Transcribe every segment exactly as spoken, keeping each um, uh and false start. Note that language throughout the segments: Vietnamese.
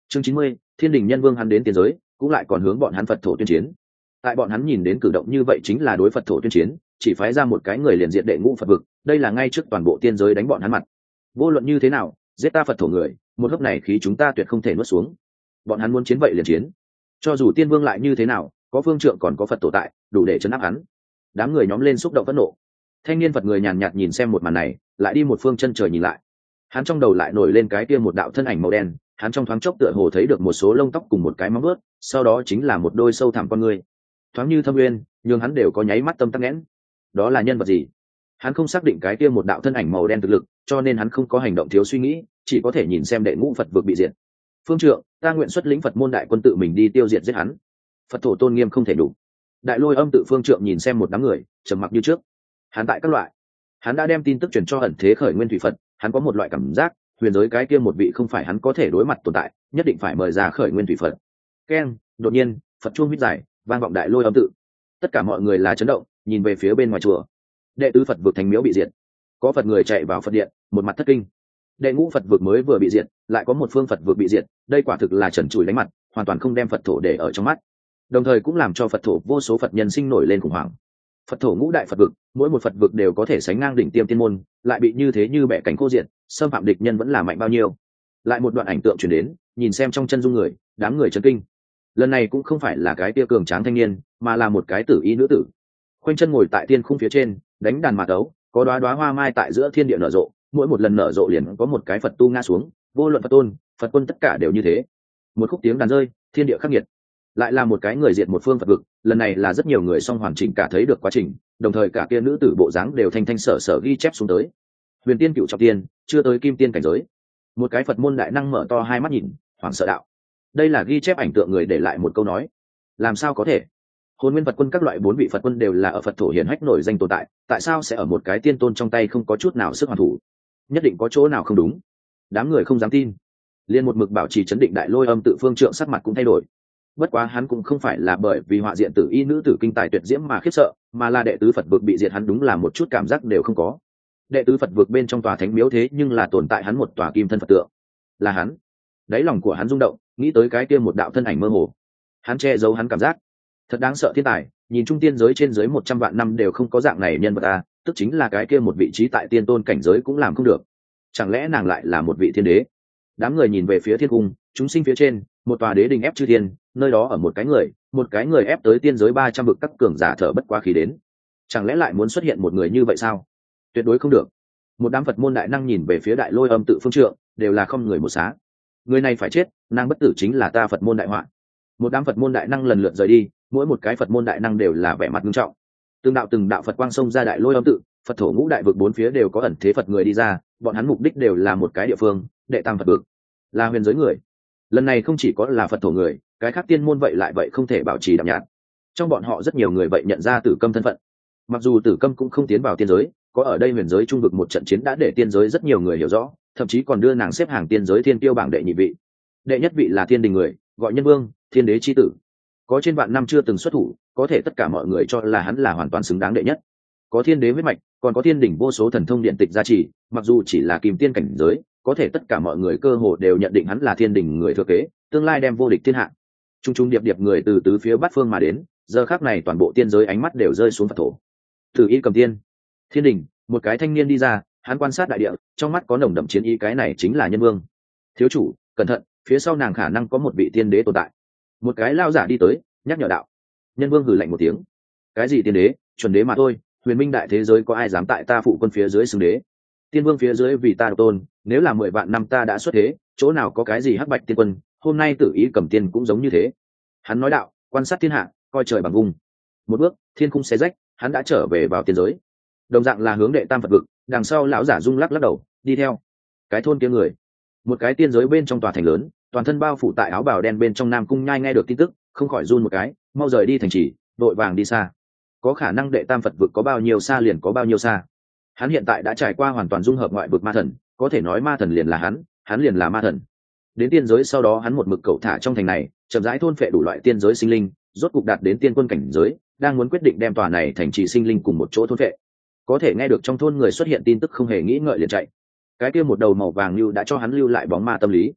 Chương chín mươi, Thiên Đình Nhân Vương hắn đến tiên giới, cũng lại còn hướng bọn hắn Phật thổ tuyên chiến. Tại bọn hắn nhìn đến cử động như vậy chính là đối Phật thổ tuyên chiến, chỉ phái ra một cái người liền diện đệ ngũ Phật vực, đây là ngay trước toàn bộ tiên giới đánh bọn hắn mặt. Vô luận như thế nào, giết ta Phật thổ người, một hớp này khí chúng ta tuyệt không thể nuốt xuống. Bọn hắn muốn chiến vậy liền chiến. Cho dù Tiên Vương lại như thế nào, có phương trượng còn có Phật tổ tại, đủ để trấn áp hắn. Đám người nhóm lên xúc động phẫn nộ. Thanh niên Phật người nhàn nhạt nhìn xem một màn này, lại đi một phương chân trời nhìn lại. Hắn trong đầu lại nổi lên cái kia một đạo thân ảnh màu đen, hắn trong thoáng chốc tựa hồ thấy được một số lông tóc cùng một cái móng vuốt, sau đó chính là một đôi sâu thẳm con người, thoáng như thâm uyên, nhưng hắn đều có nháy mắt tâm tắc nghẽn. Đó là nhân vật gì? Hắn không xác định cái kia một đạo thân ảnh màu đen thực lực, cho nên hắn không có hành động thiếu suy nghĩ, chỉ có thể nhìn xem đệ ngũ Phật vực bị diệt. Phương trượng, ta nguyện xuất lĩnh Phật môn đại quân tự mình đi tiêu diệt giết hắn. Phật thổ tôn nghiêm không thể đủ. Đại Lôi Âm tự Phương trượng nhìn xem một đám người, trầm mặc như trước. Hắn tại các loại, hắn đã đem tin tức truyền cho ẩn thế khởi nguyên thủy Phật, hắn có một loại cảm giác, huyền giới cái kia một vị không phải hắn có thể đối mặt tồn tại, nhất định phải mời ra khởi nguyên thủy Phật. Keng, đột nhiên, Phật chuông huýt dài, vang vọng Đại Lôi Âm tự. Tất cả mọi người là chấn động, nhìn về phía bên ngoài chùa. Đệ tứ Phật vực thánh miếu bị diệt, có Phật người chạy vào Phật điện, một mặt thất kinh. Đệ ngũ Phật vực mới vừa bị diệt, lại có một phương Phật vực bị diệt, đây quả thực là trần trụi đánh mặt, hoàn toàn không đem Phật thổ để ở trong mắt. Đồng thời cũng làm cho Phật thổ vô số Phật nhân sinh nổi lên khủng hoảng. Phật thổ ngũ đại Phật vực, mỗi một Phật vực đều có thể sánh ngang đỉnh tiêm tiên môn, lại bị như thế như bẻ cánh khô diệt, xâm phạm địch nhân vẫn là mạnh bao nhiêu. Lại một đoạn ảnh tượng truyền đến, nhìn xem trong chân dung người, đám người chấn kinh. Lần này cũng không phải là cái tia cường tráng thanh niên, mà là một cái tử y nữ tử. Khoanh chân ngồi tại tiên khung phía trên, đánh đàn mà tấu, có đóa đóa hoa mai tại giữa thiên địa nở rộ, mỗi một lần nở rộ liền có một cái Phật tu ngã xuống, vô luận Phật tôn, Phật quân tất cả đều như thế. Một khúc tiếng đàn rơi, thiên địa khắc nghiệt. Lại là một cái người diệt một phương Phật vực, lần này là rất nhiều người song hoàn chỉnh cả thấy được quá trình, đồng thời cả kia nữ tử bộ dáng đều thanh thanh sở sở ghi chép xuống tới. Huyền tiên cựu trọng tiên, chưa tới kim tiên cảnh giới. Một cái Phật môn đại năng mở to hai mắt nhìn, hoảng sợ đạo. Đây là ghi chép ảnh tượng người để lại một câu nói. Làm sao có thể? Hồn Nguyên Phật quân các loại bốn vị Phật quân đều là ở Phật thổ hiển hách nổi danh tồn tại, tại sao sẽ ở một cái tiên tôn trong tay không có chút nào sức hoàn thủ? Nhất định có chỗ nào không đúng. Đám người không dám tin. Liên một mực bảo trì chấn định Đại Lôi Âm tự Phương trượng sắc mặt cũng thay đổi. Bất quá hắn cũng không phải là bởi vì họa diện tử y nữ tử kinh tài tuyệt diễm mà khiếp sợ, mà là đệ tứ Phật vực bị diệt hắn đúng là một chút cảm giác đều không có. Đệ tứ Phật vực bên trong tòa thánh miếu thế nhưng là tồn tại hắn một tòa kim thân Phật tượng. Là hắn. Đáy lòng của hắn rung động, nghĩ tới cái kia một đạo thân ảnh mơ hồ. Hắn che giấu hắn cảm giác. Thật đáng sợ thiên tài, nhìn trung tiên giới trên dưới một trăm vạn năm đều không có dạng này nhân vật ta, tức chính là cái kia một vị trí tại tiên tôn cảnh giới cũng làm không được. Chẳng lẽ nàng lại là một vị thiên đế? Đám người nhìn về phía thiên cung, chúng sinh phía trên, một tòa đế đình ép chư thiên, nơi đó ở một cái người, một cái người ép tới tiên giới ba trăm vực các cường giả thở bất quá khí đến. Chẳng lẽ lại muốn xuất hiện một người như vậy sao? Tuyệt đối không được. Một đám Phật môn đại năng nhìn về phía Đại Lôi Âm tự Phương trượng, đều là không người một xá. Người này phải chết, nàng bất tử chính là ta Phật môn đại họa. Một đám Phật môn đại năng lần lượt rời đi, mỗi một cái Phật môn đại năng đều là vẻ mặt nghiêm trọng. Từng đạo từng đạo Phật quang xông ra Đại Lôi Âm tự, Phật thổ ngũ đại vực bốn phía đều có ẩn thế Phật người đi ra, bọn hắn mục đích đều là một cái địa phương, đệ tam Phật vực, là huyền giới người. Lần này không chỉ có là Phật thổ người, cái khác tiên môn vậy lại vậy không thể bảo trì đạm nhạt. Trong bọn họ rất nhiều người vậy nhận ra Tử Câm thân phận. Mặc dù Tử Câm cũng không tiến vào tiên giới, có ở đây huyền giới trung vực một trận chiến đã để tiên giới rất nhiều người hiểu rõ, thậm chí còn đưa nàng xếp hàng tiên giới thiên tiêu bảng đệ nhị vị. Đệ nhất vị là Thiên Đình người, gọi Nhân Vương, Thiên Đế chi tử. Có trên vạn năm chưa từng xuất thủ, có thể tất cả mọi người cho là hắn là hoàn toàn xứng đáng đệ nhất. Có Thiên Đế huyết mạch, còn có Thiên Đình vô số thần thông điện tịch gia trì, mặc dù chỉ là kim tiên cảnh giới, có thể tất cả mọi người cơ hồ đều nhận định hắn là Thiên Đình người thừa kế, tương lai đem vô địch thiên hạ. Trung trung điệp điệp người từ tứ phía bát phương mà đến, giờ khắc này toàn bộ tiên giới ánh mắt đều rơi xuống Phật thổ. Thử Y cầm tiên, Thiên Đình, một cái thanh niên đi ra, hắn quan sát đại địa, trong mắt có nồng đậm chiến ý, cái này chính là Nhân Vương. Thiếu chủ, cẩn thận, phía sau nàng khả năng có một vị tiên đế tồn tại. Một cái lao giả đi tới, nhắc nhở đạo. Nhân Vương hừ lạnh một tiếng. Cái gì tiên đế, chuẩn đế mà thôi, huyền minh đại thế giới có ai dám tại ta phụ quân phía dưới xưng đế? Tiên Vương phía dưới vì ta độc tôn, nếu là mười vạn năm ta đã xuất thế, chỗ nào có cái gì hắc bạch tiên quân, hôm nay Tử Ý cầm tiên cũng giống như thế. Hắn nói đạo, quan sát thiên hạ, coi trời bằng vùng. Một bước, thiên khung xé rách, hắn đã trở về vào tiên giới. Đồng dạng là hướng đệ tam Phật vực, đằng sau lão giả rung lắc lắc đầu, đi theo. Cái thôn kia người, một cái tiên giới bên trong tòa thành lớn, toàn thân bao phủ tại áo bào đen bên trong Nam Cung Nhai nghe được tin tức, không khỏi run một cái, mau rời đi thành trì, đội vàng đi xa. Có khả năng đệ tam Phật vực có bao nhiêu xa liền có bao nhiêu xa. Hắn hiện tại đã trải qua hoàn toàn dung hợp ngoại vực ma thần, có thể nói ma thần liền là hắn, hắn liền là ma thần. Đến tiên giới sau đó hắn một mực cẩu thả trong thành này, chậm rãi thôn phệ đủ loại tiên giới sinh linh, rốt cục đạt đến tiên quân cảnh giới, đang muốn quyết định đem tòa này thành trì sinh linh cùng một chỗ thôn phệ. Có thể nghe được trong thôn người xuất hiện tin tức không hề nghĩ ngợi liền chạy. Cái kia một đầu màu vàng lưu đã cho hắn lưu lại bóng ma tâm lý.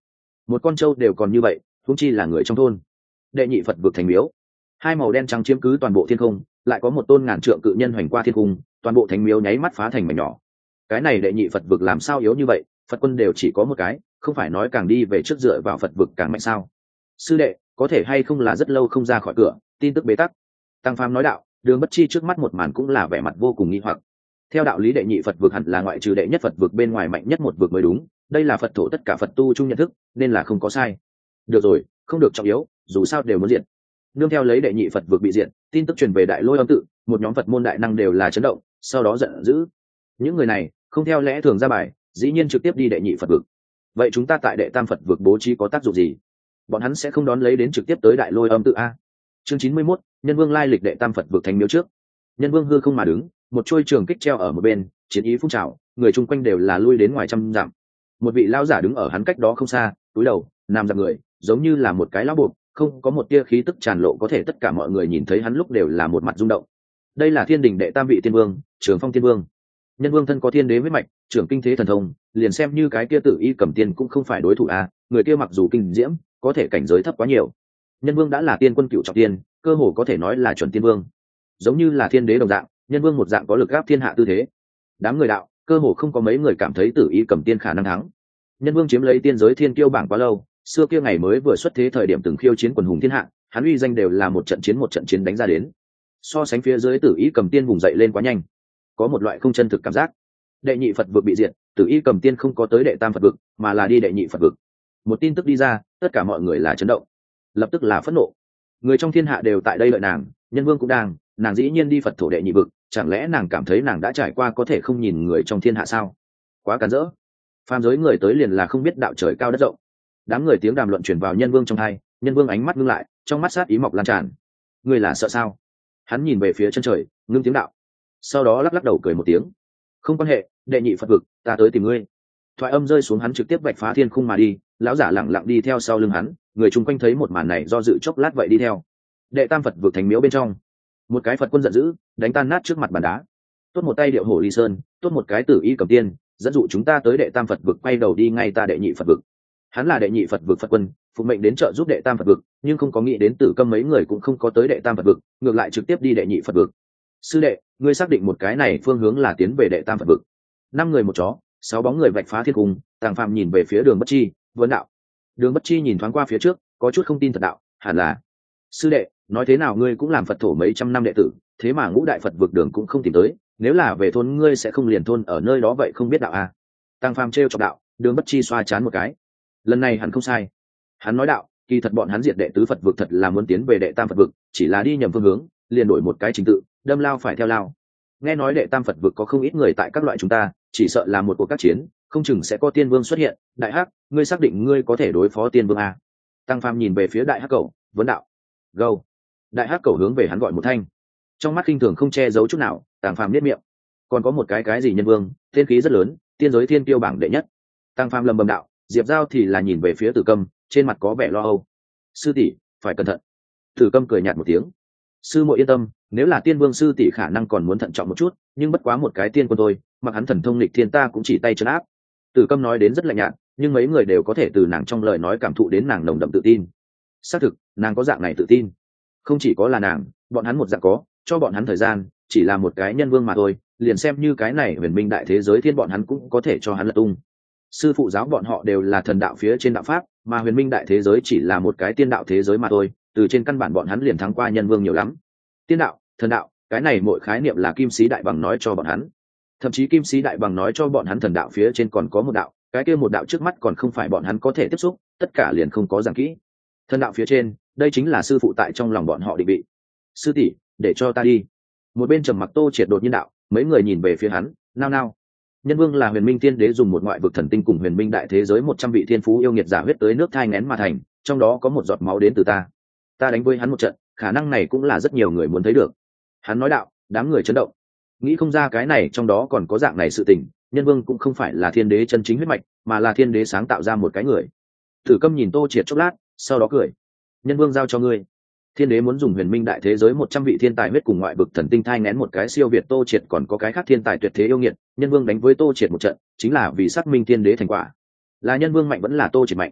một con trâu đều còn như vậy, huống chi là người trong thôn. Đệ nhị Phật vực thành miếu, hai màu đen trắng chiếm cứ toàn bộ thiên không, lại có một tôn ngàn trượng cự nhân hoành qua thiên cung, toàn bộ thánh miếu nháy mắt phá thành mảnh nhỏ. Cái này đệ nhị Phật vực làm sao yếu như vậy, Phật quân đều chỉ có một cái, không phải nói càng đi về trước dựa vào Phật vực càng mạnh sao? Sư đệ, có thể hay không là rất lâu không ra khỏi cửa, tin tức bế tắc. Tăng Phàm nói đạo, Đường Bất Chi trước mắt một màn cũng là vẻ mặt vô cùng nghi hoặc. Theo đạo lý đệ nhị Phật vực hẳn là ngoại trừ đệ nhất Phật vực bên ngoài mạnh nhất một vực mới đúng, đây là Phật thổ tất cả Phật tu chung nhận thức, nên là không có sai. Được rồi, không được trọng yếu, dù sao đều muốn diện. Nương theo lấy đệ nhị Phật vực bị diện, tin tức truyền về Đại Lôi Âm tự, một nhóm Phật môn đại năng đều là chấn động, sau đó giận dữ. Những người này không theo lẽ thường ra bài, dĩ nhiên trực tiếp đi đệ nhị Phật vực. Vậy chúng ta tại đệ tam Phật vực bố trí có tác dụng gì? Bọn hắn sẽ không đón lấy đến trực tiếp tới Đại Lôi Âm tự a? Chương chín mươi mốt, Nhân Vương lai lịch đệ tam Phật vực thành miếu trước. Nhân Vương hư không mà đứng, một chuôi trường kích treo ở một bên, chiến ý phun trào, người chung quanh đều là lui đến ngoài trăm dặm. Một vị lão giả đứng ở hắn cách đó không xa, cúi đầu, nằm dạp người, giống như là một cái lão buộc, không có một tia khí tức tràn lộ, có thể tất cả mọi người nhìn thấy hắn lúc đều là một mặt rung động. Đây là Thiên Đình đệ tam vị tiên vương, Trường Phong Tiên Vương. Nhân Vương thân có thiên đế huyết mạch, trưởng kinh thế thần thông, liền xem như cái kia Tử Y Cầm Tiên cũng không phải đối thủ a, người kia mặc dù kinh diễm, có thể cảnh giới thấp quá nhiều. Nhân Vương đã là tiên quân cựu trọng tiên, cơ hồ có thể nói là chuẩn tiên vương. Giống như là thiên đế đồng dạng, Nhân Vương một dạng có lực áp thiên hạ tư thế. Đám người đạo, cơ hồ không có mấy người cảm thấy Tử Y Cầm Tiên khả năng thắng. Nhân Vương chiếm lấy tiên giới thiên kiêu bảng quá lâu, xưa kia ngày mới vừa xuất thế thời điểm từng khiêu chiến quần hùng thiên hạ, hắn uy danh đều là một trận chiến một trận chiến đánh ra đến. So sánh phía dưới Tử Y Cầm Tiên vùng dậy lên quá nhanh, có một loại không chân thực cảm giác. Đệ nhị Phật vực bị diệt, Tử Y Cầm Tiên không có tới đệ tam Phật vực, mà là đi đệ nhị Phật vực. Một tin tức đi ra, tất cả mọi người là chấn động, lập tức là phẫn nộ. Người trong thiên hạ đều tại đây lợi nàng, Nhân Vương cũng đang, nàng dĩ nhiên đi Phật thổ đệ nhị vực, chẳng lẽ nàng cảm thấy nàng đã trải qua có thể không nhìn người trong thiên hạ sao? Quá cản rỡ. Phàm giới người tới liền là không biết đạo trời cao đất rộng. Đám người tiếng đàm luận truyền vào Nhân Vương trong tai, Nhân Vương ánh mắt ngưng lại, trong mắt sát ý mọc lan tràn. Ngươi là sợ sao? Hắn nhìn về phía chân trời, ngưng tiếng đạo, sau đó lắc lắc đầu cười một tiếng. Không quan hệ, đệ nhị Phật vực, ta tới tìm ngươi. Thoại âm rơi xuống, hắn trực tiếp vạch phá thiên khung mà đi, lão giả lẳng lặng đi theo sau lưng hắn, người chung quanh thấy một màn này do dự chốc lát vậy đi theo. Đệ tam Phật vực thành miếu bên trong, một cái Phật quân giận dữ, đánh tan nát trước mặt bàn đá. Tốt một tay điệu hổ ly sơn, tốt một cái Tử Y Cầm Tiên, dẫn dụ chúng ta tới đệ tam Phật vực, quay đầu đi ngay ta đệ nhị Phật vực. Hắn là đệ nhị Phật vực Phật quân, phục mệnh đến trợ giúp đệ tam Phật vực, nhưng không có nghĩ đến Tử Câm mấy người cũng không có tới đệ tam Phật vực, ngược lại trực tiếp đi đệ nhị Phật vực. Sư đệ, ngươi xác định một cái này phương hướng là tiến về đệ tam Phật vực? Năm người một chó, sáu bóng người vạch phá thiên cung. Tàng Phạm nhìn về phía Đường Bất Chi, vấn đạo. Đường Bất Chi nhìn thoáng qua phía trước, có chút không tin thật đạo, hẳn là. Sư đệ, nói thế nào ngươi cũng làm Phật thổ mấy trăm năm đệ tử, thế mà ngũ đại Phật vực đường cũng không tìm tới, nếu là về thôn ngươi sẽ không liền thôn ở nơi đó vậy không biết đạo à? Tàng Phạm trêu chọc đạo. Đường Bất Chi xoa chán một cái. Lần này hẳn không sai. Hắn nói đạo, kỳ thật bọn hắn diệt đệ tứ Phật vực thật là muốn tiến về đệ tam Phật vực, chỉ là đi nhầm phương hướng, liền đổi một cái trình tự, đâm lao phải theo lao. Nghe nói đệ tam Phật vực có không ít người tại các loại chúng ta, chỉ sợ là một cuộc các chiến, không chừng sẽ có tiên vương xuất hiện. Đại Hắc, ngươi xác định ngươi có thể đối phó tiên vương à? Tăng Phàm nhìn về phía Đại Hắc Cẩu, vấn đạo. Gâu. Đại Hắc Cẩu hướng về hắn gọi một thanh, trong mắt khinh thường không che giấu chút nào. Tăng Phàm niết miệng, còn có một cái cái gì nhân vương, thiên khí rất lớn, tiên giới thiên tiêu bảng đệ nhất. Tăng Phàm lầm bầm đạo. Diệp Giao thì là nhìn về phía Tử Câm, trên mặt có vẻ lo âu. Sư tỷ, phải cẩn thận. Tử Câm cười nhạt một tiếng. Sư muội yên tâm, nếu là tiên vương sư tỷ khả năng còn muốn thận trọng một chút, nhưng bất quá một cái tiên quân thôi, mặc hắn thần thông nghịch thiên ta cũng chỉ tay trấn áp. Tử Câm nói đến rất lạnh nhạt, nhưng mấy người đều có thể từ nàng trong lời nói cảm thụ đến nàng nồng đậm tự tin. Xác thực, nàng có dạng này tự tin. Không chỉ có là nàng, bọn hắn một dạng có, cho bọn hắn thời gian, chỉ là một cái nhân vương mà thôi, liền xem như cái này huyền minh đại thế giới thiên bọn hắn cũng có thể cho hắn lật tung. Sư phụ giáo bọn họ đều là thần đạo phía trên đạo pháp, mà huyền minh đại thế giới chỉ là một cái tiên đạo thế giới mà thôi, từ trên căn bản bọn hắn liền thắng qua nhân vương nhiều lắm. Tiên đạo, thần đạo, cái này mỗi khái niệm là Kim Sĩ Đại Bằng nói cho bọn hắn. Thậm chí Kim Sĩ Đại Bằng nói cho bọn hắn thần đạo phía trên còn có một đạo, cái kia một đạo trước mắt còn không phải bọn hắn có thể tiếp xúc, tất cả liền không có giảng kỹ. Thần đạo phía trên, đây chính là sư phụ tại trong lòng bọn họ định vị. Sư tỷ, để cho ta đi. Một bên trầm mặc Tô Triệt đột nhiên đạo, mấy người nhìn về phía hắn, nao nao. Nhân vương là huyền minh tiên đế dùng một ngoại vực thần tinh cùng huyền minh đại thế giới một trăm vị thiên phú yêu nghiệt giả huyết tới nước thai ngén mà thành, trong đó có một giọt máu đến từ ta. Ta đánh với hắn một trận, khả năng này cũng là rất nhiều người muốn thấy được. Hắn nói đạo, đám người chấn động, nghĩ không ra cái này trong đó còn có dạng này sự tình. Nhân vương cũng không phải là thiên đế chân chính huyết mạch, mà là thiên đế sáng tạo ra một cái người. Tử Câm nhìn Tô Triệt chốc lát, sau đó cười. Nhân vương giao cho ngươi. Thiên đế muốn dùng huyền minh đại thế giới một trăm vị thiên tài huyết cùng ngoại vực thần tinh thai ngén một cái siêu việt Tô Triệt, còn có cái khác thiên tài tuyệt thế yêu nghiệt. Nhân vương đánh với Tô Triệt một trận, chính là vì xác minh thiên đế thành quả. Là nhân vương mạnh vẫn là Tô Triệt mạnh?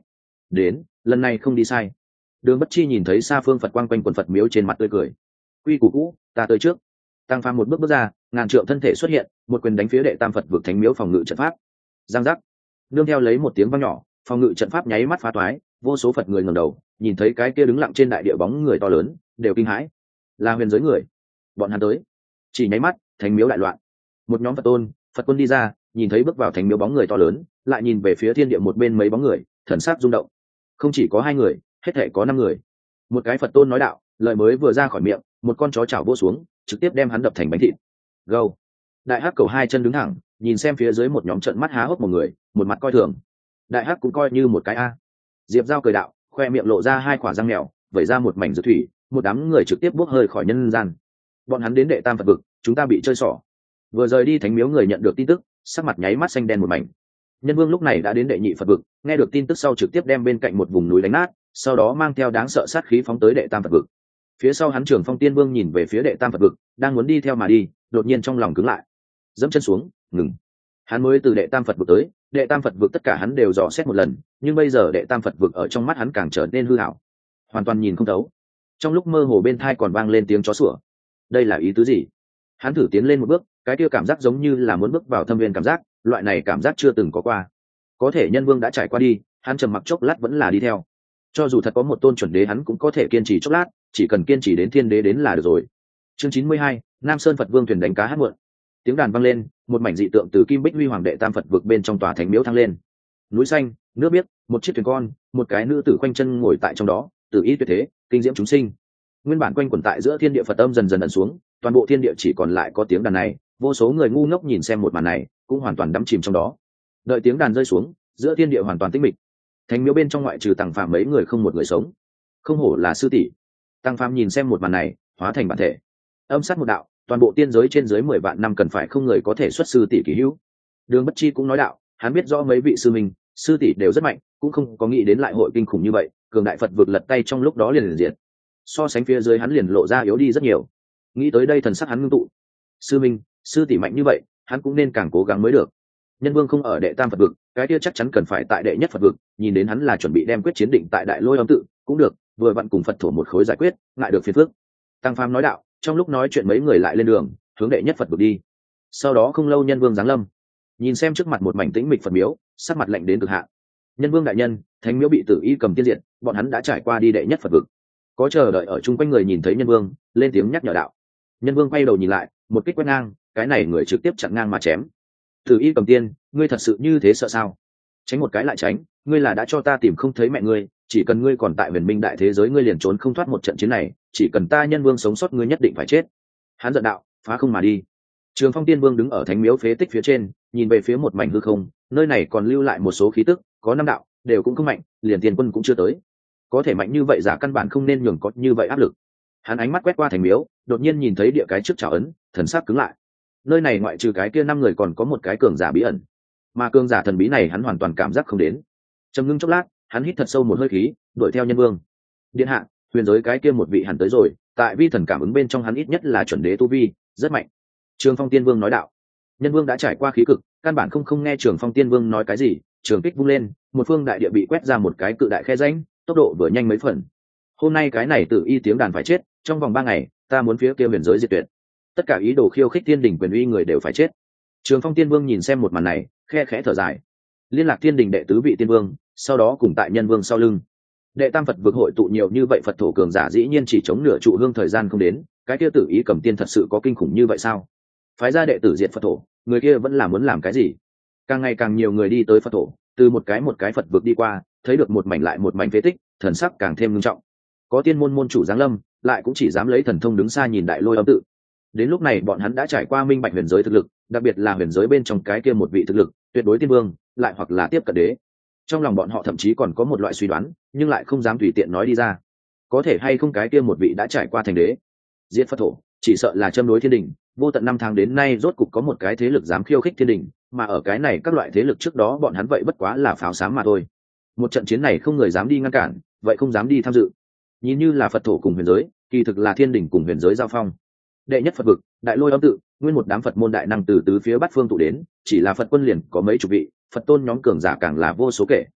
đến lần này không đi sai. Đường Bất Chi nhìn thấy xa phương Phật quang quanh quần Phật miếu, trên mặt tươi cười. Quy củ cũ, ta tới trước. Tăng Phàm một bước bước ra, ngàn trượng thân thể xuất hiện, một quyền đánh phía đệ tam Phật vực thánh miếu phòng ngự trận pháp. Giang giác. Nương theo lấy một tiếng vang nhỏ, phòng ngự trận pháp nháy mắt phá toái, vô số Phật người ngẩng đầu, nhìn thấy cái kia đứng lặng trên đại địa bóng người to lớn, đều kinh hãi. Là huyền giới người. Bọn hắn tới. Chỉ nháy mắt, thánh miếu đại loạn. Một nhóm Phật tôn, Phật quân đi ra, nhìn thấy bước vào thánh miếu bóng người to lớn, lại nhìn về phía thiên địa một bên mấy bóng người, thần sắc rung động. Không chỉ có hai người, hết thảy có năm người. Một cái Phật tôn nói đạo, lời mới vừa ra khỏi miệng, một con chó chảo vỗ xuống, trực tiếp đem hắn đập thành bánh thịt. Gâu. Đại hắc cầu hai chân đứng thẳng, nhìn xem phía dưới một nhóm trận mắt há hốc một người, một mặt coi thường. Đại hắc cũng coi như một cái a. Diệp Giao cười đạo, khoe miệng lộ ra hai quả răng mèo, vẩy ra một mảnh dược thủy, một đám người trực tiếp bốc hơi khỏi nhân gian. Bọn hắn đến đệ tam Phật vực, chúng ta bị chơi xỏ. Vừa rời đi thánh miếu người nhận được tin tức, sắc mặt nháy mắt xanh đen một mảnh. Nhân Vương lúc này đã đến đệ nhị Phật vực, nghe được tin tức sau trực tiếp đem bên cạnh một vùng núi đánh nát, sau đó mang theo đáng sợ sát khí phóng tới đệ tam Phật vực. Phía sau hắn Trường Phong Tiên Vương nhìn về phía đệ tam Phật vực, đang muốn đi theo mà đi, đột nhiên trong lòng cứng lại, dẫm chân xuống, ngừng. Hắn mới từ đệ tam Phật vực tới, đệ tam Phật vực tất cả hắn đều dò xét một lần, nhưng bây giờ đệ tam Phật vực ở trong mắt hắn càng trở nên hư ảo, hoàn toàn nhìn không thấu. Trong lúc mơ hồ bên tai còn vang lên tiếng chó sủa. Đây là ý tứ gì? Hắn thử tiến lên một bước, cái kia cảm giác giống như là muốn bước vào thâm viên cảm giác, loại này cảm giác chưa từng có qua. Có thể Nhân Vương đã trải qua đi, hắn trầm mặc chốc lát vẫn là đi theo. Cho dù thật có một tôn chuẩn đế hắn cũng có thể kiên trì chốc lát, chỉ cần kiên trì đến thiên đế đến là được rồi. Chương chín mươi hai, Nam Sơn Phật Vương thuyền đánh cá hát muộn. Tiếng đàn vang lên, một mảnh dị tượng từ Kim Bích Huy Hoàng đệ tam Phật vực bên trong tòa thánh miếu thăng lên. Núi xanh, nước biếc, một chiếc thuyền con, một cái nữ tử khoanh chân ngồi tại trong đó, tử ý tuyệt thế, kinh diễm chúng sinh. Nguyên bản quanh quẩn tại giữa thiên địa Phật âm dần dần ẩn xuống, toàn bộ thiên địa chỉ còn lại có tiếng đàn này, vô số người ngu ngốc nhìn xem một màn này, cũng hoàn toàn đắm chìm trong đó. Đợi tiếng đàn rơi xuống, giữa thiên địa hoàn toàn tĩnh mịch. Thánh miếu bên trong ngoại trừ Tăng Phàm mấy người không một người sống. Không hổ là sư tỷ. Tăng Phàm nhìn xem một màn này, hóa thành bản thể. Âm sát một đạo, toàn bộ tiên giới trên dưới mười vạn năm cần phải không người có thể xuất sư tỷ kỳ hữu. Đường Bất Chi cũng nói đạo, hắn biết rõ mấy vị sư minh, sư tỷ đều rất mạnh, cũng không có nghĩ đến lại hội kinh khủng như vậy, cường đại Phật vực lật tay trong lúc đó liền liền diệt. So sánh phía dưới hắn liền lộ ra yếu đi rất nhiều. Nghĩ tới đây thần sắc hắn ngưng tụ. Sư minh, sư tỷ mạnh như vậy, hắn cũng nên càng cố gắng mới được. Nhân Vương không ở đệ tam Phật vực, cái kia chắc chắn cần phải tại đệ nhất Phật vực, nhìn đến hắn là chuẩn bị đem quyết chiến định tại Đại Lôi Âm tự, cũng được, vừa vặn cùng Phật thổ một khối giải quyết, ngại được phiền phức. Tăng Phàm nói đạo, trong lúc nói chuyện mấy người lại lên đường, hướng đệ nhất Phật vực đi. Sau đó không lâu Nhân Vương giáng lâm, nhìn xem trước mặt một mảnh tĩnh mịch Phật miếu, sắc mặt lạnh đến cực hạn. Nhân Vương đại nhân, thánh miếu bị Tử Y cầm tiên diện, bọn hắn đã trải qua đi đệ nhất Phật vực. Có chờ đợi ở chung quanh người nhìn thấy Nhân Vương, lên tiếng nhắc nhở đạo. Nhân Vương quay đầu nhìn lại, một kích quét ngang, cái này người trực tiếp chặn ngang mà chém. Tử Y cầm tiên, ngươi thật sự như thế sợ sao? Tránh một cái lại tránh, ngươi là đã cho ta tìm không thấy mẹ ngươi, chỉ cần ngươi còn tại huyền minh đại thế giới ngươi liền trốn không thoát một trận chiến này, chỉ cần ta Nhân Vương sống sót ngươi nhất định phải chết. Hắn giận đạo, phá không mà đi. Trường Phong Tiên Vương đứng ở thánh miếu phế tích phía trên, nhìn về phía một mảnh hư không, nơi này còn lưu lại một số khí tức, có năm đạo, đều cũng không mạnh, liền tiền quân cũng chưa tới. Có thể mạnh như vậy giả căn bản không nên nhường có như vậy áp lực. Hắn ánh mắt quét qua thánh miếu, đột nhiên nhìn thấy địa cái trước trảo ấn, thần sắc cứng lại. Nơi này ngoại trừ cái kia năm người còn có một cái cường giả bí ẩn, mà cường giả thần bí này hắn hoàn toàn cảm giác không đến. Trầm ngưng chốc lát, hắn hít thật sâu một hơi khí, đuổi theo Nhân Vương. Điện hạ, huyền giới cái kia một vị hẳn tới rồi, tại vi thần cảm ứng bên trong hắn ít nhất là chuẩn đế tu vi, rất mạnh. Trường Phong Tiên Vương nói đạo. Nhân Vương đã trải qua khí cực, căn bản không không nghe Trường Phong Tiên Vương nói cái gì, trường kích vung lên, một phương đại địa bị quét ra một cái cự đại khe rãnh, tốc độ vừa nhanh mấy phần. Hôm nay cái này Tử Y tiếng đàn phải chết, trong vòng ba ngày, ta muốn phía kia huyền giới diệt tuyệt. Tất cả ý đồ khiêu khích thiên đình quyền uy người đều phải chết. Trường Phong Tiên Vương nhìn xem một màn này, khe khẽ thở dài. Liên lạc thiên đình đệ tứ vị tiên vương, sau đó cùng tại Nhân Vương sau lưng. Đệ tam Phật vực hội tụ nhiều như vậy Phật thổ cường giả dĩ nhiên chỉ chống nửa trụ hương thời gian không đến, cái kia Tử Y cầm tiên thật sự có kinh khủng như vậy sao? Phái ra đệ tử diệt Phật thổ, người kia vẫn là muốn làm cái gì? Càng ngày càng nhiều người đi tới Phật thổ, từ một cái một cái Phật vực đi qua, thấy được một mảnh lại một mảnh phế tích, thần sắc càng thêm nghiêm trọng. Có tiên môn môn chủ giáng lâm, lại cũng chỉ dám lấy thần thông đứng xa nhìn Đại Lôi Âm tự. Đến lúc này bọn hắn đã trải qua minh bạch huyền giới thực lực, đặc biệt là huyền giới bên trong cái kia một vị thực lực tuyệt đối tiên vương, lại hoặc là tiếp cận đế. Trong lòng bọn họ thậm chí còn có một loại suy đoán, nhưng lại không dám tùy tiện nói đi ra. Có thể hay không cái kia một vị đã trải qua thành đế, diệt Phật thổ, chỉ sợ là châm đối thiên đình. Vô tận năm tháng đến nay rốt cục có một cái thế lực dám khiêu khích thiên đình, mà ở cái này các loại thế lực trước đó bọn hắn vậy bất quá là pháo xám mà thôi. Một trận chiến này không người dám đi ngăn cản, vậy không dám đi tham dự. Nhìn như là Phật thổ cùng huyền giới, kỳ thực là thiên đình cùng huyền giới giao phong. Đệ nhất Phật vực, Đại Lôi Âm tự, nguyên một đám Phật môn đại năng từ tứ phía bát phương tụ đến, chỉ là Phật quân liền có mấy chục vị, Phật tôn nhóm cường giả càng là vô số kể.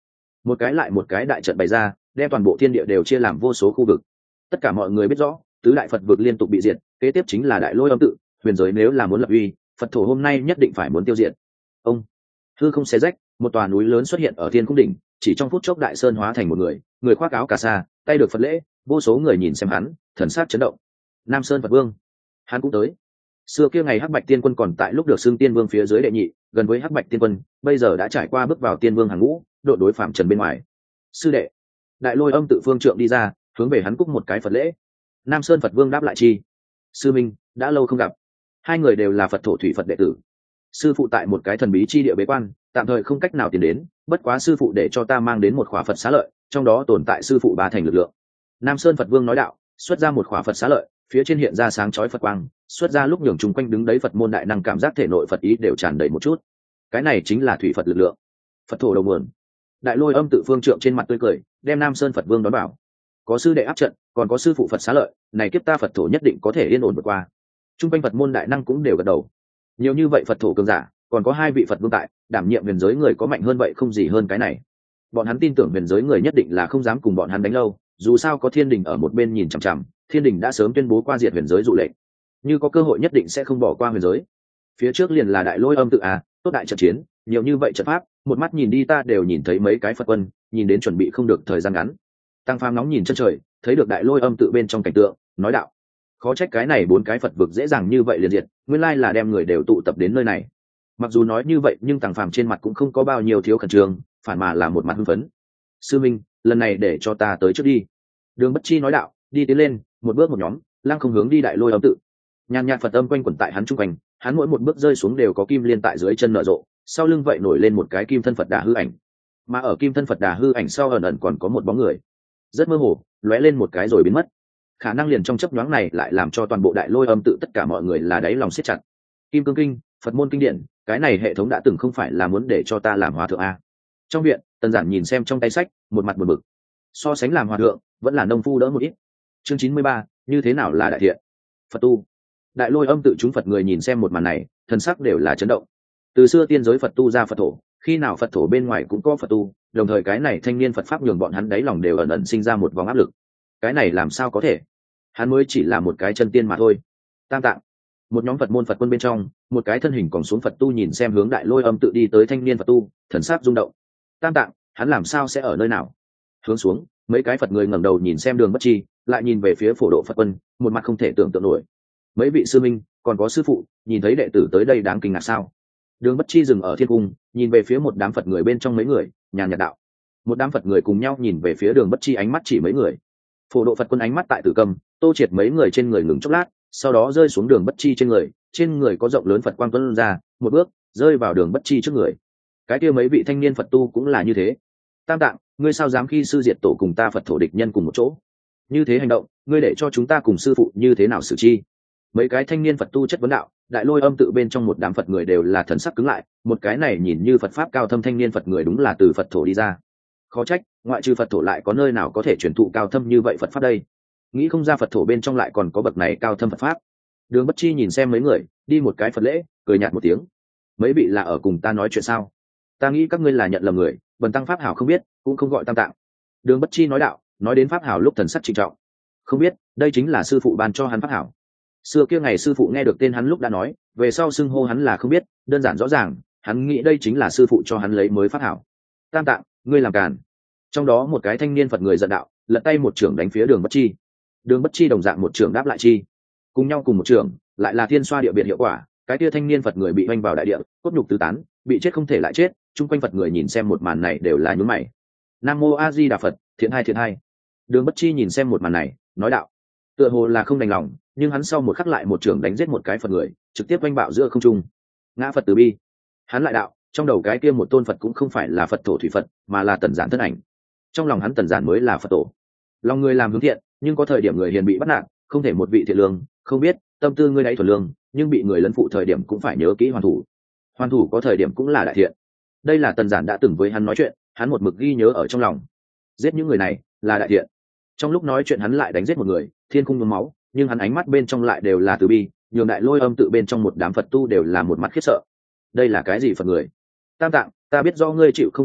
một cái lại một cái đại trận bày ra, đem toàn bộ thiên địa đều chia làm vô số khu vực. Tất cả mọi người biết rõ, tứ đại Phật vực liên tục bị diệt, kế tiếp chính là đại lôi âm tự, huyền giới nếu là muốn lập uy, Phật thổ hôm nay nhất định phải muốn tiêu diệt. Ông hư không xé rách, một tòa núi lớn xuất hiện ở thiên cung đỉnh, chỉ trong phút chốc đại sơn hóa thành một người, người khoác áo cà sa, tay được Phật lễ, vô số người nhìn xem hắn, thần sắc chấn động. Nam Sơn Phật Vương, hắn cũng tới. Xưa kia ngày Hắc Bạch Tiên Quân còn tại lúc được xưng Tiên Vương phía dưới đệ nhị, gần với Hắc Bạch Tiên Quân, bây giờ đã trải qua bước vào Tiên Vương hàng ngũ, độ đối phạm trần bên ngoài. Sư đệ, đại lôi âm tự phương trượng đi ra, hướng về hắn cúc một cái Phật lễ. Nam Sơn Phật Vương đáp lại chi: sư minh, đã lâu không gặp. Hai người đều là Phật thổ thủy Phật đệ tử. Sư phụ tại một cái thần bí chi địa bế quan, tạm thời không cách nào tiến đến, bất quá sư phụ để cho ta mang đến một khỏa Phật xá lợi, trong đó tồn tại sư phụ ba thành lực lượng. Nam Sơn Phật Vương nói đạo, xuất ra một khỏa Phật xá lợi, phía trên hiện ra sáng chói Phật quang, xuất ra lúc nhường chung quanh đứng đấy Phật môn đại năng cảm giác thể nội Phật ý đều tràn đầy một chút. Cái này chính là thủy Phật lực lượng, Phật thổ đầu nguồn. Đại lôi âm tự phương trượng trên mặt tươi cười, đem Nam Sơn Phật Vương đón bảo. Có sư đệ áp trận, còn có sư phụ Phật xá lợi, này kiếp ta Phật thổ nhất định có thể yên ổn vượt qua. Trung quanh Phật môn đại năng cũng đều gật đầu. Nhiều như vậy Phật thổ cường giả, còn có hai vị Phật vương tại, đảm nhiệm huyền giới người có mạnh hơn vậy không gì hơn cái này. Bọn hắn tin tưởng huyền giới người nhất định là không dám cùng bọn hắn đánh lâu, dù sao có thiên đình ở một bên nhìn chằm chằm, thiên đình đã sớm tuyên bố qua diệt huyền giới dụ lệnh, như có cơ hội nhất định sẽ không bỏ qua huyền giới. Phía trước liền là đại lôi âm tự à, tốt đại trận chiến, nhiều như vậy trận pháp, một mắt nhìn đi ta đều nhìn thấy mấy cái Phật quân, nhìn đến chuẩn bị không được thời gian ngắn. Tăng Phàm nóng nhìn chân trời, thấy được đại lôi âm tự bên trong cảnh tượng, nói đạo: khó trách cái này bốn cái Phật vực dễ dàng như vậy liền diệt, nguyên lai là đem người đều tụ tập đến nơi này. Mặc dù nói như vậy nhưng Tăng Phàm trên mặt cũng không có bao nhiêu thiếu khẩn trương, phản mà là một mặt hưng phấn. Sư minh, lần này để cho ta tới trước đi. Đường Bất Chi nói đạo, đi tiến lên, một bước một nhóm, lăng không hướng đi đại lôi âm tự. Nhàn nhạt Phật âm quanh quẩn tại hắn trung quanh, hắn mỗi một bước rơi xuống đều có kim liên tại dưới chân nở rộ, sau lưng vậy nổi lên một cái kim thân Phật Đà hư ảnh, mà ở kim thân Phật Đà hư ảnh sau ẩn ẩn còn có một bóng người, rất mơ hồ, lóe lên một cái rồi biến mất. Khả năng liền trong chớp nhoáng này lại làm cho toàn bộ đại lôi âm tự tất cả mọi người là đáy lòng siết chặt. Kim Cương Kinh, Phật môn kinh điển, cái này hệ thống đã từng không phải là muốn để cho ta làm hòa thượng a. Trong viện, Tần Giản nhìn xem trong tay sách, một mặt buồn bực. So sánh làm hòa thượng, vẫn là nông phu đỡ một ít. Chương chín mươi ba, như thế nào là đại thiện? Phật tu. Đại lôi âm tự chúng Phật người nhìn xem một màn này, thần sắc đều là chấn động. Từ xưa tiên giới Phật tu ra Phật thổ, khi nào Phật thổ bên ngoài cũng có Phật tu, đồng thời cái này thanh niên Phật pháp nhường bọn hắn đáy lòng đều ẩn ẩn sinh ra một vòng áp lực. Cái này làm sao có thể? Hắn mới chỉ là một cái chân tiên mà thôi. Tam tạng. Một nhóm Phật môn Phật quân bên trong, một cái thân hình còn xuống Phật tu nhìn xem hướng đại lôi âm tự đi tới thanh niên Phật tu, thần sắc rung động. Tam tạng, hắn làm sao sẽ ở nơi nào? Hướng xuống, mấy cái Phật người ngẩng đầu nhìn xem Đường Bất Chi, lại nhìn về phía phổ độ Phật quân, một mặt không thể tưởng tượng nổi. Mấy vị sư minh, còn có sư phụ, nhìn thấy đệ tử tới đây đáng kinh ngạc sao? Đường Bất Chi dừng ở thiên cung, nhìn về phía một đám Phật người bên trong mấy người, nhàn nhạt đạo. Một đám Phật người cùng nhau nhìn về phía Đường Bất Chi, ánh mắt chỉ mấy người. Phổ độ Phật quân ánh mắt tại Tử Cầm, Tô Triệt mấy người trên người ngừng chốc lát, sau đó rơi xuống Đường Bất Chi trên người, trên người có rộng lớn Phật quang tuôn ra, một bước rơi vào Đường Bất Chi trước người. Cái kia mấy vị thanh niên Phật tu cũng là như thế. Tam tạng, ngươi sao dám khi sư diệt tổ cùng ta Phật thổ địch nhân cùng một chỗ? Như thế hành động, ngươi để cho chúng ta cùng sư phụ như thế nào xử chi? Mấy cái thanh niên Phật tu chất vấn đạo. Đại lôi âm tự bên trong một đám Phật người đều là thần sắc cứng lại, một cái này nhìn như Phật pháp cao thâm thanh niên Phật người đúng là từ Phật thổ đi ra. Khó trách, ngoại trừ Phật thổ lại có nơi nào có thể truyền thụ cao thâm như vậy Phật pháp đây? Nghĩ không ra Phật thổ bên trong lại còn có bậc này cao thâm Phật pháp. Đường Bất Chi nhìn xem mấy người, đi một cái Phật lễ, cười nhạt một tiếng. Mấy vị là ở cùng ta nói chuyện sao? Ta nghĩ các ngươi là nhận lầm người, bần tăng pháp hảo không biết, cũng không gọi Tam tạng. Đường Bất Chi nói đạo, nói đến pháp hảo lúc thần sắc trịnh trọng. Không biết, đây chính là sư phụ ban cho hắn pháp hảo. Xưa kia ngày sư phụ nghe được tên hắn lúc đã nói, về sau xưng hô hắn là không biết, đơn giản rõ ràng, hắn nghĩ đây chính là sư phụ cho hắn lấy mới pháp hảo. Tam tạng, ngươi làm càn. Trong đó một cái thanh niên Phật người giận đạo, lật tay một trưởng đánh phía Đường Bất Chi. Đường Bất Chi đồng dạng một trưởng đáp lại chi. Cùng nhau cùng một trưởng, lại là thiên xoa địa biệt hiệu quả, cái kia thanh niên Phật người bị oanh vào đại địa, cốt nhục tứ tán, bị chết không thể lại chết, chung quanh Phật người nhìn xem một màn này đều là nhướng mày. Nam mô A Di Đà Phật, thiện hai thiện hai. Đường Bất Chi nhìn xem một màn này, nói đạo. Tựa hồ là không đành lòng, nhưng hắn sau một khắc lại một trưởng đánh giết một cái Phật người, trực tiếp oanh bạo giữa không trung. Ngã Phật từ bi. Hắn lại đạo, trong đầu cái kia một tôn Phật cũng không phải là Phật thổ thủy Phật, mà là Tần Giản thân ảnh. Trong lòng hắn Tần Giản mới là Phật tổ. Lòng người làm hướng thiện, nhưng có thời điểm người hiền bị bắt nạt, không thể một vị thiện lương, không biết, tâm tư ngươi đáy thuần lương, nhưng bị người lấn phụ thời điểm cũng phải nhớ kỹ hoàn thủ. Hoàn thủ có thời điểm cũng là đại thiện. Đây là Tần Giản đã từng với hắn nói chuyện, hắn một mực ghi nhớ ở trong lòng. Giết những người này là đại thiện. Trong lúc nói chuyện hắn lại đánh giết một người, thiên cung nhuốm máu, nhưng hắn ánh mắt bên trong lại đều là từ bi, nhường đại lôi âm tự bên trong một đám Phật tu đều là một mắt khiếp sợ. Đây là cái gì Phật người? Tam tạng, ta biết do ngươi chịu không ít bị khuất,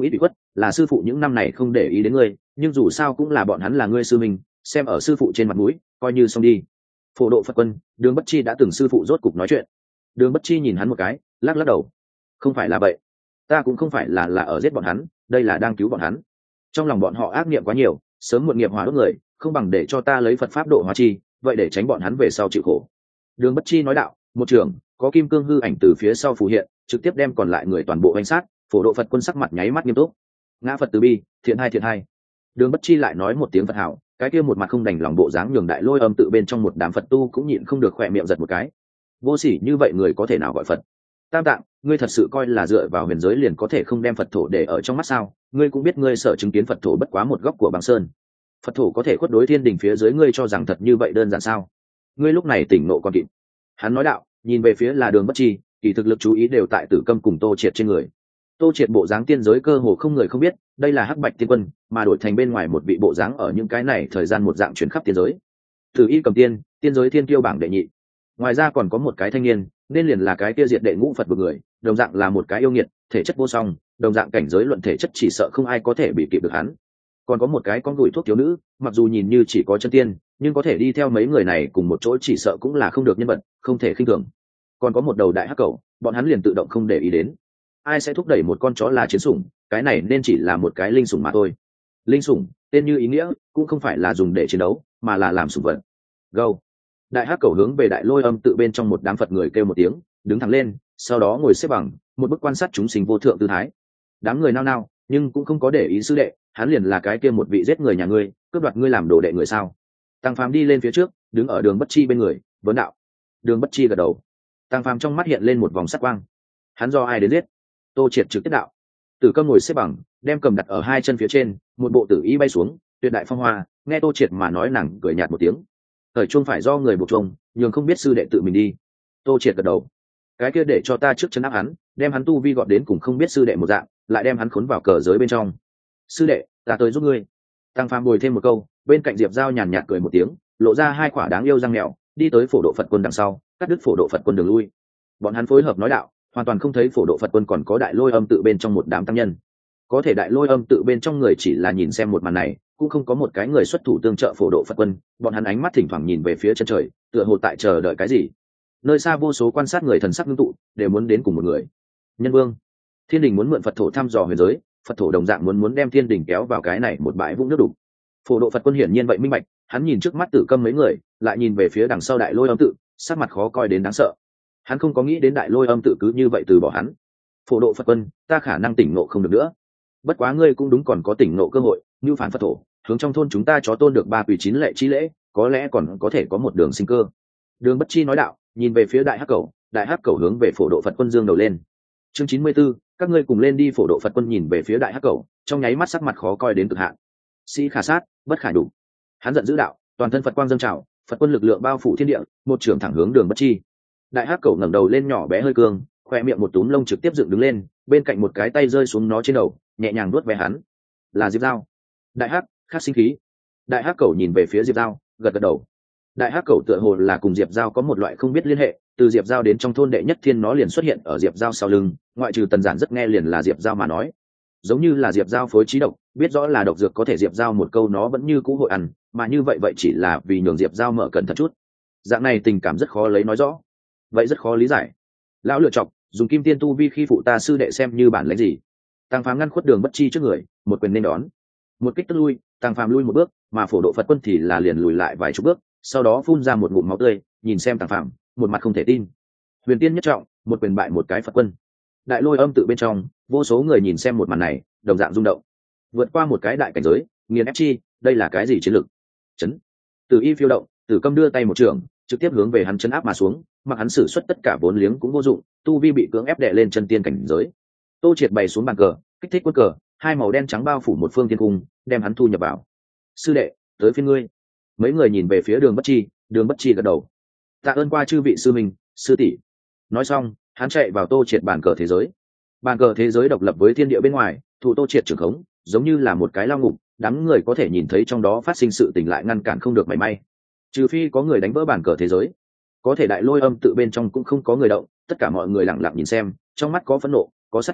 là sư phụ những năm này không để ý đến ngươi, nhưng dù sao cũng là bọn hắn là ngươi sư mình, xem ở sư phụ trên mặt mũi, coi như xong đi. Phổ độ Phật quân, Đường Bất Chi đã từng sư phụ rốt cục nói chuyện. Đường Bất Chi nhìn hắn một cái, lắc lắc đầu. Không phải là vậy, ta cũng không phải là là ở giết bọn hắn, đây là đang cứu bọn hắn. Trong lòng bọn họ ác niệm quá nhiều, sớm muộn nghiệp hóa đốt người, không bằng để cho ta lấy Phật pháp độ hóa chi, vậy để tránh bọn hắn về sau chịu khổ. Đường Bất Chi nói đạo, một trường, có kim cương hư ảnh từ phía sau phù hiện, trực tiếp đem còn lại người toàn bộ hành sát. Phổ độ Phật quân sắc mặt nháy mắt nghiêm túc. Ngã Phật từ bi, thiện hai thiện hai. Đường Bất Chi lại nói một tiếng Phật hảo, cái kia một mặt không đành lòng bộ dáng nhường đại lôi âm tự bên trong một đám Phật tu cũng nhịn không được khỏe miệng giật một cái. Vô sỉ như vậy người có thể nào gọi Phật? Tam Tạng, ngươi thật sự coi là dựa vào huyền giới liền có thể không đem Phật thổ để ở trong mắt sao? Ngươi cũng biết ngươi sợ chứng kiến Phật thổ bất quá một góc của băng sơn. Phật thổ có thể khuất đối thiên đình phía dưới, ngươi cho rằng thật như vậy đơn giản sao? Ngươi lúc này tỉnh nộ còn kịp. Hắn nói đạo, nhìn về phía là Đường Bất Chi, kỳ thực lực chú ý đều tại Tử Câm cùng Tô Triệt trên người. Tô Triệt bộ dáng tiên giới cơ hồ không người không biết, đây là Hắc Bạch Tiên Quân, mà đổi thành bên ngoài một vị bộ dáng ở những cái này thời gian một dạng chuyển khắp tiên giới. Tử Y Cầm Tiên, tiên giới thiên kiêu bảng đệ nhị. Ngoài ra còn có một cái thanh niên, nên liền là cái kia diệt đệ ngũ Phật vực người, đồng dạng là một cái yêu nghiệt, thể chất vô song, đồng dạng cảnh giới luận thể chất chỉ sợ không ai có thể bị kịp được hắn. Còn có một cái con gùi thuốc thiếu nữ, mặc dù nhìn như chỉ có chân tiên, nhưng có thể đi theo mấy người này cùng một chỗ chỉ sợ cũng là không được nhân vật, không thể khinh thường. Còn có một đầu đại hắc cầu, bọn hắn liền tự động không để ý đến. Ai sẽ thúc đẩy một con chó là chiến sủng, cái này nên chỉ là một cái linh sủng mà thôi. Linh sủng, tên như ý nghĩa, cũng không phải là dùng để chiến đấu, mà là làm sủng vật. Go. Đại hắc cầu hướng về đại lôi âm tự bên trong một đám Phật người kêu một tiếng, đứng thẳng lên, sau đó ngồi xếp bằng, một bức quan sát chúng sinh vô thượng tư thái. Đám người nao nao, nhưng cũng không có để ý sư đệ, hắn liền là cái kia một vị giết người nhà ngươi, cướp đoạt ngươi làm đồ đệ người sao? Tăng Phàm đi lên phía trước, đứng ở Đường Bất Chi bên người, vấn đạo. Đường Bất Chi gật đầu. Tăng Phàm trong mắt hiện lên một vòng sắc quang. Hắn do ai đến giết? Tô Triệt trực tiếp đạo. Tử Câm ngồi xếp bằng, đem cầm đặt ở hai chân phía trên, một bộ tử y bay xuống, tuyệt đại phong hoa, nghe Tô Triệt mà nói nàng cười nhạt một tiếng. Thời chuông phải do người buộc chuông, nhường không biết sư đệ tự mình đi. Tô Triệt gật đầu. Cái kia để cho ta trước chân áp hắn, đem hắn tu vi gọt đến cùng không biết sư đệ một dạng, lại đem hắn khốn vào cờ giới bên trong. Sư đệ, ta tới giúp ngươi. Tăng Phàm bồi thêm một câu, bên cạnh Diệp Giao nhàn nhạt cười một tiếng, lộ ra hai quả đáng yêu răng mèo, đi tới phổ độ Phật quân đằng sau, cắt đứt phổ độ Phật quân đường lui. Bọn hắn phối hợp nói đạo, hoàn toàn không thấy phổ độ Phật quân còn có đại lôi âm tự bên trong một đám tăng nhân. Có thể đại lôi âm tự bên trong người chỉ là nhìn xem một màn này, cũng không có một cái người xuất thủ tương trợ phổ độ Phật quân. Bọn hắn ánh mắt thỉnh thoảng nhìn về phía chân trời, tựa hồ tại chờ đợi cái gì. Nơi xa vô số quan sát người thần sắc ngưng tụ, đều muốn đến cùng một người. Nhân Vương, Thiên Đình muốn mượn Phật thổ thăm dò huyền giới, Phật thổ đồng dạng muốn muốn đem Thiên Đình kéo vào cái này một bãi vũng nước đục. Phổ độ Phật quân hiển nhiên vậy minh bạch, hắn nhìn trước mắt Tử Câm mấy người, lại nhìn về phía đằng sau đại lôi âm tự, sắc mặt khó coi đến đáng sợ. Hắn không có nghĩ đến đại lôi âm tự cứ như vậy từ bỏ hắn. Phổ độ Phật quân, ta khả năng tỉnh ngộ không được nữa, bất quá ngươi cũng đúng còn có tỉnh ngộ cơ hội, như phản Phật thổ, hướng trong thôn chúng ta chó tôn được ba quỷ chín lệ chi lễ, có lẽ còn có thể có một đường sinh cơ. Đường Bất Chi nói đạo, nhìn về phía đại hắc cầu, đại hắc cầu hướng về phổ độ Phật quân dương đầu lên. Chương chín mươi 'bốn, các ngươi cùng lên đi. Phổ độ Phật quân nhìn về phía đại hắc cầu, trong nháy mắt sắc mặt khó coi đến cực hạn. Sĩ khả sát, bất khả đủ. Hắn giận dữ đạo, toàn thân Phật quang dâng trào, Phật quân lực lượng bao phủ thiên địa, một trường thẳng hướng Đường Bất Chi. Đại hắc cầu ngẩng đầu lên nhỏ bé hơi cương, khoe miệng một túm lông trực tiếp dựng đứng lên, bên cạnh một cái tay rơi xuống nó trên đầu, nhẹ nhàng nuốt ve hắn. Là Diệp Giao. Đại hắc, khát sinh khí. Đại hắc cầu nhìn về phía Diệp Giao, gật gật đầu. Đại hắc cầu tựa hồ là cùng Diệp Giao có một loại không biết liên hệ, từ Diệp Giao đến trong thôn đệ nhất thiên nó liền xuất hiện ở Diệp Giao sau lưng, ngoại trừ Tần Giản rất nghe liền là Diệp Giao mà nói, giống như là Diệp Giao phối trí độc, biết rõ là độc dược có thể Diệp Giao một câu nó vẫn như cũ hội ăn, mà như vậy vậy chỉ là vì nhường Diệp Giao mở cẩn thận chút. Dạng này tình cảm rất khó lấy nói rõ, vậy rất khó lý giải. Lão lựa chọc, dùng kim tiên tu vi khi phụ ta sư đệ xem như bản lĩnh gì? Tăng Phàm ngăn khuất Đường Bất Chi trước người, một quyền nên đón, một kích tức lui, Tăng Phàm lui một bước, mà phổ độ Phật quân thì là liền lùi lại vài chục bước, sau đó phun ra một ngụm máu tươi, nhìn xem Tăng Phàm, một mặt không thể tin. Huyền tiên nhất trọng, một quyền bại một cái Phật quân. Đại lôi âm tự bên trong, vô số người nhìn xem một màn này, đồng dạng rung động. Vượt qua một cái đại cảnh giới, nghiền ép chi, đây là cái gì chiến lược? Chấn. Tử y phiêu động, Tử Câm đưa tay một trường, trực tiếp hướng về hắn chấn áp mà xuống, mặc hắn sử xuất tất cả vốn liếng cũng vô dụng, tu vi bị cưỡng ép đè lên chân tiên cảnh giới. Tô Triệt bày xuống bàn cờ, kích thích quân cờ, hai màu đen trắng bao phủ một phương thiên cung, đem hắn thu nhập vào. Sư đệ, tới phiên ngươi. Mấy người nhìn về phía Đường Bất Chi, Đường Bất Chi gật đầu. Tạ ơn qua chư vị sư minh, sư tỷ. Nói xong, hắn chạy vào Tô Triệt bàn cờ thế giới. Bàn cờ thế giới độc lập với thiên địa bên ngoài, thủ Tô Triệt trưởng khống, giống như là một cái lao ngục, đám người có thể nhìn thấy trong đó phát sinh sự tình lại ngăn cản không được mảy may. Trừ phi có người đánh vỡ bàn cờ thế giới, có thể đại lôi âm tự bên trong cũng không có người động, tất cả mọi người lặng lặng nhìn xem, trong mắt có phẫn nộ, có sát ý,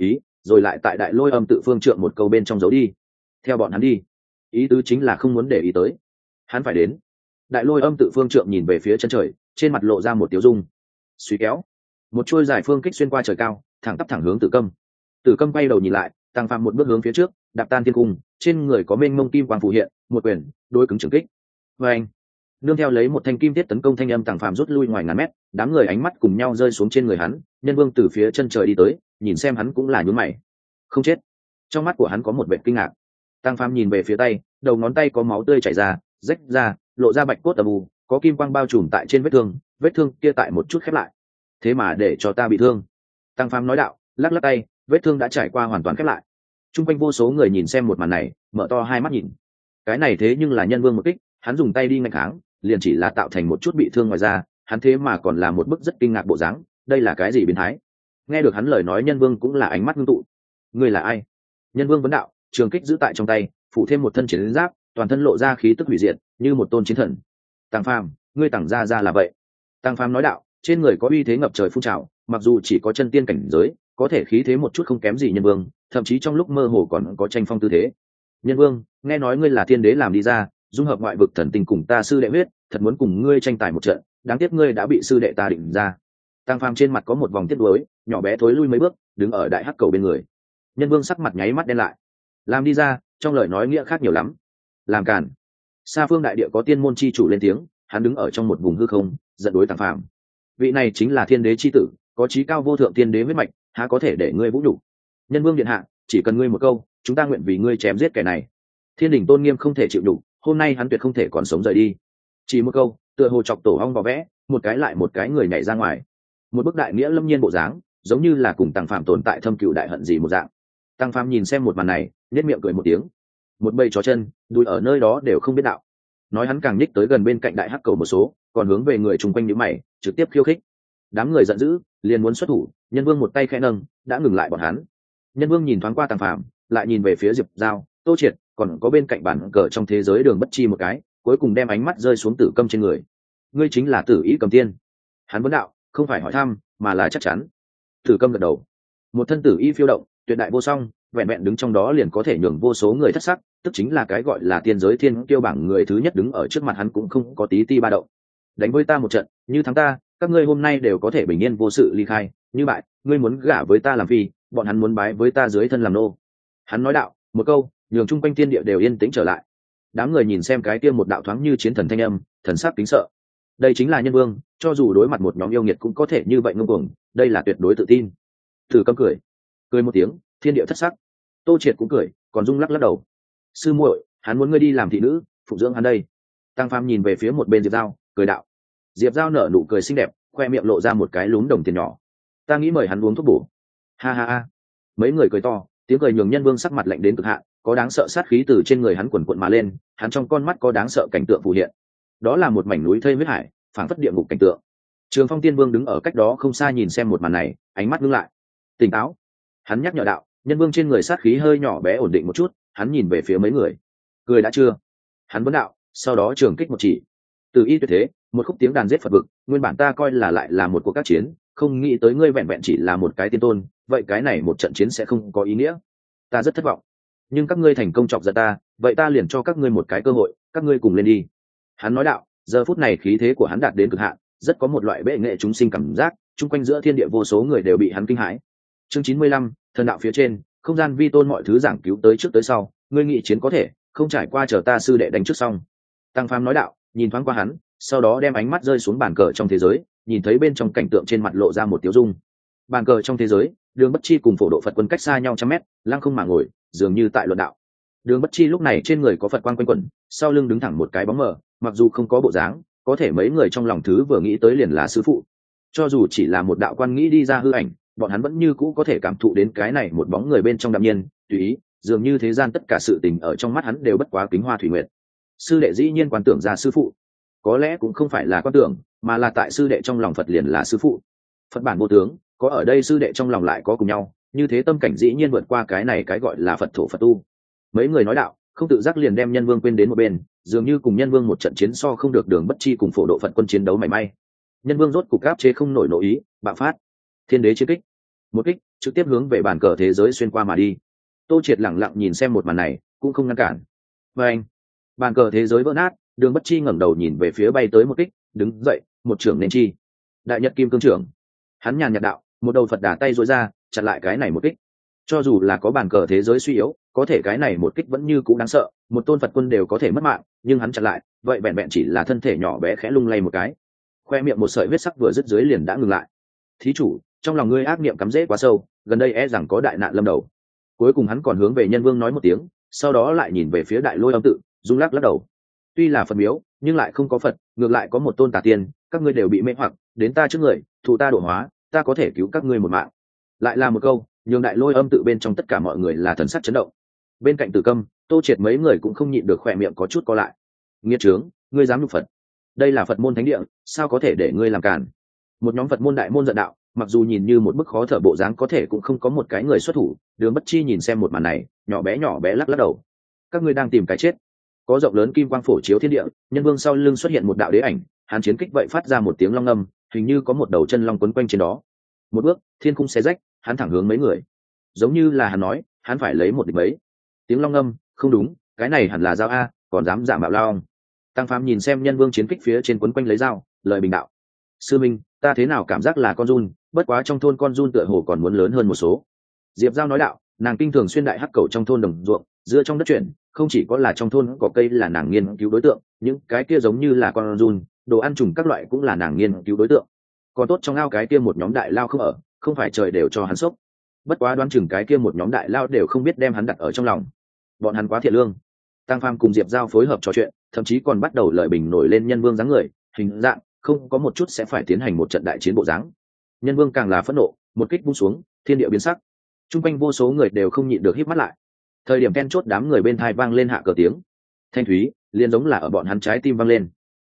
rồi lại tại đại lôi âm tự phương trượng một câu bên trong giấu đi. Theo bọn hắn đi, ý tứ chính là không muốn để ý tới hắn phải đến. Đại lôi âm tự phương trượng nhìn về phía chân trời, trên mặt lộ ra một tiếu dung. Suy kéo, một chuôi dài phương kích xuyên qua trời cao, thẳng tắp thẳng hướng Tử Câm. Tử Câm quay đầu nhìn lại, Tăng Phàm một bước hướng phía trước, đạp tan thiên cung, trên người có mênh mông kim quang phù hiện, một quyền đối cứng trường kích. Và anh, nương theo lấy một thanh kim tiết tấn công thanh âm, Tăng Phàm rút lui ngoài ngàn mét, đám người ánh mắt cùng nhau rơi xuống trên người hắn. Nhân Vương từ phía chân trời đi tới, nhìn xem hắn cũng là nhướng mày. Không chết. Trong mắt của hắn có một vẻ kinh ngạc. Tăng Phàm nhìn về phía tay, đầu ngón tay có máu tươi chảy ra, rách ra, lộ ra bạch cốt âm u, có kim quang bao trùm tại trên vết thương, vết thương kia tại một chút khép lại. Thế mà để cho ta bị thương. Tăng Phàm nói đạo, lắc lắc tay, vết thương đã trải qua hoàn toàn khép lại. Trung quanh vô số người nhìn xem một màn này, mở to hai mắt nhìn. Cái này thế nhưng là Nhân Vương một kích, hắn dùng tay đi ngăn kháng, liền chỉ là tạo thành một chút bị thương ngoài ra, hắn thế mà còn là một bức rất kinh ngạc bộ dáng, đây là cái gì biến thái? Nghe được hắn lời nói, Nhân Vương cũng là ánh mắt ngưng tụ. Ngươi là ai? Nhân Vương vấn đạo, trường kích giữ tại trong tay, phủ thêm một thân chiến giáp, toàn thân lộ ra khí tức hủy diệt, như một tôn chiến thần. Tăng Phàm, ngươi Tăng gia ra là vậy. Tăng Phàm nói đạo, trên người có uy thế ngập trời phun trào, mặc dù chỉ có chân tiên cảnh giới, có thể khí thế một chút không kém gì Nhân Vương, thậm chí trong lúc mơ hồ còn có tranh phong tư thế. Nhân Vương, nghe nói ngươi là thiên đế làm đi ra, dung hợp ngoại vực thần tình cùng ta sư đệ huyết, thật muốn cùng ngươi tranh tài một trận, đáng tiếc ngươi đã bị sư đệ ta định ra. Tăng Phàm trên mặt có một vòng tiếc nuối, nhỏ bé thối lui mấy bước, đứng ở đại hắc cầu bên người. Nhân Vương sắc mặt nháy mắt đen lại. Làm đi ra, trong lời nói nghĩa khác nhiều lắm. Làm cản. Sa phương đại địa có tiên môn chi chủ lên tiếng, hắn đứng ở trong một vùng hư không, giận đối Tăng Phàm. Vị này chính là thiên đế chi tử, có chí cao vô thượng tiên đế huyết mạch, há có thể để ngươi vũ nhục. Nhân Vương điện hạ, chỉ cần ngươi một câu, chúng ta nguyện vì ngươi chém giết kẻ này. Thiên đình tôn nghiêm không thể chịu nhục, hôm nay hắn tuyệt không thể còn sống rời đi. Chỉ một câu, tựa hồ chọc tổ ong vào vẽ, một cái lại một cái người nhảy ra ngoài. Một bức đại nghĩa lâm nhiên bộ dáng, giống như là cùng Tăng Phàm tồn tại thâm cừu đại hận gì một dạng. Tăng Phàm nhìn xem một màn này, nhếch miệng cười một tiếng. Một bầy chó chân, đuôi ở nơi đó đều không biết đạo. Nói hắn càng nhích tới gần bên cạnh đại hắc cầu một số, còn hướng về người chung quanh nhíu mày, trực tiếp khiêu khích. Đám người giận dữ, liền muốn xuất thủ, Nhân Vương một tay khẽ nâng, đã ngừng lại bọn hắn. Nhân Vương nhìn thoáng qua Tăng Phàm, lại nhìn về phía Diệp Giao, Tô Triệt, còn có bên cạnh bản cờ trong thế giới Đường Bất Chi một cái, cuối cùng đem ánh mắt rơi xuống Tử Câm trên người. Ngươi chính là Tử Ý Cầm Tiên? Hắn vấn đạo, không phải hỏi thăm, mà là chắc chắn. Tử Câm gật đầu. Một thân tử y phiêu động, tuyệt đại vô song, vẹn vẹn đứng trong đó liền có thể nhường vô số người thất sắc, tức chính là cái gọi là tiên giới thiên kiêu bảng người thứ nhất, đứng ở trước mặt hắn cũng không có tí ti ba động. Đánh với ta một trận, như thắng ta, các ngươi hôm nay đều có thể bình yên vô sự ly khai, như bại, ngươi muốn gả với ta làm phi, bọn hắn muốn bái với ta dưới thân làm nô. Hắn nói đạo, một câu, nhường chung quanh thiên địa đều yên tĩnh trở lại. Đám người nhìn xem cái kia một đạo thoáng như chiến thần thanh âm, thần sắc kính sợ. Đây chính là Nhân Vương, cho dù đối mặt một nhóm yêu nghiệt cũng có thể như vậy ngông cuồng, đây là tuyệt đối tự tin. Thử Câm cười, cười một tiếng, thiên địa thất sắc. Tô Triệt cũng cười, còn rung lắc lắc đầu. Sư muội, hắn muốn ngươi đi làm thị nữ, phụ dưỡng hắn đây. Tăng Phàm nhìn về phía một bên Diệp Giao, cười đạo. Diệp Giao nở nụ cười xinh đẹp, khoe miệng lộ ra một cái lún đồng tiền nhỏ. Ta nghĩ mời hắn uống thuốc bổ. Ha ha ha. Mấy người cười to, tiếng cười nhường Nhân Vương sắc mặt lạnh đến cực hạn, có đáng sợ sát khí từ trên người hắn quần quận mà lên, hắn trong con mắt có đáng sợ cảnh tượng phù hiện. Đó là một mảnh núi thây huyết hải, phảng phất địa ngục cảnh tượng. Trường Phong Tiên Vương đứng ở cách đó không xa nhìn xem một màn này, ánh mắt ngưng lại. Tỉnh táo. Hắn nhắc nhở đạo, Nhân Vương trên người sát khí hơi nhỏ bé ổn định một chút, hắn nhìn về phía mấy người. Cười đã chưa? Hắn vấn đạo, sau đó trường kích một chỉ. Từ y tuyệt thế, một khúc tiếng đàn giết Phật vực, nguyên bản ta coi là lại là một cuộc các chiến, không nghĩ tới ngươi vẹn vẹn chỉ là một cái tiên tôn, vậy cái này một trận chiến sẽ không có ý nghĩa. Ta rất thất vọng. Nhưng các ngươi thành công chọc giận ta, vậy ta liền cho các ngươi một cái cơ hội, các ngươi cùng lên đi. Hắn nói đạo, giờ phút này khí thế của hắn đạt đến cực hạn, rất có một loại bệ nghệ chúng sinh cảm giác, chung quanh giữa thiên địa vô số người đều bị hắn kinh hãi. Chương chín mươi lăm, thần đạo phía trên, không gian vi tôn mọi thứ giảng cứu tới trước tới sau, ngươi nghị chiến có thể, không trải qua chờ ta sư đệ đánh trước xong. Tăng Phàm nói đạo, nhìn thoáng qua hắn, sau đó đem ánh mắt rơi xuống bàn cờ trong thế giới, nhìn thấy bên trong cảnh tượng trên mặt lộ ra một tiếu dung. Bàn cờ trong thế giới, Đường Bất Chi cùng Phổ Độ Phật quân cách xa nhau trăm mét, lăng không mà ngồi, dường như tại luận đạo. Đường Bất Chi lúc này trên người có Phật quang quanh quẩn, sau lưng đứng thẳng một cái bóng mờ, mặc dù không có bộ dáng, có thể mấy người trong lòng thứ vừa nghĩ tới liền là sư phụ. Cho dù chỉ là một đạo quan nghĩ đi ra hư ảnh, bọn hắn vẫn như cũ có thể cảm thụ đến cái này một bóng người bên trong đạm nhiên, tùy ý, dường như thế gian tất cả sự tình ở trong mắt hắn đều bất quá kính hoa thủy nguyệt. Sư đệ dĩ nhiên quan tưởng ra sư phụ, có lẽ cũng không phải là quan tưởng, mà là tại sư đệ trong lòng Phật liền là sư phụ. Phật bản vô tướng, có ở đây sư đệ trong lòng lại có cùng nhau, như thế tâm cảnh dĩ nhiên vượt qua cái này cái gọi là Phật thổ Phật tu. Mấy người nói đạo, không tự giác liền đem Nhân Vương quên đến một bên, dường như cùng Nhân Vương một trận chiến so không được Đường Bất Chi cùng Phổ Độ Phật quân chiến đấu mảy may. Nhân Vương rốt cục áp chế không nổi nội ý, bạo phát. Thiên đế chiến kích. Một kích, trực tiếp hướng về bàn cờ thế giới xuyên qua mà đi. Tô Triệt lẳng lặng nhìn xem một màn này, cũng không ngăn cản. Và anh, bàn cờ thế giới vỡ nát, Đường Bất Chi ngẩng đầu nhìn về phía bay tới một kích, đứng dậy, một trưởng nên chi. Đại Nhật Kim Cương trưởng. Hắn nhàn nhạt đạo, một đầu Phật đà tay duỗi ra, chặn lại cái này một kích. Cho dù là có bàn cờ thế giới suy yếu, có thể cái này một kích vẫn như cũ đáng sợ, một tôn Phật quân đều có thể mất mạng, nhưng hắn chặn lại, vậy vẹn vẹn chỉ là thân thể nhỏ bé khẽ lung lay một cái. Khoe miệng một sợi huyết sắc vừa dứt dưới liền đã ngừng lại. Thí chủ, trong lòng ngươi ác niệm cắm rễ quá sâu, gần đây e rằng có đại nạn lâm đầu. Cuối cùng hắn còn hướng về Nhân Vương nói một tiếng, sau đó lại nhìn về phía Đại Lôi Âm tự, rung lắc lắc đầu. Tuy là Phật miếu, nhưng lại không có Phật, ngược lại có một tôn tà tiên, các ngươi đều bị mê hoặc, đến ta trước người, thụ ta độ hóa, ta có thể cứu các ngươi một mạng. Lại là một câu, nhường Đại Lôi Âm tự bên trong tất cả mọi người là thần sắc chấn động. Bên cạnh Tử Câm, Tô Triệt mấy người cũng không nhịn được khỏe miệng có chút co lại. Nghiệt trướng, ngươi dám nhục Phật? Đây là Phật môn thánh địa, sao có thể để ngươi làm cản? Một nhóm Phật môn đại môn giận đạo, mặc dù nhìn như một bức khó thở bộ dáng, có thể cũng không có một cái người xuất thủ. Đường Bất Chi nhìn xem một màn này, nhỏ bé nhỏ bé lắc lắc đầu. Các ngươi đang tìm cái chết. Có rộng lớn kim quang phổ chiếu thiên địa, Nhân Vương sau lưng xuất hiện một đạo đế ảnh, hắn chiến kích vậy phát ra một tiếng long ngâm, hình như có một đầu chân long quấn quanh trên đó. Một bước, thiên khung xé rách, hắn thẳng hướng mấy người. Giống như là hắn nói, hắn phải lấy một địch mấy. Tiếng long ngâm, không đúng, cái này hẳn là dao a, còn dám giả mạo lao. Tăng Phàm nhìn xem Nhân Vương chiến kích phía trên quấn quanh lấy dao, lời bình đạo. Sư minh, ta thế nào cảm giác là con giun, bất quá trong thôn con giun tựa hồ còn muốn lớn hơn một số. Diệp Giao nói đạo, nàng kinh thường xuyên đại hắc cầu trong thôn đồng ruộng, dưa trong đất chuyển, không chỉ có là trong thôn có cây là nàng nghiên cứu đối tượng, những cái kia giống như là con giun, đồ ăn trùng các loại cũng là nàng nghiên cứu đối tượng. Còn tốt trong ao cái kia một nhóm đại lao không ở, không phải trời đều cho hắn sốc. Bất quá đoán chừng cái kia một nhóm đại lao đều không biết đem hắn đặt ở trong lòng. Bọn hắn quá thiện lương. Tăng Phàm cùng Diệp Giao phối hợp trò chuyện, thậm chí còn bắt đầu lời bình nổi lên Nhân Vương dáng người, hình dạng, không có một chút sẽ phải tiến hành một trận đại chiến bộ dáng. Nhân Vương càng là phẫn nộ, một kích bung xuống, thiên địa biến sắc. Trung quanh vô số người đều không nhịn được híp mắt lại. Thời điểm then chốt đám người bên thai vang lên hạ cờ tiếng, thanh thúy, liền giống là ở bọn hắn trái tim vang lên.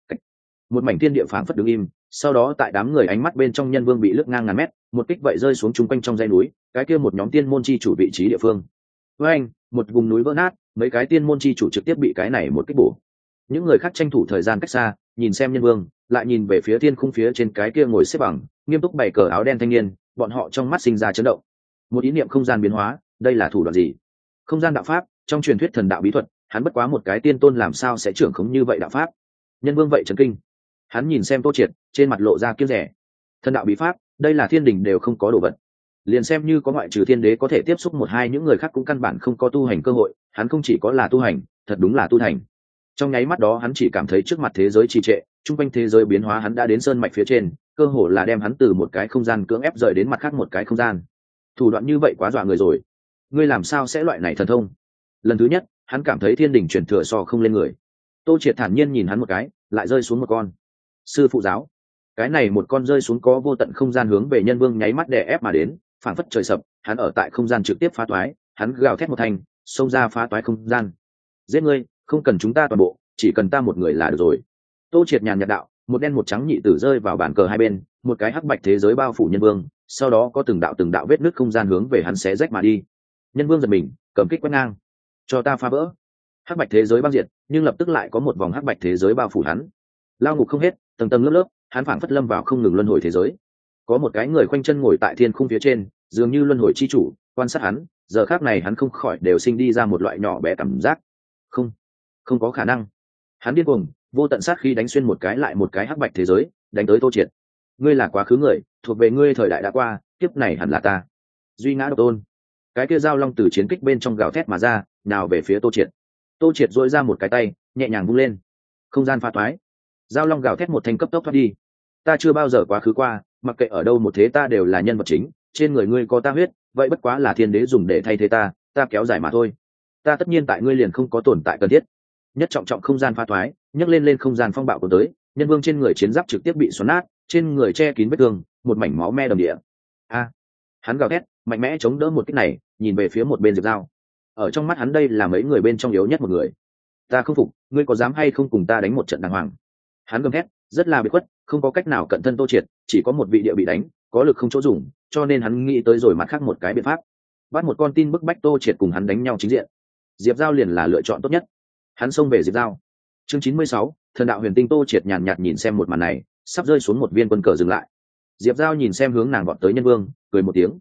Một mảnh thiên địa phảng phất đứng im, sau đó tại đám người ánh mắt bên trong Nhân Vương bị lướt ngang ngàn mét, một kích vậy rơi xuống trung quanh trong dãy núi, cái kia một nhóm tiên môn chi chủ vị trí địa phương. Với anh, một vùng núi vỡ nát, mấy cái tiên môn chi chủ trực tiếp bị cái này một kích bổ. Những người khác tranh thủ thời gian cách xa, nhìn xem Nhân Vương, lại nhìn về phía thiên khung phía trên cái kia ngồi xếp bằng, nghiêm túc bày cờ áo đen thanh niên, bọn họ trong mắt sinh ra chấn động. Một ý niệm không gian biến hóa, đây là thủ đoạn gì? Không gian đạo pháp, trong truyền thuyết thần đạo bí thuật, hắn bất quá một cái tiên tôn làm sao sẽ trưởng khống như vậy đạo pháp? Nhân Vương vậy chấn kinh. Hắn nhìn xem Tô Triệt, trên mặt lộ ra kiêu rẻ. Thần đạo bí pháp, đây là thiên đình đều không có đồ vật. Liền xem như có ngoại trừ thiên đế có thể tiếp xúc một hai những người khác cũng căn bản không có tu hành cơ hội, hắn không chỉ có là tu hành, thật đúng là tu thành. Trong nháy mắt đó hắn chỉ cảm thấy trước mặt thế giới trì trệ, chung quanh thế giới biến hóa, hắn đã đến sơn mạch phía trên, cơ hồ là đem hắn từ một cái không gian cưỡng ép rời đến mặt khác một cái không gian. Thủ đoạn như vậy quá dọa người rồi. Ngươi làm sao sẽ loại này thần thông? Lần thứ nhất, hắn cảm thấy thiên đình truyền thừa so không lên người. Tô Triệt thản nhiên nhìn hắn một cái, lại rơi xuống một con. Sư phụ giáo. Cái này một con rơi xuống có vô tận không gian hướng về Nhân Vương nháy mắt đè ép mà đến, phảng phất trời sập, hắn ở tại không gian trực tiếp phá toái, hắn gào thét một thành, xông ra phá toái không gian. Giết ngươi, không cần chúng ta toàn bộ, chỉ cần ta một người là được rồi. Tô Triệt nhàn nhạt đạo, một đen một trắng nhị tử rơi vào bàn cờ hai bên, một cái hắc bạch thế giới bao phủ Nhân Vương, sau đó có từng đạo từng đạo vết nứt không gian hướng về hắn xé rách mà đi. Nhân Vương giật mình, cầm kích quét ngang, cho ta phá vỡ. Hắc bạch thế giới băng diệt, nhưng lập tức lại có một vòng hắc bạch thế giới bao phủ hắn. Lao ngục không hết, tầng tầng lớp lớp, hắn phảng phất lâm vào không ngừng luân hồi thế giới. Có một cái người khoanh chân ngồi tại thiên khung phía trên, dường như luân hồi chi chủ, quan sát hắn, giờ khác này hắn không khỏi đều sinh đi ra một loại nhỏ bé cảm giác. Không, không có khả năng. Hắn điên cuồng, vô tận sát khi đánh xuyên một cái lại một cái hắc bạch thế giới, đánh tới Tô Triệt. Ngươi là quá khứ người, thuộc về ngươi thời đại đã qua, kiếp này hẳn là ta. Duy ngã độc tôn. Cái kia dao long từ chiến kích bên trong gào thét mà ra, nào về phía Tô Triệt. Tô Triệt dội ra một cái tay, nhẹ nhàng vung lên. Không gian pha toái. Dao long gào thét một thanh cấp tốc thoát đi. Ta chưa bao giờ quá khứ qua, mặc kệ ở đâu một thế ta đều là nhân vật chính, trên người ngươi có ta huyết, vậy bất quá là thiên đế dùng để thay thế ta, ta kéo dài mà thôi. Ta tất nhiên tại ngươi liền không có tồn tại cần thiết. Nhất trọng trọng không gian pha thoái, nhấc lên lên không gian phong bạo của tới, Nhân Vương trên người chiến giáp trực tiếp bị xoắn nát, trên người che kín vết thương, một mảnh máu me đầm địa. A! Hắn gào thét, mạnh mẽ chống đỡ một kích này, nhìn về phía một bên Diệp Dao. Ở trong mắt hắn đây là mấy người bên trong yếu nhất một người. Ta không phục, ngươi có dám hay không cùng ta đánh một trận đàng hoàng? Hắn gầm thét, rất là biệt khuất, không có cách nào cận thân Tô Triệt, chỉ có một vị địa bị đánh, có lực không chỗ dùng, cho nên hắn nghĩ tới rồi mặt khác một cái biện pháp, bắt một con tin bức bách Tô Triệt cùng hắn đánh nhau chính diện. Diệp Dao liền là lựa chọn tốt nhất. Hắn xông về Diệp Dao. Chương chín mươi sáu, thần đạo huyền tinh. Tô Triệt nhàn nhạt nhìn xem một màn này, sắp rơi xuống một viên quân cờ dừng lại. Diệp Dao nhìn xem hướng nàng vọt tới Nhân Vương, cười một tiếng.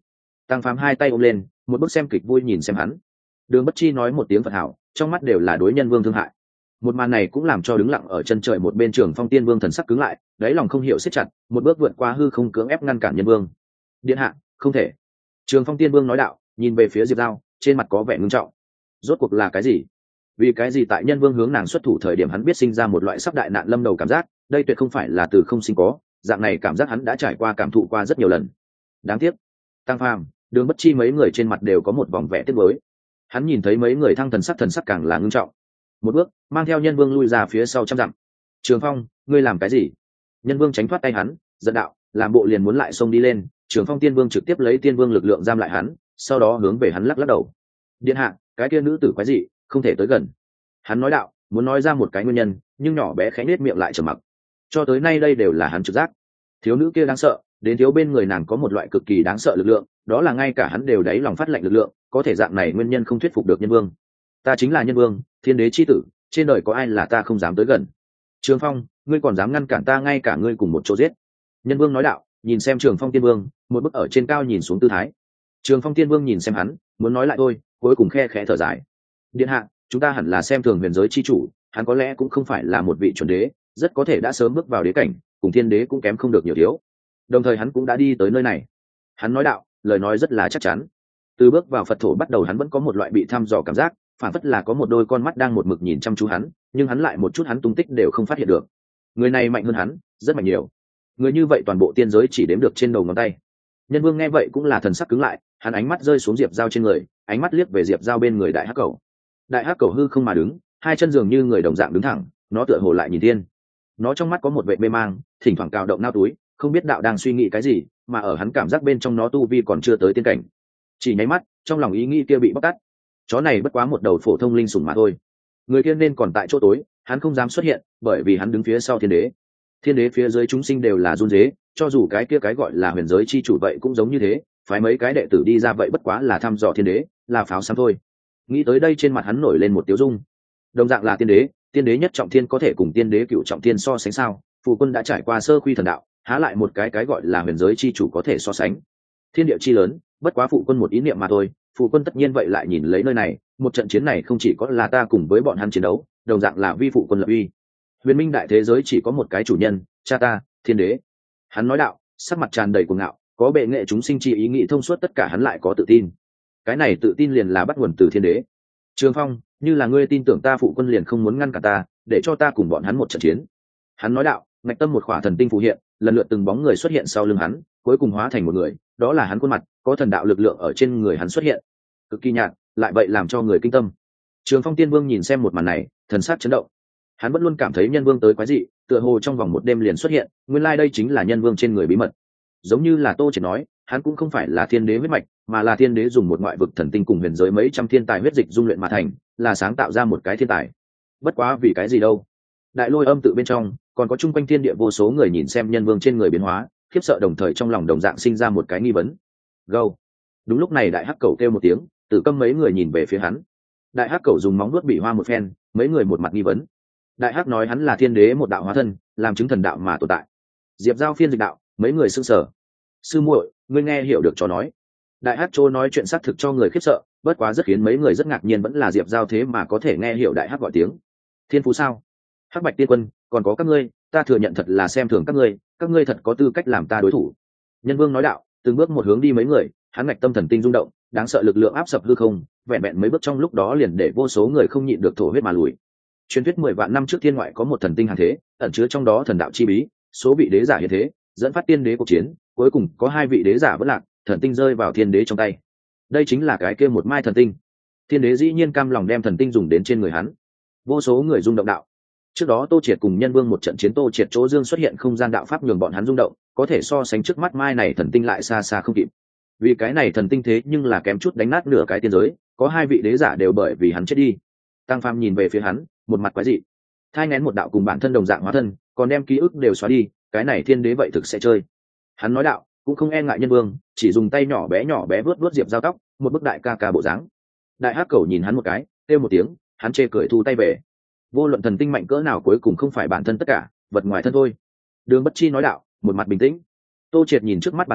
Tăng Phàm hai tay ôm lên, một bức xem kịch vui nhìn xem hắn. Đường Bất Chi nói một tiếng Phật hảo, trong mắt đều là đối Nhân Vương thương hại. Một màn này cũng làm cho đứng lặng ở chân trời một bên Trường Phong Tiên Vương thần sắc cứng lại, đáy lòng không hiểu siết chặt, một bước vượt qua hư không cưỡng ép ngăn cản Nhân Vương. Điện hạ, không thể. Trường Phong Tiên Vương nói đạo, nhìn về phía Diệp Dao, trên mặt có vẻ ngưng trọng. Rốt cuộc là cái gì? Vì cái gì tại Nhân Vương hướng nàng xuất thủ thời điểm hắn biết sinh ra một loại sắp đại nạn lâm đầu cảm giác, đây tuyệt không phải là từ không sinh có, dạng này cảm giác hắn đã trải qua cảm thụ qua rất nhiều lần. Đáng tiếc. Tăng Phàm, Đường Bất Chi mấy người trên mặt đều có một vòng vẻ tiếc nuối. Hắn nhìn thấy mấy người thăng thần sắc thần sắc càng là ngưng trọng. Một bước, mang theo Nhân Vương lui ra phía sau trăm dặm. Trường Phong, ngươi làm cái gì? Nhân Vương tránh thoát tay hắn, giận đạo, làm bộ liền muốn lại xông đi lên. Trường Phong Tiên Vương trực tiếp lấy Tiên Vương lực lượng giam lại hắn, sau đó hướng về hắn lắc lắc đầu. Điện hạ, cái kia nữ tử quái dị, không thể tới gần. Hắn nói đạo, muốn nói ra một cái nguyên nhân, nhưng nhỏ bé khẽ nết miệng lại trầm mặc. Cho tới nay đây đều là hắn trực giác. Thiếu nữ kia đáng sợ, đến thiếu bên người nàng có một loại cực kỳ đáng sợ lực lượng, đó là ngay cả hắn đều đáy lòng phát lệnh lực lượng, có thể dạng này nguyên nhân không thuyết phục được Nhân Vương. Ta chính là Nhân Vương, thiên đế chi tử, trên đời có ai là ta không dám tới gần. Trường Phong, ngươi còn dám ngăn cản ta, ngay cả ngươi cùng một chỗ giết. Nhân Vương nói đạo, nhìn xem Trường Phong Tiên Vương, một bức ở trên cao nhìn xuống tư thái. Trường Phong Tiên Vương nhìn xem hắn, muốn nói lại thôi, cuối cùng khe khẽ thở dài. Điện hạ, chúng ta hẳn là xem thường huyền giới chi chủ, hắn có lẽ cũng không phải là một vị chuẩn đế, rất có thể đã sớm bước vào đế cảnh, cùng thiên đế cũng kém không được nhiều thiếu. Đồng thời hắn cũng đã đi tới nơi này. Hắn nói đạo, lời nói rất là chắc chắn. Từ bước vào Phật thổ bắt đầu hắn vẫn có một loại bị thăm dò cảm giác, phản phất là có một đôi con mắt đang một mực nhìn chăm chú hắn, nhưng hắn lại một chút hắn tung tích đều không phát hiện được. Người này mạnh hơn hắn, rất mạnh nhiều. Người như vậy toàn bộ tiên giới chỉ đếm được trên đầu ngón tay. Nhân Vương nghe vậy cũng là thần sắc cứng lại, hắn ánh mắt rơi xuống Diệp Dao trên người, ánh mắt liếc về Diệp Dao bên người Đại Hắc Cẩu. Đại Hắc Cẩu hư không mà đứng, hai chân dường như người đồng dạng đứng thẳng, nó tựa hồ lại nhìn thiên. Nó trong mắt có một vệ mê mang, thỉnh thoảng cào động nao túi, không biết đạo đang suy nghĩ cái gì, mà ở hắn cảm giác bên trong nó tu vi còn chưa tới tiên cảnh. Chỉ nháy mắt, trong lòng ý nghĩ kia bị bóc tát. Chó này bất quá một đầu phổ thông linh sủng mà thôi. Người kia nên còn tại chỗ tối, hắn không dám xuất hiện, bởi vì hắn đứng phía sau thiên đế. Thiên đế phía dưới chúng sinh đều là run rế, cho dù cái kia cái gọi là huyền giới chi chủ vậy cũng giống như thế, phái mấy cái đệ tử đi ra vậy bất quá là thăm dò thiên đế, là pháo sáng thôi. Nghĩ tới đây trên mặt hắn nổi lên một tiếu dung. Đồng dạng là tiên đế, tiên đế nhất trọng thiên có thể cùng tiên đế cựu trọng thiên so sánh sao? Phù quân đã trải qua sơ quy thần đạo, há lại một cái cái gọi là huyền giới chi chủ có thể so sánh. Thiên địa chi lớn, bất quá phụ quân một ý niệm mà thôi. Phụ quân tất nhiên vậy lại nhìn lấy nơi này, một trận chiến này không chỉ có là ta cùng với bọn hắn chiến đấu, đồng dạng là vi phụ quân lập uy. Huyền minh đại thế giới chỉ có một cái chủ nhân, cha ta, thiên đế. Hắn nói đạo, sắc mặt tràn đầy cuồng ngạo, có bệ nghệ chúng sinh chi ý nghĩ thông suốt tất cả hắn lại có tự tin. Cái này tự tin liền là bắt nguồn từ thiên đế. Trường Phong, như là ngươi tin tưởng ta phụ quân liền không muốn ngăn cản ta, để cho ta cùng bọn hắn một trận chiến. Hắn nói đạo, ngạch tâm một khỏa thần tinh phù hiện, lần lượt từng bóng người xuất hiện sau lưng hắn, cuối cùng hóa thành một người, đó là hắn khuôn mặt, có thần đạo lực lượng ở trên người hắn xuất hiện, cực kỳ nhạt, lại vậy làm cho người kinh tâm. Trường Phong Tiên Vương nhìn xem một màn này, thần sắc chấn động. Hắn vẫn luôn cảm thấy Nhân Vương tới quái dị, tựa hồ trong vòng một đêm liền xuất hiện, nguyên lai like đây chính là Nhân Vương trên người bí mật. Giống như là Tô Triệt nói, hắn cũng không phải là thiên đế huyết mạch, mà là thiên đế dùng một ngoại vực thần tinh cùng huyền giới mấy trăm thiên tài huyết dịch dung luyện mà thành, là sáng tạo ra một cái thiên tài. Bất quá vì cái gì đâu? Đại Lôi Âm tự bên trong, còn có chung quanh thiên địa vô số người nhìn xem Nhân Vương trên người biến hóa, khiếp sợ đồng thời trong lòng đồng dạng sinh ra một cái nghi vấn. Go. Đúng lúc này Đại Hắc Cẩu kêu một tiếng, Tử Câm mấy người nhìn về phía hắn. Đại Hắc Cẩu dùng móng vuốt bị hoa một phen, mấy người một mặt nghi vấn. Đại Hắc nói hắn là thiên đế một đạo hóa thân, làm chứng thần đạo mà tồn tại. Diệp Giao phiên dịch đạo, mấy người sững sờ. Sư muội, ngươi nghe hiểu được chó nói. Đại Hắc Trô nói chuyện xác thực cho người khiếp sợ, bất quá rất khiến mấy người rất ngạc nhiên vẫn là Diệp Giao thế mà có thể nghe hiểu Đại Hắc gọi tiếng. Thiên phú sao? Hắc Bạch Tiên Quân, còn có các ngươi, ta thừa nhận thật là xem thường các ngươi, các ngươi thật có tư cách làm ta đối thủ. Nhân Vương nói đạo, từng bước một hướng đi mấy người, hắn ngạch tâm thần tinh rung động, đáng sợ lực lượng áp sập hư không, vẹn vẹn mấy bước trong lúc đó liền để vô số người không nhịn được thổ huyết mà lùi. Truyền thuyết mười vạn năm trước thiên ngoại có một thần tinh hàng thế, ẩn chứa trong đó thần đạo chi bí, số vị đế giả hiện thế, dẫn phát tiên đế cuộc chiến, cuối cùng có hai vị đế giả vẫn lạc, thần tinh rơi vào thiên đế trong tay. Đây chính là cái kia một mai thần tinh. Thiên đế dĩ nhiên cam lòng đem thần tinh dùng đến trên người hắn. Vô số người rung động đạo. Trước đó Tô Triệt cùng Nhân Vương một trận chiến, Tô Triệt chỗ dương xuất hiện không gian đạo pháp nhường bọn hắn rung động, có thể so sánh trước mắt mai này thần tinh lại xa xa không kịp. Vì cái này thần tinh thế nhưng là kém chút đánh nát nửa cái tiên giới, có hai vị đế giả đều bởi vì hắn chết đi. Tăng Phàm nhìn về phía hắn, một mặt quái dị. Thai nén một đạo cùng bản thân đồng dạng hóa thân, còn đem ký ức đều xóa đi, cái này thiên đế vậy thực sẽ chơi. Hắn nói đạo, cũng không e ngại Nhân Vương, chỉ dùng tay nhỏ bé nhỏ bé vuốt vuốt Diệp Giao tóc, một bức đại ca ca bộ dáng. Đại Hắc Cẩu nhìn hắn một cái, kêu một tiếng, hắn chê cười thu tay về. Vô luận thần tinh mạnh cỡ nào cuối cùng không phải bản thân tất cả, vật ngoài thân thôi. Đường Bất Chi nói đạo, một mặt bình tĩnh. Tô Triệt nhìn trước mắt bàn cờ,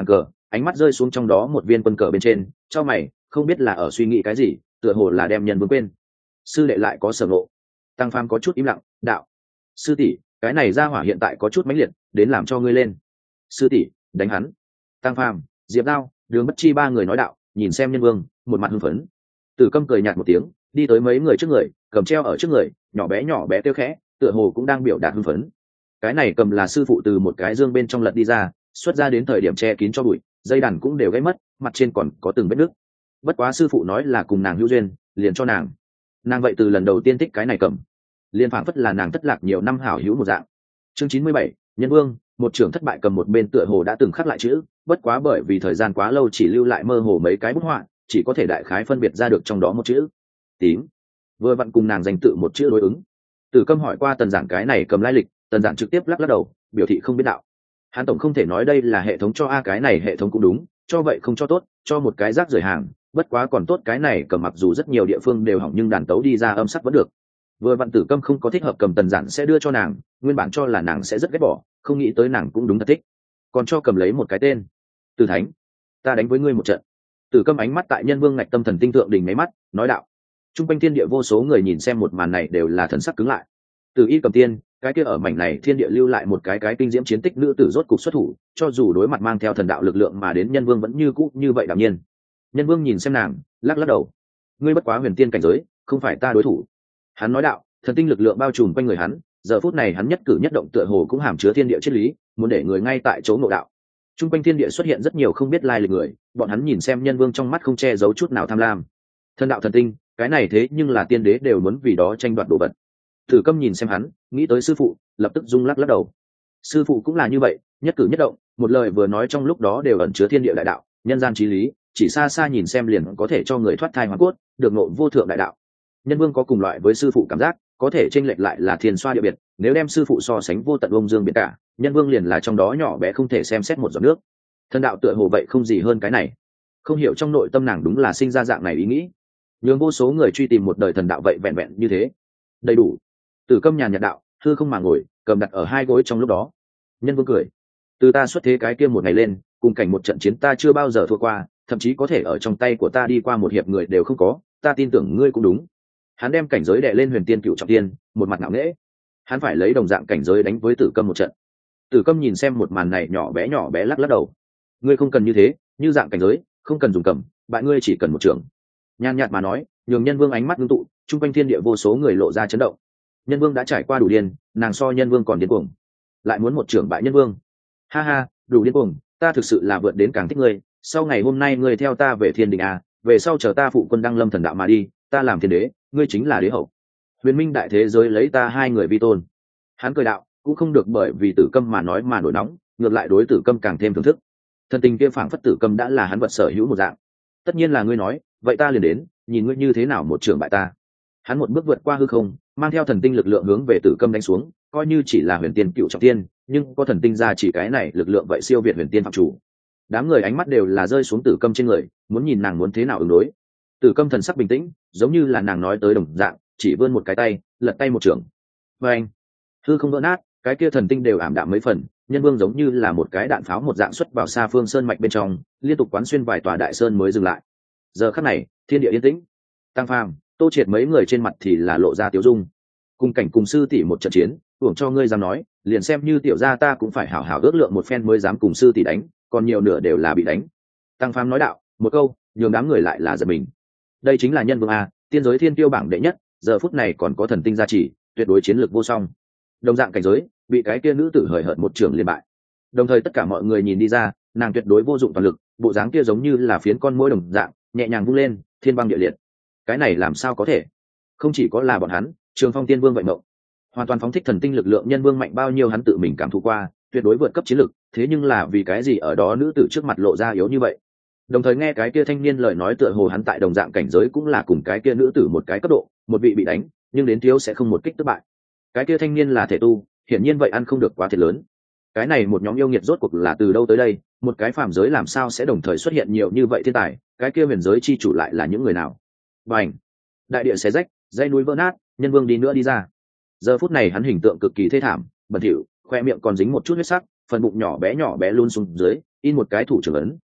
ánh mắt rơi xuống trong đó một viên quân cờ bên trên, cho mày không biết là ở suy nghĩ cái gì, tựa hồ là đem nhân vương quên. Sư đệ lại có sở ngộ. Tăng Phàm có chút im lặng, đạo: sư tỷ, cái này ra hỏa hiện tại có chút mãnh liệt, đến làm cho ngươi lên. Sư tỷ, đánh hắn. Tăng Phàm, Diệp Đao, Đường Bất Chi ba người nói đạo, nhìn xem nhân vương, một mặt hưng phấn. Tử Câm cười nhạt một tiếng, đi tới mấy người trước người, cầm treo ở trước người, nhỏ bé nhỏ bé kêu khẽ, tựa hồ cũng đang biểu đạt hưng phấn. Cái này cầm là sư phụ từ một cái dương bên trong lật đi ra, xuất ra đến thời điểm che kín cho bụi, dây đàn cũng đều gãy mất, mặt trên còn có từng vết nứt. Bất quá sư phụ nói là cùng nàng hữu duyên, liền cho nàng. Nàng vậy từ lần đầu tiên thích cái này cầm, liền phảng phất là nàng thất lạc nhiều năm hảo hữu một dạng. Chương chín mươi bảy, Nhân Vương, một trưởng thất bại cầm một bên tựa hồ đã từng khắc lại chữ, bất quá bởi vì thời gian quá lâu chỉ lưu lại mơ hồ mấy cái bút họa, chỉ có thể đại khái phân biệt ra được trong đó một chữ tím. Vừa vặn cùng nàng danh tự một chữ đối ứng. Tử Câm hỏi qua Tần Giản cái này cầm lai lịch, Tần Giản trực tiếp lắc lắc đầu, biểu thị không biết đạo. Hắn tổng không thể nói đây là hệ thống cho a, cái này hệ thống cũng đúng, cho vậy không cho tốt, cho một cái rác rưởi hàng, bất quá còn tốt cái này cầm mặc dù rất nhiều địa phương đều hỏng nhưng đàn tấu đi ra âm sắc vẫn được. Vừa vặn Tử Câm không có thích hợp cầm, Tần Giản sẽ đưa cho nàng, nguyên bản cho là nàng sẽ rất ghét bỏ, không nghĩ tới nàng cũng đúng thật thích, còn cho cầm lấy một cái tên Tử Thánh. Ta đánh với ngươi một trận. Tử Câm ánh mắt tại Nhân Vương ngạch tâm thần tinh thượng đỉnh mấy mắt, nói đạo. Trung quanh thiên địa vô số người nhìn xem một màn này đều là thần sắc cứng lại. Từ Y cầm tiên, cái kia ở mảnh này thiên địa lưu lại một cái cái kinh diễm chiến tích nữ tử rốt cục xuất thủ, cho dù đối mặt mang theo thần đạo lực lượng mà đến Nhân Vương vẫn như cũ như vậy đạm nhiên. Nhân Vương nhìn xem nàng, lắc lắc đầu. Ngươi bất quá huyền tiên cảnh giới, không phải ta đối thủ. Hắn nói đạo, thần tinh lực lượng bao trùm quanh người hắn, giờ phút này hắn nhất cử nhất động tựa hồ cũng hàm chứa thiên địa triết lý, muốn để người ngay tại chỗ ngộ đạo. Trung quanh thiên địa xuất hiện rất nhiều không biết lai lịch người, bọn hắn nhìn xem Nhân Vương trong mắt không che giấu chút nào tham lam. Thần đạo thần tinh, cái này thế nhưng là tiên đế đều muốn vì đó tranh đoạt đồ vật. Tử Câm nhìn xem hắn, nghĩ tới sư phụ, lập tức rung lắc lắc đầu. Sư phụ cũng là như vậy, nhất cử nhất động, một lời vừa nói trong lúc đó đều ẩn chứa thiên địa đại đạo, nhân gian chí lý, chỉ xa xa nhìn xem liền có thể cho người thoát thai hóa cốt, được ngộ vô thượng đại đạo. Nhân Vương có cùng loại với sư phụ cảm giác, có thể chênh lệch lại là thiên xoa địa biệt, nếu đem sư phụ so sánh vô tận ông dương biển cả, Nhân Vương liền là trong đó nhỏ bé không thể xem xét một giọt nước. Thần đạo tựa hồ vậy không gì hơn cái này. Không hiểu trong nội tâm nàng đúng là sinh ra dạng này ý nghĩ. Nhường vô số người truy tìm một đời thần đạo vậy vẹn vẹn như thế, đầy đủ. Tử Câm nhàn nhạt đạo, hư không mà ngồi, cầm đặt ở hai gối trong lúc đó. Nhân Vương cười, từ ta xuất thế cái kia một ngày lên, cùng cảnh một trận chiến ta chưa bao giờ thua qua, thậm chí có thể ở trong tay của ta đi qua một hiệp người đều không có, ta tin tưởng ngươi cũng đúng. Hắn đem cảnh giới đệ lên huyền tiên cựu trọng tiên, một mặt ngạo nghễ. Hắn phải lấy đồng dạng cảnh giới đánh với Tử Câm một trận. Tử Câm nhìn xem một màn này nhỏ bé nhỏ bé lắc lắc đầu. Ngươi không cần như thế, như dạng cảnh giới, không cần dùng cầm, bạn ngươi chỉ cần một trường. Nhàn nhạt mà nói, nhường Nhân Vương ánh mắt ngưng tụ, trung quanh thiên địa vô số người lộ ra chấn động. Nhân Vương đã trải qua đủ điên, nàng so Nhân Vương còn điên cuồng, lại muốn một trưởng bại Nhân Vương. Ha ha, đủ điên cuồng, ta thực sự là vượt đến càng thích ngươi. Sau ngày hôm nay ngươi theo ta về thiên đình à, về sau chờ ta phụ quân đăng lâm thần đạo mà đi, ta làm thiên đế, ngươi chính là đế hậu. Huyền minh đại thế giới lấy ta hai người vi tôn. Hắn cười đạo, cũng không được bởi vì Tử Câm mà nói mà nổi nóng, ngược lại đối Tử Câm càng thêm thưởng thức. Thần tình kia phảng phất Tử Câm đã là hắn vật sở hữu một dạng. Tất nhiên là ngươi nói, vậy ta liền đến, nhìn ngươi như thế nào một trưởng bại ta. Hắn một bước vượt qua hư không, mang theo thần tinh lực lượng hướng về Tử Câm đánh xuống, coi như chỉ là huyền tiên cựu trọng tiên, nhưng có thần tinh ra chỉ cái này lực lượng vậy siêu việt huyền tiên phạm chủ. Đám người ánh mắt đều là rơi xuống Tử Câm trên người, muốn nhìn nàng muốn thế nào ứng đối. Tử Câm thần sắc bình tĩnh, giống như là nàng nói tới đồng dạng, chỉ vươn một cái tay, lật tay một trưởng. Và anh, hư không vỡ nát, cái kia thần tinh đều ảm đạm mấy phần. Nhân Vương giống như là một cái đạn pháo một dạng xuất vào xa phương sơn mạch bên trong, liên tục quán xuyên vài tòa đại sơn mới dừng lại. Giờ khắc này, thiên địa yên tĩnh. Tăng Phàm, Tô Triệt mấy người trên mặt thì là lộ ra tiêu dung. Cùng cảnh cùng sư tỷ một trận chiến, hưởng cho ngươi dám nói, liền xem như tiểu gia ta cũng phải hảo hảo ước lượng một phen mới dám cùng sư tỷ đánh, còn nhiều nửa đều là bị đánh. Tăng Phàm nói đạo, một câu, nhường đám người lại là giật mình. Đây chính là Nhân Vương a, tiên giới thiên tiêu bảng đệ nhất, giờ phút này còn có thần tinh gia trì, tuyệt đối chiến lược vô song. Đồng dạng cảnh giới, bị cái kia nữ tử hời hợt một trường liên bại. Đồng thời tất cả mọi người nhìn đi ra, nàng tuyệt đối vô dụng toàn lực, bộ dáng kia giống như là phiến con muỗi đồng dạng, nhẹ nhàng vung lên, thiên băng địa liệt. Cái này làm sao có thể? Không chỉ có là bọn hắn, Trường Phong Tiên Vương vậy mộng, hoàn toàn phóng thích thần tinh lực lượng Nhân Vương mạnh bao nhiêu hắn tự mình cảm thụ qua, tuyệt đối vượt cấp chiến lực, thế nhưng là vì cái gì ở đó nữ tử trước mặt lộ ra yếu như vậy? Đồng thời nghe cái kia thanh niên lời nói tựa hồ hắn tại đồng dạng cảnh giới cũng là cùng cái kia nữ tử một cái cấp độ, một vị bị đánh, nhưng đến thiếu sẽ không một kích thất bại. Cái kia thanh niên là thể tu, hiển nhiên vậy ăn không được quá thiệt lớn. Cái này một nhóm yêu nghiệt rốt cuộc là từ đâu tới đây, một cái phàm giới làm sao sẽ đồng thời xuất hiện nhiều như vậy thiên tài, cái kia huyền giới chi chủ lại là những người nào? Bành! Đại địa xé rách, dãy núi vỡ nát, Nhân Vương đi nữa đi ra. Giờ phút này hắn hình tượng cực kỳ thê thảm, bẩn thỉu, khoe miệng còn dính một chút huyết sắc, phần bụng nhỏ bé nhỏ bé luôn xuống dưới, in một cái thủ trưởng ấn,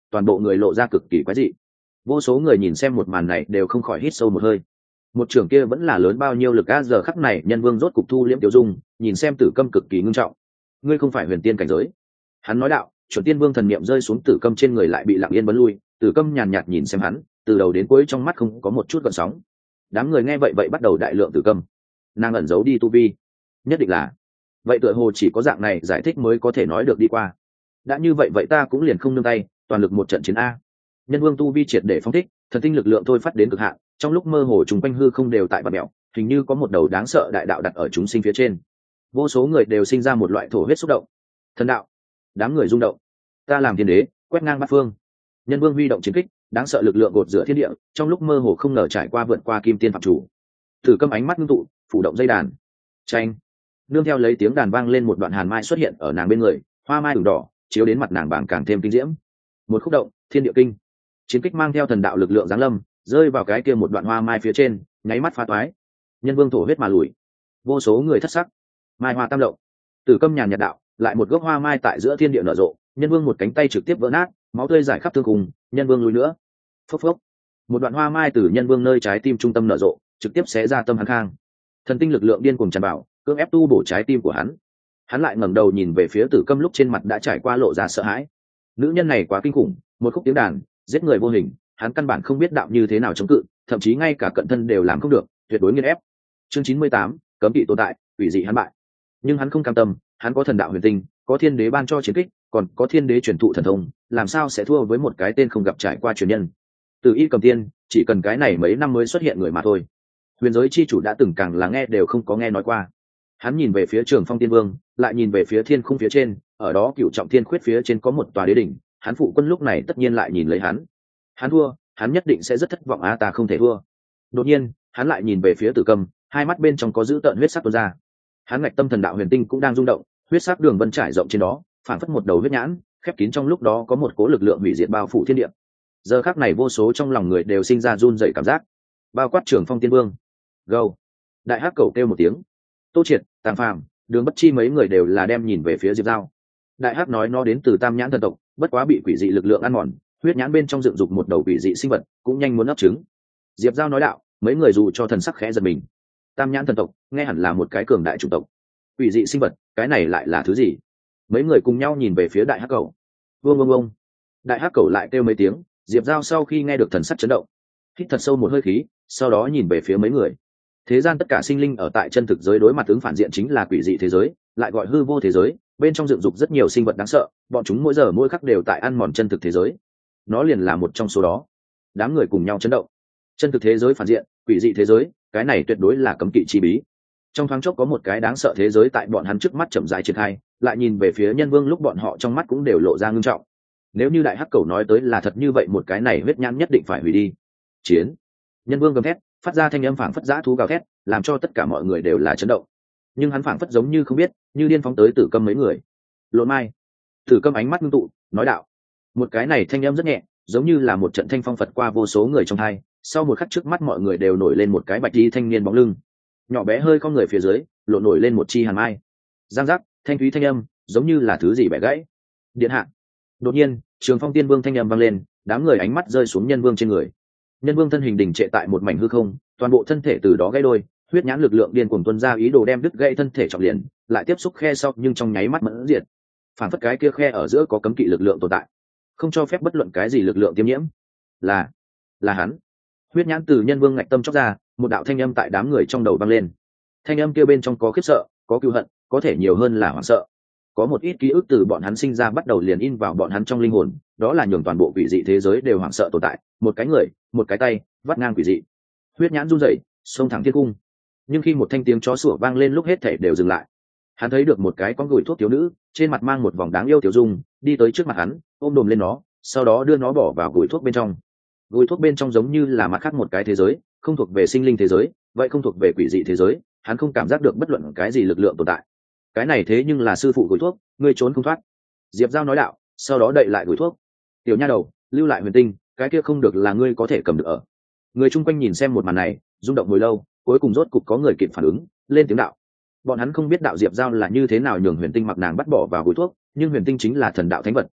toàn bộ người lộ ra cực kỳ quái dị. Vô số người nhìn xem một màn này đều không khỏi hít sâu một hơi. Một trưởng kia vẫn là lớn bao nhiêu lực á, giờ khắc này Nhân Vương rốt cục thu liễm tiêu dung, nhìn xem Tử Câm cực kỳ ngưng trọng. Ngươi không phải huyền tiên cảnh giới. Hắn nói đạo, chuẩn tiên vương thần niệm rơi xuống Tử Câm trên người lại bị lặng yên bấn lui. Tử Câm nhàn nhạt nhìn xem hắn, từ đầu đến cuối trong mắt không có một chút gợn sóng. Đám người nghe vậy vậy bắt đầu đại lượng Tử Câm. Nàng ẩn giấu đi tu vi, nhất định là vậy, tựa hồ chỉ có dạng này giải thích mới có thể nói được đi qua. Đã như vậy vậy ta cũng liền không nương tay, toàn lực một trận chiến a. Nhân Vương tu vi triệt để phóng thích, thần tinh lực lượng thôi phát đến cực hạn, trong lúc mơ hồ trùng quanh hư không đều tại bạt mèo, hình như có một đầu đáng sợ đại đạo đặt ở chúng sinh phía trên. Vô số người đều sinh ra một loại thổ huyết xúc động. Thần đạo, đám người rung động. Ta làm thiên đế, quét ngang bát phương. Nhân Vương huy động chiến kích, đáng sợ lực lượng gột rửa thiên địa, trong lúc mơ hồ không ngờ trải qua vượt qua kim tiên phạm chủ. Tử Câm ánh mắt ngưng tụ, phủ động dây đàn. Chanh. Nương theo lấy tiếng đàn vang lên, một đoạn hàn mai xuất hiện ở nàng bên người, hoa mai ửng đỏ chiếu đến mặt nàng bảng càng thêm kinh diễm. Một khúc động, thiên địa kinh. Chiến kích mang theo thần đạo lực lượng giáng lâm, rơi vào cái kia một đoạn hoa mai phía trên, nháy mắt phá toái. Nhân Vương thổ huyết mà lùi. Vô số người thất sắc. Mai hoa tam động. Tử Câm nhàn nhạt đạo, lại một gốc hoa mai tại giữa thiên địa nở rộ. Nhân Vương một cánh tay trực tiếp vỡ nát, máu tươi rải khắp thương cùng. Nhân Vương lùi nữa. Phốc phốc. Một đoạn hoa mai từ Nhân Vương nơi trái tim trung tâm nở rộ, trực tiếp xé ra tâm hắn khang. Thần tinh lực lượng điên cuồng tràn vào, cưỡng ép tu bổ trái tim của hắn. Hắn lại ngẩng đầu nhìn về phía Tử Câm, lúc trên mặt đã trải qua lộ ra sợ hãi. Nữ nhân này quá kinh khủng, một khúc tiếng đàn giết người vô hình, hắn căn bản không biết đạo như thế nào chống cự, thậm chí ngay cả cận thân đều làm không được, tuyệt đối nghiền ép. Chương chín mươi tám, cấm kỵ tồn tại, quỷ dị hắn bại. Nhưng hắn không cam tâm, hắn có thần đạo huyền tinh, có thiên đế ban cho chiến kích, còn có thiên đế truyền thụ thần thông, làm sao sẽ thua với một cái tên không gặp trải qua truyền nhân. Từ Y Cầm Tiên, chỉ cần cái này mấy năm mới xuất hiện người mà thôi. Huyền giới chi chủ đã từng càng là nghe đều không có nghe nói qua. Hắn nhìn về phía Trường Phong Tiên Vương, lại nhìn về phía thiên khung phía trên, ở đó cựu trọng thiên khuyết phía trên có một tòa đế đỉnh, hắn phụ quân lúc này tất nhiên lại nhìn lấy hắn. Hắn thua, hắn nhất định sẽ rất thất vọng, á ta không thể thua. Đột nhiên, hắn lại nhìn về phía Tử Câm, hai mắt bên trong có dữ tợn huyết sắc tuôn ra. Hắn ngạch tâm thần đạo huyền tinh cũng đang rung động, huyết sắc đường vân trải rộng trên đó, phản phất một đầu huyết nhãn, khép kín trong lúc đó có một cố lực lượng hủy diệt bao phủ thiên địa. Giờ khắc này vô số trong lòng người đều sinh ra run rẩy cảm giác. Bao quát Trường Phong Tiên Vương. Gâu. Đại hắc cầu kêu một tiếng. Tô Triệt, Tàng Phàm, Đường Bất Chi mấy người đều là đem nhìn về phía Diệp Dao. Đại hắc nói nó đến từ Tam Nhãn thần tộc, bất quá bị quỷ dị lực lượng ăn mòn, huyết nhãn bên trong dựng dục một đầu quỷ dị sinh vật, cũng nhanh muốn ấp trứng. Diệp Dao nói đạo, mấy người dù cho thần sắc khẽ giật mình. Tam Nhãn thần tộc, nghe hẳn là một cái cường đại chủng tộc. Quỷ dị sinh vật, cái này lại là thứ gì? Mấy người cùng nhau nhìn về phía đại hắc cầu. Vương vương vương. Đại hắc cầu lại kêu mấy tiếng, Diệp Dao sau khi nghe được thần sắc chấn động, hít thật sâu một hơi khí, sau đó nhìn về phía mấy người. Thế gian tất cả sinh linh ở tại chân thực giới đối mặt ứng phản diện chính là quỷ dị thế giới, lại gọi hư vô thế giới, bên trong dựng dục rất nhiều sinh vật đáng sợ, bọn chúng mỗi giờ mỗi khắc đều tại ăn mòn chân thực thế giới. Nó liền là một trong số đó. Đám người cùng nhau chấn động. Chân thực thế giới phản diện, quỷ dị thế giới, cái này tuyệt đối là cấm kỵ chi bí. Trong thoáng chốc có một cái đáng sợ thế giới tại bọn hắn trước mắt chậm rãi triển khai, lại nhìn về phía Nhân Vương lúc bọn họ trong mắt cũng đều lộ ra ngưng trọng. Nếu như đại hắc cầu nói tới là thật như vậy, một cái này huyết nhãn nhất định phải hủy đi. Chiến. Nhân Vương gầm thét, phát ra thanh âm phảng phất dã thú gào thét, làm cho tất cả mọi người đều là chấn động. Nhưng hắn phảng phất giống như không biết, như điên phóng tới Tử Câm mấy người. Lộn mai. Tử Câm ánh mắt ngưng tụ, nói đạo. Một cái này thanh âm rất nhẹ, giống như là một trận thanh phong phật qua vô số người trong hai. Sau một khắc trước mắt mọi người đều nổi lên một cái bạch y thanh niên bóng lưng, nhỏ bé hơi con người phía dưới lộ nổi lên một chi hàn mai. Giang giác, thanh thúy thanh âm, giống như là thứ gì bẻ gãy. Điện hạ. Đột nhiên, Trường Phong Tiên Vương thanh âm vang lên, đám người ánh mắt rơi xuống Nhân Vương trên người. Nhân Vương thân hình đình trệ tại một mảnh hư không, toàn bộ thân thể từ đó gãy đôi, huyết nhãn lực lượng điên cuồng tuôn ra, ý đồ đem đứt gãy thân thể trọng liền, lại tiếp xúc khe sau nhưng trong nháy mắt mẫn diệt. Phản phất cái kia khe ở giữa có cấm kỵ lực lượng tồn tại, không cho phép bất luận cái gì lực lượng tiêm nhiễm. Là, là hắn. Huyết nhãn từ Nhân Vương ngạch tâm chóc ra, một đạo thanh âm tại đám người trong đầu vang lên. Thanh âm kia bên trong có khiếp sợ, có cừu hận, có thể nhiều hơn là hoảng sợ. Có một ít ký ức từ bọn hắn sinh ra bắt đầu liền in vào bọn hắn trong linh hồn, đó là nhường toàn bộ quỷ dị thế giới đều hoảng sợ tồn tại, một cái người, một cái tay, vắt ngang quỷ dị. Huyết nhãn run rẩy, xông thẳng thiên cung. Nhưng khi một thanh tiếng chó sủa vang lên lúc hết thảy đều dừng lại. Hắn thấy được một cái con gùi thuốc thiếu nữ, trên mặt mang một vòng đáng yêu tiểu dung, đi tới trước mặt hắn, ôm đồm lên nó, sau đó đưa nó bỏ vào gùi thuốc bên trong. Gùi thuốc bên trong giống như là mặt khác một cái thế giới, không thuộc về sinh linh thế giới, vậy không thuộc về quỷ dị thế giới, hắn không cảm giác được bất luận cái gì lực lượng tồn tại. Cái này thế nhưng là sư phụ gùi thuốc, ngươi trốn không thoát. Diệp Giao nói đạo, sau đó đậy lại gùi thuốc. Tiểu nha đầu, lưu lại huyền tinh, cái kia không được là ngươi có thể cầm được ở. Người chung quanh nhìn xem một màn này, rung động hồi lâu, cuối cùng rốt cục có người kịp phản ứng, lên tiếng đạo. Bọn hắn không biết đạo Diệp Giao là như thế nào nhường huyền tinh mặc nàng bắt bỏ vào gùi thuốc, nhưng huyền tinh chính là thần đạo thánh vật,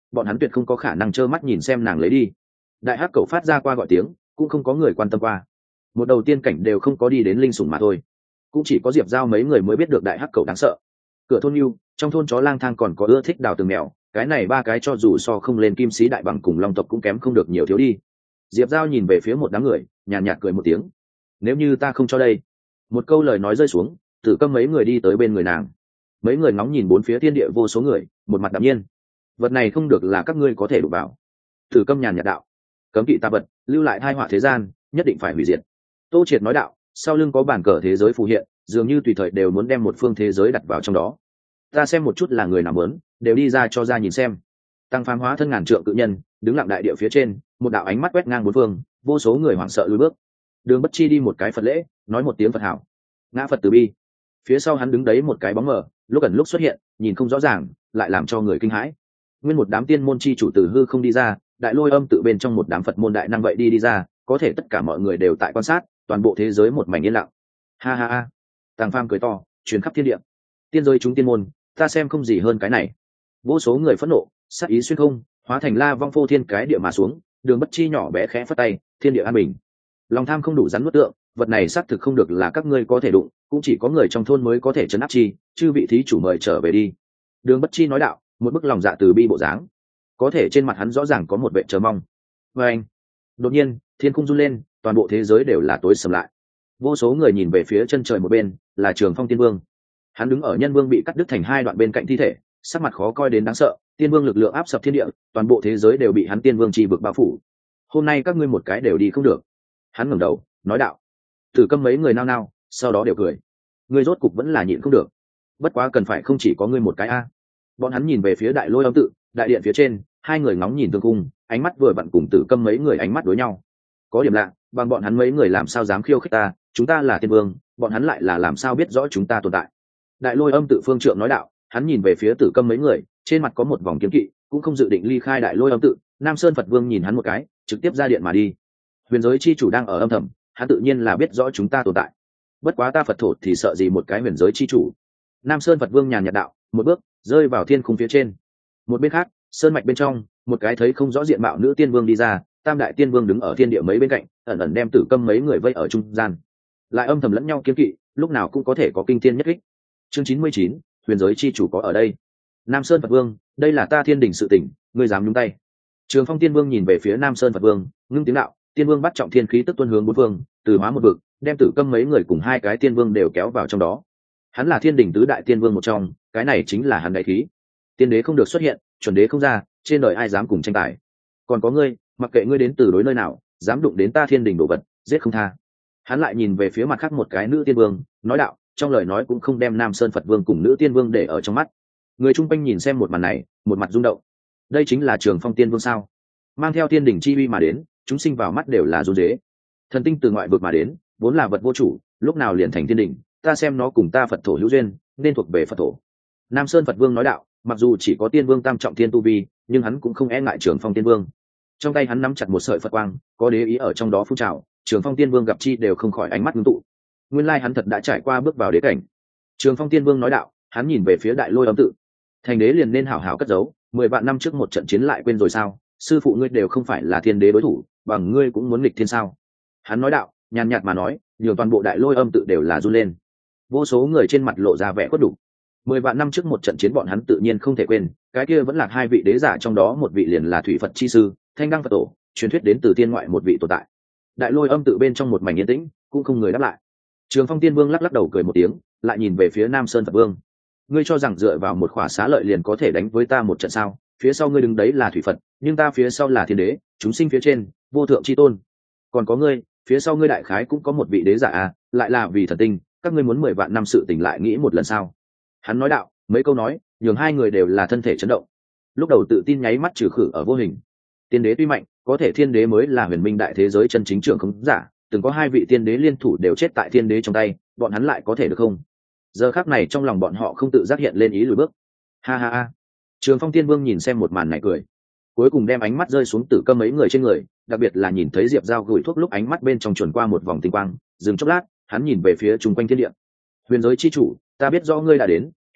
bọn hắn tuyệt không có khả năng trơ mắt nhìn xem nàng lấy đi. Đại hắc cầu phát ra qua gọi tiếng, cũng không có người quan tâm qua. Một đầu tiên cảnh đều không có đi đến linh sủng mà thôi, cũng chỉ có Diệp Giao mấy người mới biết được đại hắc cầu đáng sợ. Cửa thôn yêu, trong thôn chó lang thang còn có ưa thích đào tường mèo, cái này ba cái cho dù so không lên kim sĩ đại bằng cùng long tộc cũng kém không được nhiều thiếu đi. Diệp Giao nhìn về phía một đám người, nhàn nhạt cười một tiếng. Nếu như ta không cho đây. Một câu lời nói rơi xuống, Tử Câm mấy người đi tới bên người nàng. Mấy người ngóng nhìn bốn phía thiên địa vô số người, một mặt đạm nhiên. Vật này không được là các ngươi có thể đụng vào. Tử Câm nhàn nhạt đạo. Cấm kỵ tà vật, lưu lại tai họa thế gian, nhất định phải hủy diệt. Tô Triệt nói đạo, sau lưng có bản cờ thế giới phù hiện, dường như tùy thời đều muốn đem một phương thế giới đặt vào trong đó. Ta xem một chút là người nào muốn, đều đi ra cho ra nhìn xem. Tăng Phàm hóa thân ngàn trượng cự nhân, đứng lặng đại địa phía trên, một đạo ánh mắt quét ngang bốn phương, vô số người hoảng sợ lùi bước. Đường Bất Chi đi một cái Phật lễ, nói một tiếng Phật hảo. Ngã Phật từ bi. Phía sau hắn đứng đấy một cái bóng mờ, lúc ẩn lúc xuất hiện, nhìn không rõ ràng, lại làm cho người kinh hãi. Nguyên một đám tiên môn chi chủ từ hư không đi ra, đại lôi âm tự bên trong một đám Phật môn đại năng vậy đi đi ra, có thể tất cả mọi người đều tại quan sát, toàn bộ thế giới một mảnh yên lặng. Ha ha ha. Tàng Phàm cười to, truyền khắp thiên địa. Tiên giới chúng tiên môn, ta xem không gì hơn cái này. Vô số người phẫn nộ, sát ý xuyên không, hóa thành la vong phô thiên cái địa mà xuống. Đường Bất Chi nhỏ bé khẽ phất tay, thiên địa an bình. Lòng tham không đủ rắn nuốt tượng, vật này xác thực không được là các ngươi có thể đụng, cũng chỉ có người trong thôn mới có thể trấn áp chi, chư vị thí chủ mời trở về đi. Đường Bất Chi nói đạo, một bức lòng dạ từ bi bộ dáng, có thể trên mặt hắn rõ ràng có một vẻ chờ mong. Và anh, đột nhiên thiên khung run lên, toàn bộ thế giới đều là tối sầm lại. Vô số người nhìn về phía chân trời một bên, là Trường Phong Tiên Vương. Hắn đứng ở Nhân Vương bị cắt đứt thành hai đoạn bên cạnh thi thể, sắc mặt khó coi đến đáng sợ. Tiên Vương lực lượng áp sập thiên địa, toàn bộ thế giới đều bị hắn Tiên Vương chi vực bao phủ. Hôm nay các ngươi một cái đều đi không được. Hắn ngẩng đầu, nói đạo. Tử Câm mấy người nao nao, sau đó đều cười. Ngươi rốt cục vẫn là nhịn không được. Bất quá cần phải không chỉ có ngươi một cái a. Bọn hắn nhìn về phía đại lôi âm tự, đại điện phía trên, hai người ngóng nhìn tương cung, ánh mắt vừa vặn cùng Tử Câm mấy người ánh mắt đối nhau. Có điểm lạ, bằng bọn hắn mấy người làm sao dám khiêu khích ta, chúng ta là tiên vương, bọn hắn lại là làm sao biết rõ chúng ta tồn tại. Đại lôi âm tự phương trượng nói đạo, hắn nhìn về phía Tử Câm mấy người, trên mặt có một vòng kiếm kỵ, cũng không dự định ly khai đại lôi âm tự. Nam Sơn Phật Vương nhìn hắn một cái, trực tiếp ra điện mà đi. Huyền giới chi chủ đang ở âm thầm, hắn tự nhiên là biết rõ chúng ta tồn tại. Bất quá ta Phật thổ thì sợ gì một cái huyền giới chi chủ. Nam Sơn Phật Vương nhàn nhạt đạo, một bước rơi vào thiên khung phía trên. Một bên khác, sơn mạch bên trong, một cái thấy không rõ diện mạo nữ tiên vương đi ra, tam đại tiên vương đứng ở thiên địa mấy bên cạnh, ẩn ẩn đem Tử Câm mấy người vây ở trung gian, lại âm thầm lẫn nhau kiếm kỵ, lúc nào cũng có thể có kinh thiên nhất kích. Chương chín mươi chín, huyền giới chi chủ có ở đây. Nam Sơn Phật Vương, đây là ta thiên đình sự tình, ngươi dám nhúng tay? Trường Phong Tiên Vương nhìn về phía Nam Sơn Phật Vương, ngưng tiếng đạo, tiên vương bắt trọng thiên khí tức tuôn hướng bốn phương, từ hóa một vực, đem Tử Câm mấy người cùng hai cái tiên vương đều kéo vào trong đó. Hắn là thiên đình tứ đại tiên vương một trong, cái này chính là hắn đại khí. Tiên đế không được xuất hiện, chuẩn đế không ra, trên đời ai dám cùng tranh tài. Còn có ngươi, mặc kệ ngươi đến từ đối nơi nào, dám đụng đến ta thiên đình đồ vật, giết không tha. Hắn lại nhìn về phía mặt khác một cái nữ tiên vương, nói đạo, trong lời nói cũng không đem Nam Sơn Phật Vương cùng nữ tiên vương để ở trong mắt. Người chung quanh nhìn xem một màn này, một mặt rung động. Đây chính là Trường Phong Tiên Vương sao? Mang theo thiên đình chi uy mà đến, chúng sinh vào mắt đều là run rế. Thần tinh từ ngoại vực mà đến, vốn là vật vô chủ, lúc nào liền thành thiên đình, ta xem nó cùng ta Phật thổ hữu duyên, nên thuộc về Phật thổ. Nam Sơn Phật Vương nói đạo, mặc dù chỉ có tiên vương tam trọng thiên tu vi, nhưng hắn cũng không e ngại Trường Phong Tiên Vương. Trong tay hắn nắm chặt một sợi Phật quang, có đế ý ở trong đó phun trào, Trường Phong Tiên Vương gặp chi đều không khỏi ánh mắt ngưng tụ. Nguyên lai hắn thật đã trải qua bước vào đế cảnh. Trường Phong Tiên Vương nói đạo, hắn nhìn về phía đại lôi âm tự. Thành đế liền nên hảo hảo cất giấu, mười vạn năm trước một trận chiến lại quên rồi sao? Sư phụ ngươi đều không phải là thiên đế đối thủ, bằng ngươi cũng muốn nghịch thiên sao? Hắn nói đạo, nhàn nhạt mà nói, nhiều toàn bộ đại lôi âm tự đều là run lên. Vô số người trên mặt lộ ra vẻ khuất đủ. Mười vạn năm trước một trận chiến bọn hắn tự nhiên không thể quên, cái kia vẫn là hai vị đế giả trong đó một vị liền là Thủy Phật chi sư, Thanh Đăng Phật tổ, truyền thuyết đến từ tiên ngoại một vị tồn tại. Đại lôi âm tự bên trong một mảnh yên tĩnh, cũng không người đáp lại. Trường Phong Tiên Vương lắc lắc đầu cười một tiếng, lại nhìn về phía Nam Sơn Phật Vương. Ngươi cho rằng dựa vào một khỏa xá lợi liền có thể đánh với ta một trận sao? Phía sau ngươi đứng đấy là Thủy Phật, nhưng ta phía sau là thiên đế, chúng sinh phía trên, vô thượng chi tôn. Còn có ngươi, phía sau ngươi đại khái cũng có một vị đế giả à, lại là vì thần tinh, các ngươi muốn mười vạn năm sự tỉnh lại nghĩ một lần sao? Hắn nói đạo, mấy câu nói, nhường hai người đều là thân thể chấn động. Lúc đầu tự tin nháy mắt trừ khử ở vô hình. Tiên đế tuy mạnh, có thể thiên đế mới là huyền minh đại thế giới chân chính trưởng không giả, từng có hai vị tiên đế liên thủ đều chết tại thiên đế trong tay, bọn hắn lại có thể được không? Giờ khắc này trong lòng bọn họ không tự giác hiện lên ý lùi bước. Ha ha ha. Trường Phong Tiên Vương nhìn xem một màn này cười, cuối cùng đem ánh mắt rơi xuống Tử Câm mấy người trên người, đặc biệt là nhìn thấy Diệp Giao gửi thuốc lúc ánh mắt bên trong chuẩn qua một vòng tinh quang, dừng chốc lát, hắn nhìn về phía chung quanh thiên địa. Huyền giới chi chủ, ta biết rõ ngươi đã đến,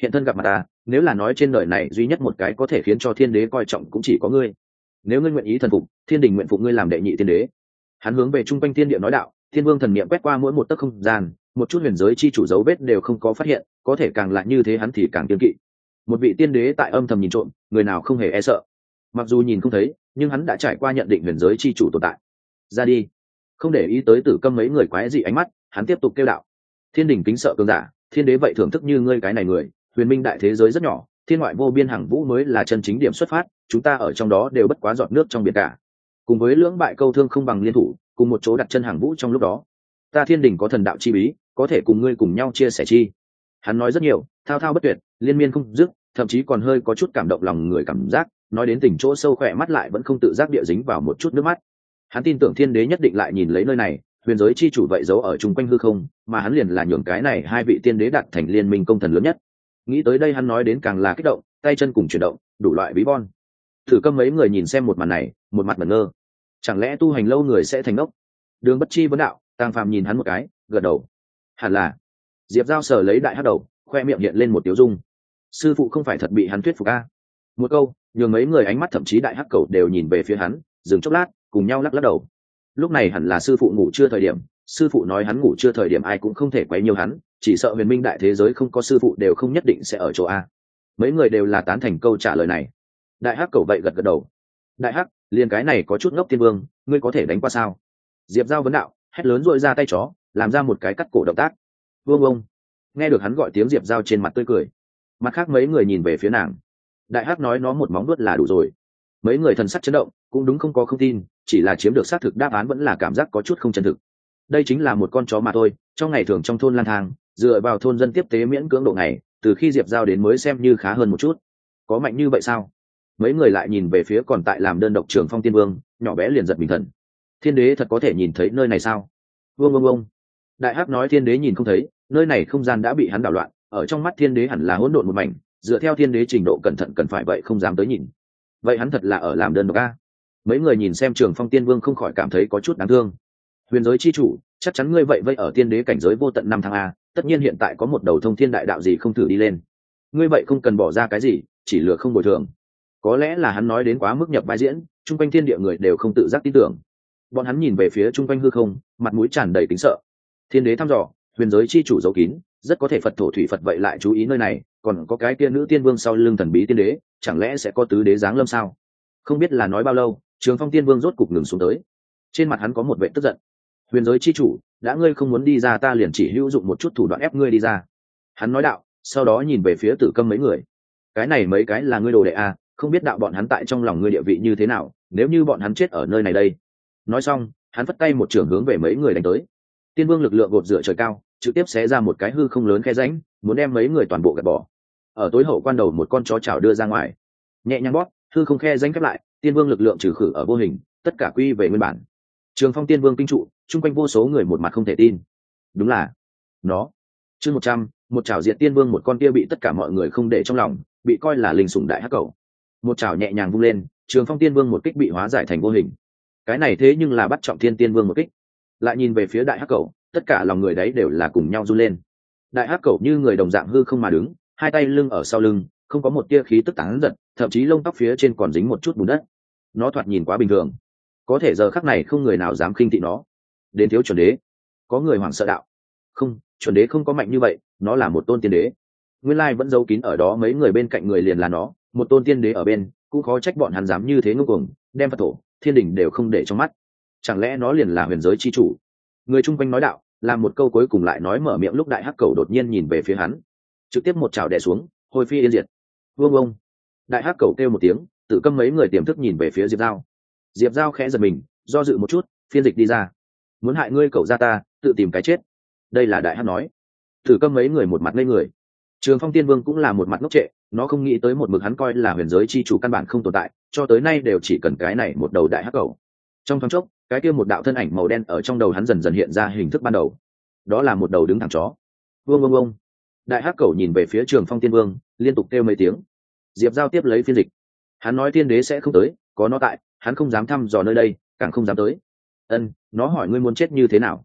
hiện thân gặp mặt ta, nếu là nói trên đời này duy nhất một cái có thể khiến cho thiên đế coi trọng cũng chỉ có ngươi. Nếu ngươi nguyện ý thần phục, thiên đình nguyện phục ngươi làm đệ nhị thiên đế. Hắn hướng về trung quanh thiên địa nói đạo. Thiên vương thần niệm quét qua mỗi một tấc không gian, một chút huyền giới chi chủ dấu vết đều không có phát hiện, có thể càng lại như thế hắn thì càng kiên kỵ. Một vị tiên đế tại âm thầm nhìn trộm, người nào không hề e sợ. Mặc dù nhìn không thấy, nhưng hắn đã trải qua nhận định huyền giới chi chủ tồn tại. Ra đi. Không để ý tới Tử Câm mấy người quái dị ánh mắt, hắn tiếp tục kêu đạo. Thiên đình kính sợ cường giả, thiên đế vậy thưởng thức như ngươi cái này người, huyền minh đại thế giới rất nhỏ, thiên ngoại vô biên hằng vũ mới là chân chính điểm xuất phát, chúng ta ở trong đó đều bất quá giọt nước trong biển cả. Cùng với lưỡng bại câu thương không bằng liên thủ, cùng một chỗ đặt chân hằng vũ trong lúc đó. Ta thiên đình có thần đạo chi bí, có thể cùng ngươi cùng nhau chia sẻ chi. Hắn nói rất nhiều, thao thao bất tuyệt, liên miên không dứt, thậm chí còn hơi có chút cảm động lòng người cảm giác, nói đến tình chỗ sâu khỏe mắt lại vẫn không tự giác địa dính vào một chút nước mắt. Hắn tin tưởng thiên đế nhất định lại nhìn lấy nơi này, huyền giới chi chủ vậy giấu ở chung quanh hư không, mà hắn liền là nhường cái này hai vị tiên đế đạt thành liên minh công thần lớn nhất. Nghĩ tới đây hắn nói đến càng là kích động, tay chân cùng chuyển động, đủ loại bí bon. Thử Câm mấy người nhìn xem một màn này, một mặt ngẩn ngơ. Chẳng lẽ tu hành lâu người sẽ thành ngốc? Đường Bất Chi vấn đạo. Tàng Phàm nhìn hắn một cái, gật đầu. Hẳn là. Diệp Giao sờ lấy đại hắc đầu, khoe miệng hiện lên một tiếu dung. Sư phụ không phải thật bị hắn thuyết phục a? Một câu, nhường mấy người ánh mắt thậm chí đại hắc cầu đều nhìn về phía hắn, dừng chốc lát, cùng nhau lắc lắc đầu. Lúc này hẳn là sư phụ ngủ chưa thời điểm, sư phụ nói hắn ngủ chưa thời điểm ai cũng không thể quấy nhiều hắn, chỉ sợ huyền minh đại thế giới không có sư phụ đều không nhất định sẽ ở chỗ a. Mấy người đều là tán thành câu trả lời này. Đại hắc cầu vậy gật gật đầu. Đại hắc, liền cái này có chút ngốc tiên vương, ngươi có thể đánh qua sao? Diệp Giao vấn đạo, hét lớn dội ra tay chó, làm ra một cái cắt cổ động tác. Vương ông. Nghe được hắn gọi tiếng Diệp Giao trên mặt tươi cười. Mặt khác mấy người nhìn về phía nàng. Đại hắc nói nó một móng vuốt là đủ rồi. Mấy người thần sắc chấn động, cũng đúng không có không tin, chỉ là chiếm được xác thực đáp án vẫn là cảm giác có chút không chân thực. Đây chính là một con chó mà thôi, trong ngày thường trong thôn lang thang, dựa vào thôn dân tiếp tế miễn cưỡng độ này, từ khi Diệp Giao đến mới xem như khá hơn một chút. Có mạnh như vậy sao? Mấy người lại nhìn về phía còn tại làm đơn độc Trường Phong Tiên Vương, nhỏ bé liền giật mình thần. Thiên đế thật có thể nhìn thấy nơi này sao? Vương vương vương. Đại hắc nói thiên đế nhìn không thấy, nơi này không gian đã bị hắn đảo loạn, ở trong mắt thiên đế hẳn là hỗn độn một mảnh, dựa theo thiên đế trình độ cẩn thận cần phải vậy không dám tới nhìn. Vậy hắn thật là ở làm đơn độc a. Mấy người nhìn xem Trường Phong Tiên Vương không khỏi cảm thấy có chút đáng thương. Huyền giới chi chủ, chắc chắn ngươi vậy vậy ở tiên đế cảnh giới vô tận năm tháng a, tất nhiên hiện tại có một đầu thông thiên đại đạo gì không thử đi lên. Ngươi vậy không cần bỏ ra cái gì, chỉ lừa không bồi thường. Có lẽ là hắn nói đến quá mức nhập vai diễn, chung quanh thiên địa người đều không tự giác tin tưởng. Bọn hắn nhìn về phía chung quanh hư không, mặt mũi tràn đầy kính sợ. Thiên đế thăm dò, huyền giới chi chủ giấu kín, rất có thể Phật thổ thủy Phật vậy lại chú ý nơi này, còn có cái kia nữ tiên vương sau lưng thần bí tiên đế, chẳng lẽ sẽ có tứ đế giáng lâm sao? Không biết là nói bao lâu, Trường Phong Tiên Vương rốt cục ngừng xuống tới. Trên mặt hắn có một vẻ tức giận. Huyền giới chi chủ, đã ngươi không muốn đi ra ta liền chỉ hữu dụng một chút thủ đoạn ép ngươi đi ra. Hắn nói đạo, sau đó nhìn về phía Tử Câm mấy người. Cái này mấy cái là ngươi đồ đệ a, không biết đạo bọn hắn tại trong lòng ngươi địa vị như thế nào, nếu như bọn hắn chết ở nơi này đây. Nói xong, hắn phất tay một trường hướng về mấy người đánh tới. Tiên Vương lực lượng gột rửa trời cao, trực tiếp xé ra một cái hư không lớn khe rãnh, muốn đem mấy người toàn bộ gạt bỏ. Ở tối hậu quan đầu một con chó chảo đưa ra ngoài, nhẹ nhàng bóp, hư không khe rãnh khép lại, Tiên Vương lực lượng trừ khử ở vô hình, tất cả quy về nguyên bản. Trường Phong Tiên Vương kinh trụ, chung quanh vô số người một mặt không thể tin. Đúng là nó. Chương một trăm, một chảo diệt Tiên Vương, một con kia bị tất cả mọi người không để trong lòng, bị coi là linh sủng đại hắc cầu. Một chảo nhẹ nhàng vung lên, Trường Phong Tiên Vương một kích bị hóa giải thành vô hình. Cái này thế nhưng là bắt trọng thiên Tiên Vương một kích. Lại nhìn về phía đại hắc cầu, tất cả lòng người đấy đều là cùng nhau run lên. Đại hắc cầu như người đồng dạng hư không mà đứng, hai tay lưng ở sau lưng, không có một tia khí tức tán giật, thậm chí lông tóc phía trên còn dính một chút bùn đất. Nó thoạt nhìn quá bình thường, có thể giờ khắc này không người nào dám khinh thị nó. Đến thiếu chuẩn đế, có người hoảng sợ đạo. Không, chuẩn đế không có mạnh như vậy, nó là một tôn tiên đế. Nguyên lai vẫn giấu kín ở đó mấy người bên cạnh người liền là nó, một tôn tiên đế ở bên, cũng khó trách bọn hắn dám như thế ngông cuồng, đem Phật thổ, thiên đình đều không để trong mắt. Chẳng lẽ nó liền là huyền giới chi chủ? Người chung quanh nói đạo, làm một câu cuối cùng lại nói mở miệng lúc đại hắc cầu đột nhiên nhìn về phía hắn, trực tiếp một chảo đè xuống, hồi phi yên diệt. Vương ông. Đại hắc cầu kêu một tiếng, Tử Câm mấy người tiềm thức nhìn về phía Diệp Giao. Diệp Giao khẽ giật mình, do dự một chút, phiên dịch đi ra. Muốn hại ngươi cậu ra ta, tự tìm cái chết. Đây là đại hắc nói. Tử Câm mấy người một mặt ngây người. Trường Phong Tiên Vương cũng là một mặt ngốc trệ, nó không nghĩ tới một mực hắn coi là huyền giới chi chủ căn bản không tồn tại, cho tới nay đều chỉ cần cái này một đầu đại hắc cầu. Trong thoáng chốc, cái kia một đạo thân ảnh màu đen ở trong đầu hắn dần dần hiện ra hình thức ban đầu. Đó là một đầu đứng thẳng chó. Vương vương vương. Đại hắc cầu nhìn về phía Trường Phong Tiên Vương, liên tục kêu mấy tiếng. Diệp Giao tiếp lấy phiên dịch. Hắn nói tiên đế sẽ không tới, có nó tại, hắn không dám thăm dò nơi đây, càng không dám tới. Ân, nó hỏi ngươi muốn chết như thế nào?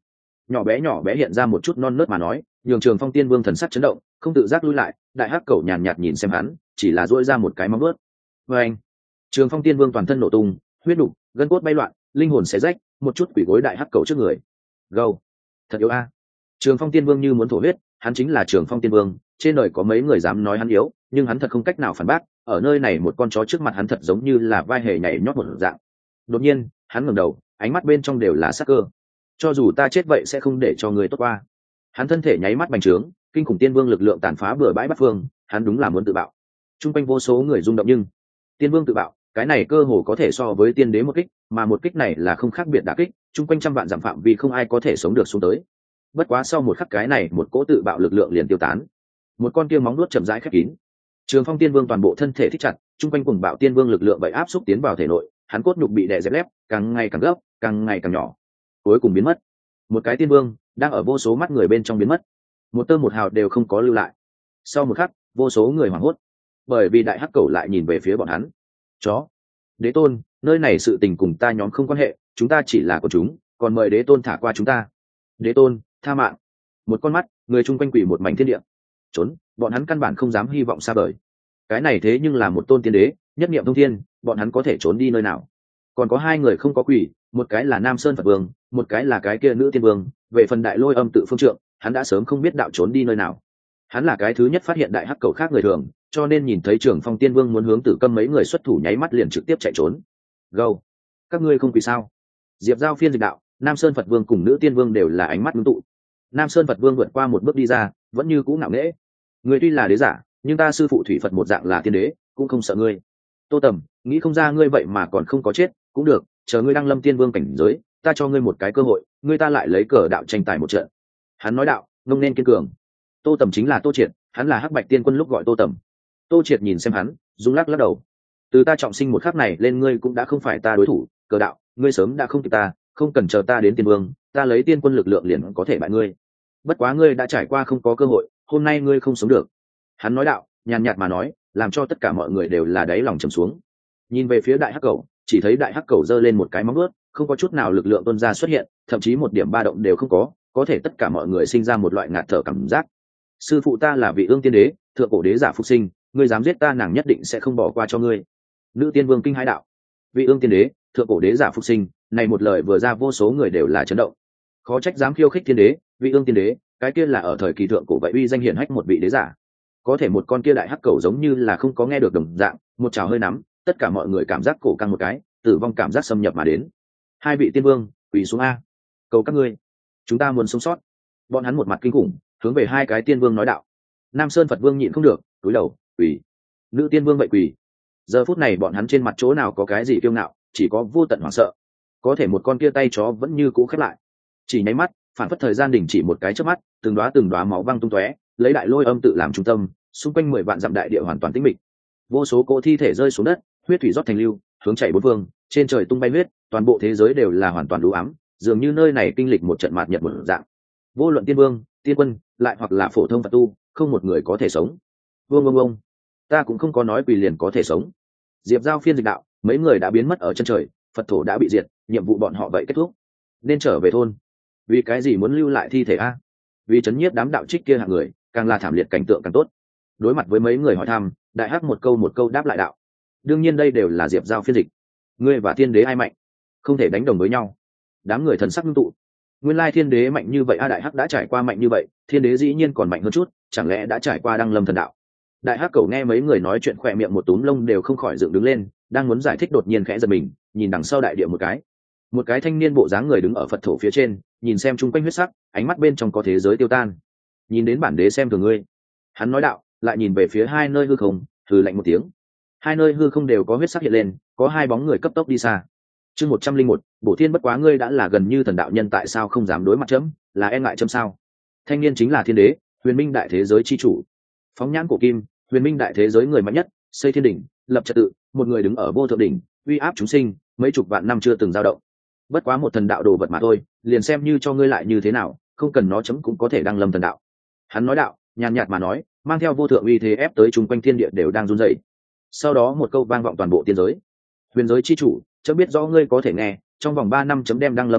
nhỏ bé nhỏ bé hiện ra một chút non nớt mà nói, nhường Trường Phong Tiên Vương thần sắc chấn động, không tự giác lui lại. Đại hắc cẩu nhàn nhạt nhìn xem hắn, chỉ là duỗi ra một cái móng vuốt. Và anh, Trường Phong Tiên Vương toàn thân nổ tung, huyết đục, gân cốt bay loạn, linh hồn xé rách, một chút quỷ gối đại hắc cẩu trước người. Gâu, thật yếu a. Trường Phong Tiên Vương như muốn thổ huyết, hắn chính là Trường Phong Tiên Vương, trên đời có mấy người dám nói hắn yếu, nhưng hắn thật không cách nào phản bác. Ở nơi này một con chó trước mặt hắn thật giống như là vai hề nhảy nhót một dạng. Đột nhiên, hắn ngẩng đầu, ánh mắt bên trong đều là sắc cơ. Cho dù ta chết vậy sẽ không để cho người tốt qua. Hắn thân thể nháy mắt bành trướng, kinh khủng tiên vương lực lượng tàn phá bừa bãi bát phương, hắn đúng là muốn tự bạo. Trung quanh vô số người rung động, nhưng tiên vương tự bạo, cái này cơ hồ có thể so với tiên đế một kích, mà một kích này là không khác biệt đả kích, trung quanh trăm vạn dặm phạm vi không ai có thể sống được xuống tới. Bất quá sau một khắc cái này một cỗ tự bạo lực lượng liền tiêu tán, một con kia móng nuốt chậm rãi khép kín. Trường Phong Tiên Vương toàn bộ thân thể thích chặt, trung quanh cùng bạo tiên vương lực lượng vậy áp xúc tiến vào thể nội, hắn cốt nhục bị đè dẹp lép, càng ngày càng gấp, càng ngày càng nhỏ, cuối cùng biến mất. Một cái tiên vương đang ở vô số mắt người bên trong biến mất, một tơ một hào đều không có lưu lại. Sau một khắc, vô số người hoảng hốt, bởi vì đại hắc cẩu lại nhìn về phía bọn hắn. Chó, đế tôn, nơi này sự tình cùng ta nhóm không quan hệ, chúng ta chỉ là của chúng, còn mời đế tôn thả qua chúng ta. Đế tôn, tha mạng. Một con mắt, người chung quanh quỷ một mảnh thiên địa. Trốn, bọn hắn căn bản không dám hy vọng xa vời. Cái này thế nhưng là một tôn tiên đế, nhất niệm thông thiên, bọn hắn có thể trốn đi nơi nào? Còn có hai người không có quỷ, một cái là Nam Sơn Phật Vương, một cái là cái kia nữ tiên vương. Về phần đại lôi âm tự phương trượng, hắn đã sớm không biết đạo trốn đi nơi nào. Hắn là cái thứ nhất phát hiện đại hắc cầu khác người thường, cho nên nhìn thấy Trường Phong Tiên Vương muốn hướng Tử Câm mấy người xuất thủ, nháy mắt liền trực tiếp chạy trốn. Gâu, các ngươi không quỳ sao? Diệp Giao phiên dịch đạo, Nam Sơn Phật Vương cùng nữ tiên vương đều là ánh mắt ngưng tụ. Nam Sơn Phật Vương vượt qua một bước đi ra, vẫn như cũ ngạo nghễ. Người tuy là đế giả, nhưng ta sư phụ thủy Phật một dạng là tiên đế, cũng không sợ ngươi. Tô Tầm, nghĩ không ra ngươi vậy mà còn không có chết, cũng được, chờ ngươi đăng lâm tiên vương cảnh giới, ta cho ngươi một cái cơ hội, ngươi ta lại lấy cờ đạo tranh tài một trận. Hắn nói đạo, ngông nên kiên cường. Tô Tầm chính là Tô Triệt, hắn là Hắc Bạch Tiên Quân lúc gọi Tô Tầm. Tô Triệt nhìn xem hắn, rung lắc lắc đầu. Từ ta trọng sinh một khắc này lên, ngươi cũng đã không phải ta đối thủ, cờ đạo, ngươi sớm đã không kịp ta, không cần chờ ta đến tiên vương, ta lấy tiên quân lực lượng liền có thể bại ngươi. Bất quá ngươi đã trải qua không có cơ hội, hôm nay ngươi không sống được. Hắn nói đạo, nhàn nhạt mà nói, làm cho tất cả mọi người đều là đáy lòng trầm xuống. Nhìn về phía đại hắc cầu, chỉ thấy đại hắc cầu giơ lên một cái móng vuốt, không có chút nào lực lượng tuôn ra xuất hiện, thậm chí một điểm ba động đều không có, có thể tất cả mọi người sinh ra một loại ngạt thở cảm giác. Sư phụ ta là vị ương tiên đế, thượng cổ đế giả phục sinh, ngươi dám giết ta, nàng nhất định sẽ không bỏ qua cho ngươi. Nữ tiên vương kinh hãi đạo, vị ương tiên đế, thượng cổ đế giả phục sinh, này một lời vừa ra vô số người đều là chấn động. Khó trách dám khiêu khích tiên đế, vị ương tiên đế, cái kia là ở thời kỳ thượng cổ vậy uy danh hiển hách một vị đế giả. Có thể một con kia đại hắc cầu giống như là không có nghe được đồng dạng, một trào hơi nắm, tất cả mọi người cảm giác cổ căng một cái, tử vong cảm giác xâm nhập mà đến. Hai vị tiên vương, quỳ xuống a, cầu các ngươi, chúng ta muốn sống sót. Bọn hắn một mặt kinh khủng, hướng về hai cái tiên vương nói đạo. Nam Sơn Phật Vương nhịn không được, cúi đầu, quỳ. Nữ tiên vương vậy quỳ. Giờ phút này bọn hắn trên mặt chỗ nào có cái gì kiêu ngạo, chỉ có vô tận hoảng sợ. Có thể một con kia tay chó vẫn như cũ khép lại, chỉ nháy mắt, phản phất thời gian đình chỉ một cái chớp mắt, từng đóa từng đóa máu văng tung tóe, lấy đại lôi âm tự làm trung tâm, xung quanh mười vạn dặm đại địa hoàn toàn tĩnh mịch. Vô số cỗ thi thể rơi xuống đất, huyết thủy rót thành lưu, hướng chảy bốn phương, trên trời tung bay huyết, toàn bộ thế giới đều là hoàn toàn u ám, dường như nơi này kinh lịch một trận mạt nhật một dạng. Vô luận tiên vương, tiên quân, lại hoặc là phổ thông Phật tu, không một người có thể sống. Vương vương vương, ta cũng không có nói quỳ liền có thể sống. Diệp Giao phiên dịch đạo, mấy người đã biến mất ở chân trời, Phật thổ đã bị diệt, nhiệm vụ bọn họ vậy kết thúc, nên trở về thôn. Vì cái gì muốn lưu lại thi thể a? Vì chấn nhiếp đám đạo trích kia hạng người, càng là thảm liệt cảnh tượng càng tốt. Đối mặt với mấy người hỏi thăm, đại hắc một câu một câu đáp lại đạo. Đương nhiên đây đều là Diệp Giao phiên dịch. Ngươi và thiên đế ai mạnh, không thể đánh đồng với nhau. Đám người thần sắc ngưng tụ. Nguyên lai thiên đế mạnh như vậy a, đại hắc đã trải qua mạnh như vậy, thiên đế dĩ nhiên còn mạnh hơn chút, chẳng lẽ đã trải qua đăng lâm thần đạo. Đại hắc cầu nghe mấy người nói chuyện khỏe miệng một túm lông đều không khỏi dựng đứng lên, đang muốn giải thích đột nhiên khẽ giật mình, nhìn đằng sau đại địa một cái. Một cái thanh niên bộ dáng người đứng ở Phật thổ phía trên, nhìn xem chung quanh huyết sắc, ánh mắt bên trong có thế giới tiêu tan. Nhìn đến bản đế xem thường ngươi. Hắn nói đạo, lại nhìn về phía hai nơi hư không, hừ lạnh một tiếng. Hai nơi hư không đều có huyết sắc hiện lên, có hai bóng người cấp tốc đi xa. Chương một trăm linh một, Bổ Thiên bất quá, ngươi đã là gần như thần đạo nhân, tại sao không dám đối mặt chấm, là e ngại chấm sao? Thanh niên chính là thiên đế, huyền minh đại thế giới chi chủ. Phóng nhãn cổ kim, huyền minh đại thế giới người mạnh nhất, xây thiên đỉnh, lập trật tự, một người đứng ở vô thượng đỉnh, uy áp chúng sinh, mấy chục vạn năm chưa từng dao động. Bất quá một thần đạo đồ vật mà thôi, liền xem như cho ngươi lại như thế nào, không cần nó chấm cũng có thể đăng lâm thần đạo. Hắn nói đạo, nhàn nhạt mà nói, mang theo vô thượng uy thế ép tới chung quanh thiên địa đều đang run rẩy. Sau đó một câu vang vọng toàn bộ tiên giới. Huyền giới chi chủ, chấm biết rõ ngươi có thể nghe, trong vòng ba năm chấm đem đăng lâm thần đạo,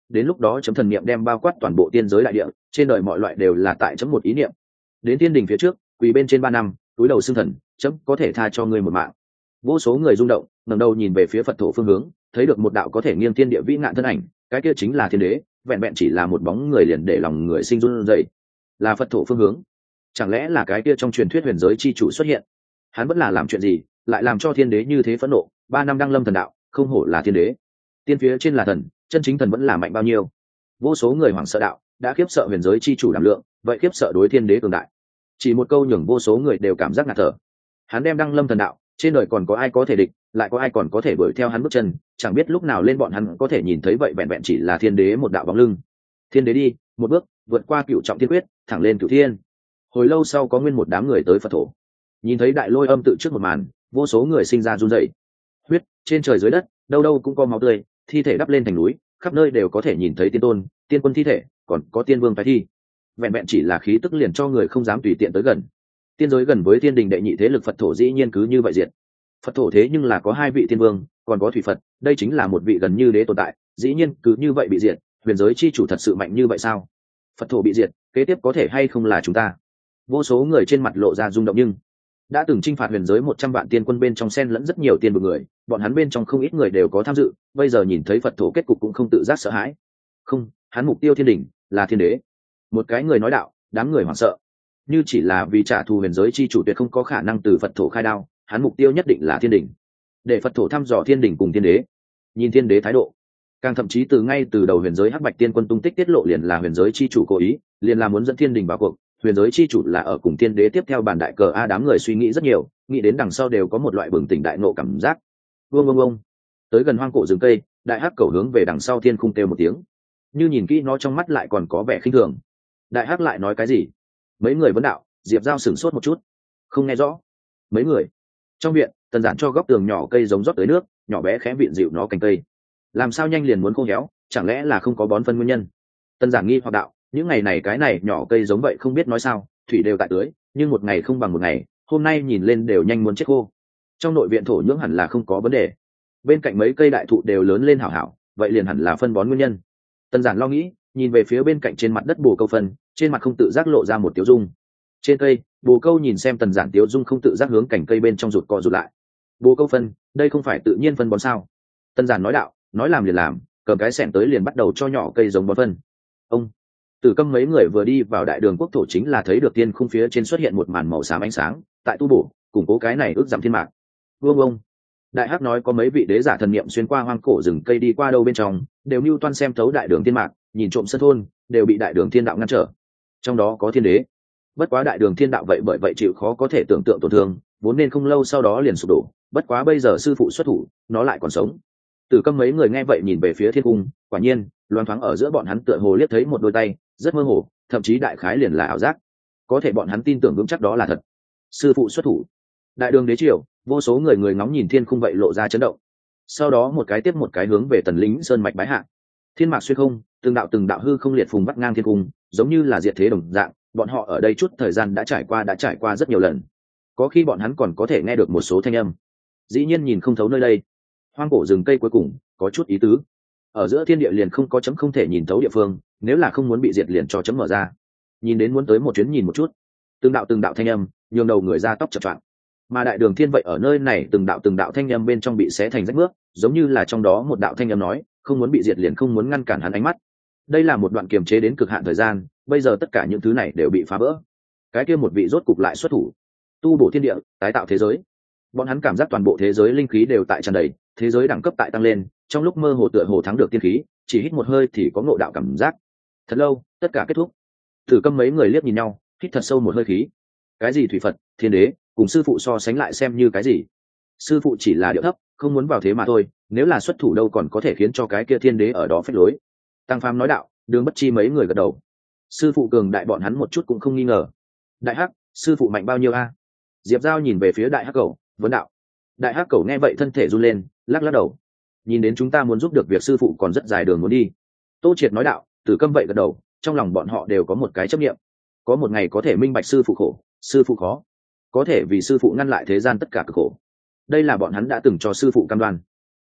đến lúc đó chấm thần niệm đem bao quát toàn bộ tiên giới đại địa, trên đời mọi loại đều là tại chấm một ý niệm. Đến thiên đình phía trước, quỳ bên trên ba năm, túi đầu xưng thần, chấm có thể tha cho ngươi một mạng. Vô số người rung động, ngẩng đầu nhìn về phía Phật thổ phương hướng, thấy được một đạo có thể nghiêng thiên địa vĩ ngạn thân ảnh, cái kia chính là thiên đế, vẹn vẹn chỉ là một bóng người liền để lòng người sinh run rẩy. Là Phật thổ phương hướng, chẳng lẽ là cái kia trong truyền thuyết huyền giới chi chủ xuất hiện? Hắn vẫn là làm chuyện gì, lại làm cho thiên đế như thế phẫn nộ? Ba năm đăng lâm thần đạo, không hổ là thiên đế. Tiên phía trên là thần, chân chính thần vẫn là mạnh bao nhiêu? Vô số người hoảng sợ đạo, đã khiếp sợ huyền giới chi chủ đảm lượng, vậy khiếp sợ đối thiên đế cường đại. Chỉ một câu nhường vô số người đều cảm giác ngạt thở. Hắn đem đăng lâm thần đạo, trên đời còn có ai có thể địch, lại có ai còn có thể đuổi theo hắn bước chân, chẳng biết lúc nào lên bọn hắn có thể nhìn thấy vậy vẹn vẹn chỉ là thiên đế một đạo bóng lưng. Thiên đế đi một bước, vượt qua cựu trọng thiên quyết, thẳng lên cửu thiên. Hồi lâu sau có nguyên một đám người tới Phật thổ, nhìn thấy đại lôi âm tự trước một màn, vô số người sinh ra run rẩy. Huyết trên trời dưới đất, đâu đâu cũng có máu tươi, thi thể đắp lên thành núi, khắp nơi đều có thể nhìn thấy tiên tôn, tiên quân thi thể, còn có tiên vương phái thi. Vẹn vẹn chỉ là khí tức liền cho người không dám tùy tiện tới gần. Tiên giới gần với thiên đình đệ nhị thế lực Phật thổ dĩ nhiên cứ như vậy diệt. Phật thổ thế nhưng là có hai vị tiên vương, còn có thủy Phật, đây chính là một vị gần như đế tồn tại, dĩ nhiên cứ như vậy bị diệt. Huyền giới chi chủ thật sự mạnh như vậy sao? Phật thổ bị diệt, kế tiếp có thể hay không là chúng ta? Vô số người trên mặt lộ ra rung động, nhưng đã từng chinh phạt huyền giới một trăm vạn tiên quân bên trong xen lẫn rất nhiều tiên vực người, bọn hắn bên trong không ít người đều có tham dự, bây giờ nhìn thấy Phật thổ kết cục cũng không tự giác sợ hãi. Không, hắn mục tiêu thiên đình là thiên đế. Một cái người nói đạo, đám người hoảng sợ. Như chỉ là vì trả thù huyền giới chi chủ tuyệt không có khả năng từ Phật thổ khai đao, hắn mục tiêu nhất định là thiên đình. Để Phật thổ thăm dò thiên đình cùng thiên đế. Nhìn thiên đế thái độ, càng thậm chí từ ngay từ đầu huyền giới hắc bạch tiên quân tung tích tiết lộ liền là huyền giới chi chủ cố ý, liền là muốn dẫn thiên đình vào cuộc. Huyền giới chi chủ là ở cùng thiên đế tiếp theo bàn đại cờ a, đám người suy nghĩ rất nhiều, nghĩ đến đằng sau đều có một loại bừng tỉnh đại ngộ cảm giác. Vương vương vương, tới gần hoang cổ rừng cây, đại hắc cầu hướng về đằng sau thiên khung kêu một tiếng, như nhìn kỹ nó trong mắt lại còn có vẻ khinh thường. Đại hắc lại nói cái gì? Mấy người vấn đạo. Diệp Giao sửng sốt một chút, không nghe rõ. Mấy người trong viện, Tần Giản cho góc tường nhỏ cây giống rót tới nước, nhỏ bé khẽ vịn dịu nó cành cây, làm sao nhanh liền muốn khô héo, chẳng lẽ là không có bón phân nguyên nhân? Tần Giản nghi hoặc đạo, những ngày này cái này nhỏ cây giống vậy không biết nói sao, thủy đều tại tưới, nhưng một ngày không bằng một ngày, hôm nay nhìn lên đều nhanh muốn chết khô. Trong nội viện thổ nhưỡng hẳn là không có vấn đề, bên cạnh mấy cây đại thụ đều lớn lên hảo hảo, vậy liền hẳn là phân bón nguyên nhân. Tần Giản lo nghĩ, nhìn về phía bên cạnh trên mặt đất bồ câu phân, trên mặt không tự giác lộ ra một tiếu dung. Trên cây, bồ câu nhìn xem Tần Giản tiếu dung không tự giác hướng cành cây bên trong rụt co rụt lại. Bồ câu phân, đây không phải tự nhiên phân bón sao? Tần Giản nói đạo, nói làm liền làm, cầm cái xẻng tới liền bắt đầu cho nhỏ cây giống bón phân. Ông Tử Câm mấy người vừa đi vào đại đường quốc thổ chính là thấy được tiên khung phía trên xuất hiện một màn màu xám ánh sáng, tại tu bổ, củng cố cái này ước giảm thiên mạc. Vương ông, đại hắc nói có mấy vị đế giả thần niệm xuyên qua hoang cổ rừng cây đi qua đâu bên trong, đều mưu toan xem thấu đại đường thiên mạc, nhìn trộm sân thôn, đều bị đại đường thiên đạo ngăn trở. Trong đó có thiên đế. Bất quá đại đường thiên đạo vậy bởi vậy chịu khó có thể tưởng tượng tổn thương, vốn nên không lâu sau đó liền sụp đổ, bất quá bây giờ sư phụ xuất thủ, nó lại còn sống. Tử Câm mấy người nghe vậy nhìn về phía thiên cung, quả nhiên, loáng thoáng ở giữa bọn hắn tựa hồ liếc thấy một đôi tay, rất mơ hồ, thậm chí đại khái liền là ảo giác. Có thể bọn hắn tin tưởng vững chắc đó là thật. Sư phụ xuất thủ. Đại đường đế triều, vô số người người ngóng nhìn thiên khung vậy lộ ra chấn động. Sau đó một cái tiếp một cái hướng về Tần Lính Sơn mạch bái hạ. Thiên mạc xuyên không, từng đạo từng đạo hư không liệt phùng vắt ngang thiên cung, giống như là diệt thế đồng dạng, bọn họ ở đây chút thời gian đã trải qua đã trải qua rất nhiều lần. Có khi bọn hắn còn có thể nghe được một số thanh âm. Dĩ nhiên nhìn không thấu nơi đây. Hoang cổ rừng cây cuối cùng có chút ý tứ. Ở giữa thiên địa liền không có chấm không thể nhìn thấu địa phương, nếu là không muốn bị diệt liền cho chấm mở ra. Nhìn đến muốn tới một chuyến nhìn một chút. Từng đạo từng đạo thanh âm, nhường đầu người ra tóc chập choạng. Mà đại đường thiên vậy ở nơi này từng đạo từng đạo thanh âm bên trong bị xé thành rách nước, giống như là trong đó một đạo thanh âm nói, không muốn bị diệt liền không muốn ngăn cản hắn ánh mắt. Đây là một đoạn kiềm chế đến cực hạn thời gian, bây giờ tất cả những thứ này đều bị phá vỡ. Cái kia một vị rốt cục lại xuất thủ, tu bổ thiên địa, tái tạo thế giới. Bọn hắn cảm giác toàn bộ thế giới linh khí đều tại tràn đầy, thế giới đẳng cấp tại tăng lên, trong lúc mơ hồ tựa hồ thắng được tiên khí, chỉ hít một hơi thì có ngộ đạo cảm giác. Thật lâu, tất cả kết thúc. Tử Câm mấy người liếc nhìn nhau, hít thật sâu một hơi khí. Cái gì thủy Phật, thiên đế, cùng sư phụ so sánh lại xem như cái gì? Sư phụ chỉ là điệu thấp, không muốn vào thế mà thôi, nếu là xuất thủ đâu còn có thể khiến cho cái kia thiên đế ở đó phách lối. Tăng Phàm nói đạo, Đường Bất Chi mấy người gật đầu. Sư phụ cường đại bọn hắn một chút cũng không nghi ngờ. Đại hắc, sư phụ mạnh bao nhiêu a? Diệp Giao nhìn về phía đại hắc cầu, vấn đạo. Đại hắc cầu nghe vậy thân thể run lên, lắc lắc đầu. Nhìn đến chúng ta muốn giúp được việc sư phụ còn rất dài đường muốn đi. Tô Triệt nói đạo. Tử Câm vậy gật đầu, trong lòng bọn họ đều có một cái chấp niệm, có một ngày có thể minh bạch sư phụ khổ, sư phụ khó, có thể vì sư phụ ngăn lại thế gian tất cả cực khổ. Đây là bọn hắn đã từng cho sư phụ cam đoan.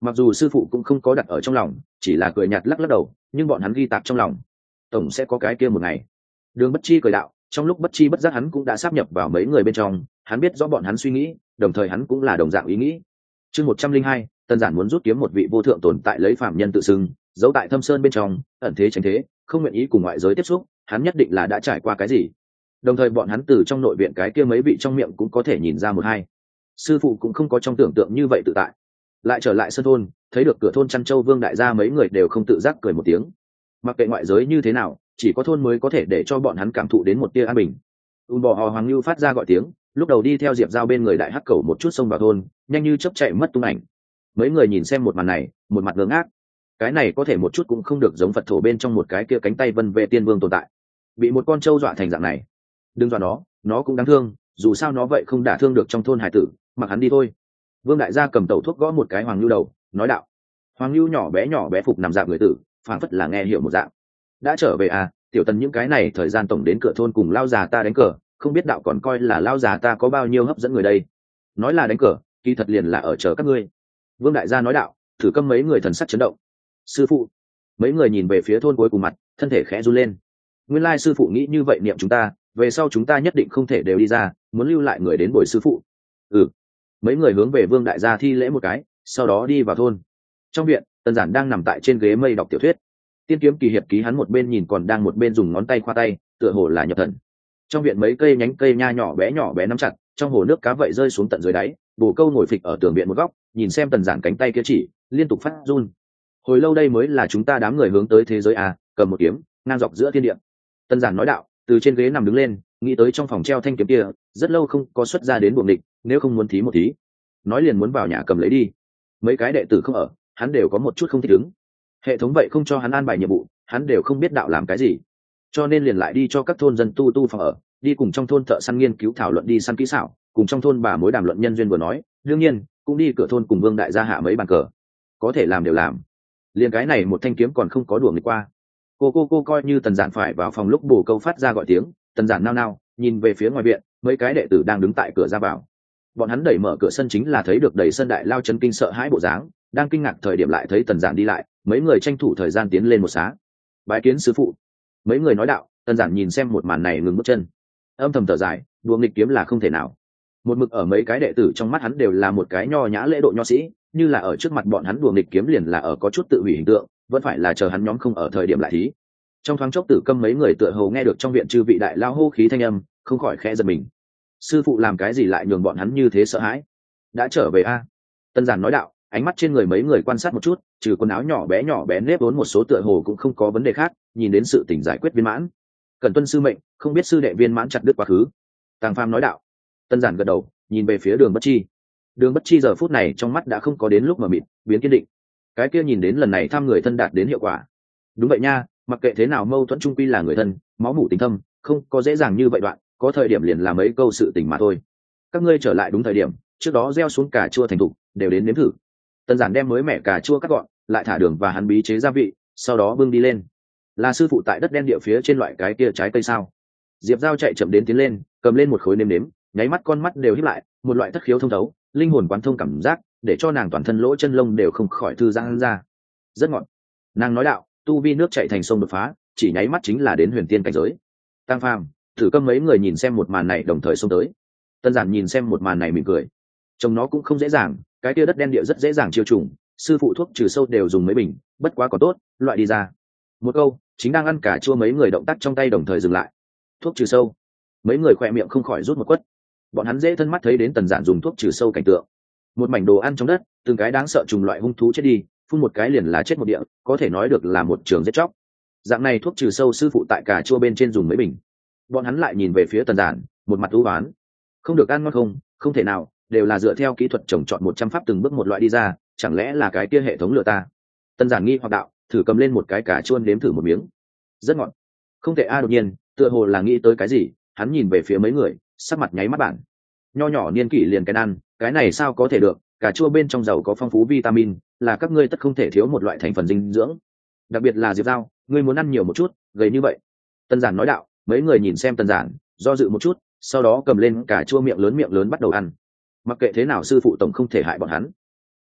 mặc dù sư phụ cũng không có đặt ở trong lòng, chỉ là cười nhạt lắc lắc đầu, nhưng bọn hắn ghi tạc trong lòng, tổng sẽ có cái kia một ngày. Đường Bất Chi cười đạo, trong lúc bất chi bất giác hắn cũng đã sáp nhập vào mấy người bên trong, hắn biết rõ bọn hắn suy nghĩ, đồng thời hắn cũng là đồng dạng ý nghĩ. Chương một trăm linh hai, Tân Giản muốn rút kiếm một vị vô thượng tồn tại lấy phạm nhân tự xưng, giấu tại thâm sơn bên trong, ẩn thế tránh thế, không nguyện ý cùng ngoại giới tiếp xúc, hắn nhất định là đã trải qua cái gì. Đồng thời bọn hắn từ trong nội viện cái kia mấy vị trong miệng cũng có thể nhìn ra một hai. Sư phụ cũng không có trong tưởng tượng như vậy tự tại. Lại trở lại sân thôn, thấy được cửa thôn Trăn Châu Vương đại gia mấy người đều không tự giác cười một tiếng. Mặc kệ ngoại giới như thế nào, chỉ có thôn mới có thể để cho bọn hắn cảm thụ đến một tia an bình. Un bò hò Hoàng Lưu phát ra gọi tiếng, lúc đầu đi theo Diệp Giao bên người đại hắc cầu một chút xông vào thôn, nhanh như chớp chạy mất tung ảnh. Mấy người nhìn xem một màn này, một mặt ngơ ngác. Cái này có thể một chút cũng không được giống Phật thổ bên trong một cái kia cánh tay vân vệ tiên vương tồn tại, bị một con trâu dọa thành dạng này. Đừng dọa nó, nó cũng đáng thương, dù sao nó vậy không đả thương được trong thôn hải tử, mặc hắn đi thôi. Vương đại gia cầm tẩu thuốc gõ một cái Hoàng Lưu đầu, nói đạo. Hoàng Lưu nhỏ bé nhỏ bé phục nằm dạng người tử, phảng phất là nghe hiểu một dạng. Đã trở về à, tiểu Tần những cái này thời gian tổng đến cửa thôn cùng lao già ta đánh cờ, không biết đạo còn coi là lao già ta có bao nhiêu hấp dẫn người đây. Nói là đánh cờ, kỳ thật liền là ở chờ các ngươi. Vương đại gia nói đạo, thử câm mấy người thần sắc chấn động. Sư phụ. Mấy người nhìn về phía thôn cuối cùng mặt, thân thể khẽ run lên. Nguyên lai sư phụ nghĩ như vậy niệm chúng ta, về sau chúng ta nhất định không thể đều đi ra, muốn lưu lại người đến bồi sư phụ. Ừ. Mấy người hướng về Vương đại gia thi lễ một cái, sau đó đi vào thôn. Trong viện, Tân Giản đang nằm tại trên ghế mây đọc tiểu thuyết. Tiên kiếm kỳ hiệp ký hắn một bên nhìn còn đang một bên dùng ngón tay khoa tay, tựa hồ là nhập thần. Trong viện mấy cây nhánh cây nha nhỏ bé nhỏ bé nắm chặt, trong hồ nước cá vậy rơi xuống tận dưới đáy. Bồ câu ngồi phịch ở tường viện một góc, nhìn xem Tần Giản cánh tay kia chỉ, liên tục phát run. Hồi lâu đây mới là chúng ta đám người hướng tới thế giới à, cầm một kiếm, ngang dọc giữa thiên địa. Tần Giản nói đạo, từ trên ghế nằm đứng lên, nghĩ tới trong phòng treo thanh kiếm kia, rất lâu không có xuất ra đến buồng địch, nếu không muốn thí một tí, nói liền muốn vào nhà cầm lấy đi. Mấy cái đệ tử không ở, hắn đều có một chút không thích ứng. Hệ thống vậy không cho hắn an bài nhiệm vụ, hắn đều không biết đạo làm cái gì, cho nên liền lại đi cho các thôn dân tu tu phòng ở, đi cùng trong thôn thợ săn nghiên cứu thảo luận đi săn kỹ xảo, cùng trong thôn bà mối đàm luận nhân duyên vừa nói, đương nhiên cũng đi cửa thôn cùng Vương đại gia hạ mấy bàn cờ, có thể làm đều làm. Liền cái này một thanh kiếm còn không có đùa nghịch qua. Cô cô cô coi như Tần Giản phải vào phòng lúc Bồ câu phát ra gọi tiếng, Tần Giản nao nao nhìn về phía ngoài viện, mấy cái đệ tử đang đứng tại cửa ra vào. Bọn hắn đẩy mở cửa sân chính là thấy được đầy sân đại lao chấn kinh sợ hãi bộ dáng, đang kinh ngạc thời điểm lại thấy Tần Giản đi lại, mấy người tranh thủ thời gian tiến lên một xá. Bái kiến sư phụ. Mấy người nói đạo. Tần Giản nhìn xem một màn này ngừng bước chân, âm thầm thở dài, đùa nghịch kiếm là không thể nào. Một mực ở mấy cái đệ tử trong mắt hắn đều là một cái nho nhã lễ độ nho sĩ, như là ở trước mặt bọn hắn đùa nghịch kiếm liền là ở có chút tự hủy hình tượng, vẫn phải là chờ hắn nhóm không ở thời điểm lại thí. Trong thoáng chốc Tử Câm mấy người tựa hồ nghe được trong viện chư vị đại lao hô khí thanh âm, không khỏi khẽ giật mình. Sư phụ làm cái gì lại nhường bọn hắn như thế sợ hãi? Đã trở về a? À? Tần Giản nói đạo, ánh mắt trên người mấy người quan sát một chút, trừ quần áo nhỏ bé nhỏ bé nếp vốn một số tựa hồ cũng không có vấn đề khác, nhìn đến sự tình giải quyết viên mãn. Cần tuân sư mệnh, không biết sư đệ viên mãn chặt đứt quá khứ. Tàng Phàm nói đạo. Tần Giản gật đầu, nhìn về phía Đường Bất Chi. Đường Bất Chi giờ phút này trong mắt đã không có đến lúc mà mịt, biến kiên định. Cái kia nhìn đến lần này thăm người thân đạt đến hiệu quả. Đúng vậy nha, mặc kệ thế nào mâu thuẫn chung quy là người thân, máu mủ tình thâm, không có dễ dàng như vậy đoạn, có thời điểm liền là mấy câu sự tình mà thôi. Các ngươi trở lại đúng thời điểm, trước đó gieo xuống cà chua thành thục, đều đến nếm thử. Tần Giản đem mới mẻ cà chua cắt gọn, lại thả đường và hắn bí chế gia vị, sau đó bưng đi lên. Là sư phụ tại đất đen địa phía trên loại cái kia trái cây sao? Diệp Giao chạy chậm đến tiến lên, cầm lên một khối nếm nếm, nháy mắt con mắt đều híp lại, một loại thất khiếu thông thấu, linh hồn quán thông cảm giác, để cho nàng toàn thân lỗ chân lông đều không khỏi thư giãn ra. Rất ngọt. Nàng nói đạo, tu vi nước chảy thành sông đột phá, chỉ nháy mắt chính là đến huyền tiên cảnh giới. Tăng Phàm, Thử Câm mấy người nhìn xem một màn này đồng thời xông tới. Tân Giản nhìn xem một màn này mỉm cười. Trông nó cũng không dễ dàng, cái kia đất đen địa rất dễ dàng chiêu trùng, sư phụ thuốc trừ sâu đều dùng mấy bình, bất quá có tốt, loại đi ra. Một câu, chính đang ăn cà chua mấy người động tác trong tay đồng thời dừng lại. Thuốc trừ sâu. Mấy người khỏe miệng không khỏi rút một quất. Bọn hắn dễ thân mắt thấy đến Tần Giản dùng thuốc trừ sâu cảnh tượng. Một mảnh đồ ăn trong đất, từng cái đáng sợ trùng loại hung thú chết đi, phun một cái liền là chết một địa, có thể nói được là một trường giết chóc. Dạng này thuốc trừ sâu sư phụ tại cà chua bên trên dùng mấy bình. Bọn hắn lại nhìn về phía Tần Giản, một mặt u uất. Không được ăn ngon không, không thể nào, đều là dựa theo kỹ thuật trồng trọt một trăm pháp từng bước một loại đi ra, chẳng lẽ là cái kia hệ thống lừa ta? Tần Giản nghi hoặc đạo, thử cầm lên một cái cà chua nếm thử một miếng. Rất ngọt. Không thể a, đột nhiên, tựa hồ là nghĩ tới cái gì, hắn nhìn về phía mấy người, sắc mặt nháy mắt bản. Nho nhỏ niên kỷ liền cái ăn, cái này sao có thể được, cà chua bên trong giàu có phong phú vitamin, là các ngươi tất không thể thiếu một loại thành phần dinh dưỡng. Đặc biệt là Diệp Giao, ngươi muốn ăn nhiều một chút, gầy như vậy. Tần Giản nói đạo, mấy người nhìn xem Tần Giản, do dự một chút, sau đó cầm lên cà chua miệng lớn miệng lớn bắt đầu ăn. Mặc kệ thế nào sư phụ tổng không thể hại bọn hắn.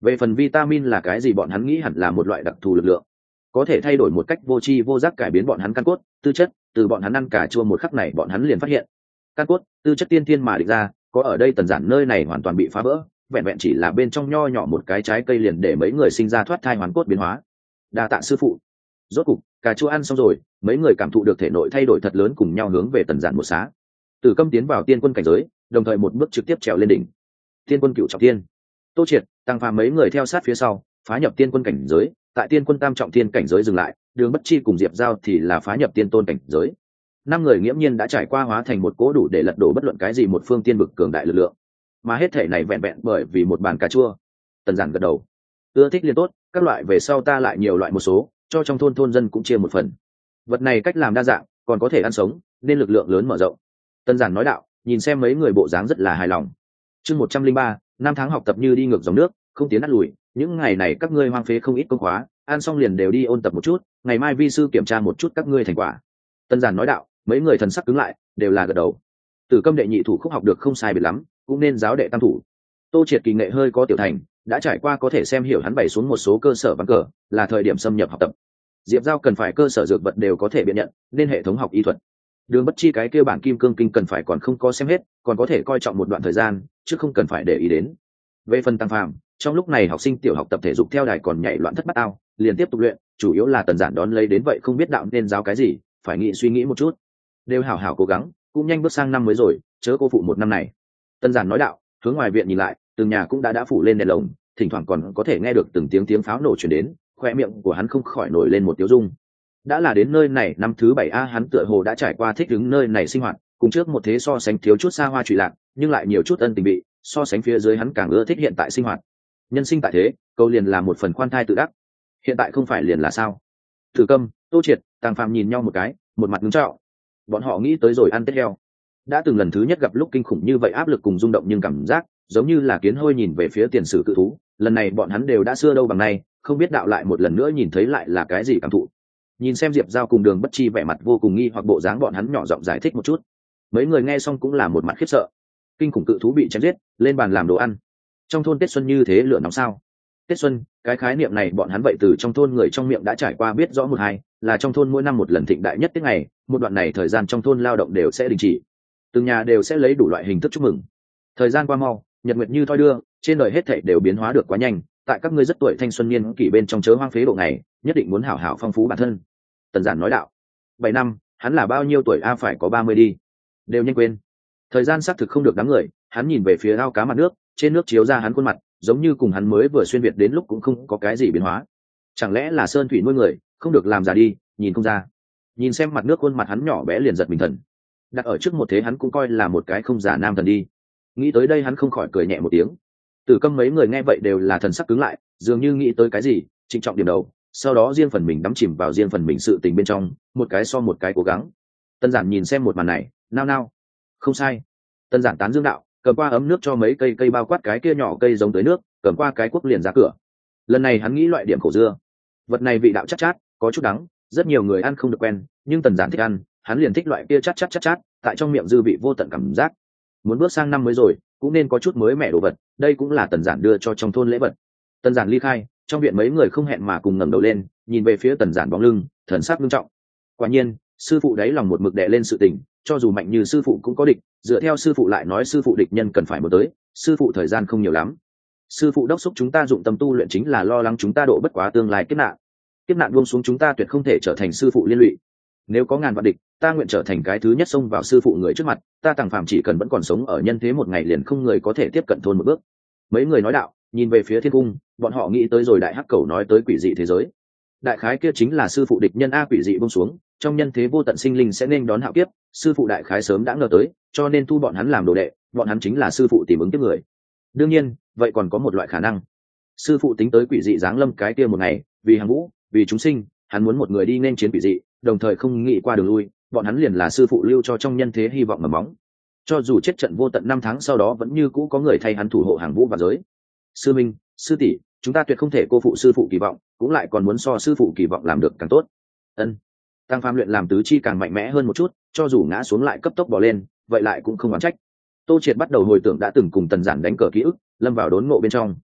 Về phần vitamin là cái gì bọn hắn nghĩ hẳn là một loại đặc thù lực lượng, có thể thay đổi một cách vô tri vô giác cải biến bọn hắn căn cốt tư chất. Từ bọn hắn ăn cà chua một khắc này bọn hắn liền phát hiện căn cốt tư chất tiên tiên mà định ra có ở đây Tần Giản nơi này hoàn toàn bị phá vỡ, vẹn vẹn chỉ là bên trong nho nhỏ một cái trái cây liền để mấy người sinh ra thoát thai hoàn cốt biến hóa. Đa tạ sư phụ. Rốt cục cà chua ăn xong rồi, mấy người cảm thụ được thể nội thay đổi thật lớn, cùng nhau hướng về Tần Giản một xá. Tử Câm tiến vào tiên quân cảnh giới, đồng thời một bước trực tiếp trèo lên đỉnh tiên quân cựu trọng thiên. Tô Triệt, Tăng Phàm mấy người theo sát phía sau, phá nhập tiên quân cảnh giới, tại tiên quân tam trọng thiên cảnh giới dừng lại. Đường Bất Chi cùng Diệp Giao thì là phá nhập tiên tôn cảnh giới. Năm người nghiễm nhiên đã trải qua hóa thành một cỗ đủ để lật đổ bất luận cái gì một phương tiên vực cường đại lực lượng, mà hết thể này vẹn vẹn bởi vì một bàn cà chua. Tần Giản gật đầu, ưa thích liền tốt, các loại về sau ta lại nhiều loại một số, cho trong thôn thôn dân cũng chia một phần. Vật này cách làm đa dạng, còn có thể ăn sống, nên lực lượng lớn mở rộng. Tần Giản nói đạo, nhìn xem mấy người bộ dáng rất là hài lòng. Chương một trăm linh ba, năm tháng học tập như đi ngược dòng nước, không tiến nát lùi. Những ngày này các ngươi hoang phế không ít công khóa, ăn xong liền đều đi ôn tập một chút, ngày mai vi sư kiểm tra một chút các ngươi thành quả. Tần Giản nói đạo, mấy người thần sắc cứng lại, đều là gật đầu. Tử Câm đệ nhị thủ khúc học được không sai biệt lắm, cũng nên giáo đệ tam thủ. Tô Triệt kỳ nghệ hơi có tiểu thành, đã trải qua có thể xem hiểu hắn bày xuống một số cơ sở ván cờ, là thời điểm xâm nhập học tập. Diệp Giao cần phải cơ sở dược vật đều có thể biện nhận, nên hệ thống học y thuật. Đường Bất Chi cái kia bản kim cương kinh cần phải còn không có xem hết, còn có thể coi trọng một đoạn thời gian, chứ không cần phải để ý đến. Về phần Tăng Phàm, trong lúc này học sinh tiểu học tập thể dục theo đài còn nhảy loạn thất bát ao, liền tiếp tục luyện, chủ yếu là Tần Giản đón lấy đến vậy không biết đạo nên giáo cái gì, phải nghĩ suy nghĩ một chút. Đều hảo hảo cố gắng, cũng nhanh bước sang năm mới rồi, chớ cô phụ một năm này. Tần Giản nói đạo, hướng ngoài viện nhìn lại, từng nhà cũng đã đã phủ lên đèn lồng, thỉnh thoảng còn có thể nghe được từng tiếng tiếng pháo nổ truyền đến, khoe miệng của hắn không khỏi nổi lên một tiêu dung. Đã là đến nơi này năm thứ bảy a, hắn tựa hồ đã trải qua thích ứng nơi này sinh hoạt, cùng trước một thế so sánh thiếu chút xa hoa trụy lạc, nhưng lại nhiều chút ân tình bị, so sánh phía dưới hắn càng ưa thích hiện tại sinh hoạt. Nhân sinh tại thế, câu liền là một phần khoan thai tự đắc. Hiện tại không phải liền là sao? Tử Câm, Tô Triệt, Tăng Phàm nhìn nhau một cái, một mặt ngưng trọng. Bọn họ nghĩ tới rồi ăn tết heo. Đã từng lần thứ nhất gặp lúc kinh khủng như vậy áp lực cùng rung động, nhưng cảm giác giống như là kiến hôi nhìn về phía tiền sử cự thú. Lần này bọn hắn đều đã xưa đâu bằng nay, không biết đạo lại một lần nữa nhìn thấy lại là cái gì cảm thụ. Nhìn xem Diệp Giao cùng Đường Bất Chi vẻ mặt vô cùng nghi hoặc bộ dáng, bọn hắn nhỏ giọng giải thích một chút. Mấy người nghe xong cũng là một mặt khiếp sợ. Kinh khủng cự thú bị chém giết, lên bàn làm đồ ăn. Trong thôn Tết Xuân như thế lửa nóng sao? Tết Xuân, cái khái niệm này bọn hắn vậy từ trong thôn người trong miệng đã trải qua biết rõ một hai, là trong thôn mỗi năm một lần thịnh đại nhất Tết ngày, một đoạn này thời gian trong thôn lao động đều sẽ đình chỉ. Từng nhà đều sẽ lấy đủ loại hình thức chúc mừng. Thời gian qua mau, nhật nguyệt như thoi đưa, trên đời hết thảy đều biến hóa được quá nhanh, tại các ngươi rất tuổi thanh xuân niên kỷ bên trong chớ hoang phế độ ngày, nhất định muốn hảo hảo phong phú bản thân. Tần Giản nói đạo. Bảy năm, hắn là bao nhiêu tuổi a? Phải có ba mươi đi. Đều nhanh quên. Thời gian xác thực không được đám người, hắn nhìn về phía ao cá mặt nước, trên nước chiếu ra hắn khuôn mặt, giống như cùng hắn mới vừa xuyên việt đến lúc cũng không có cái gì biến hóa. Chẳng lẽ là sơn thủy nuôi người, không được làm già đi, nhìn không ra. Nhìn xem mặt nước khuôn mặt hắn nhỏ bé liền giật mình thần. Đặt ở trước một thế hắn cũng coi là một cái không giả nam thần đi. Nghĩ tới đây hắn không khỏi cười nhẹ một tiếng. Tử Câm mấy người nghe vậy đều là thần sắc cứng lại, dường như nghĩ tới cái gì, trịnh trọng điểm đầu, sau đó riêng phần mình đắm chìm vào riêng phần mình sự tình bên trong, một cái so một cái cố gắng. Tân Giản nhìn xem một màn này, nao nao. Không sai. Tân Giản tán dương đạo, cầm qua ấm nước cho mấy cây cây bao quát cái kia nhỏ cây giống tới nước, cầm qua cái cuốc liền ra cửa. Lần này hắn nghĩ loại điểm khổ dưa. Vật này vị đạo chát chát, có chút đắng, rất nhiều người ăn không được quen, nhưng Tần Giản thích ăn, hắn liền thích loại kia chát chát chát chát, tại trong miệng dư vị vô tận cảm giác. Muốn bước sang năm mới rồi, cũng nên có chút mới mẻ đồ vật, đây cũng là Tần Giản đưa cho trong thôn lễ vật. Tần Giản ly khai, trong viện mấy người không hẹn mà cùng ngẩng đầu lên, nhìn về phía Tần Giản bóng lưng, thần sắc nghiêm trọng. Quả nhiên, sư phụ đáy lòng một mực đè lên sự tình, cho dù mạnh như sư phụ cũng có địch, dựa theo sư phụ lại nói sư phụ địch nhân cần phải một tới, sư phụ thời gian không nhiều lắm. Sư phụ đốc thúc chúng ta dụng tâm tu luyện chính là lo lắng chúng ta độ bất quá tương lai kiếp nạn. Kiếp nạn buông xuống chúng ta tuyệt không thể trở thành sư phụ liên lụy. Nếu có ngàn vạn địch, ta nguyện trở thành cái thứ nhất xông vào sư phụ người trước mặt, ta Tằng Phàm chỉ cần vẫn còn sống ở nhân thế một ngày liền không người có thể tiếp cận thôn một bước. Mấy người nói đạo, nhìn về phía thiên cung, bọn họ nghĩ tới rồi đại hắc cầu nói tới quỷ dị thế giới. Đại khái kia chính là sư phụ địch nhân a, quỷ dị buông xuống, trong nhân thế vô tận sinh linh sẽ nên đón hạo kiếp, sư phụ đại khái sớm đã ngờ tới, cho nên thu bọn hắn làm đồ đệ, bọn hắn chính là sư phụ tìm ứng tiếp người. Đương nhiên, vậy còn có một loại khả năng, sư phụ tính tới quỷ dị giáng lâm cái kia một ngày, vì hàng vũ, vì chúng sinh, hắn muốn một người đi nên chiến quỷ dị, đồng thời không nghĩ qua đường lui, bọn hắn liền là sư phụ lưu cho trong nhân thế hy vọng mầm móng. Cho dù chết trận vô tận năm tháng sau đó vẫn như cũ có người thay hắn thủ hộ hàng vũ và giới. Sư minh, sư tỷ, chúng ta tuyệt không thể cô phụ sư phụ kỳ vọng, cũng lại còn muốn so sư phụ kỳ vọng làm được càng tốt. Ân. Tăng Phàm luyện làm tứ chi càng mạnh mẽ hơn một chút, cho dù ngã xuống lại cấp tốc bò lên, vậy lại cũng không oán trách. Tô Triệt bắt đầu hồi tưởng đã từng cùng Tần Giản đánh cờ ký ức, lâm vào đốn ngộ bên trong.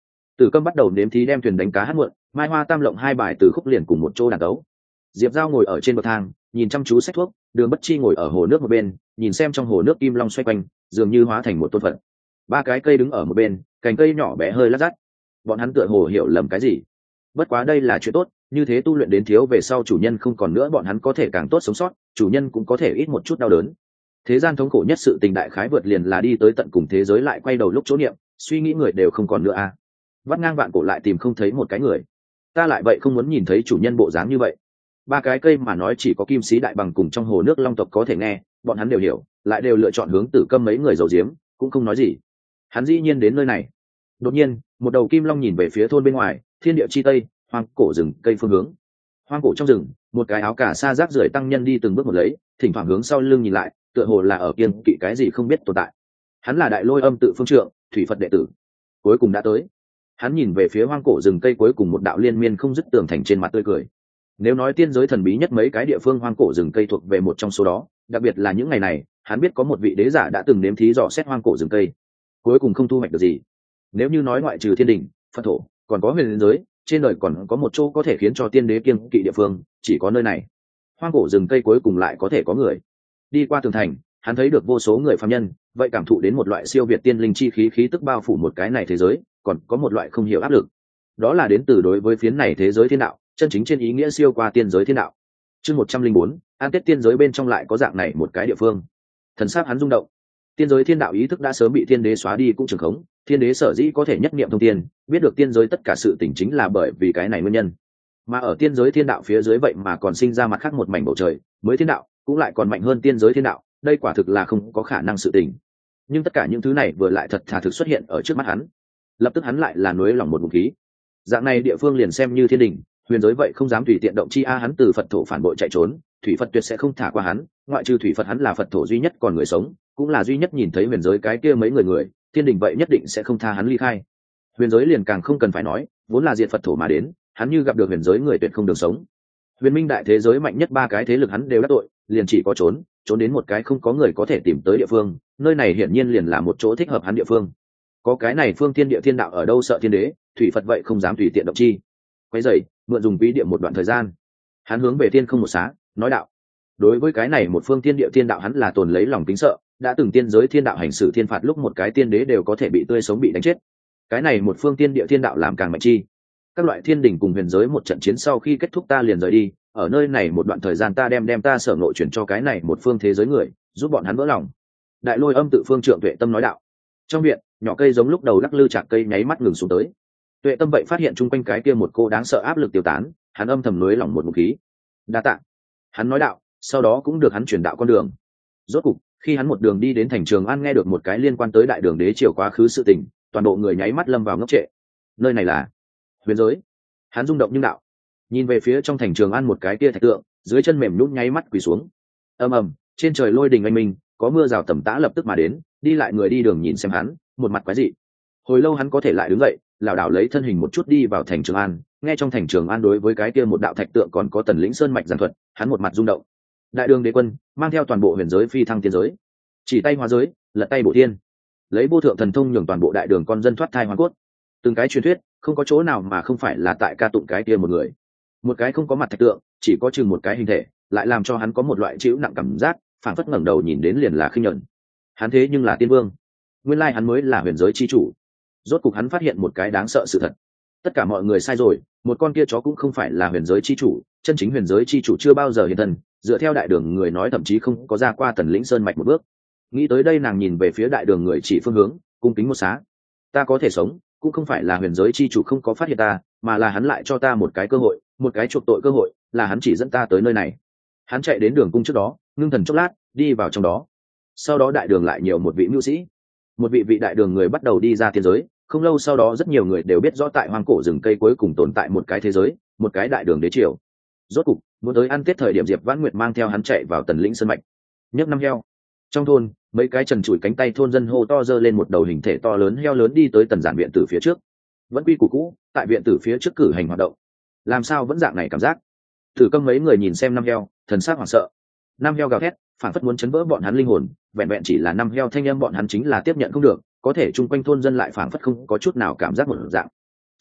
Tử Câm bắt đầu nếm thí đem thuyền đánh cá hát muộn, mai hoa tam lộng hai bài từ khúc liền cùng một chỗ đàn tấu. Diệp Giao ngồi ở trên bậc thang nhìn chăm chú sách thuốc, Đường Bất Chi ngồi ở hồ nước một bên nhìn xem trong hồ nước kim long xoay quanh, dường như hóa thành một tôn phật. Ba cái cây đứng ở một bên, cành cây nhỏ bé hơi lắc rắt, bọn hắn tựa hồ hiểu lầm cái gì. Bất quá đây là chuyện tốt, như thế tu luyện đến thiếu về sau chủ nhân không còn nữa, bọn hắn có thể càng tốt sống sót, chủ nhân cũng có thể ít một chút đau đớn. Thế gian thống khổ nhất sự tình đại khái vượt liền là đi tới tận cùng thế giới lại quay đầu lúc chỗ niệm, suy nghĩ người đều không còn nữa à. Vắt ngang vạn cổ lại tìm không thấy một cái người, ta lại vậy không muốn nhìn thấy chủ nhân bộ dáng như vậy. Ba cái cây mà nói chỉ có Kim Sĩ Đại Bằng cùng trong hồ nước long tộc có thể nghe, bọn hắn đều hiểu, lại đều lựa chọn hướng Tử Câm mấy người giấu giếm, cũng không nói gì. Hắn dĩ nhiên đến nơi này. Đột nhiên một đầu kim long nhìn về phía thôn bên ngoài, thiên địa chi tây, hoang cổ rừng cây phương hướng. Hoang cổ trong rừng, một cái áo cà sa rác rưởi tăng nhân đi từng bước một lấy, thỉnh thoảng hướng sau lưng nhìn lại, tựa hồ là ở kiên kỵ cái gì không biết tồn tại. Hắn là Đại Lôi Âm tự phương trượng, thủy Phật đệ tử. Cuối cùng đã tới. Hắn nhìn về phía hoang cổ rừng cây cuối cùng một đạo liên miên không dứt tường thành, trên mặt tươi cười. Nếu nói tiên giới thần bí nhất mấy cái địa phương hoang cổ rừng cây thuộc về một trong số đó, đặc biệt là những ngày này, hắn biết có một vị đế giả đã từng nếm thí dò xét hoang cổ rừng cây, cuối cùng không thu hoạch được gì. Nếu như nói ngoại trừ thiên đình, Phật thổ, còn có huyền giới, trên đời còn có một chỗ có thể khiến cho tiên đế kiêng kỵ địa phương, chỉ có nơi này. Hoang cổ rừng cây cuối cùng lại có thể có người. Đi qua tường thành, hắn thấy được vô số người phàm nhân, vậy cảm thụ đến một loại siêu việt tiên linh chi khí khí tức bao phủ một cái này thế giới, còn có một loại không hiểu áp lực. Đó là đến từ đối với phiến này thế giới thiên đạo, chân chính trên ý nghĩa siêu qua tiên giới thiên đạo. Chương một trăm linh bốn, an tết tiên giới bên trong lại có dạng này một cái địa phương. Thần sắc hắn rung động. Tiên giới thiên đạo ý thức đã sớm bị thiên đế xóa đi cũng trường khống, thiên đế sở dĩ có thể nhất niệm thông tiên, biết được tiên giới tất cả sự tình chính là bởi vì cái này nguyên nhân. Mà ở tiên giới thiên đạo phía dưới vậy mà còn sinh ra mặt khác một mảnh bầu trời, mới thiên đạo, cũng lại còn mạnh hơn tiên giới thiên đạo, đây quả thực là không có khả năng sự tình. Nhưng tất cả những thứ này vừa lại thật thà thực xuất hiện ở trước mắt hắn. Lập tức hắn lại là nuối lòng một ngụm khí. Dạng này địa phương liền xem như thiên đình, huyền giới vậy không dám tùy tiện động chi a. Hắn từ Phật thổ phản bội chạy trốn, thủy Phật tuyệt sẽ không thả qua hắn, ngoại trừ thủy Phật hắn là Phật thổ duy nhất còn người sống, cũng là duy nhất nhìn thấy huyền giới cái kia mấy người người, thiên đình vậy nhất định sẽ không tha hắn ly khai. Huyền giới liền càng không cần phải nói, vốn là diệt Phật thổ mà đến, hắn như gặp được huyền giới người tuyệt không đường sống. Huyền minh đại thế giới mạnh nhất ba cái thế lực hắn đều đắc tội, liền chỉ có trốn, trốn đến một cái không có người có thể tìm tới địa phương, nơi này hiển nhiên liền là một chỗ thích hợp hắn địa phương. Có cái này phương thiên địa thiên đạo ở đâu sợ thiên đế, thủy Phật vậy không dám tùy tiện động chi. Quấy dậy, mượn dùng bí địa một đoạn thời gian, hắn hướng về thiên không một xá, nói đạo. Đối với cái này một phương thiên địa thiên đạo hắn là tồn lấy lòng kính sợ, đã từng tiên giới thiên đạo hành xử thiên phạt lúc một cái tiên đế đều có thể bị tươi sống bị đánh chết. Cái này một phương thiên địa thiên đạo làm càng mạnh chi. Các loại thiên đỉnh cùng huyền giới một trận chiến sau khi kết thúc ta liền rời đi, ở nơi này một đoạn thời gian ta đem đem ta sở nội chuyển cho cái này một phương thế giới người, giúp bọn hắn vỡ lòng. Đại Lôi Âm tự phương trượng Tuệ Tâm nói đạo. Trong viện, nhỏ cây giống lúc đầu lắc lư chạc cây nháy mắt ngừng xuống tới. Tuệ Tâm vậy phát hiện chung quanh cái kia một cô đáng sợ áp lực tiêu tán, hắn âm thầm nuối lòng một ngụm khí. Đa tạ. Hắn nói đạo, sau đó cũng được hắn chuyển đạo con đường. Rốt cục, khi hắn một đường đi đến thành Trường An nghe được một cái liên quan tới đại đường đế triều quá khứ sự tình, toàn bộ người nháy mắt lâm vào ngốc trệ. Nơi này là huyền giới. Hắn rung động nhưng đạo, nhìn về phía trong thành Trường An một cái kia thạch tượng, dưới chân mềm nhũn nháy mắt quỳ xuống. Ầm ầm, trên trời lôi đình anh minh, có mưa rào tầm tã lập tức mà đến, đi lại người đi đường nhìn xem hắn, một mặt quái dị. Hồi lâu hắn có thể lại đứng dậy, lảo đảo lấy thân hình một chút đi vào thành Trường An, nghe trong thành Trường An đối với cái kia một đạo thạch tượng còn có Tần Lĩnh Sơn mạch giản thuật, hắn một mặt rung động. Đại đường đế quân mang theo toàn bộ huyền giới phi thăng tiên giới, chỉ tay hóa giới, lật tay bổ thiên, lấy vô thượng thần thông nhường toàn bộ đại đường con dân thoát thai hoàn cốt. Từng cái truyền thuyết, không có chỗ nào mà không phải là tại ca tụng cái kia một người. Một cái không có mặt thạch tượng, chỉ có chừng một cái hình thể, lại làm cho hắn có một loại chịu nặng cảm giác, phảng phất ngẩng đầu nhìn đến liền là khinh nhẫn. Hắn thế nhưng là tiên vương, nguyên lai hắn mới là huyền giới chi chủ. Rốt cục hắn phát hiện một cái đáng sợ sự thật. Tất cả mọi người sai rồi, một con kia chó cũng không phải là huyền giới chi chủ, chân chính huyền giới chi chủ chưa bao giờ hiện thân, dựa theo đại đường người nói thậm chí không có ra qua Tần Lĩnh Sơn mạch một bước. Nghĩ tới đây nàng nhìn về phía đại đường người chỉ phương hướng, cung kính một xá. Ta có thể sống, cũng không phải là huyền giới chi chủ không có phát hiện ta, mà là hắn lại cho ta một cái cơ hội, một cái chuộc tội cơ hội, là hắn chỉ dẫn ta tới nơi này. Hắn chạy đến đường cung trước đó, ngưng thần chốc lát, đi vào trong đó. Sau đó đại đường lại nhiều một vị mưu sĩ, một vị vị đại đường người bắt đầu đi ra tiên giới. Không lâu sau đó rất nhiều người đều biết rõ tại hoang cổ rừng cây cuối cùng tồn tại một cái thế giới, một cái đại đường đế triều. Rốt cục, muốn tới ăn tết thời điểm Diệp Vãn Nguyệt mang theo hắn chạy vào Tần Lĩnh Sơn mạch, nhấc năm heo. Trong thôn, mấy cái trần trụi cánh tay thôn dân hô to giơ lên một đầu hình thể to lớn heo lớn đi tới Tần giản viện tử phía trước. Vẫn quy củ cũ, tại viện tử phía trước cử hành hoạt động. Làm sao vẫn dạng này cảm giác? Tử Câm mấy người nhìn xem năm heo, thần sắc hoảng sợ. Năm heo gào thét, phản phất muốn chấn vỡ bọn hắn linh hồn, vẹn vẹn chỉ là năm heo thanh âm bọn hắn chính là tiếp nhận không được, có thể chung quanh thôn dân lại phản phất không có chút nào cảm giác một dạng.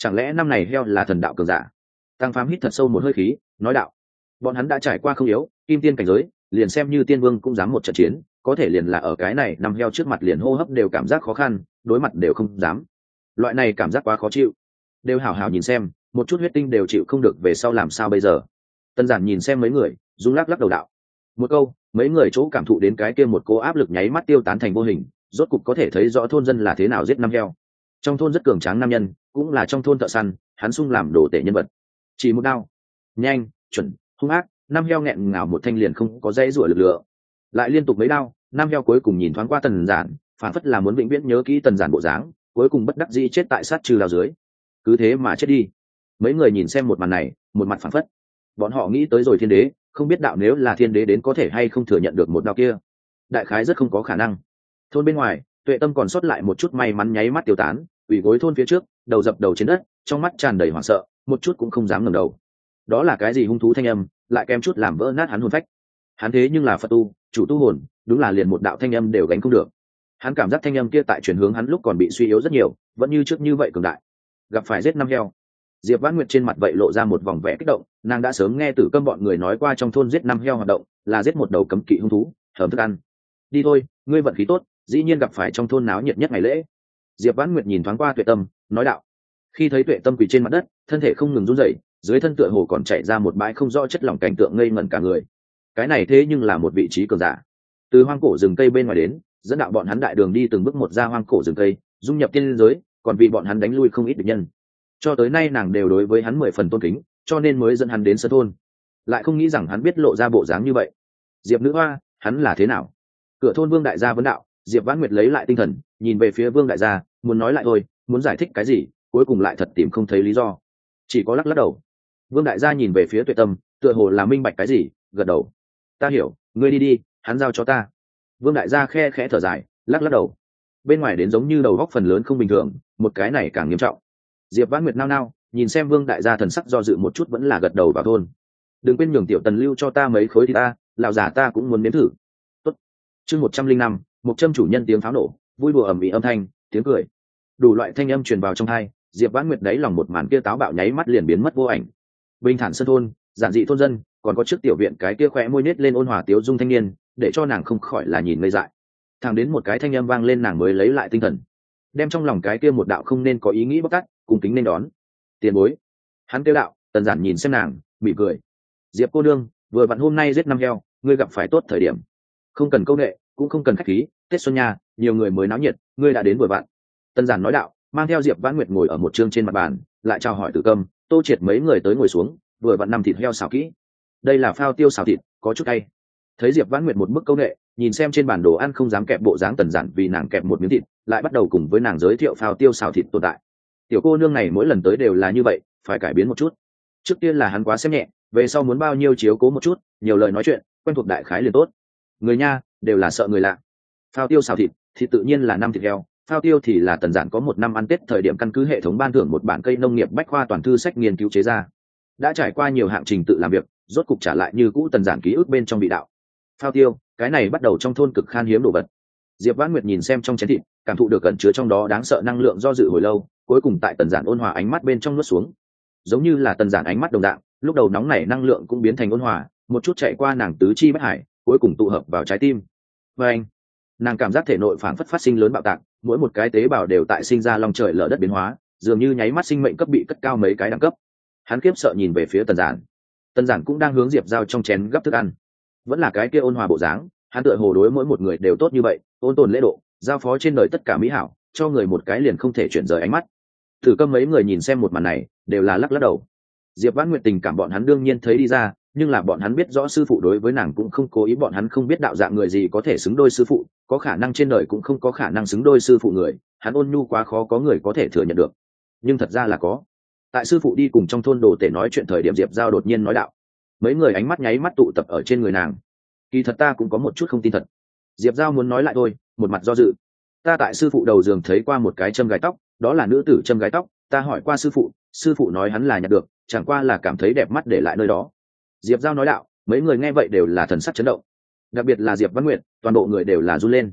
chẳng lẽ năm này heo là thần đạo cường giả? Tăng Phàm hít thật sâu một hơi khí, nói đạo: bọn hắn đã trải qua không yếu, kim tiên cảnh giới, liền xem như tiên vương cũng dám một trận chiến, có thể liền là ở cái này năm heo trước mặt liền hô hấp đều cảm giác khó khăn, đối mặt đều không dám. Loại này cảm giác quá khó chịu. Đều hảo hảo nhìn xem, một chút huyết tinh đều chịu không được, về sau làm sao bây giờ? Tân Giản nhìn xem mấy người, rung lắc lắc đầu đạo: một câu, mấy người chỗ cảm thụ đến cái kia một cố áp lực nháy mắt tiêu tán thành vô hình, rốt cục có thể thấy rõ thôn dân là thế nào giết năm heo. Trong thôn rất cường tráng nam nhân, cũng là trong thôn thợ săn, hắn sung làm đồ tể nhân vật. Chỉ một đao, nhanh, chuẩn, hung ác, năm heo nghẹn ngào một thanh liền không có dãy rủa lực lượng. Lại liên tục mấy đao, năm heo cuối cùng nhìn thoáng qua Tần Giản, phản phất là muốn vĩnh viễn nhớ kỹ Tần Giản bộ dáng, cuối cùng bất đắc dĩ chết tại sát trừ lao dưới. Cứ thế mà chết đi. Mấy người nhìn xem một màn này, một mặt phản phất. Bọn họ nghĩ tới rồi thiên đế, không biết đạo nếu là thiên đế đến có thể hay không thừa nhận được một đao kia. Đại khái rất không có khả năng. Thôn bên ngoài, Tuệ Tâm còn sót lại một chút may mắn nháy mắt tiêu tán, ủy gối thôn phía trước, đầu dập đầu trên đất, trong mắt tràn đầy hoảng sợ, một chút cũng không dám ngẩng đầu. Đó là cái gì hung thú thanh âm, lại kém chút làm vỡ nát hắn hồn phách. Hắn thế nhưng là Phật tu, chủ tu hồn, đúng là liền một đạo thanh âm đều gánh không được. Hắn cảm giác thanh âm kia tại chuyển hướng hắn lúc còn bị suy yếu rất nhiều, vẫn như trước như vậy cường đại. Gặp phải giết năm heo. Diệp Vãn Nguyệt trên mặt vậy lộ ra một vòng vẻ kích động, nàng đã sớm nghe Tử Câm bọn người nói qua trong thôn giết năm heo hoạt động, là giết một đầu cấm kỵ hung thú, hởm thức ăn. Đi thôi, ngươi vận khí tốt, dĩ nhiên gặp phải trong thôn náo nhiệt nhất ngày lễ. Diệp Vãn Nguyệt nhìn thoáng qua Tuệ Tâm, nói đạo. Khi thấy Tuệ Tâm quỳ trên mặt đất, thân thể không ngừng run rẩy, dưới thân tựa hồ còn chảy ra một bãi không rõ chất lỏng, cảnh tượng ngây ngẩn cả người. Cái này thế nhưng là một vị trí cường giả. Từ hoang cổ rừng cây bên ngoài đến, dẫn đạo bọn hắn đại đường đi từng bước một ra hoang cổ rừng cây, dung nhập tiên giới, còn vì bọn hắn đánh lui không ít địch nhân. Cho tới nay nàng đều đối với hắn mười phần tôn kính, cho nên mới dẫn hắn đến sân thôn. Lại không nghĩ rằng hắn biết lộ ra bộ dáng như vậy. Diệp Nữ Hoa, hắn là thế nào? Cửa thôn Vương đại gia vấn đạo. Diệp Vãn Nguyệt lấy lại tinh thần, nhìn về phía Vương đại gia, muốn nói lại thôi, muốn giải thích cái gì, cuối cùng lại thật tìm không thấy lý do, chỉ có lắc lắc đầu. Vương đại gia nhìn về phía Tuệ Tâm, tựa hồ là minh bạch cái gì, gật đầu. Ta hiểu, ngươi đi đi, hắn giao cho ta. Vương đại gia khe khẽ thở dài, lắc lắc đầu. Bên ngoài đến giống như đầu góc phần lớn không bình thường, một cái này càng nghiêm trọng. Diệp Vãn Nguyệt nao nao, nhìn xem Vương đại gia thần sắc do dự một chút, vẫn là gật đầu vào thôn. Đừng quên nhường tiểu Tần lưu cho ta mấy khối thì ta, lão già ta cũng muốn nếm thử. Tốt. Chương một trăm linh năm, một châm chủ nhân tiếng pháo nổ, vui đùa ầm ĩ âm thanh, tiếng cười, đủ loại thanh âm truyền vào trong tai. Diệp Vãn Nguyệt đáy lòng một màn kia táo bạo nháy mắt liền biến mất vô ảnh. Bình thản sân thôn, giản dị thôn dân, còn có trước tiểu viện cái kia khóe môi nết lên ôn hòa tiếu dung thanh niên, để cho nàng không khỏi là nhìn ngây dại. Thẳng đến một cái thanh âm vang lên, nàng mới lấy lại tinh thần, đem trong lòng cái kia một đạo không nên có ý nghĩ bóc tát, cùng kính nên đón. Tiền bối. Hắn kêu đạo. Tần Giản nhìn xem nàng, mỉm cười. Diệp cô nương, vừa vặn hôm nay giết năm heo, ngươi gặp phải tốt thời điểm. Không cần câu nệ, cũng không cần khách khí, Tết xuân nha, nhiều người mới náo nhiệt, ngươi đã đến vừa vặn. Tần Giản nói đạo, mang theo Diệp Vãn Nguyệt ngồi ở một chương trên mặt bàn, lại chào hỏi Tử Câm, Tô Triệt mấy người tới ngồi xuống, vừa vặn năm thịt heo xào kỹ. Đây là phao tiêu xào thịt, có chút cay. Thấy Diệp Vãn Nguyệt một bức câu nệ, nhìn xem trên bản đồ ăn không dám kẹp bộ dáng Tần Giản vì nàng kẹp một miếng thịt, lại bắt đầu cùng với nàng giới thiệu phao tiêu xào thịt tồn tại. Tiểu cô nương này mỗi lần tới đều là như vậy, phải cải biến một chút. Trước tiên là hắn quá xem nhẹ, về sau muốn bao nhiêu chiếu cố một chút, nhiều lời nói chuyện, quen thuộc đại khái liền tốt. Người nha, đều là sợ người lạ. Phao tiêu xào thịt, thì tự nhiên là năm thịt heo. Phao tiêu thì là Tần Giản có một năm ăn Tết thời điểm căn cứ hệ thống ban thưởng một bản cây nông nghiệp bách khoa toàn thư sách nghiên cứu chế ra. Đã trải qua nhiều hạng trình tự làm việc, rốt cục trả lại như cũ Tần Giản ký ức bên trong vị đạo. Phao tiêu, cái này bắt đầu trong thôn cực khan hiếm đồ vật. Diệp Vãn Nguyệt nhìn xem trong chén thịt, cảm thụ được ẩn chứa trong đó đáng sợ năng lượng do dự hồi lâu, cuối cùng tại Tần Giản ôn hòa ánh mắt bên trong nuốt xuống. Giống như là Tần Giản ánh mắt đồng dạng, lúc đầu nóng nảy năng lượng cũng biến thành ôn hòa, một chút chạy qua nàng tứ chi bách hải, cuối cùng tụ hợp vào trái tim. Và anh, nàng cảm giác thể nội phảng phất phát sinh lớn bạo tạc, mỗi một cái tế bào đều tại sinh ra long trời lở đất biến hóa, dường như nháy mắt sinh mệnh cấp bị cất cao mấy cái đẳng cấp. Hắn kiếp sợ nhìn về phía Tần Giản. Tần Giản cũng đang hướng Diệp Giao trong chén gấp thức ăn, vẫn là cái kia ôn hòa bộ dáng, hắn tựa hồ đối mỗi một người đều tốt như vậy, ôn tồn lễ độ, giao phó trên đời tất cả mỹ hảo, cho người một cái liền không thể chuyển rời ánh mắt. Thử Câm mấy người nhìn xem một màn này, đều là lắc lắc đầu. Diệp Vãn Nguyệt tình cảm bọn hắn đương nhiên thấy đi ra, nhưng là bọn hắn biết rõ sư phụ đối với nàng cũng không cố ý, bọn hắn không biết đạo dạng người gì có thể xứng đôi sư phụ, có khả năng trên đời cũng không có khả năng xứng đôi sư phụ người, hắn ôn nhu quá khó có người có thể thừa nhận được. Nhưng thật ra là có. Tại sư phụ đi cùng trong thôn đồ tể nói chuyện thời điểm, Diệp Giao đột nhiên nói đạo. Mấy người ánh mắt nháy mắt tụ tập ở trên người nàng. Kỳ thật ta cũng có một chút không tin thật. Diệp Giao muốn nói lại thôi, một mặt do dự. Ta tại sư phụ đầu giường thấy qua một cái châm gái tóc, đó là nữ tử châm gái tóc, ta hỏi qua sư phụ, sư phụ nói hắn là nhặt được, chẳng qua là cảm thấy đẹp mắt để lại nơi đó. Diệp Giao nói đạo. Mấy người nghe vậy đều là thần sắc chấn động, đặc biệt là Diệp Vãn Nguyệt, toàn bộ người đều là run lên.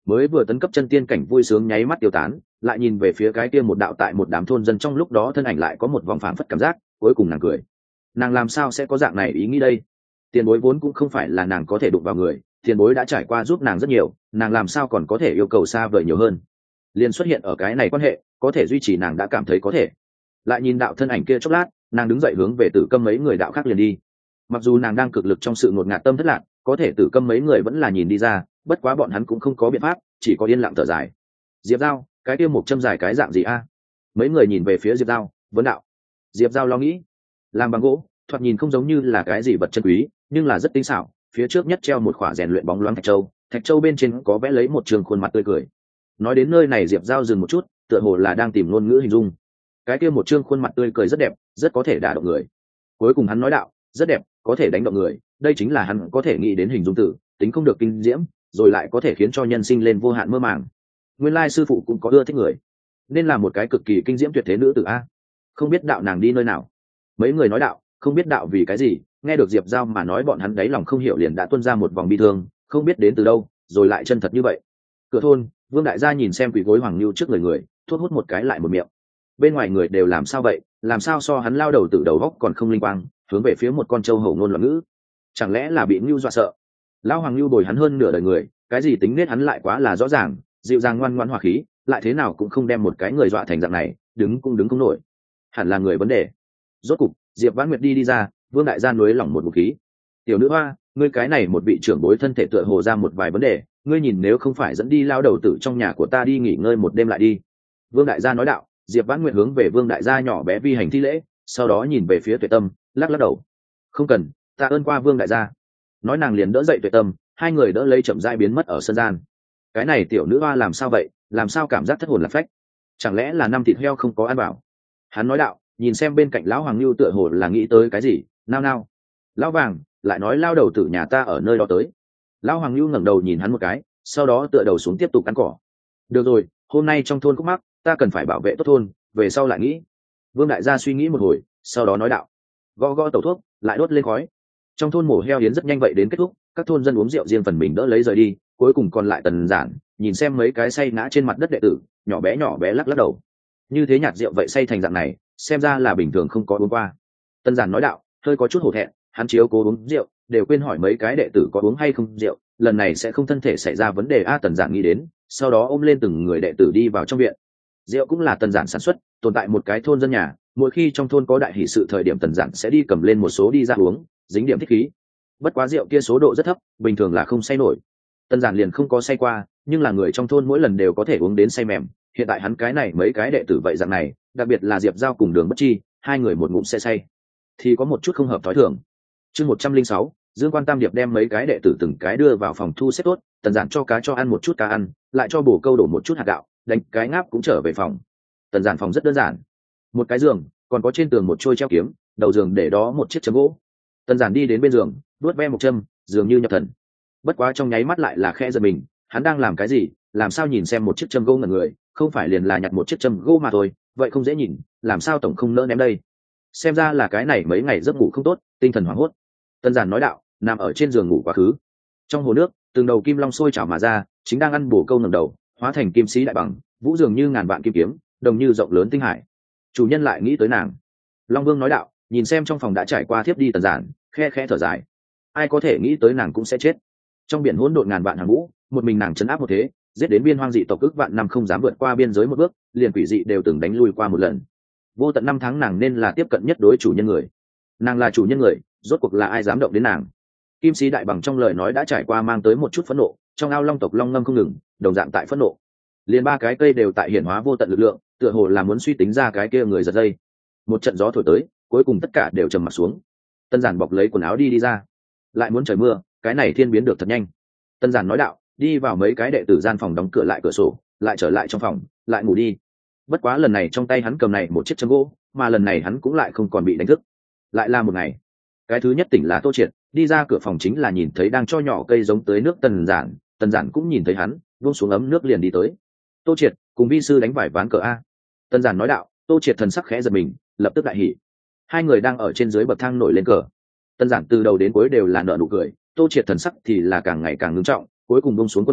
mới vừa tấn cấp chân tiên cảnh vui sướng nháy mắt tiêu tán, lại nhìn về phía cái kia một đạo tại một đám thôn dân trong lúc đó thân ảnh lại có một vòng phảng phất cảm giác, cuối cùng nàng cười. Nàng làm sao sẽ có dạng này ý nghĩ đây? Tiền bối vốn cũng không phải là nàng có thể đụng vào người, tiền bối đã trải qua giúp nàng rất nhiều, nàng làm sao còn có thể yêu cầu xa vời nhiều hơn? Liền xuất hiện ở cái này quan hệ, có thể duy trì nàng đã cảm thấy có thể. Lại nhìn đạo thân ảnh kia chốc lát, nàng đứng dậy hướng về Tử Câm mấy người đạo khác liền đi. Mặc dù nàng đang cực lực trong sự ngột ngạt tâm thất lạc, có thể Tử Câm mấy người vẫn là nhìn đi ra, bất quá bọn hắn cũng không có biện pháp, chỉ có yên lặng thở dài. Diệp Giao, cái kia một châm dài cái dạng gì a? Mấy người nhìn về phía Diệp Giao, vấn đạo. Diệp Giao lo nghĩ, làm bằng gỗ, thoạt nhìn không giống như là cái gì vật chân quý, nhưng là rất tinh xảo. Phía trước nhất treo một khỏa rèn luyện bóng loáng thạch châu, thạch châu bên trên có vẽ lấy một trường khuôn mặt tươi cười. Nói đến nơi này Diệp Giao dừng một chút, tựa hồ là đang tìm ngôn ngữ hình dung. Cái kia một trương khuôn mặt tươi cười rất đẹp, rất có thể đả động người. Cuối cùng hắn nói đạo, rất đẹp, có thể đánh động người, đây chính là hắn có thể nghĩ đến hình dung tử, tính không được kinh diễm, rồi lại có thể khiến cho nhân sinh lên vô hạn mơ màng. Nguyên lai sư phụ cũng có ưa thích người, nên là một cái cực kỳ kinh diễm tuyệt thế nữ tử a. Không biết đạo nàng đi nơi nào. Mấy người nói đạo, không biết đạo vì cái gì, nghe được Diệp Giao mà nói bọn hắn đáy lòng không hiểu liền đã tuôn ra một vòng bi thương, không biết đến từ đâu, rồi lại chân thật như vậy. Cửa thôn, Vương đại gia nhìn xem quỷ gối Hoàng Nưu trước người người, thuốc hút một cái lại một miệng. Bên ngoài người đều làm sao vậy, làm sao so hắn lao đầu từ đầu góc còn không linh quang, hướng về phía một con trâu hổ ngôn loạn ngữ. Chẳng lẽ là bị Nưu dọa sợ? Lão Hoàng Nưu bồi hắn hơn nửa đời người, cái gì tính nết hắn lại quá là rõ ràng, dịu dàng ngoan ngoãn hòa khí, lại thế nào cũng không đem một cái người dọa thành dạng này, đứng cũng đứng không nổi. Hẳn là người vấn đề. Rốt cục, Diệp Vãn Nguyệt đi đi ra, Vương đại gia nuối lỏng một ngụm khí. Tiểu nữ hoa, ngươi cái này một vị trưởng bối thân thể tựa hồ ra một vài vấn đề, ngươi nhìn nếu không phải dẫn đi lao đầu tử trong nhà của ta đi nghỉ ngơi một đêm lại đi. Vương đại gia nói đạo. Diệp Vãn Nguyệt hướng về Vương đại gia nhỏ bé vi hành thi lễ, sau đó nhìn về phía Tuệ Tâm, lắc lắc đầu. Không cần, ta ơn qua Vương đại gia. Nói nàng liền đỡ dậy Tuệ Tâm, hai người đỡ lấy chậm rãi biến mất ở sân gian. Cái này tiểu nữ hoa làm sao vậy, làm sao cảm giác thất hồn lạc phách? Chẳng lẽ là năm thịt heo không có ăn bảo? Hắn nói đạo, nhìn xem bên cạnh lão Hoàng Nưu tựa hồ là nghĩ tới cái gì, nao nao. Lão Vàng, lại nói lao đầu tử nhà ta ở nơi đó tới. Lão Hoàng Nưu ngẩng đầu nhìn hắn một cái, sau đó tựa đầu xuống tiếp tục ăn cỏ. Được rồi, hôm nay trong thôn khúc mắc, ta cần phải bảo vệ tốt thôn, về sau lại nghĩ. Vương đại gia suy nghĩ một hồi, sau đó nói đạo. Gõ gõ tẩu thuốc, lại đốt lên khói. Trong thôn mổ heo hiến rất nhanh vậy đến kết thúc, các thôn dân uống rượu riêng phần mình đỡ lấy rời đi, cuối cùng còn lại Tần Giản, nhìn xem mấy cái say ngã trên mặt đất đệ tử, nhỏ bé nhỏ bé lắc lắc đầu. Như thế nhạt rượu vậy say thành dạng này, xem ra là bình thường không có uống qua. Tần Giản nói đạo, hơi có chút hổ thẹn, hắn chiếu cố uống rượu, đều quên hỏi mấy cái đệ tử có uống hay không rượu, lần này sẽ không thân thể xảy ra vấn đề a. Tần Giản nghĩ đến, sau đó ôm lên từng người đệ tử đi vào trong viện. Rượu cũng là Tần Giản sản xuất, tồn tại một cái thôn dân nhà, mỗi khi trong thôn có đại hỷ sự thời điểm Tần Giản sẽ đi cầm lên một số đi ra uống, dính điểm thích khí. Bất quá rượu kia số độ rất thấp, bình thường là không say nổi. Tần Giản liền không có say qua, nhưng là người trong thôn mỗi lần đều có thể uống đến say mềm, hiện tại hắn cái này mấy cái đệ tử vậy dạng này, đặc biệt là Diệp Giao cùng Đường Bất Chi, hai người một ngụm sẽ say, thì có một chút không hợp thói thường. Chương một trăm linh sáu, Dương Quan Tam Điệp đem mấy cái đệ tử từng cái đưa vào phòng thu xếp tốt, Tần Giản cho cá cho ăn một chút cá ăn, lại cho bổ câu đổ một chút hạt gạo, đánh cái ngáp cũng trở về phòng. Tần Giản phòng rất đơn giản, một cái giường, còn có trên tường một trôi treo kiếm, đầu giường để đó một chiếc châm gỗ. Tần Giản đi đến bên giường, đuốt ve một châm, dường như nhập thần. Bất quá trong nháy mắt lại là khẽ giật mình, hắn đang làm cái gì, làm sao nhìn xem một chiếc châm gỗ ngẩn người, không phải liền là nhặt một chiếc châm gỗ mà thôi, vậy không dễ nhìn, làm sao tổng không nỡ ném đây? Xem ra là cái này mấy ngày giấc ngủ không tốt, tinh thần hoảng hốt. Tần Giản nói đạo, nằm ở trên giường ngủ quá khứ. Trong hồ nước, từng đầu kim long sôi trào mà ra, chính đang ăn bổ câu ngẩng đầu, hóa thành kim sĩ đại bằng, vũ dường như ngàn vạn kim kiếm, đồng như rộng lớn tinh hải. Chủ nhân lại nghĩ tới nàng. Long Vương nói đạo, nhìn xem trong phòng đã trải qua thiếp đi Tần Giản, khe khẽ thở dài. Ai có thể nghĩ tới nàng cũng sẽ chết. Trong biển hỗn độn ngàn vạn hàng vũ, một mình nàng trấn áp một thế, giết đến biên hoang dị tộc ức vạn năm không dám vượt qua biên giới một bước, liền quỷ dị đều từng đánh lui qua một lần. Vô tận năm tháng nàng nên là tiếp cận nhất đối chủ nhân người. Nàng là chủ nhân người, rốt cuộc là ai dám động đến nàng? Kim sĩ đại bằng trong lời nói đã trải qua mang tới một chút phẫn nộ, trong ao long tộc long ngâm không ngừng, đồng dạng tại phẫn nộ. Liền ba cái cây đều tại hiển hóa vô tận lực lượng, tựa hồ là muốn suy tính ra cái kia người giật dây. Một trận gió thổi tới, cuối cùng tất cả đều trầm mặt xuống. Tân Giản bọc lấy quần áo đi đi ra, lại muốn trời mưa, cái này thiên biến được thật nhanh. Tân Giản nói đạo, đi vào mấy cái đệ tử gian phòng đóng cửa lại cửa sổ, lại trở lại trong phòng, lại ngủ đi. Bất quá lần này trong tay hắn cầm này một chiếc châm gỗ, mà lần này hắn cũng lại không còn bị đánh thức. Lại là một ngày. Cái thứ nhất tỉnh là Tô Triệt, đi ra cửa phòng chính là nhìn thấy đang cho nhỏ cây giống tới nước Tần Giản, Tần Giản cũng nhìn thấy hắn, buông xuống ấm nước liền đi tới. Tô Triệt, cùng vi sư đánh vải ván cờ a. Tần Giản nói đạo. Tô Triệt thần sắc khẽ giật mình, lập tức đại hỉ. Hai người đang ở trên dưới bậc thang nổi lên cờ. Tần Giản từ đầu đến cuối đều là nở nụ cười, Tô Triệt thần sắc thì là càng ngày càng ngưng trọng, cuối cùng buông xuống quân cờ,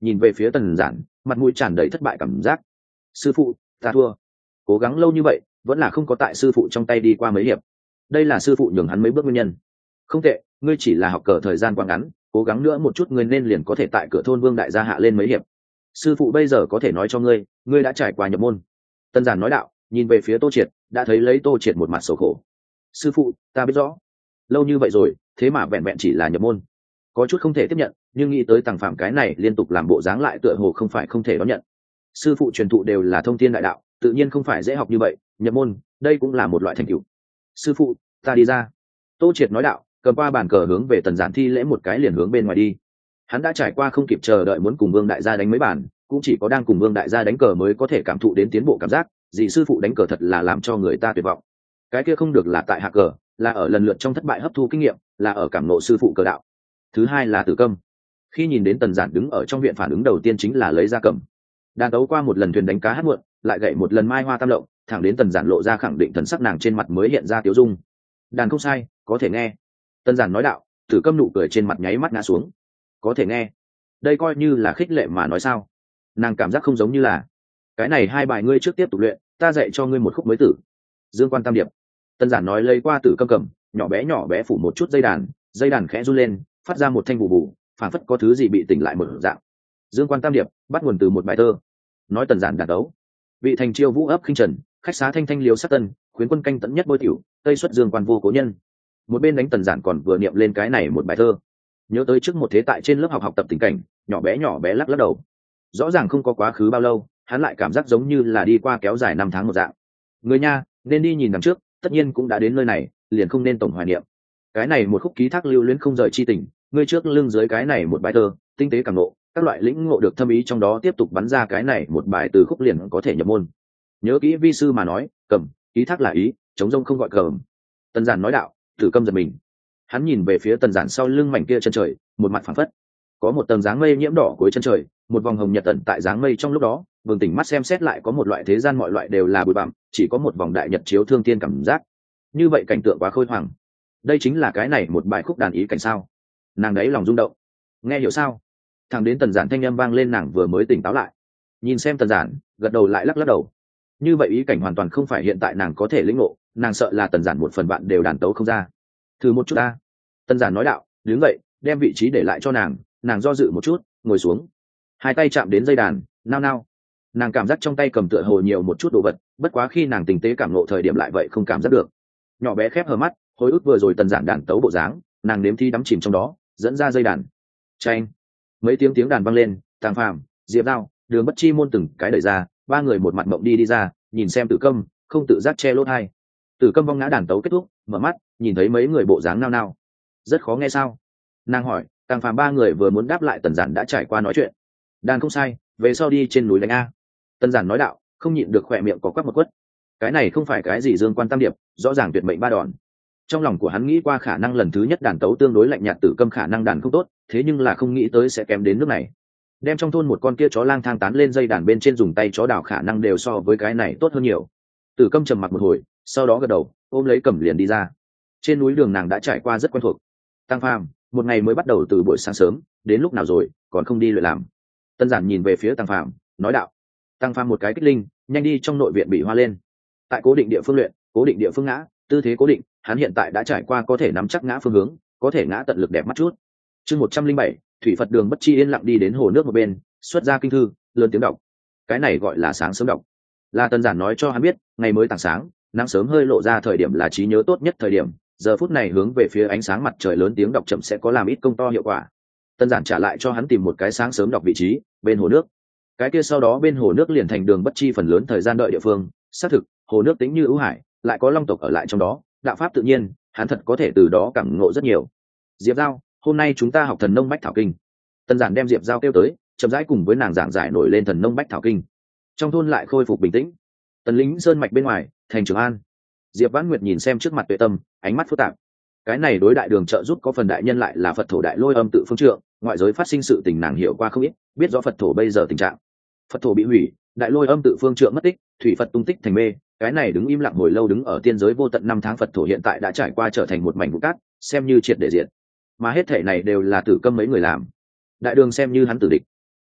nhìn về phía tần giản, mặt mũi tràn đầy thất bại cảm giác. Sư phụ, ta thua. Cố gắng lâu như vậy vẫn là không có tại sư phụ trong tay đi qua mấy hiệp. Đây là sư phụ nhường hắn mấy bước nguyên nhân. Không tệ, ngươi chỉ là học cờ thời gian quá ngắn, cố gắng nữa một chút ngươi nên liền có thể tại cửa thôn Vương đại gia hạ lên mấy hiệp. Sư phụ bây giờ có thể nói cho ngươi, ngươi đã trải qua nhập môn. Tân giản nói đạo, nhìn về phía Tô Triệt, đã thấy lấy Tô Triệt một mặt sầu khổ. Sư phụ, ta biết rõ, lâu như vậy rồi, thế mà vẹn vẹn chỉ là nhập môn, có chút không thể tiếp nhận, nhưng nghĩ tới Tằng Phạm cái này liên tục làm bộ dáng lại tựa hồ không phải không thể đón nhận. Sư phụ truyền thụ đều là thông thiên đại đạo, tự nhiên không phải dễ học như vậy, nhập môn, đây cũng là một loại thành tựu. Sư phụ, ta đi ra. Tô Triệt nói đạo, cầm qua bàn cờ hướng về Tần Giản thi lễ một cái liền hướng bên ngoài đi. Hắn đã trải qua không kịp chờ đợi muốn cùng Vương đại gia đánh mấy bàn, cũng chỉ có đang cùng Vương đại gia đánh cờ mới có thể cảm thụ đến tiến bộ cảm giác, dị sư phụ đánh cờ thật là làm cho người ta tuyệt vọng. Cái kia không được là tại hạ cờ, là ở lần lượt trong thất bại hấp thu kinh nghiệm, là ở cảm ngộ sư phụ cờ đạo. Thứ hai là Tử Câm. Khi nhìn đến Tần Giản đứng ở trong viện, phản ứng đầu tiên chính là lấy ra cầm. Đàn tấu qua một lần thuyền đánh cá hát muộn, lại gậy một lần mai hoa tam lộng, thẳng đến Tần Giản lộ ra khẳng định thần sắc nàng trên mặt mới hiện ra tiêu dung. Đàn không sai, có thể nghe. Tần Giản nói đạo, Tử Câm nụ cười trên mặt nháy mắt ngã xuống. Có thể nghe. Đây coi như là khích lệ mà nói sao? Nàng cảm giác không giống như là. Cái này hai bài ngươi trước tiếp tục luyện, ta dạy cho ngươi một khúc mới tử. Dương Quan Tam Điệp. Tần Giản nói lấy qua Tử Câm cầm, nhỏ bé nhỏ bé phủ một chút dây đàn, dây đàn khẽ run lên, phát ra một thanh bù bù, phản phất có thứ gì bị tỉnh lại một dạng. Dương Quan Tam Điệp bắt nguồn từ một bài thơ. Nói Tần Giản đàn đấu. Vị thành chiêu vũ ấp khinh trần, khách xá thanh thanh liếu sát tân, khuyến quân canh tận nhất bôi tiểu, tây xuất Dương Quan vô cố nhân. Một bên đánh Tần Giản còn vừa niệm lên cái này một bài thơ. Nhớ tới trước một thế tại trên lớp học học tập tình cảnh, nhỏ bé nhỏ bé lắc lắc đầu. Rõ ràng không có quá khứ bao lâu, hắn lại cảm giác giống như là đi qua kéo dài năm tháng một dạng. Người nha, nên đi nhìn đằng trước, tất nhiên cũng đã đến nơi này, liền không nên tổng hoài niệm. Cái này một khúc ký thác lưu luyến không rời chi tình, ngươi trước lưng dưới cái này một bài thơ, tinh tế cảm ngộ, các loại lĩnh ngộ được thâm ý trong đó tiếp tục bắn ra cái này một bài từ khúc liền có thể nhập môn. Nhớ kỹ vi sư mà nói, cầm, ký thác là ý, chống rông không gọi cầm. Tần Giản nói đạo, Tử Câm giật mình. Hắn nhìn về phía Tần Giản sau lưng mảnh kia chân trời, một mặt phảng phất có một tầng dáng mây nhiễm đỏ cuối chân trời, một vòng hồng nhật tận tại dáng mây trong lúc đó, bừng tỉnh mắt xem xét lại có một loại thế gian mọi loại đều là bụi bặm, chỉ có một vòng đại nhật chiếu thương tiên cảm giác. Như vậy cảnh tượng quá khôi hoàng. Đây chính là cái này một bài khúc đàn ý cảnh sao? Nàng đấy lòng rung động. Nghe hiểu sao? Thẳng đến Tần Giản thanh âm vang lên nàng vừa mới tỉnh táo lại. Nhìn xem Tần Giản, gật đầu lại lắc lắc đầu. Như vậy ý cảnh hoàn toàn không phải hiện tại nàng có thể lĩnh ngộ, nàng sợ là Tần Giản một phần bạn đều đàn tấu không ra. Thử một chút ta. Tần Giản nói đạo, đứng dậy, đem vị trí để lại cho nàng, nàng do dự một chút, ngồi xuống. Hai tay chạm đến dây đàn, nao nao. Nàng cảm giác trong tay cầm tựa hồ nhiều một chút đồ vật, bất quá khi nàng tinh tế cảm ngộ thời điểm lại vậy không cảm giác được. Nhỏ bé khép hờ mắt, hồi ức vừa rồi Tần Giản đàn tấu bộ dáng, nàng nếm thi đắm chìm trong đó, dẫn ra dây đàn. Chanh. Mấy tiếng tiếng đàn vang lên, Tàng Phàm, Diệp Dao, Đường Bất Chi môn từng cái đẩy ra, ba người một mặt mộng đi đi ra, nhìn xem Tử Câm, không tự giác che lỗ tai. Tử Câm vong ngã đàn tấu kết thúc, mở mắt, nhìn thấy mấy người bộ dáng nao nao. Rất khó nghe sao? Nàng hỏi. Tàng Phàm ba người vừa muốn đáp lại Tần Giản đã trải qua nói chuyện. Đàn không sai, về sau đi trên núi đánh a. Tần Giản nói đạo, không nhịn được khỏe miệng có quắc một quất. Cái này không phải cái gì Dương Quan Tam Điệp, rõ ràng tuyệt mệnh ba đòn. Trong lòng của hắn nghĩ qua khả năng lần thứ nhất đàn tấu tương đối lạnh nhạt, Tử Câm khả năng đàn không tốt, thế nhưng là không nghĩ tới sẽ kém đến nước này. Đem trong thôn một con kia chó lang thang tán lên dây đàn bên trên dùng tay chó đảo khả năng đều so với cái này tốt hơn nhiều. Tử Câm trầm mặc một hồi, sau đó gật đầu, ôm lấy cầm liền đi ra. Trên núi đường nàng đã trải qua rất quen thuộc. Tăng Phàm, một ngày mới bắt đầu từ buổi sáng sớm, đến lúc nào rồi, còn không đi luyện làm. Tân Giản nhìn về phía Tăng Phàm, nói đạo. Tăng Phàm một cái kích linh, nhanh đi trong nội viện bị hoa lên. Tại cố định địa phương luyện, cố định địa phương ngã, tư thế cố định, hắn hiện tại đã trải qua có thể nắm chắc ngã phương hướng, có thể ngã tận lực đẹp mắt chút. Chương một trăm linh bảy, Thủy Phật Đường Bất Chi yên lặng đi đến hồ nước một bên, xuất ra kinh thư, lớn tiếng đọc. Cái này gọi là sáng sớm đọc. Là Tân Giản nói cho hắn biết, ngày mới tảng sáng, nắng sớm hơi lộ ra thời điểm là trí nhớ tốt nhất thời điểm, giờ phút này hướng về phía ánh sáng mặt trời lớn tiếng đọc chậm sẽ có làm ít công to hiệu quả. Tân Giản trả lại cho hắn tìm một cái sáng sớm đọc vị trí bên hồ nước. Cái kia sau đó bên hồ nước liền thành Đường Bất Chi phần lớn thời gian đợi địa phương. Xác thực, hồ nước tĩnh như ưu hải, lại có long tộc ở lại trong đó, đạo pháp tự nhiên, hắn thật có thể từ đó cảm ngộ rất nhiều. Diệp Dao, hôm nay chúng ta học thần nông bách thảo kinh. Tân Giản đem Diệp Dao kêu tới, chậm rãi cùng với nàng giảng giải nổi lên thần nông bách thảo kinh. Trong thôn lại khôi phục bình tĩnh. Tần lính sơn mạch bên ngoài, thành Trường An. Diệp Vãn Nguyệt nhìn xem trước mặt Tuệ Tâm, ánh mắt phức tạp. Cái này đối đại đường trợ giúp có phần đại nhân lại là Phật thổ đại lôi âm tự phương trượng, ngoại giới phát sinh sự tình nàng hiểu qua không ít, biết rõ Phật thổ bây giờ tình trạng. Phật thổ bị hủy, đại lôi âm tự phương trượng mất tích, thủy Phật tung tích thành mê, cái này đứng im lặng hồi lâu đứng ở tiên giới vô tận năm tháng Phật thổ hiện tại đã trải qua trở thành một mảnh vụn cát, xem như triệt để diệt. Mà hết thể này đều là Tử Câm mấy người làm. Đại đường xem như hắn tử địch.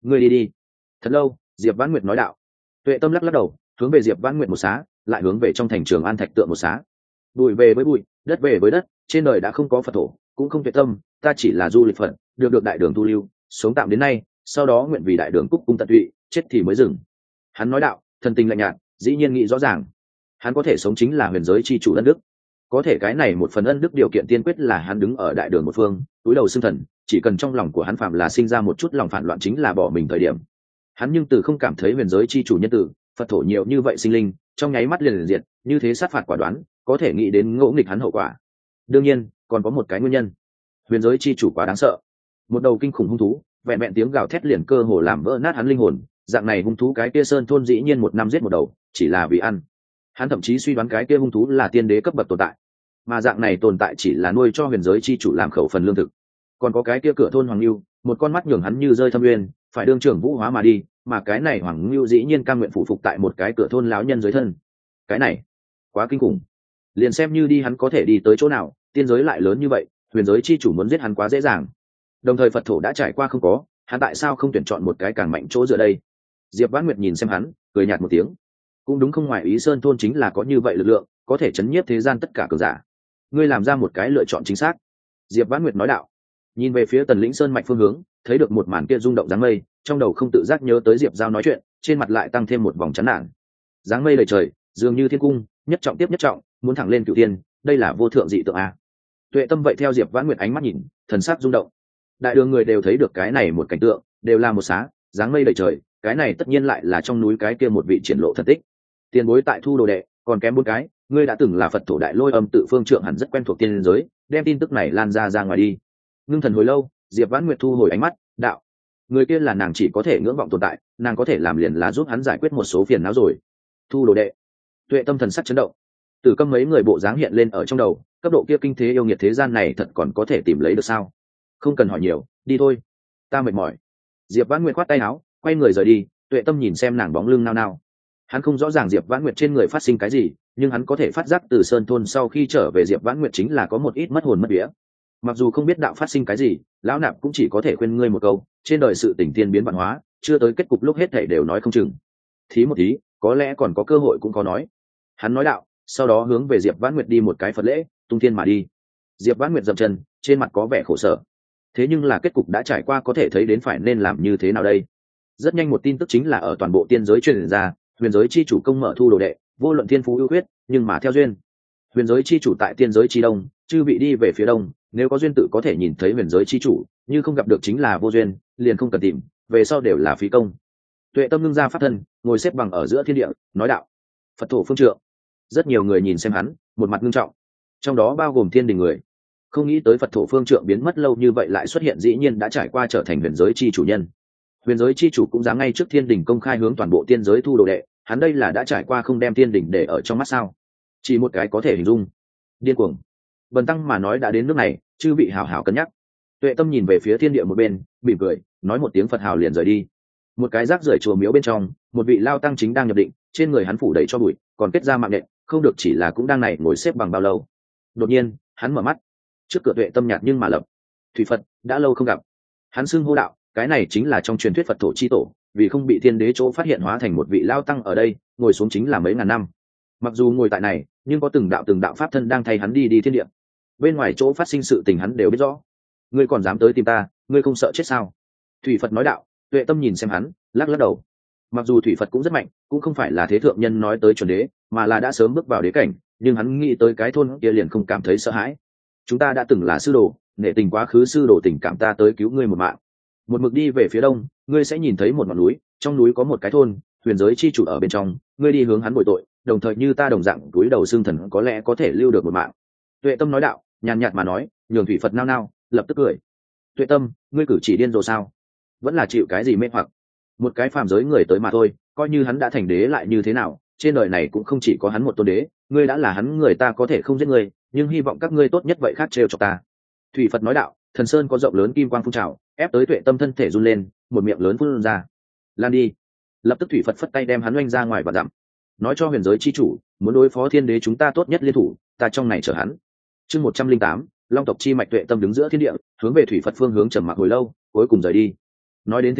ngươi đi đi. Thật lâu, Diệp Vãn Nguyệt nói đạo. Tuệ Tâm lắc lắc đầu, hướng về Diệp Vãn Nguyệt một xá, lại hướng về trong thành Trường An thạch tượng một xá. Bụi về với bụi, đất về với đất, trên đời đã không có Phật thổ, cũng không Tuệ Tâm, ta chỉ là du lịch Phật, được được đại đường tu lưu, sống tạm đến nay, sau đó nguyện vì đại đường cúc cung tận tụy, chết thì mới dừng. Hắn nói đạo, thần tình lạnh nhạt, dĩ nhiên nghĩ rõ ràng, hắn có thể sống chính là huyền giới chi chủ ân đức. Có thể cái này một phần ân đức điều kiện tiên quyết là hắn đứng ở đại đường một phương, túi đầu xưng thần, chỉ cần trong lòng của hắn phạm là sinh ra một chút lòng phản loạn chính là bỏ mình thời điểm. Hắn nhưng từ không cảm thấy huyền giới chi chủ nhân tử, Phật thổ nhiều như vậy sinh linh, trong nháy mắt liền liền diệt, như thế sát phạt quả đoán, có thể nghĩ đến ngỗ nghịch hắn hậu quả. Đương nhiên, còn có một cái nguyên nhân. Huyền giới chi chủ quá đáng sợ. Một đầu kinh khủng hung thú, vẹn vẹn tiếng gào thét liền cơ hồ làm vỡ nát hắn linh hồn, dạng này hung thú cái kia sơn thôn dĩ nhiên một năm giết một đầu, chỉ là vì ăn. Hắn thậm chí suy đoán cái kia hung thú là tiên đế cấp bậc tồn tại, mà dạng này tồn tại chỉ là nuôi cho huyền giới chi chủ làm khẩu phần lương thực. Còn có cái kia cửa thôn Hoàng Lưu, một con mắt nhường hắn như rơi thâm nguyên, phải đương trưởng vũ hóa mà đi, mà cái này Hoàng Lưu dĩ nhiên cam nguyện phụ phục tại một cái cửa thôn láo nhân dưới thân. Cái này quá kinh khủng. Liền xem như đi hắn có thể đi tới chỗ nào, tiên giới lại lớn như vậy, huyền giới chi chủ muốn giết hắn quá dễ dàng. Đồng thời Phật thổ đã trải qua không có, hắn tại sao không tuyển chọn một cái càng mạnh chỗ dựa đây? Diệp Vãn Nguyệt nhìn xem hắn, cười nhạt một tiếng. Cũng đúng, không ngoài ý sơn thôn chính là có như vậy lực lượng, có thể chấn nhiếp thế gian tất cả cường giả. Ngươi làm ra một cái lựa chọn chính xác. Diệp Vãn Nguyệt nói đạo. Nhìn về phía Tần Lĩnh Sơn mạch phương hướng, thấy được một màn kia rung động dáng mây, trong đầu không tự giác nhớ tới Diệp Giao nói chuyện, trên mặt lại tăng thêm một vòng chán nản. Dáng mây đầy trời, dường như thiên cung, nhất trọng tiếp nhất trọng, muốn thẳng lên cửu thiên, đây là vô thượng dị tượng a. Tuệ Tâm vậy theo Diệp Vãn Nguyệt ánh mắt nhìn, thần sắc rung động. Đại đường người đều thấy được cái này một cảnh tượng, đều là một xá, dáng mây đầy trời, cái này tất nhiên lại là trong núi cái kia một vị triển lộ thần tích. Tiền bối tại thu đồ đệ, còn kém bốn cái, ngươi đã từng là Phật thổ đại lôi âm tự phương trượng hẳn rất quen thuộc tiên giới, đem tin tức này lan ra ra ngoài đi. Ngưng thần hồi lâu, Diệp Vãn Nguyệt thu hồi ánh mắt, đạo: người kia là nàng chỉ có thể ngưỡng vọng tồn tại, nàng có thể làm liền là giúp hắn giải quyết một số phiền não rồi. Thu đồ đệ. Tuệ Tâm thần sắc chấn động. Từ Câm mấy người bộ dáng hiện lên ở trong đầu, cấp độ kia kinh thế yêu nghiệt thế gian này thật còn có thể tìm lấy được sao? Không cần hỏi nhiều, đi thôi, ta mệt mỏi. Diệp Vãn Nguyệt khoát tay áo, quay người rời đi. Tuệ Tâm nhìn xem nàng bóng lưng nao nao. Hắn không rõ ràng Diệp Vãn Nguyệt trên người phát sinh cái gì, nhưng hắn có thể phát giác từ sơn thôn sau khi trở về Diệp Vãn Nguyệt chính là có một ít mất hồn mất vía. Mặc dù không biết đạo phát sinh cái gì, lão nạp cũng chỉ có thể khuyên ngươi một câu, trên đời sự tình tiên biến văn hóa, chưa tới kết cục lúc hết thảy đều nói không chừng. Thí một tí, có lẽ còn có cơ hội cũng có nói. Hắn nói đạo, sau đó hướng về Diệp Vãn Nguyệt đi một cái Phật lễ, tung thiên mà đi. Diệp Vãn Nguyệt dậm chân, trên mặt có vẻ khổ sở. Thế nhưng là kết cục đã trải qua, có thể thấy đến phải nên làm như thế nào đây. Rất nhanh một tin tức chính là ở toàn bộ tiên giới truyền ra, huyền giới chi chủ công mở thu đồ đệ, vô luận thiên phú ưu huyết, nhưng mà theo duyên. Huyền giới chi chủ tại tiên giới chi đông, chư vị đi về phía đông, nếu có duyên tự có thể nhìn thấy huyền giới chi chủ, như không gặp được chính là vô duyên, liền không cần tìm, về sau đều là phí công. Tuệ Tâm ngưng ra pháp thân, ngồi xếp bằng ở giữa thiên địa, nói đạo: Phật thổ phương trượng. Rất nhiều người nhìn xem hắn, một mặt ngưng trọng, trong đó bao gồm thiên đình người. Không nghĩ tới Phật thổ phương trượng biến mất lâu như vậy lại xuất hiện, dĩ nhiên đã trải qua trở thành huyền giới chi chủ nhân. Huyền giới chi chủ cũng dám ngay trước thiên đình công khai hướng toàn bộ tiên giới thu đồ đệ, hắn đây là đã trải qua không đem thiên đình để ở trong mắt sao? Chỉ một cái có thể hình dung, điên cuồng. Bần tăng mà nói đã đến nước này, chư vị hảo hảo cân nhắc. Tuệ Tâm nhìn về phía thiên địa một bên, mỉm cười, nói một tiếng Phật hào liền rời đi. Một cái rác rưởi chùa miếu bên trong, một vị lao tăng chính đang nhập định, trên người hắn phủ đầy cho bụi, còn kết ra mạng nện, không được chỉ là cũng đang này ngồi xếp bằng bao lâu. Đột nhiên, hắn mở mắt, trước cửa Tuệ Tâm nhạt nhưng mà lập. Thủy Phật, đã lâu không gặp. Hắn xưng hô đạo, cái này chính là trong truyền thuyết Phật thổ chi tổ, vì không bị thiên đế chỗ phát hiện hóa thành một vị lao tăng ở đây, ngồi xuống chính là mấy ngàn năm. Mặc dù ngồi tại này, nhưng có từng đạo từng đạo pháp thân đang thay hắn đi đi thiên địa. Bên ngoài chỗ phát sinh sự tình hắn đều biết rõ. Ngươi còn dám tới tìm ta, ngươi không sợ chết sao? Thủy Phật nói đạo. Tuệ Tâm nhìn xem hắn, lắc lắc đầu. Mặc dù Thủy Phật cũng rất mạnh, cũng không phải là thế thượng nhân nói tới chuẩn đế, mà là đã sớm bước vào đế cảnh, nhưng hắn nghĩ tới cái thôn kia liền không cảm thấy sợ hãi. Chúng ta đã từng là sư đồ, nể tình quá khứ sư đồ tình cảm ta tới cứu ngươi một mạng. Một mực đi về phía đông, ngươi sẽ nhìn thấy một ngọn núi, trong núi có một cái thôn, huyền giới chi chủ ở bên trong, ngươi đi hướng hắn bồi tội, đồng thời như ta đồng dạng túi đầu xương thần có lẽ có thể lưu được một mạng. Tuệ Tâm nói đạo, nhàn nhạt mà nói, nhường Thủy Phật nao nao, lập tức cười. Tuệ Tâm, ngươi cử chỉ điên rồ sao? Vẫn là chịu cái gì mê hoặc? Một cái phàm giới người tới mà thôi, coi như hắn đã thành đế lại như thế nào, trên đời này cũng không chỉ có hắn một tôn đế, ngươi đã là hắn người ta có thể không giết ngươi, nhưng hy vọng các ngươi tốt nhất vậy khác trêu cho ta. Thủy Phật nói đạo, thần sơn có rộng lớn kim quang phun trào, ép tới Tuệ Tâm thân thể run lên, một miệng lớn phun ra. Lan đi. Lập tức Thủy Phật phất tay đem hắn oanh ra ngoài và dặm. Nói cho huyền giới chi chủ, muốn đối phó thiên đế chúng ta tốt nhất liên thủ, ta trong này chờ hắn. Chương một trăm linh tám, Long tộc chi mạch. Tuệ Tâm đứng giữa thiên địa, hướng về Thủy Phật phương hướng trầm mặc hồi lâu, cuối cùng rời đi. Nói đến thế thôi,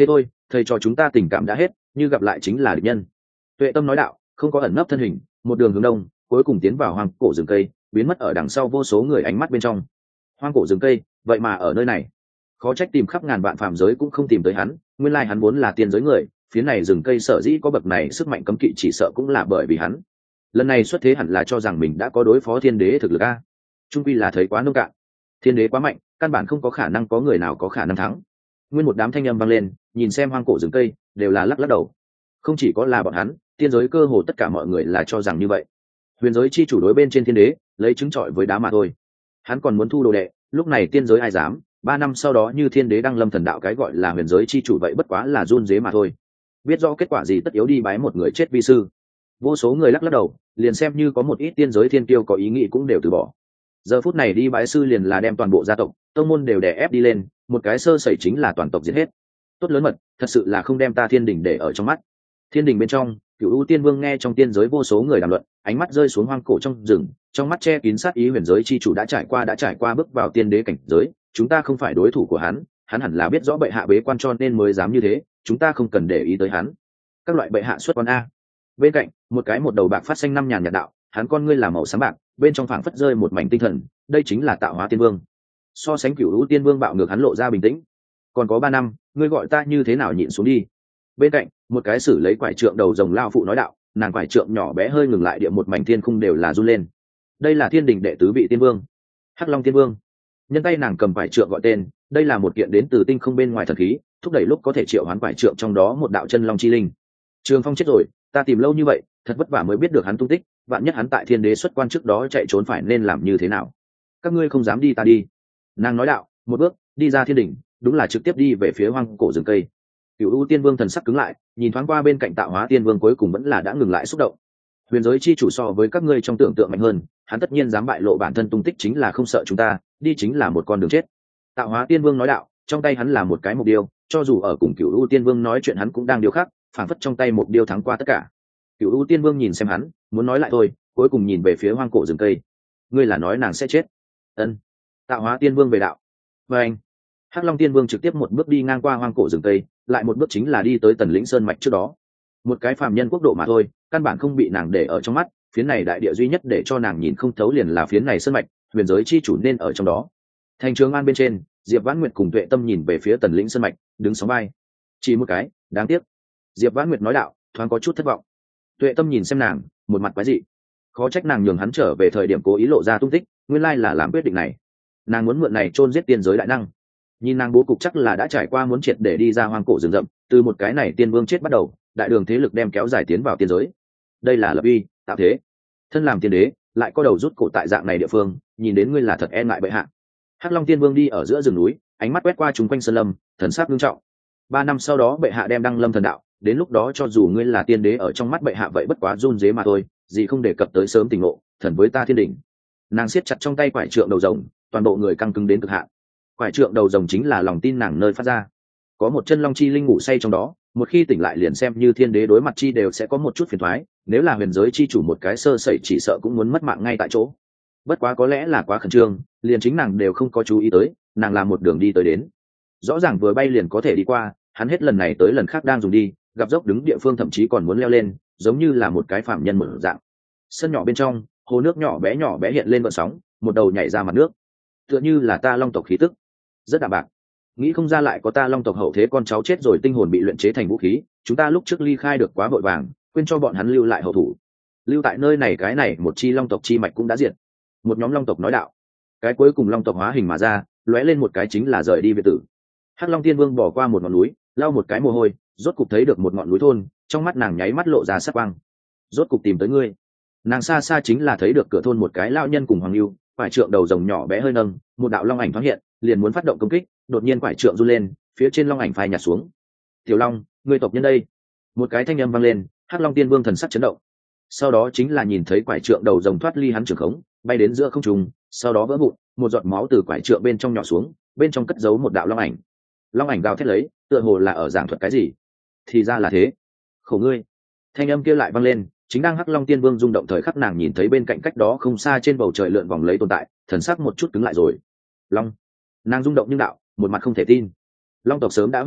thầy cho chúng ta tình cảm đã hết, như gặp lại chính là địch nhân. Tuệ Tâm nói đạo, không có ẩn nấp thân hình, một đường hướng đông, cuối cùng tiến vào hoang cổ rừng cây, biến mất ở đằng sau vô số người ánh mắt bên trong. Hoang cổ rừng cây, vậy mà ở nơi này. Khó trách tìm khắp ngàn vạn phàm giới cũng không tìm tới hắn, nguyên lai hắn vốn là tiên giới người, phía này rừng cây sở dĩ có bậc này sức mạnh cấm kỵ chỉ sợ cũng là bởi vì hắn. Lần này xuất thế hẳn là cho rằng mình đã có đối phó thiên đế thực lực a. Trung quy là thấy quá nông cạn. Thiên đế quá mạnh, căn bản không có khả năng có người nào có khả năng thắng. Nguyên một đám thanh âm vang lên, nhìn xem hoang cổ rừng cây, đều là lắc lắc đầu. Không chỉ có là bọn hắn, tiên giới cơ hồ tất cả mọi người là cho rằng như vậy. Huyền giới chi chủ đối bên trên thiên đế, lấy trứng trọi với đá mà thôi. Hắn còn muốn thu đồ đệ, lúc này tiên giới ai dám? Ba năm sau đó như thiên đế đăng lâm thần đạo, cái gọi là huyền giới chi chủ vậy bất quá là run dế mà thôi. Biết rõ kết quả gì tất yếu đi bái một người chết vi sư. Vô số người lắc lắc đầu, liền xem như có một ít tiên giới thiên tiêu có ý nghĩ cũng đều từ bỏ. Giờ phút này đi bái sư liền là đem toàn bộ gia tộc, tông môn đều đè ép đi lên, một cái sơ sẩy chính là toàn tộc giết hết. Tốt lớn mật, thật sự là không đem ta thiên đình để ở trong mắt. Thiên đình bên trong, Cửu U Tiên Vương nghe trong tiên giới vô số người đàm luận, ánh mắt rơi xuống hoang cổ trong rừng, trong mắt che kín sát ý. Huyền giới chi chủ đã trải qua đã trải qua bước vào tiên đế cảnh giới, chúng ta không phải đối thủ của hắn, hắn hẳn là biết rõ bệ hạ bế quan cho nên mới dám như thế, chúng ta không cần để ý tới hắn. Các loại bệ hạ xuất quan a. Bên cạnh, một cái một đầu bạc phát xanh năm nhàn nhạt đạo, hắn con ngươi là màu xám bạc, bên trong phảng phất rơi một mảnh tinh thần, đây chính là Tạo Hóa Tiên Vương. So sánh Cửu U Tiên Vương bạo ngược hắn lộ ra bình tĩnh. Còn có ba năm, ngươi gọi ta như thế nào nhịn xuống đi. Bên cạnh, một cái sử lấy quải trượng đầu rồng lao phụ nói đạo, nàng quải trượng nhỏ bé hơi ngừng lại, địa một mảnh thiên khung đều là run lên. Đây là thiên đình đệ tứ vị tiên vương, Hắc Long Tiên Vương. Nhân tay nàng cầm quải trượng gọi tên, đây là một kiện đến từ tinh không bên ngoài thần khí, thúc đẩy lúc có thể triệu hoán quải trượng trong đó một đạo chân long chi linh. Trường Phong chết rồi, ta tìm lâu như vậy, thật vất vả mới biết được hắn tung tích, vạn nhất hắn tại thiên đế xuất quan trước đó chạy trốn phải nên làm như thế nào. Các ngươi không dám đi, ta đi. Nàng nói đạo, một bước đi ra thiên đình, đúng là trực tiếp đi về phía hoang cổ rừng cây. Cửu U Tiên Vương thần sắc cứng lại, nhìn thoáng qua bên cạnh Tạo Hóa Tiên Vương, cuối cùng vẫn là đã ngừng lại xúc động. Huyền giới chi chủ so với các ngươi trong tưởng tượng mạnh hơn, hắn tất nhiên dám bại lộ bản thân tung tích chính là không sợ chúng ta, đi chính là một con đường chết. Tạo Hóa Tiên Vương nói đạo, trong tay hắn là một cái mục điêu, cho dù ở cùng Cửu U Tiên Vương nói chuyện hắn cũng đang điêu khắc, phảng phất trong tay mục điêu thắng qua tất cả. Cửu U Tiên Vương nhìn xem hắn, muốn nói lại thôi, cuối cùng nhìn về phía hoang cổ rừng cây. Ngươi là nói nàng sẽ chết? Ân. Tạo Hóa Tiên Vương về đạo. Và anh. Hắc Long Tiên Vương trực tiếp một bước đi ngang qua hoang cổ rừng cây, lại một bước chính là đi tới Tần Lĩnh Sơn mạch trước đó. Một cái phàm nhân quốc độ mà thôi, căn bản không bị nàng để ở trong mắt, phiến này đại địa duy nhất để cho nàng nhìn không thấu liền là phiến này sơn mạch, huyền giới chi chủ nên ở trong đó. Thành Trường An bên trên, Diệp Vãn Nguyệt cùng Tuệ Tâm nhìn về phía Tần Lĩnh Sơn mạch, đứng sóng vai. Chỉ một cái, đáng tiếc. Diệp Vãn Nguyệt nói đạo, thoáng có chút thất vọng. Tuệ Tâm nhìn xem nàng, một mặt quái dị. Khó trách nàng nhường hắn trở về thời điểm cố ý lộ ra tung tích, nguyên lai là làm quyết định này. Nàng muốn mượn này chôn giết tiên giới đại năng. Nhìn nàng bố cục chắc là đã trải qua muốn triệt để đi ra hoang cổ rừng rậm, từ một cái này tiên vương chết bắt đầu, đại đường thế lực đem kéo dài tiến vào tiên giới. Đây là lập uy, tạo thế. Thân làm tiên đế, lại có đầu rút cổ tại dạng này địa phương, nhìn đến ngươi là thật e ngại bệ hạ. Hắc Long Tiên Vương đi ở giữa rừng núi, ánh mắt quét qua chúng quanh sơn lâm, thần sắc nghiêm trọng. Ba năm sau đó bệ hạ đem đăng lâm thần đạo, đến lúc đó cho dù ngươi là tiên đế ở trong mắt bệ hạ vậy bất quá run rế mà thôi, gì không đề cập tới sớm tỉnh ngộ, thần với ta thiên đỉnh. Nàng siết chặt trong tay quải trượng đầu rồng, toàn bộ người căng cứng đến cực hạn. Quải trượng đầu rồng chính là lòng tin nàng nơi phát ra. Có một chân long chi linh ngủ say trong đó, một khi tỉnh lại liền xem như thiên đế đối mặt chi đều sẽ có một chút phiền toái, nếu là huyền giới chi chủ một cái sơ sẩy chỉ sợ cũng muốn mất mạng ngay tại chỗ. Bất quá có lẽ là quá khẩn trương, liền chính nàng đều không có chú ý tới, nàng làm một đường đi tới đến. Rõ ràng vừa bay liền có thể đi qua, hắn hết lần này tới lần khác đang dùng đi, gặp dốc đứng địa phương thậm chí còn muốn leo lên, giống như là một cái phạm nhân mở dạng. Sân nhỏ bên trong, hồ nước nhỏ bé nhỏ bé hiện lên gợn sóng, một đầu nhảy ra mặt nước, tựa như là ta long tộc khí tức, rất đạm bạc. Nghĩ không ra lại có ta long tộc hậu thế con cháu chết rồi tinh hồn bị luyện chế thành vũ khí, chúng ta lúc trước ly khai được quá vội vàng, quên cho bọn hắn lưu lại hậu thủ. Lưu tại nơi này cái này một chi long tộc chi mạch cũng đã diệt. Một nhóm long tộc nói đạo, cái cuối cùng long tộc hóa hình mà ra, lóe lên một cái chính là rời đi biệt tử. Hắc Long Tiên Vương bỏ qua một ngọn núi, lau một cái mồ hôi, rốt cục thấy được một ngọn núi thôn, trong mắt nàng nháy mắt lộ ra sắc quang. Rốt cục tìm tới ngươi. Nàng xa xa chính là thấy được cửa thôn một cái lão nhân cùng hoàng lưu, quải trượng đầu rồng nhỏ bé hơi nâng, một đạo long ảnh thoáng hiện, liền muốn phát động công kích, đột nhiên quải trượng run lên, phía trên long ảnh phai nhạt xuống. Tiểu Long, ngươi tộc nhân đây. Một cái thanh âm vang lên, Hắc Long Tiên Vương thần sắc chấn động. Sau đó chính là nhìn thấy quải trượng đầu rồng thoát ly hắn trường khống, bay đến giữa không trung, sau đó vỡ vụn, một giọt máu từ quải trượng bên trong nhỏ xuống, bên trong cất giấu một đạo long ảnh. Long ảnh gào thét lấy, tựa hồ là ở giảng thuật cái gì. Thì ra là thế. Khổ ngươi. Thanh âm kia lại vang lên, chính đang Hắc Long Tiên Vương rung động thời khắc nàng nhìn thấy bên cạnh cách đó không xa trên bầu trời lượn vòng lấy tồn tại, thần sắc một chút cứng lại rồi. Long. Nàng rung động nhưng đạo, một mặt không thể tin. Long tộc sớm đã hủy diệt,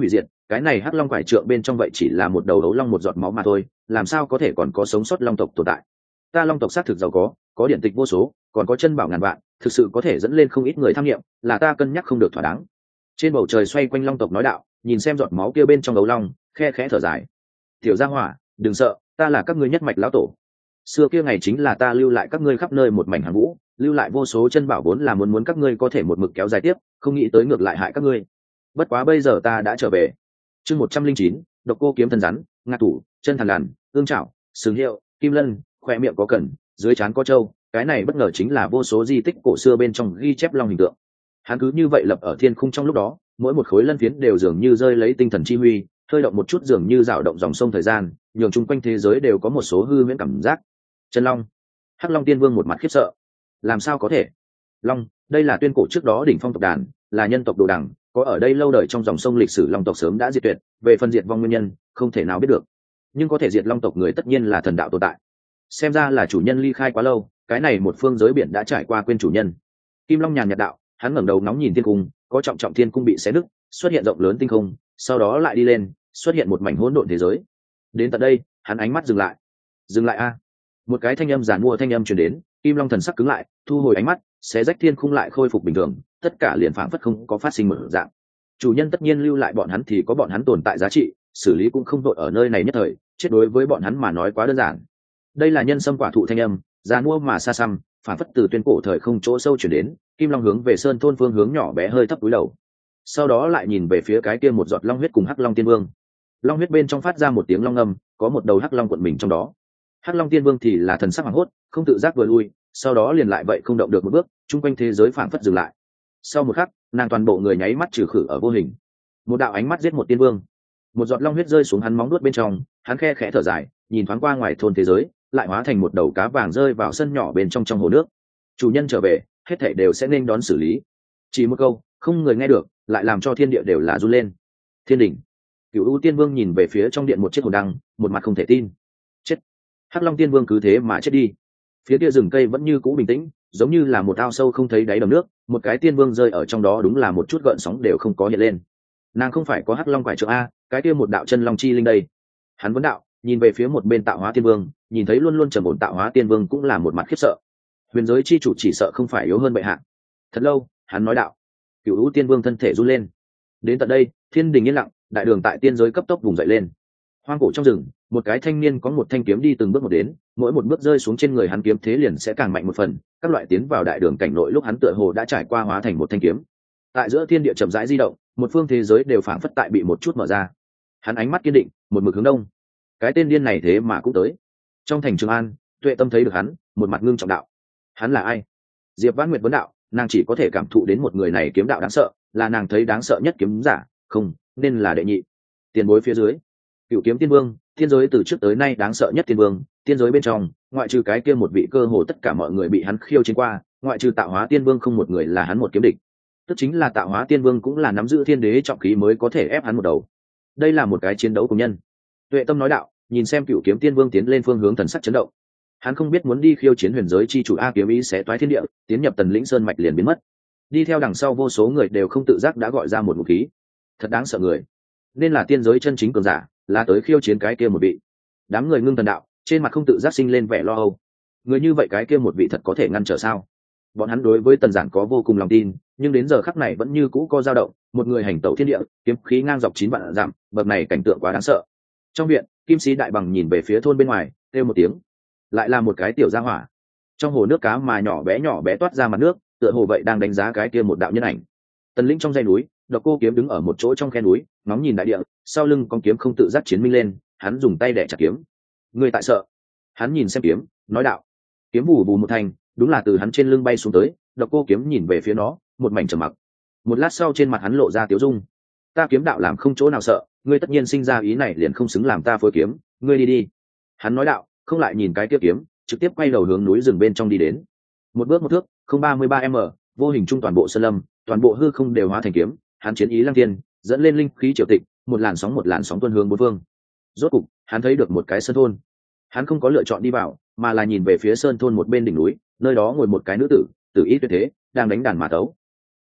cái này hắc long quải trượng bên trong vậy chỉ là một đầu đấu long một giọt máu mà thôi, làm sao có thể còn có sống sót long tộc tồn tại. Ta long tộc xác thực giàu có, có điển tịch vô số, còn có chân bảo ngàn vạn, thực sự có thể dẫn lên không ít người tham nghiệm, là ta cân nhắc không được thỏa đáng. Trên bầu trời xoay quanh long tộc nói đạo, nhìn xem giọt máu kia bên trong đấu long, khe khẽ thở dài. Tiểu gia hỏa, đừng sợ, ta là các ngươi nhất mạch lão tổ. Xưa kia ngày chính là ta lưu lại các ngươi khắp nơi một mảnh hàng vũ, lưu lại vô số chân bảo vốn là muốn muốn các ngươi có thể một mực kéo dài tiếp, không nghĩ tới ngược lại hại các ngươi. Bất quá bây giờ ta đã trở về. Chương một trăm linh chín, độc cô kiếm thân rắn, ngạc thủ, chân thần đàn, ương trảo, sừng hiệu, kim lân, khoe miệng có cẩn, dưới trán có trâu, cái này bất ngờ chính là vô số di tích cổ xưa bên trong ghi chép long hình tượng. Hắn cứ như vậy lập ở thiên khung trong lúc đó, mỗi một khối lân phiến đều dường như rơi lấy tinh thần chi huy, hơi động một chút dường như dạo động dòng sông thời gian, nhường chung quanh thế giới đều có một số hư huyễn cảm giác. Chân long, hắc long tiên vương một mặt khiếp sợ. Làm sao có thể? Long, đây là tuyên cổ trước đó đỉnh phong tộc đàn, là nhân tộc đồ đẳng, có ở đây lâu đời trong dòng sông lịch sử long tộc sớm đã diệt tuyệt, về phần diệt vong nguyên nhân không thể nào biết được, nhưng có thể diệt long tộc người tất nhiên là thần đạo tồn tại. Xem ra là chủ nhân ly khai quá lâu, cái này một phương giới biển đã trải qua quên chủ nhân. Kim long nhàn nhạt đạo, hắn ngẩng đầu ngóng nhìn thiên cung, có trọng trọng thiên cung bị xé nứt, xuất hiện rộng lớn tinh không, sau đó lại đi lên, xuất hiện một mảnh hỗn độn thế giới. Đến tận đây, hắn ánh mắt dừng lại. Dừng lại a! Một cái thanh âm giản mua thanh âm truyền đến, Kim long thần sắc cứng lại, thu hồi ánh mắt, xé rách thiên khung lại khôi phục bình thường, tất cả liền phảng phất không có phát sinh một dạng. Chủ nhân tất nhiên lưu lại bọn hắn thì có bọn hắn tồn tại giá trị, xử lý cũng không đội ở nơi này nhất thời, chết đối với bọn hắn mà nói quá đơn giản. Đây là nhân sâm quả thụ thanh âm, già mua mà xa xăm, phảng phất từ tuyên cổ thời không chỗ sâu chuyển đến. Kim long hướng về sơn thôn phương hướng nhỏ bé hơi thấp cúi đầu, sau đó lại nhìn về phía cái kia một giọt long huyết cùng hắc long tiên vương. Long huyết bên trong phát ra một tiếng long âm, có một đầu hắc long cuộn mình trong đó. Hắc long tiên vương thì là thần sắc hoảng hốt, không tự giác vừa lui, sau đó liền lại vậy không động được một bước, chung quanh thế giới phảng phất dừng lại. Sau một khắc, nàng toàn bộ người nháy mắt trừ khử ở vô hình. Một đạo ánh mắt giết một tiên vương, một giọt long huyết rơi xuống hắn móng nuốt bên trong, hắn khe khẽ thở dài, nhìn thoáng qua ngoài thôn thế giới, lại hóa thành một đầu cá vàng rơi vào sân nhỏ bên trong trong hồ nước. Chủ nhân trở về, hết thảy đều sẽ nên đón xử lý. Chỉ một câu, không người nghe được, lại làm cho thiên địa đều là run lên. Thiên đỉnh, Cửu U Tiên Vương nhìn về phía trong điện một chiếc hồn đăng, một mặt không thể tin. Chết! Hắc Long Tiên Vương cứ thế mà chết đi. Phía kia rừng cây vẫn như cũ bình tĩnh, giống như là một ao sâu không thấy đáy đầm nước, một cái tiên vương rơi ở trong đó đúng là một chút gợn sóng đều không có hiện lên. Nàng không phải có hắc long quải trượng a, cái kia một đạo chân long chi linh đây. Hắn vấn đạo, nhìn về phía một bên tạo hóa tiên vương, nhìn thấy luôn luôn trầm ổn tạo hóa tiên vương cũng là một mặt khiếp sợ. Huyền giới chi chủ chỉ sợ không phải yếu hơn bệ hạ. Thật lâu, hắn nói đạo. Cửu U Tiên Vương thân thể run lên. Đến tận đây, thiên đình yên lặng, đại đường tại tiên giới cấp tốc vùng dậy lên. Hoang cổ trong rừng, một cái thanh niên có một thanh kiếm đi từng bước một đến, mỗi một bước rơi xuống trên người hắn kiếm thế liền sẽ càng mạnh một phần. Các loại tiến vào đại đường cảnh nội lúc hắn tựa hồ đã trải qua hóa thành một thanh kiếm. Tại giữa thiên địa chậm rãi di động, một phương thế giới đều phảng phất tại bị một chút mở ra. Hắn ánh mắt kiên định, một mực hướng đông. Cái tên điên này thế mà cũng tới. Trong thành Trường An, Tuệ Tâm thấy được hắn, một mặt ngưng trọng đạo. Hắn là ai? Diệp Vãn Nguyệt vấn đạo, nàng chỉ có thể cảm thụ đến một người này kiếm đạo đáng sợ, là nàng thấy đáng sợ nhất kiếm giả, không, nên là đệ nhị. Tiền bối phía dưới, Cửu Kiếm Tiên Vương, thiên giới từ trước tới nay đáng sợ nhất tiên vương, tiên giới bên trong, ngoại trừ cái kia một vị cơ hồ tất cả mọi người bị hắn khiêu chiến qua, ngoại trừ Tạo Hóa Tiên Vương không một người là hắn một kiếm địch. Tức chính là Tạo Hóa Tiên Vương cũng là nắm giữ thiên đế trọng khí mới có thể ép hắn một đầu. Đây là một cái chiến đấu cùng nhân. Tuệ Tâm nói đạo, nhìn xem Cửu Kiếm Tiên Vương tiến lên phương hướng thần sắc chấn động. Hắn không biết muốn đi khiêu chiến huyền giới chi chủ a kiếm ý sẽ toái thiên địa, tiến nhập Tần Lĩnh Sơn mạch liền biến mất. Đi theo đằng sau vô số người đều không tự giác đã gọi ra một vũ khí. Thật đáng sợ người. Nên là tiên giới chân chính cường giả, là tới khiêu chiến cái kia một vị. Đám người ngưng thần đạo, trên mặt không tự giác sinh lên vẻ lo âu. Người như vậy cái kia một vị thật có thể ngăn trở sao? Bọn hắn đối với Tần Giản có vô cùng lòng tin, nhưng đến giờ khắc này vẫn như cũ có dao động, một người hành tẩu thiên địa, kiếm khí ngang dọc chín vạn dặm, bậc này cảnh tượng quá đáng sợ. Trong viện, Kim Sĩ Đại Bằng nhìn về phía thôn bên ngoài, kêu một tiếng. Lại là một cái tiểu gia hỏa. Trong hồ nước cá mà nhỏ bé nhỏ bé toát ra mặt nước, tựa hồ vậy đang đánh giá cái kia một đạo nhân ảnh. Tần Lĩnh trong dãy núi, Độc Cô Kiếm đứng ở một chỗ trong khe núi, ngóng nhìn đại địa, sau lưng con kiếm không tự giác chiến minh lên, hắn dùng tay đè chặt kiếm. Người tại sợ? Hắn nhìn xem kiếm, nói đạo. Kiếm vù vù một thành, đúng là từ hắn trên lưng bay xuống tới. Độc Cô Kiếm nhìn về phía nó, một mảnh trầm mặc. Một lát sau trên mặt hắn lộ ra tiếu dung. Ta kiếm đạo làm không chỗ nào sợ, ngươi tất nhiên sinh ra ý này liền không xứng làm ta phối kiếm, ngươi đi đi. Hắn nói đạo, không lại nhìn cái kia kiếm, trực tiếp quay đầu hướng núi rừng bên trong đi đến. Một bước một thước, không ba mươi ba m, vô hình trung toàn bộ sơn lâm, toàn bộ hư không đều hóa thành kiếm. Hắn chiến ý lăng thiên, dẫn lên linh khí triều tịch, một làn sóng một làn sóng tuôn hướng bốn phương. Rốt cục, hắn thấy được một cái sơn thôn. Hắn không có lựa chọn đi vào, mà là nhìn về phía sơn thôn một bên đỉnh núi, nơi đó ngồi một cái nữ tử, tử ý tuyệt thế, đang đánh đàn mà tấu.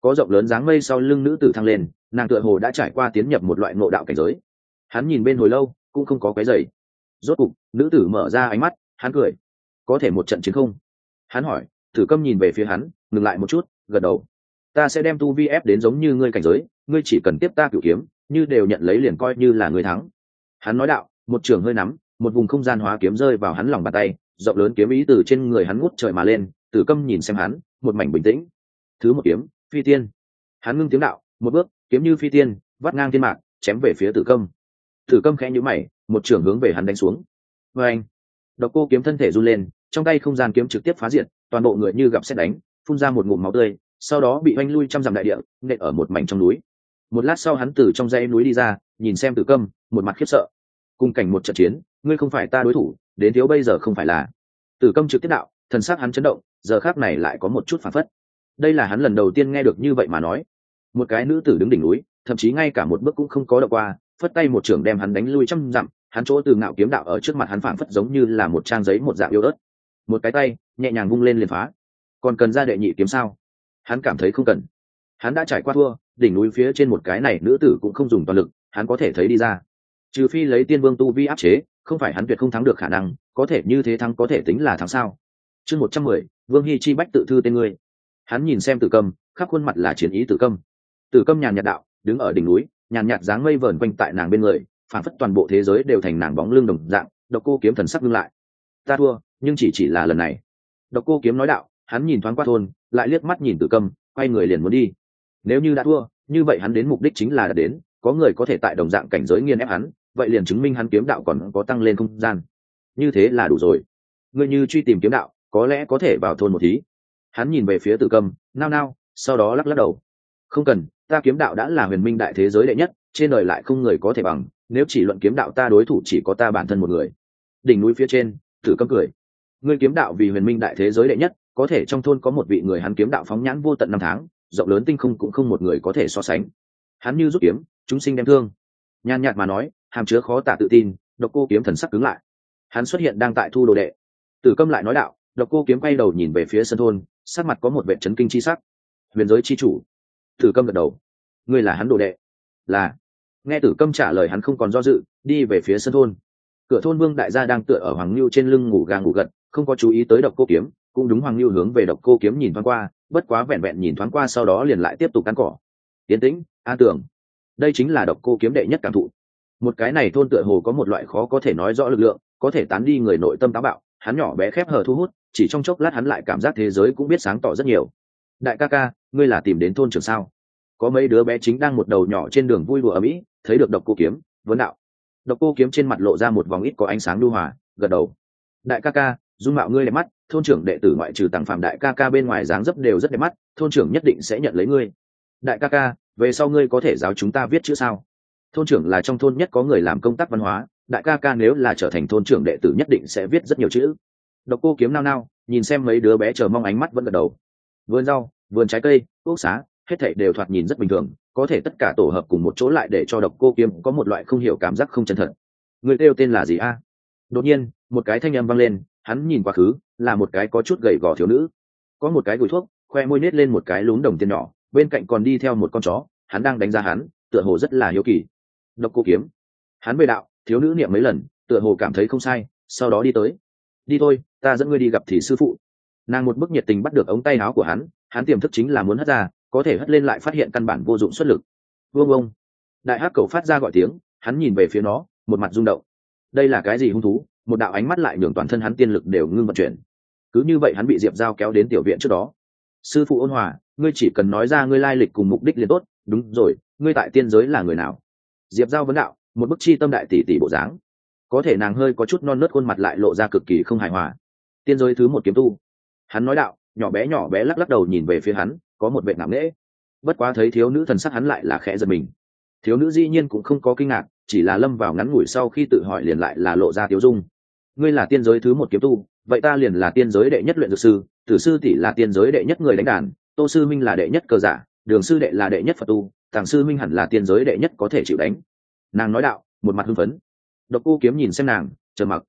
có rộng lớn dáng mây sau lưng nữ tử thăng lên, nàng tựa hồ đã trải qua tiến nhập một loại ngộ đạo cảnh giới. Hắn nhìn bên hồi lâu cũng không có cái giày. Rốt cục nữ tử mở ra ánh mắt, hắn cười. Có thể một trận chiến không? Hắn hỏi. Tử Câm nhìn về phía hắn, ngừng lại một chút, gật đầu. Ta sẽ đem tu vi ép đến giống như ngươi cảnh giới, ngươi chỉ cần tiếp ta cửu kiếm, như đều nhận lấy liền coi như là ngươi thắng. Hắn nói đạo. Một trường hơi nắm, một vùng không gian hóa kiếm rơi vào hắn lòng bàn tay, rộng lớn kiếm ý từ trên người hắn ngút trời mà lên. Tử Câm nhìn xem hắn, một mảnh bình tĩnh. Thứ một kiếm, phi tiên. Hắn ngưng tiếng đạo, một bước, kiếm như phi tiên, vắt ngang thiên mạc, chém về phía Tử Câm. Tử Câm khẽ nhíu mày, một trường hướng về hắn đánh xuống. Và anh, Độc Cô Kiếm thân thể run lên, trong tay không gian kiếm trực tiếp phá diệt, toàn bộ người như gặp sét đánh, phun ra một ngụm máu tươi, sau đó bị oanh lui trăm dặm đại địa, nện ở một mảnh trong núi. Một lát sau hắn từ trong dãy núi đi ra, nhìn xem Tử Câm, một mặt khiếp sợ. Cùng cảnh một trận chiến, ngươi không phải ta đối thủ, đến thiếu bây giờ không phải là. Tử Câm trực tiếp đạo, thần sắc hắn chấn động, giờ khắc này lại có một chút phản phất. Đây là hắn lần đầu tiên nghe được như vậy mà nói. Một cái nữ tử đứng đỉnh núi, thậm chí ngay cả một bước cũng không có động qua, phất tay một trường đem hắn đánh lui trăm dặm, hắn chỗ từ ngạo kiếm đạo ở trước mặt hắn phảng phất giống như là một trang giấy một dạng yếu ớt. Một cái tay nhẹ nhàng vung lên liền phá. Còn cần ra đệ nhị kiếm sao? Hắn cảm thấy không cần. Hắn đã trải qua thua, đỉnh núi phía trên một cái này nữ tử cũng không dùng toàn lực, hắn có thể thấy đi ra. Trừ phi lấy tiên vương tu vi áp chế, không phải hắn tuyệt không thắng được khả năng, có thể như thế thắng có thể tính là thắng sao? Chương một trăm mười, Vương Hi Chi bách tự thư tên ngươi. Hắn nhìn xem Tử Câm, khắp khuôn mặt là chiến ý. Tử Câm. Tử Câm nhàn nhạt đạo, đứng ở đỉnh núi, nhàn nhạt dáng mây vờn quanh tại nàng bên người, phản phất toàn bộ thế giới đều thành nàng bóng lưng đồng dạng. Độc Cô Kiếm thần sắc ngưng lại. Ta thua, nhưng chỉ chỉ là lần này. Độc Cô Kiếm nói đạo. Hắn nhìn thoáng qua thôn, lại liếc mắt nhìn Tử Câm, quay người liền muốn đi. Nếu như đã thua, như vậy hắn đến mục đích chính là đã đến, có người có thể tại đồng dạng cảnh giới nghiền ép hắn, vậy liền chứng minh hắn kiếm đạo còn có tăng lên không gian. Như thế là đủ rồi. Ngươi như truy tìm kiếm đạo, có lẽ có thể vào thôn một thí. Hắn nhìn về phía Tử Câm, nao nao, sau đó lắc lắc đầu. Không cần, ta kiếm đạo đã là huyền minh đại thế giới đệ nhất, trên đời lại không người có thể bằng, nếu chỉ luận kiếm đạo ta đối thủ chỉ có ta bản thân một người. Đỉnh núi phía trên, Tử Câm cười. Ngươi kiếm đạo vì huyền minh đại thế giới đệ nhất, có thể trong thôn có một vị người hắn kiếm đạo phóng nhãn vô tận năm tháng, rộng lớn tinh không cũng không một người có thể so sánh. Hắn như rút kiếm, chúng sinh đem thương. Nhan nhạt mà nói, hàm chứa khó tả tự tin. Độc Cô Kiếm thần sắc cứng lại. Hắn xuất hiện đang tại thu đồ đệ. Tử Câm lại nói đạo. Độc Cô Kiếm quay đầu nhìn về phía sân thôn, sát mặt có một vẻ chấn kinh chi sắc. Huyền giới chi chủ. Tử Câm gật đầu. Ngươi là hắn đồ đệ? Là. Nghe Tử Câm trả lời hắn không còn do dự, đi về phía sân thôn. Cửa thôn Vương đại gia đang tựa ở Hoàng Nưu trên lưng ngủ gà ngủ gật, không có chú ý tới Độc Cô Kiếm, cũng đúng Hoàng Nưu hướng về Độc Cô Kiếm nhìn thoáng qua, bất quá vẹn vẹn nhìn thoáng qua sau đó liền lại tiếp tục cắn cỏ. Tiến tĩnh, an tưởng. Đây chính là Độc Cô Kiếm đệ nhất cảm thụ. Một cái này thôn tựa hồ có một loại khó có thể nói rõ lực lượng, có thể tán đi người nội tâm táo bạo. Hắn nhỏ bé khép hờ thu hút, chỉ trong chốc lát hắn lại cảm giác thế giới cũng biết sáng tỏ rất nhiều. Đại ca ca, ngươi là tìm đến thôn trưởng sao? Có mấy đứa bé chính đang một đầu nhỏ trên đường vui đùa ở mỹ, thấy được Độc Cô Kiếm, vấn đạo. Độc Cô Kiếm trên mặt lộ ra một vòng ít có ánh sáng nhu hòa, gật đầu. Đại ca ca, dung mạo ngươi đẹp mắt, thôn trưởng đệ tử ngoại trừ Tằng Phạm đại ca ca bên ngoài dáng dấp đều rất đẹp mắt, thôn trưởng nhất định sẽ nhận lấy ngươi. Đại ca ca, về sau ngươi có thể giáo chúng ta viết chữ sao? Thôn trưởng là trong thôn nhất có người làm công tác văn hóa, đại ca ca nếu là trở thành thôn trưởng đệ tử nhất định sẽ viết rất nhiều chữ. Độc Cô Kiếm nao nao, nhìn xem mấy đứa bé chờ mong ánh mắt vẫn gật đầu. Vườn rau, vườn trái cây, ốc xá, hết thảy đều thoạt nhìn rất bình thường, có thể tất cả tổ hợp cùng một chỗ lại để cho Độc Cô Kiếm có một loại không hiểu cảm giác không chân thật. Người kêu tên là gì a? Đột nhiên, một cái thanh âm vang lên, hắn nhìn quá khứ, là một cái có chút gầy gò thiếu nữ. Có một cái gùi thuốc, khoe môi nết lên một cái lúm đồng tiền nhỏ, bên cạnh còn đi theo một con chó, hắn đang đánh giá hắn, tựa hồ rất là hiếu kỳ. Độc Cô Kiếm. Hắn bề đạo, thiếu nữ niệm mấy lần, tựa hồ cảm thấy không sai, sau đó đi tới. Đi thôi, ta dẫn ngươi đi gặp thì sư phụ. Nàng một bức nhiệt tình bắt được ống tay áo của hắn, hắn tiềm thức chính là muốn hất ra, có thể hất lên lại phát hiện căn bản vô dụng xuất lực. Vương ông. Đại hắc cầu phát ra gọi tiếng, hắn nhìn về phía nó, một mặt rung động. Đây là cái gì hung thú? Một đạo ánh mắt lại nhường toàn thân hắn tiên lực đều ngưng vận chuyển. Cứ như vậy hắn bị Diệp Giao kéo đến tiểu viện trước đó. Sư phụ ôn hòa, ngươi chỉ cần nói ra ngươi lai lịch cùng mục đích liền tốt. Đúng rồi, ngươi tại tiên giới là người nào? Diệp Giao vấn đạo, một bức chi tâm đại tỷ tỷ bộ dáng. Có thể nàng hơi có chút non nớt khuôn mặt lại lộ ra cực kỳ không hài hòa. Tiên giới thứ một kiếm tu. Hắn nói đạo, nhỏ bé nhỏ bé lắc lắc đầu nhìn về phía hắn, có một vẻ ngạo nghễ. Bất quá thấy thiếu nữ thần sắc hắn lại là khẽ giật mình. Thiếu nữ dĩ nhiên cũng không có kinh ngạc, chỉ là lâm vào ngắn ngủi sau khi tự hỏi liền lại là lộ ra tiếu dung. Ngươi là tiên giới thứ một kiếm tu, vậy ta liền là tiên giới đệ nhất luyện dược sư, tử sư tỷ là tiên giới đệ nhất người đánh đàn, tô sư minh là đệ nhất cờ giả, đường sư đệ là đệ nhất phật tu, tàng sư minh hẳn là tiên giới đệ nhất có thể chịu đánh. Nàng nói đạo, một mặt hưng phấn. Độc Cô Kiếm nhìn xem nàng, trầm mặc.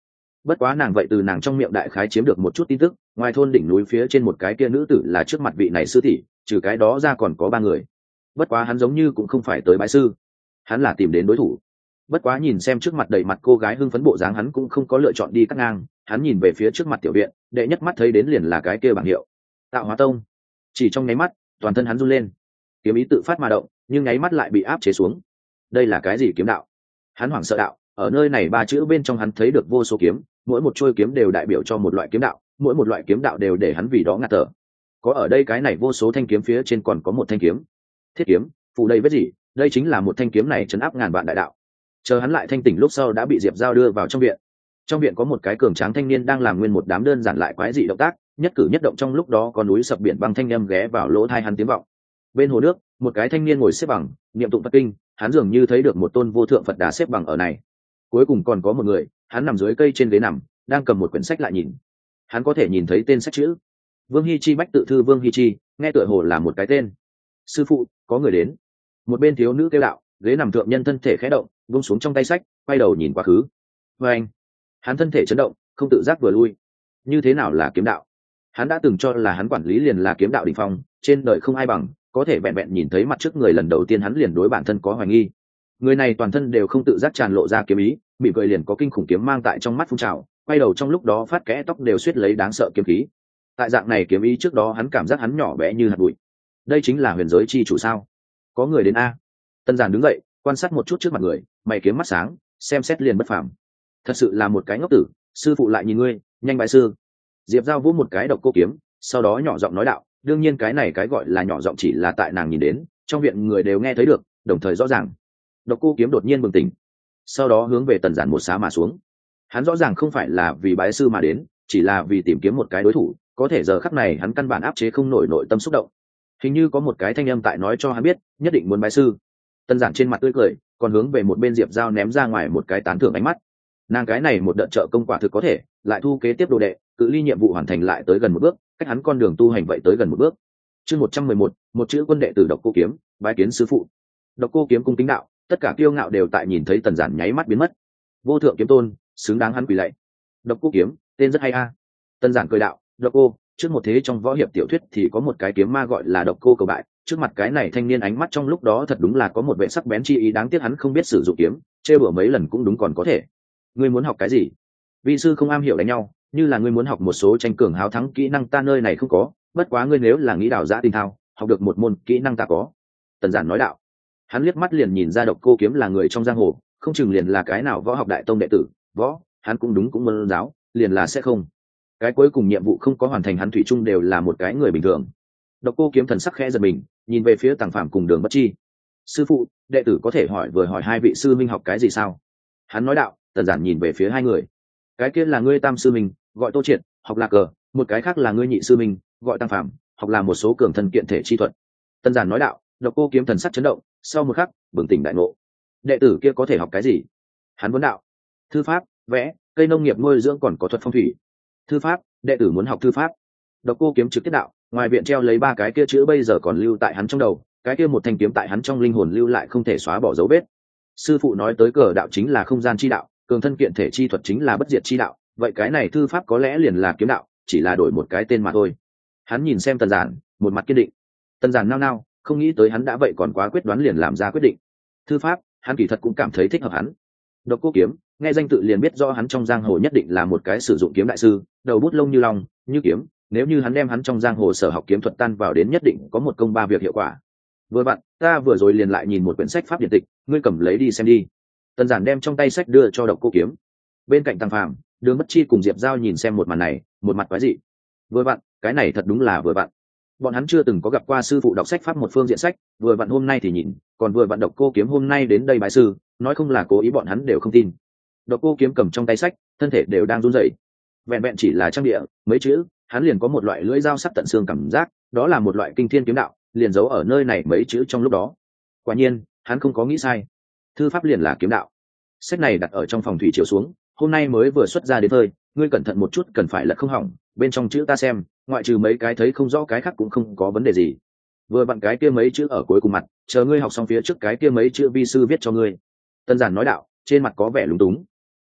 bất quá nàng vậy từ nàng trong miệng đại khái chiếm được một chút tin tức, ngoài thôn đỉnh núi phía trên một cái kia nữ tử là trước mặt vị này sư tỷ, trừ cái đó ra còn có ba người. Bất quá hắn giống như cũng không phải tới bái sư, hắn là tìm đến đối thủ. Bất quá nhìn xem trước mặt đầy mặt cô gái hưng phấn bộ dáng, hắn cũng không có lựa chọn đi cắt ngang, hắn nhìn về phía trước mặt tiểu viện, đệ nhất mắt thấy đến liền là cái kia bảng hiệu Tạo Hóa Tông. Chỉ trong nháy mắt, toàn thân hắn run lên, kiếm ý tự phát mà động, nhưng nháy mắt lại bị áp chế xuống. Đây là cái gì kiếm đạo? Hắn hoảng sợ đạo, ở nơi này ba chữ bên trong hắn thấy được vô số kiếm, mỗi một trôi kiếm đều đại biểu cho một loại kiếm đạo, mỗi một loại kiếm đạo đều để hắn vì đó ngạt thở. Có ở đây cái này vô số thanh kiếm phía trên còn có một thanh kiếm thiết kiếm, phủ đây vết gì, đây chính là một thanh kiếm này chấn áp ngàn vạn đại đạo. Chờ hắn lại thanh tỉnh lúc sau đã bị Diệp Giao đưa vào trong viện. Trong viện có một cái cường tráng thanh niên đang làm nguyên một đám đơn giản lại quái dị động tác, nhất cử nhất động trong lúc đó có núi sập biển băng thanh âm ghé vào lỗ tai hắn tiếng vọng. Bên hồ nước, một cái thanh niên ngồi xếp bằng, niệm tụng Phật kinh, hắn dường như thấy được một tôn vô thượng Phật đà xếp bằng ở này. Cuối cùng còn có một người, hắn nằm dưới cây trên ghế nằm, đang cầm một quyển sách lại nhìn. Hắn có thể nhìn thấy tên sách chữ Vương Hi Chi, bách tự thư Vương Hi Chi, nghe tựa hồ là một cái tên. Sư phụ, có người đến. Một bên thiếu nữ kêu đạo, ghế nằm thượng nhân thân thể khẽ động, buông xuống trong tay sách, quay đầu nhìn quá khứ. Và anh, hắn thân thể chấn động, không tự giác vừa lui. Như thế nào là kiếm đạo? Hắn đã từng cho là hắn quản lý liền là kiếm đạo đỉnh phong, trên đời không ai bằng, có thể vẹn vẹn nhìn thấy mặt trước người lần đầu tiên hắn liền đối bản thân có hoài nghi. Người này toàn thân đều không tự giác tràn lộ ra kiếm ý, mỉm cười liền có kinh khủng kiếm mang tại trong mắt phun trào, quay đầu trong lúc đó phát kẽ tóc đều suýt lấy đáng sợ kiếm khí. Tại dạng này kiếm ý trước đó hắn cảm giác hắn nhỏ bé như hạt bụi. Đây chính là huyền giới chi chủ sao? Có người đến a. Tân Giản đứng dậy, quan sát một chút trước mặt người, mày kiếm mắt sáng, xem xét liền bất phàm. Thật sự là một cái ngốc tử, sư phụ lại nhìn ngươi, nhanh bái sư. Diệp Giao vỗ một cái độc cô kiếm, sau đó nhỏ giọng nói đạo, đương nhiên cái này cái gọi là nhỏ giọng chỉ là tại nàng nhìn đến, trong viện người đều nghe thấy được, đồng thời rõ ràng. Độc cô kiếm đột nhiên bừng tỉnh, sau đó hướng về Tần Giản một xá mà xuống. Hắn rõ ràng không phải là vì bái sư mà đến, chỉ là vì tìm kiếm một cái đối thủ, có thể giờ khắc này hắn căn bản áp chế không nổi nội tâm xúc động. Hình như có một cái thanh âm tại nói cho hắn biết, nhất định muốn bái sư. Tần Giản trên mặt tươi cười, còn hướng về một bên Diệp Giao ném ra ngoài một cái tán thưởng ánh mắt. Nàng cái này một đợt trợ công quả thực có thể, lại thu kế tiếp đồ đệ, cự ly nhiệm vụ hoàn thành lại tới gần một bước, cách hắn con đường tu hành vậy tới gần một bước. Chương một trăm mười một, một chữ quân đệ tử Độc Cô Kiếm, bái kiến sư phụ. Độc Cô Kiếm cung kính đạo, tất cả kiêu ngạo đều tại nhìn thấy Tần Giản nháy mắt biến mất. Vô thượng kiếm tôn, xứng đáng hắn quỳ lạy. Độc Cô Kiếm, tên rất hay a. Tần Giản cười đạo, Độc Cô, trước một thế trong võ hiệp tiểu thuyết thì có một cái kiếm ma gọi là Độc Cô cầu bại, trước mặt cái này thanh niên ánh mắt trong lúc đó thật đúng là có một vẻ sắc bén chi ý, đáng tiếc hắn không biết sử dụng kiếm, trêu đùa mấy lần cũng đúng còn có thể. Ngươi muốn học cái gì? Vị sư không am hiểu đánh nhau, như là ngươi muốn học một số tranh cường háo thắng kỹ năng ta nơi này không có, bất quá ngươi nếu là nghĩ đào giã tinh thao, học được một môn kỹ năng ta có. Tần Giản nói đạo. Hắn liếc mắt liền nhìn ra Độc Cô Kiếm là người trong giang hồ, không chừng liền là cái nào võ học đại tông đệ tử, võ, hắn cũng đúng cũng môn giáo, liền là sẽ không. Cái cuối cùng nhiệm vụ không có hoàn thành hắn thủy chung đều là một cái người bình thường. Độc Cô Kiếm thần sắc khẽ giật mình, nhìn về phía Tằng Phạm cùng Đường Bất Chi. Sư phụ, đệ tử có thể hỏi vừa hỏi hai vị sư minh học cái gì sao? Hắn nói đạo. Tần Giản nhìn về phía hai người. Cái kia là ngươi tam sư minh, gọi Tô Triệt, học là cờ, một cái khác là ngươi nhị sư minh, gọi Tăng Phạm, học là một số cường thân kiện thể chi thuật. Tần Giản nói đạo. Độc Cô Kiếm thần sắc chấn động, sau một khắc, bừng tỉnh đại ngộ. Đệ tử kia có thể học cái gì? Hắn vấn đạo. Thư pháp, vẽ, cây nông nghiệp nuôi dưỡng còn có thuật phong thủy. Thư pháp, đệ tử muốn học thư pháp. Độc Cô Kiếm trực tiếp đạo, ngoài viện treo lấy ba cái kia chữ bây giờ còn lưu tại hắn trong đầu, cái kia một thanh kiếm tại hắn trong linh hồn lưu lại không thể xóa bỏ dấu vết. Sư phụ nói tới cờ đạo chính là không gian chi đạo, cường thân kiện thể chi thuật chính là bất diệt chi đạo, vậy cái này thư pháp có lẽ liền là kiếm đạo, chỉ là đổi một cái tên mà thôi. Hắn nhìn xem Tần Giản, một mặt kiên định. Tần Giản nao nao, không nghĩ tới hắn đã vậy còn quá quyết đoán liền làm ra quyết định. Thư pháp, hắn kỳ thật cũng cảm thấy thích hợp hắn. Độc Cô Kiếm, nghe danh tự liền biết rõ hắn trong giang hồ nhất định là một cái sử dụng kiếm đại sư, đầu bút lông như long, như kiếm, nếu như hắn đem hắn trong giang hồ sở học kiếm thuật tan vào đến nhất định có một công ba việc hiệu quả. Vừa bạn, ta vừa rồi liền lại nhìn một quyển sách pháp điển tịch, ngươi cầm lấy đi xem đi. Tần Giản đem trong tay sách đưa cho Độc Cô Kiếm. Bên cạnh Tăng Phạm, Đường Bất Chi cùng Diệp Giao nhìn xem một màn này, một mặt quái dị. Vừa bạn, cái này thật đúng là vừa bạn. Bọn hắn chưa từng có gặp qua sư phụ đọc sách pháp một phương diện sách, vừa bạn hôm nay thì nhìn, còn vừa bạn Độc Cô Kiếm hôm nay đến đây bái sư, nói không là cố ý bọn hắn đều không tin. Độc Cô Kiếm cầm trong tay sách, thân thể đều đang run rẩy. Vẹn vẹn chỉ là trang địa, mấy chữ, hắn liền có một loại lưỡi dao sắc tận xương cảm giác, đó là một loại kinh thiên kiếm đạo, liền giấu ở nơi này mấy chữ trong lúc đó. Quả nhiên, hắn không có nghĩ sai. Thư pháp liền là kiếm đạo. Sách này đặt ở trong phòng thủy chiều xuống, hôm nay mới vừa xuất ra đến thời, ngươi cẩn thận một chút cần phải lật không hỏng, bên trong chữ ta xem, ngoại trừ mấy cái thấy không rõ cái khác cũng không có vấn đề gì. Vừa vặn cái kia mấy chữ ở cuối cùng mặt, chờ ngươi học xong phía trước cái kia mấy chữ vi sư viết cho ngươi. Tân Giản nói đạo, trên mặt có vẻ lúng túng.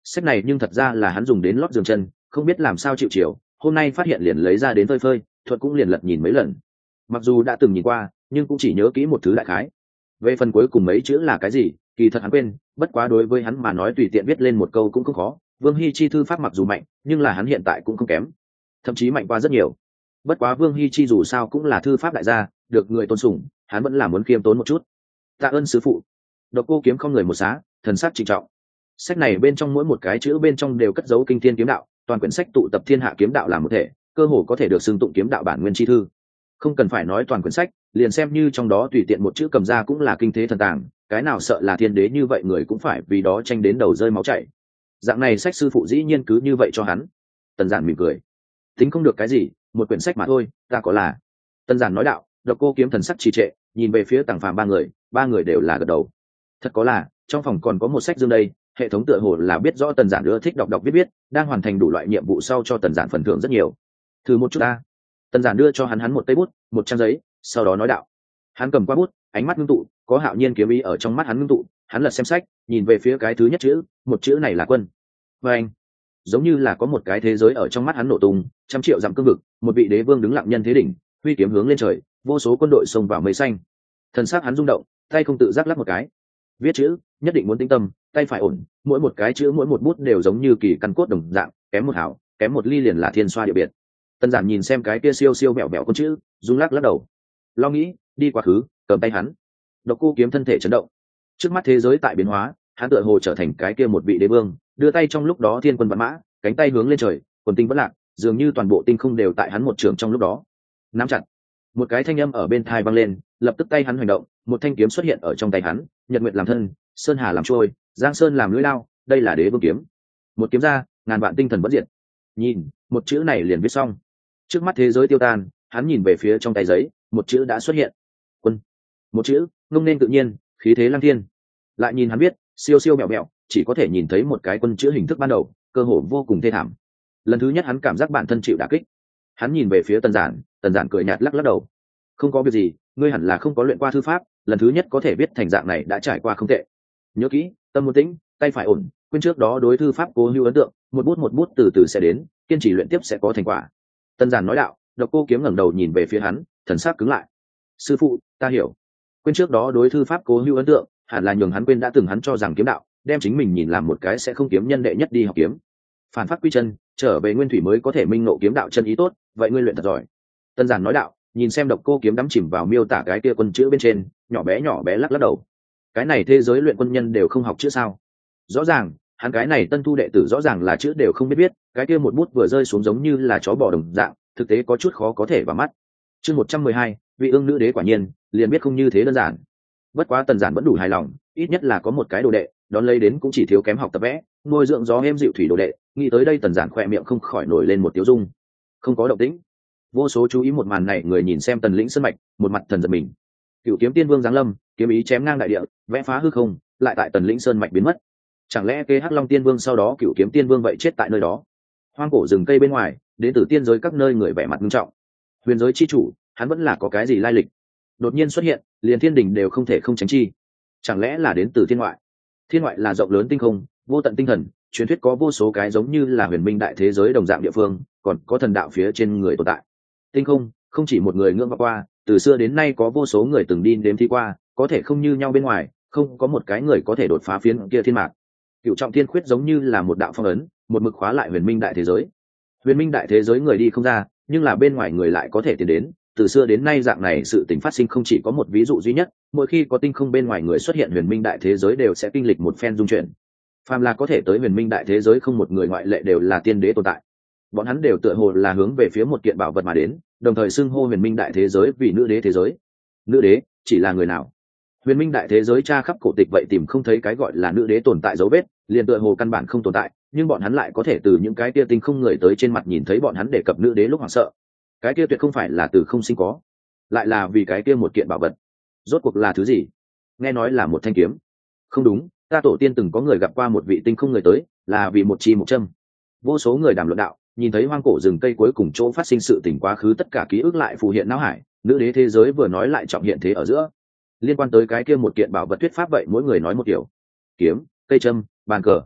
Sách này nhưng thật ra là hắn dùng đến lót giường chân, không biết làm sao chịu chiều, hôm nay phát hiện liền lấy ra đến phơi phơi, Thuật cũng liền lật nhìn mấy lần. Mặc dù đã từng nhìn qua, nhưng cũng chỉ nhớ kỹ một thứ đại khái. Về phần cuối cùng mấy chữ là cái gì, kỳ thật hắn quên, bất quá đối với hắn mà nói tùy tiện viết lên một câu cũng không khó. Vương Hi Chi thư pháp mặc dù mạnh, nhưng là hắn hiện tại cũng không kém, thậm chí mạnh qua rất nhiều. Bất quá Vương Hi Chi dù sao cũng là thư pháp đại gia, được người tôn sùng, hắn vẫn là muốn khiêm tốn một chút. Tạ ơn sư phụ. Độc Cô Kiếm không người một xá, thần sắc trịnh trọng. Sách này bên trong mỗi một cái chữ bên trong đều cất giấu kinh thiên kiếm đạo, toàn quyển sách tụ tập thiên hạ kiếm đạo làm một thể, cơ hồ có thể được xưng tụng kiếm đạo bản nguyên chi thư. Không cần phải nói toàn quyển sách, liền xem như trong đó tùy tiện một chữ cầm ra cũng là kinh thế thần tàng, cái nào sợ là thiên đế như vậy người cũng phải vì đó tranh đến đầu rơi máu chảy. Dạng này sách sư phụ dĩ nhiên cứ như vậy cho hắn. Tần Giản mỉm cười, tính không được cái gì, một quyển sách mà thôi, ta có là. Tần Giản nói đạo. Độc Cô Kiếm thần sắc trì trệ, nhìn về phía Tằng Phàm ba người, ba người đều là gật đầu. Thật có là, trong phòng còn có một sách dương đây, hệ thống tựa hồ là biết rõ Tần Giản ưa thích đọc đọc viết viết, đang hoàn thành đủ loại nhiệm vụ sau cho Tần Giản phần thưởng rất nhiều. Thử một chút ta. Tần Giản đưa cho hắn hắn một cây bút, một trang giấy, sau đó nói đạo. Hắn cầm qua bút, ánh mắt ngưng tụ, có hạo nhiên kiếm ý ở trong mắt hắn ngưng tụ, hắn lật xem sách, nhìn về phía cái thứ nhất chữ, một chữ này là quân. Và anh, giống như là có một cái thế giới ở trong mắt hắn nổ tung, trăm triệu dặm cương vực, một vị đế vương đứng lặng nhân thế đỉnh, huy kiếm hướng lên trời, vô số quân đội xông vào mây xanh. Thần sắc hắn rung động, tay không tự giác lắc một cái. Viết chữ, nhất định muốn tĩnh tâm, tay phải ổn, mỗi một cái chữ mỗi một bút đều giống như kỳ căn cốt đồng dạng, kém một hảo, kém một ly liền là thiên xoa địa biệt. Tần Giản nhìn xem cái kia siêu siêu mẹo mẹo con chữ, rung lắc lắc đầu. Lo nghĩ, đi quá khứ, cầm tay hắn. Độc Cô Kiếm thân thể chấn động. Trước mắt thế giới tại biến hóa, hắn tựa hồ trở thành cái kia một vị đế vương, đưa tay trong lúc đó thiên quân vạn mã, cánh tay hướng lên trời, quần tinh vẫn lạc, dường như toàn bộ tinh không đều tại hắn một trường trong lúc đó. Nắm chặt. Một cái thanh âm ở bên tai vang lên, lập tức tay hắn hành động, một thanh kiếm xuất hiện ở trong tay hắn, nhật nguyệt làm thân, sơn hà làm trôi, giang sơn làm lưỡi lao, đây là đế vương kiếm. Một kiếm ra, ngàn vạn tinh thần bất diệt. Nhìn, một chữ này liền viết xong. Trước mắt thế giới tiêu tan, hắn nhìn về phía trong tay giấy, một chữ đã xuất hiện. Quân. Một chữ, ngông nên tự nhiên, khí thế lăng thiên. Lại nhìn hắn viết, siêu siêu mẹo mẹo, chỉ có thể nhìn thấy một cái quân chữ hình thức ban đầu, cơ hồ vô cùng thê thảm. Lần thứ nhất hắn cảm giác bản thân chịu đả kích. Hắn nhìn về phía Tần Giản, Tần Giản cười nhạt lắc lắc đầu. Không có việc gì, ngươi hẳn là không có luyện qua thư pháp, lần thứ nhất có thể viết thành dạng này đã trải qua không tệ. Nhớ kỹ, tâm muốn tĩnh, tay phải ổn, quên trước đó đối thư pháp cố hữu ấn tượng, một bút một bút từ từ sẽ đến, kiên trì luyện tiếp sẽ có thành quả. Tần Giản nói đạo. Độc Cô Kiếm ngẩng đầu nhìn về phía hắn, thần sắc cứng lại. Sư phụ, ta hiểu. Quên trước đó đối thư pháp cố hữu ấn tượng, hẳn là nhường hắn quên đã từng hắn cho rằng kiếm đạo, đem chính mình nhìn làm một cái sẽ không kiếm nhân đệ nhất đi học kiếm. Phản phát quy chân, trở về nguyên thủy mới có thể minh ngộ kiếm đạo chân ý tốt, vậy ngươi luyện thật giỏi. Tần Giản nói đạo, nhìn xem Độc Cô Kiếm đắm chìm vào miêu tả cái kia quân chữ bên trên, nhỏ bé nhỏ bé lắc lắc đầu. Cái này thế giới luyện quân nhân đều không học chữ sao? Rõ ràng, hắn cái này tân thu đệ tử rõ ràng là chữ đều không biết viết, cái kia một bút vừa rơi xuống giống như là chó bò đồng dạng, thực tế có chút khó có thể vào mắt. Chương một trăm mười hai, vị ương nữ đế quả nhiên, liền biết không như thế đơn giản. Bất quá Tần Giản vẫn đủ hài lòng, ít nhất là có một cái đồ đệ, đón lấy đến cũng chỉ thiếu kém học tập vẽ, nuôi dưỡng gió êm dịu thủy đồ đệ, nghĩ tới đây Tần Giản khẽ miệng không khỏi nổi lên một tiêu dung. Không có động tĩnh. Vô số chú ý một màn này người nhìn xem Tần Lĩnh Sơn mạch, một mặt thần giật mình. Cửu Kiếm Tiên Vương giáng lâm, kiếm ý chém ngang đại địa, vẽ phá hư không, lại tại Tần Lĩnh Sơn mạch biến mất. Chẳng lẽ kế Hắc Long Tiên Vương sau đó Cửu Kiếm Tiên Vương vậy chết tại nơi đó? Hoang cổ rừng cây bên ngoài, đến từ tiên giới các nơi người vẻ mặt nghiêm trọng. Huyền giới chi chủ, hắn vẫn là có cái gì lai lịch? Đột nhiên xuất hiện, liền thiên đình đều không thể không tránh chi. Chẳng lẽ là đến từ thiên ngoại? Thiên ngoại là rộng lớn tinh không, vô tận tinh thần, truyền thuyết có vô số cái giống như là huyền minh đại thế giới đồng dạng địa phương, còn có thần đạo phía trên người tồn tại. Tinh không, không chỉ một người ngưỡng vọng qua, từ xưa đến nay có vô số người từng đi đếm thi qua, có thể không như nhau bên ngoài, không có một cái người có thể đột phá phiến kia thiên mạc. Cựu trọng thiên khuyết giống như là một đạo phong ấn, một mực khóa lại huyền minh đại thế giới. Huyền minh đại thế giới người đi không ra, nhưng là bên ngoài người lại có thể tiến đến. Từ xưa đến nay dạng này sự tình phát sinh không chỉ có một ví dụ duy nhất, mỗi khi có tinh không bên ngoài người xuất hiện huyền minh đại thế giới đều sẽ kinh lịch một phen dung chuyển. Phàm là có thể tới huyền minh đại thế giới không một người ngoại lệ đều là tiên đế tồn tại. Bọn hắn đều tựa hồ là hướng về phía một kiện bảo vật mà đến, đồng thời xưng hô huyền minh đại thế giới vì nữ đế thế giới. Nữ đế chỉ là người nào? Huyền minh đại thế giới tra khắp cổ tịch vậy tìm không thấy cái gọi là nữ đế tồn tại dấu vết, liền tựa hồ căn bản không tồn tại, nhưng bọn hắn lại có thể từ những cái kia tinh không người tới trên mặt nhìn thấy bọn hắn đề cập nữ đế lúc hoảng sợ. Cái kia tuyệt không phải là từ không sinh có, lại là vì cái kia một kiện bảo vật. Rốt cuộc là thứ gì? Nghe nói là một thanh kiếm. Không đúng, ta tổ tiên từng có người gặp qua một vị tinh không người tới, là vì một chi một châm. Vô số người đàm luận đạo, nhìn thấy hoang cổ rừng cây cuối cùng chỗ phát sinh sự tình quá khứ tất cả ký ức lại phù hiện não hải, nữ đế thế giới vừa nói lại trọng hiện thế ở giữa. Liên quan tới cái kia một kiện bảo vật thuyết pháp vậy mỗi người nói một kiểu. Kiếm, cây châm, bàn cờ.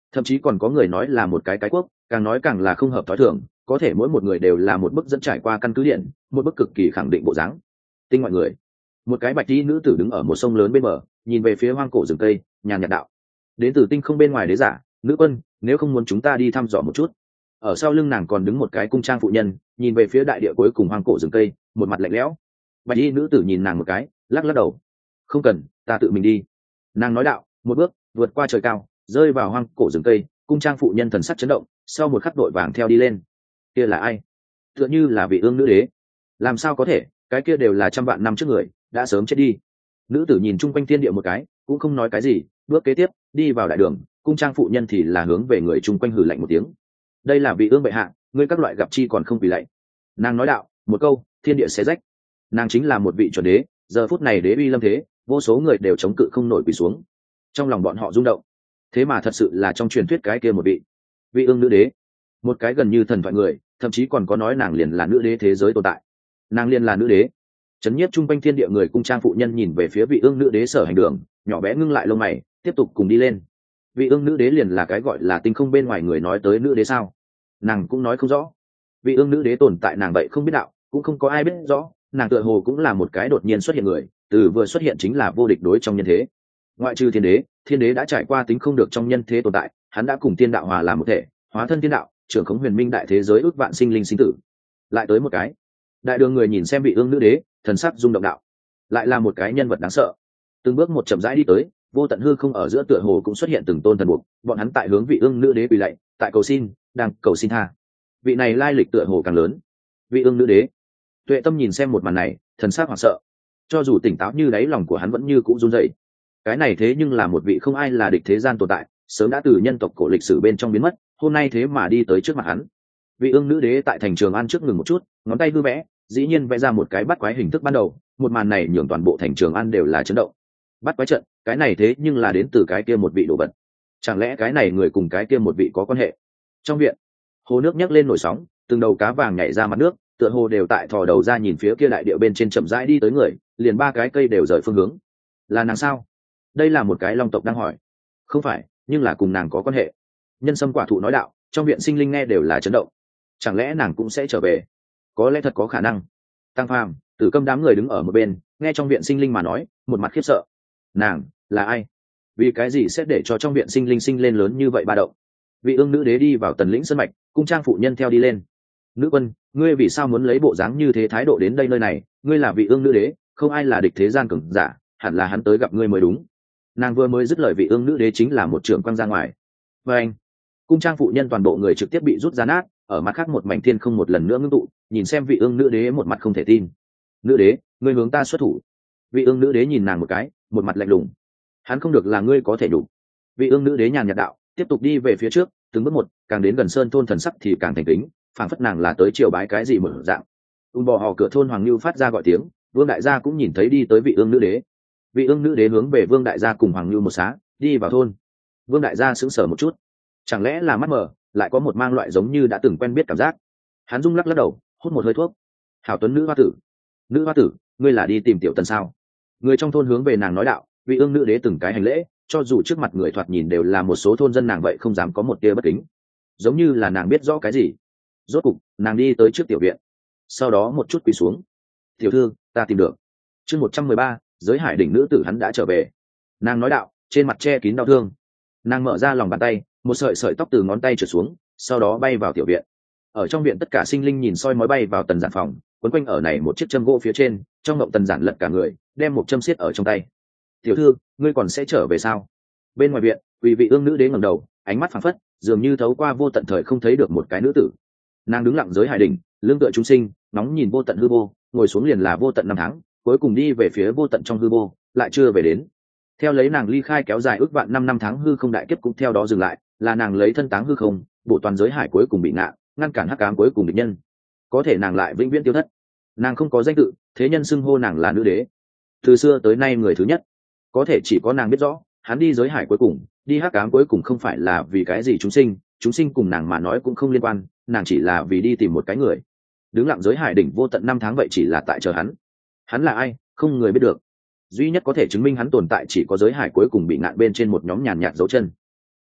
thậm chí còn có người nói là một cái cái quốc, càng nói càng là không hợp thói thường, có thể mỗi một người đều là một bức dẫn trải qua căn cứ điện, một bức cực kỳ khẳng định bộ dáng. Tinh mọi người, một cái bạch y nữ tử đứng ở một sông lớn bên bờ, nhìn về phía hoang cổ rừng cây, nhàn nhạt đạo: đến từ tinh không bên ngoài đế giả, nữ quân, nếu không muốn chúng ta đi thăm dò một chút. Ở sau lưng nàng còn đứng một cái cung trang phụ nhân, nhìn về phía đại địa cuối cùng hoang cổ rừng cây, một mặt lạnh lẽo. Bạch y nữ tử nhìn nàng một cái, lắc lắc đầu: không cần, ta tự mình đi. Nàng nói đạo, một bước vượt qua trời cao, rơi vào hoang cổ rừng cây. Cung trang phụ nhân thần sắc chấn động, sau một khắc đội vàng theo đi lên. Kia là ai? Tựa như là vị ương nữ đế. Làm sao có thể, cái kia đều là trăm vạn năm trước người, đã sớm chết đi. Nữ tử nhìn chung quanh thiên địa một cái, cũng không nói cái gì, bước kế tiếp đi vào đại đường. Cung trang phụ nhân thì là hướng về người chung quanh hừ lạnh một tiếng: đây là vị ương bệ hạ, ngươi các loại gặp chi còn không quỳ lạy. Nàng nói đạo, một câu thiên địa xé rách. Nàng chính là một vị chuẩn đế, giờ phút này đế uy lâm thế, vô số người đều chống cự không nổi quỳ xuống. Trong lòng bọn họ rung động, thế mà thật sự là trong truyền thuyết cái kia một vị vị ương nữ đế, một cái gần như thần thoại người, thậm chí còn có nói nàng liền là nữ đế thế giới tồn tại. Nàng liền là nữ đế. Chấn nhiếp chung quanh thiên địa người cung trang phụ nhân nhìn về phía vị ương nữ đế sở hành đường, nhỏ bé ngưng lại lông mày, tiếp tục cùng đi lên. Vị ương nữ đế liền là cái gọi là tinh không bên ngoài người nói tới nữ đế sao? Nàng cũng nói không rõ. Vị ương nữ đế tồn tại nàng vậy không biết đạo, cũng không có ai biết rõ. Nàng tựa hồ cũng là một cái đột nhiên xuất hiện người, từ vừa xuất hiện chính là vô địch đối trong nhân thế. Ngoại trừ thiên đế, thiên đế đã trải qua tính không được trong nhân thế tồn tại, hắn đã cùng thiên đạo hòa làm một thể, hóa thân thiên đạo, trưởng khống huyền minh đại thế giới ước vạn sinh linh sinh tử. Lại tới một cái. Đại đường người nhìn xem vị ương nữ đế, thần sắc rung động đạo, lại là một cái nhân vật đáng sợ. Từng bước một chậm rãi đi tới, vô tận hư không ở giữa tựa hồ cũng xuất hiện từng tôn thần buộc, bọn hắn tại hướng vị ương nữ đế quỳ lạy, tại cầu xin, đang cầu xin tha. Vị này lai lịch tựa hồ càng lớn. Vị ương nữ đế. Tuệ Tâm nhìn xem một màn này, thần sắc hoảng sợ. Cho dù tỉnh táo như đáy lòng của hắn vẫn như cũ run rẩy. Cái này thế nhưng là một vị không ai là địch thế gian tồn tại, sớm đã từ nhân tộc cổ lịch sử bên trong biến mất, hôm nay thế mà đi tới trước mặt hắn. Vị ương nữ đế tại thành Trường An trước ngừng một chút, ngón tay hư vẽ, dĩ nhiên vẽ ra một cái bắt quái hình thức ban đầu. Một màn này nhường toàn bộ thành Trường An đều là chấn động. Bắt quái trận, cái này thế nhưng là đến từ cái kia một vị đồ vật. Chẳng lẽ cái này người cùng cái kia một vị có quan hệ? Trong viện, hồ nước nhấc lên nổi sóng, từng đầu cá vàng nhảy ra mặt nước, tựa hồ đều tại thò đầu ra nhìn phía kia đại địa bên trên chậm rãi đi tới người, liền ba cái cây đều rời phương hướng. Là nàng sao? Đây là một cái long tộc đang hỏi. Không phải, nhưng là cùng nàng có quan hệ. Nhân sâm quả thụ nói đạo, trong viện sinh linh nghe đều là chấn động. Chẳng lẽ nàng cũng sẽ trở về? Có lẽ thật có khả năng. Tăng Phàm, Tử Câm đám người đứng ở một bên, nghe trong viện sinh linh mà nói, một mặt khiếp sợ. Nàng là ai? Vì cái gì sẽ để cho trong viện sinh linh sinh lên lớn như vậy ba động? Vị ương nữ đế đi vào tần lĩnh sơn mạch, cung trang phụ nhân theo đi lên. Nữ quân, ngươi vì sao muốn lấy bộ dáng như thế thái độ đến đây nơi này? Ngươi là vị ương nữ đế, không ai là địch thế gian cường giả, hẳn là hắn tới gặp ngươi mới đúng. Nàng vừa mới dứt lời, vị ương nữ đế chính là một trưởng quang ra ngoài. Và anh, cung trang phụ nhân toàn bộ người trực tiếp bị rút ra nát, ở mặt khác một mảnh thiên không một lần nữa ngưng tụ, nhìn xem vị ương nữ đế một mặt không thể tin. Nữ đế, ngươi hướng ta xuất thủ. Vị ương nữ đế nhìn nàng một cái, một mặt lạnh lùng. Hắn không được là ngươi có thể đủ. Vị ương nữ đế nhàn nhạt đạo, tiếp tục đi về phía trước, từng bước một, càng đến gần sơn thôn thần sắc thì càng thành kính, phảng phất nàng là tới triều bái cái gì mở dạng. Ung bò hò cửa thôn Hoàng Lưu phát ra gọi tiếng, Vương đại gia cũng nhìn thấy đi tới vị ương nữ đế. Vị ương nữ đế hướng về Vương đại gia cùng Hoàng Lưu một xá, đi vào thôn. Vương đại gia sững sờ một chút, chẳng lẽ là mắt mờ, lại có một mang loại giống như đã từng quen biết cảm giác. Hắn rung lắc lắc đầu, hút một hơi thuốc. Hảo tuấn nữ hoa tử, nữ hoa tử, ngươi là đi tìm tiểu tần sao? Người trong thôn hướng về nàng nói đạo. Vị ương nữ đế từng cái hành lễ, cho dù trước mặt người thoạt nhìn đều là một số thôn dân, nàng vậy không dám có một tia bất kính, giống như là nàng biết rõ cái gì. Rốt cục nàng đi tới trước tiểu viện, sau đó một chút quỳ xuống. Tiểu thư, ta tìm được. Chương một trăm mười ba, giới hải đỉnh nữ tử, hắn đã trở về. Nàng nói đạo, trên mặt che kín đau thương. Nàng mở ra lòng bàn tay, một sợi sợi tóc từ ngón tay trượt xuống, sau đó bay vào tiểu viện. Ở trong viện tất cả sinh linh nhìn soi mói bay vào tần giản phòng, quấn quanh ở này một chiếc châm gỗ phía trên, trong ngộng tần giản lật cả người, đem một châm xiết ở trong tay. Tiểu thư, ngươi còn sẽ trở về sao? Bên ngoài viện, quỳ vị ương nữ đế ngẩng đầu, ánh mắt phảng phất, dường như thấu qua vô tận thời không thấy được một cái nữ tử. Nàng đứng lặng giới hải đỉnh, lưng tựa chúng sinh, nóng nhìn vô tận hư vô, ngồi xuống liền là vô tận năm tháng, cuối cùng đi về phía vô tận trong hư vô, lại chưa về đến. Theo lấy nàng ly khai kéo dài ước vạn năm năm tháng hư không đại kiếp cũng theo đó dừng lại, là nàng lấy thân táng hư không, bộ toàn giới hải cuối cùng bị ngạ, ngăn cản hắc ám cuối cùng địch nhân. Có thể nàng lại vĩnh viễn tiêu thất. Nàng không có danh tự, thế nhân xưng hô nàng là nữ đế. Từ xưa tới nay người thứ nhất. Có thể chỉ có nàng biết rõ, hắn đi giới hải cuối cùng, đi hắc ám cuối cùng không phải là vì cái gì chúng sinh, chúng sinh cùng nàng mà nói cũng không liên quan, nàng chỉ là vì đi tìm một cái người. Đứng lặng giới hải đỉnh vô tận năm tháng vậy chỉ là tại chờ hắn. Hắn là ai, không người biết được. Duy nhất có thể chứng minh hắn tồn tại chỉ có giới hải cuối cùng bị ngạn bên trên một nhóm nhàn nhạt dấu chân.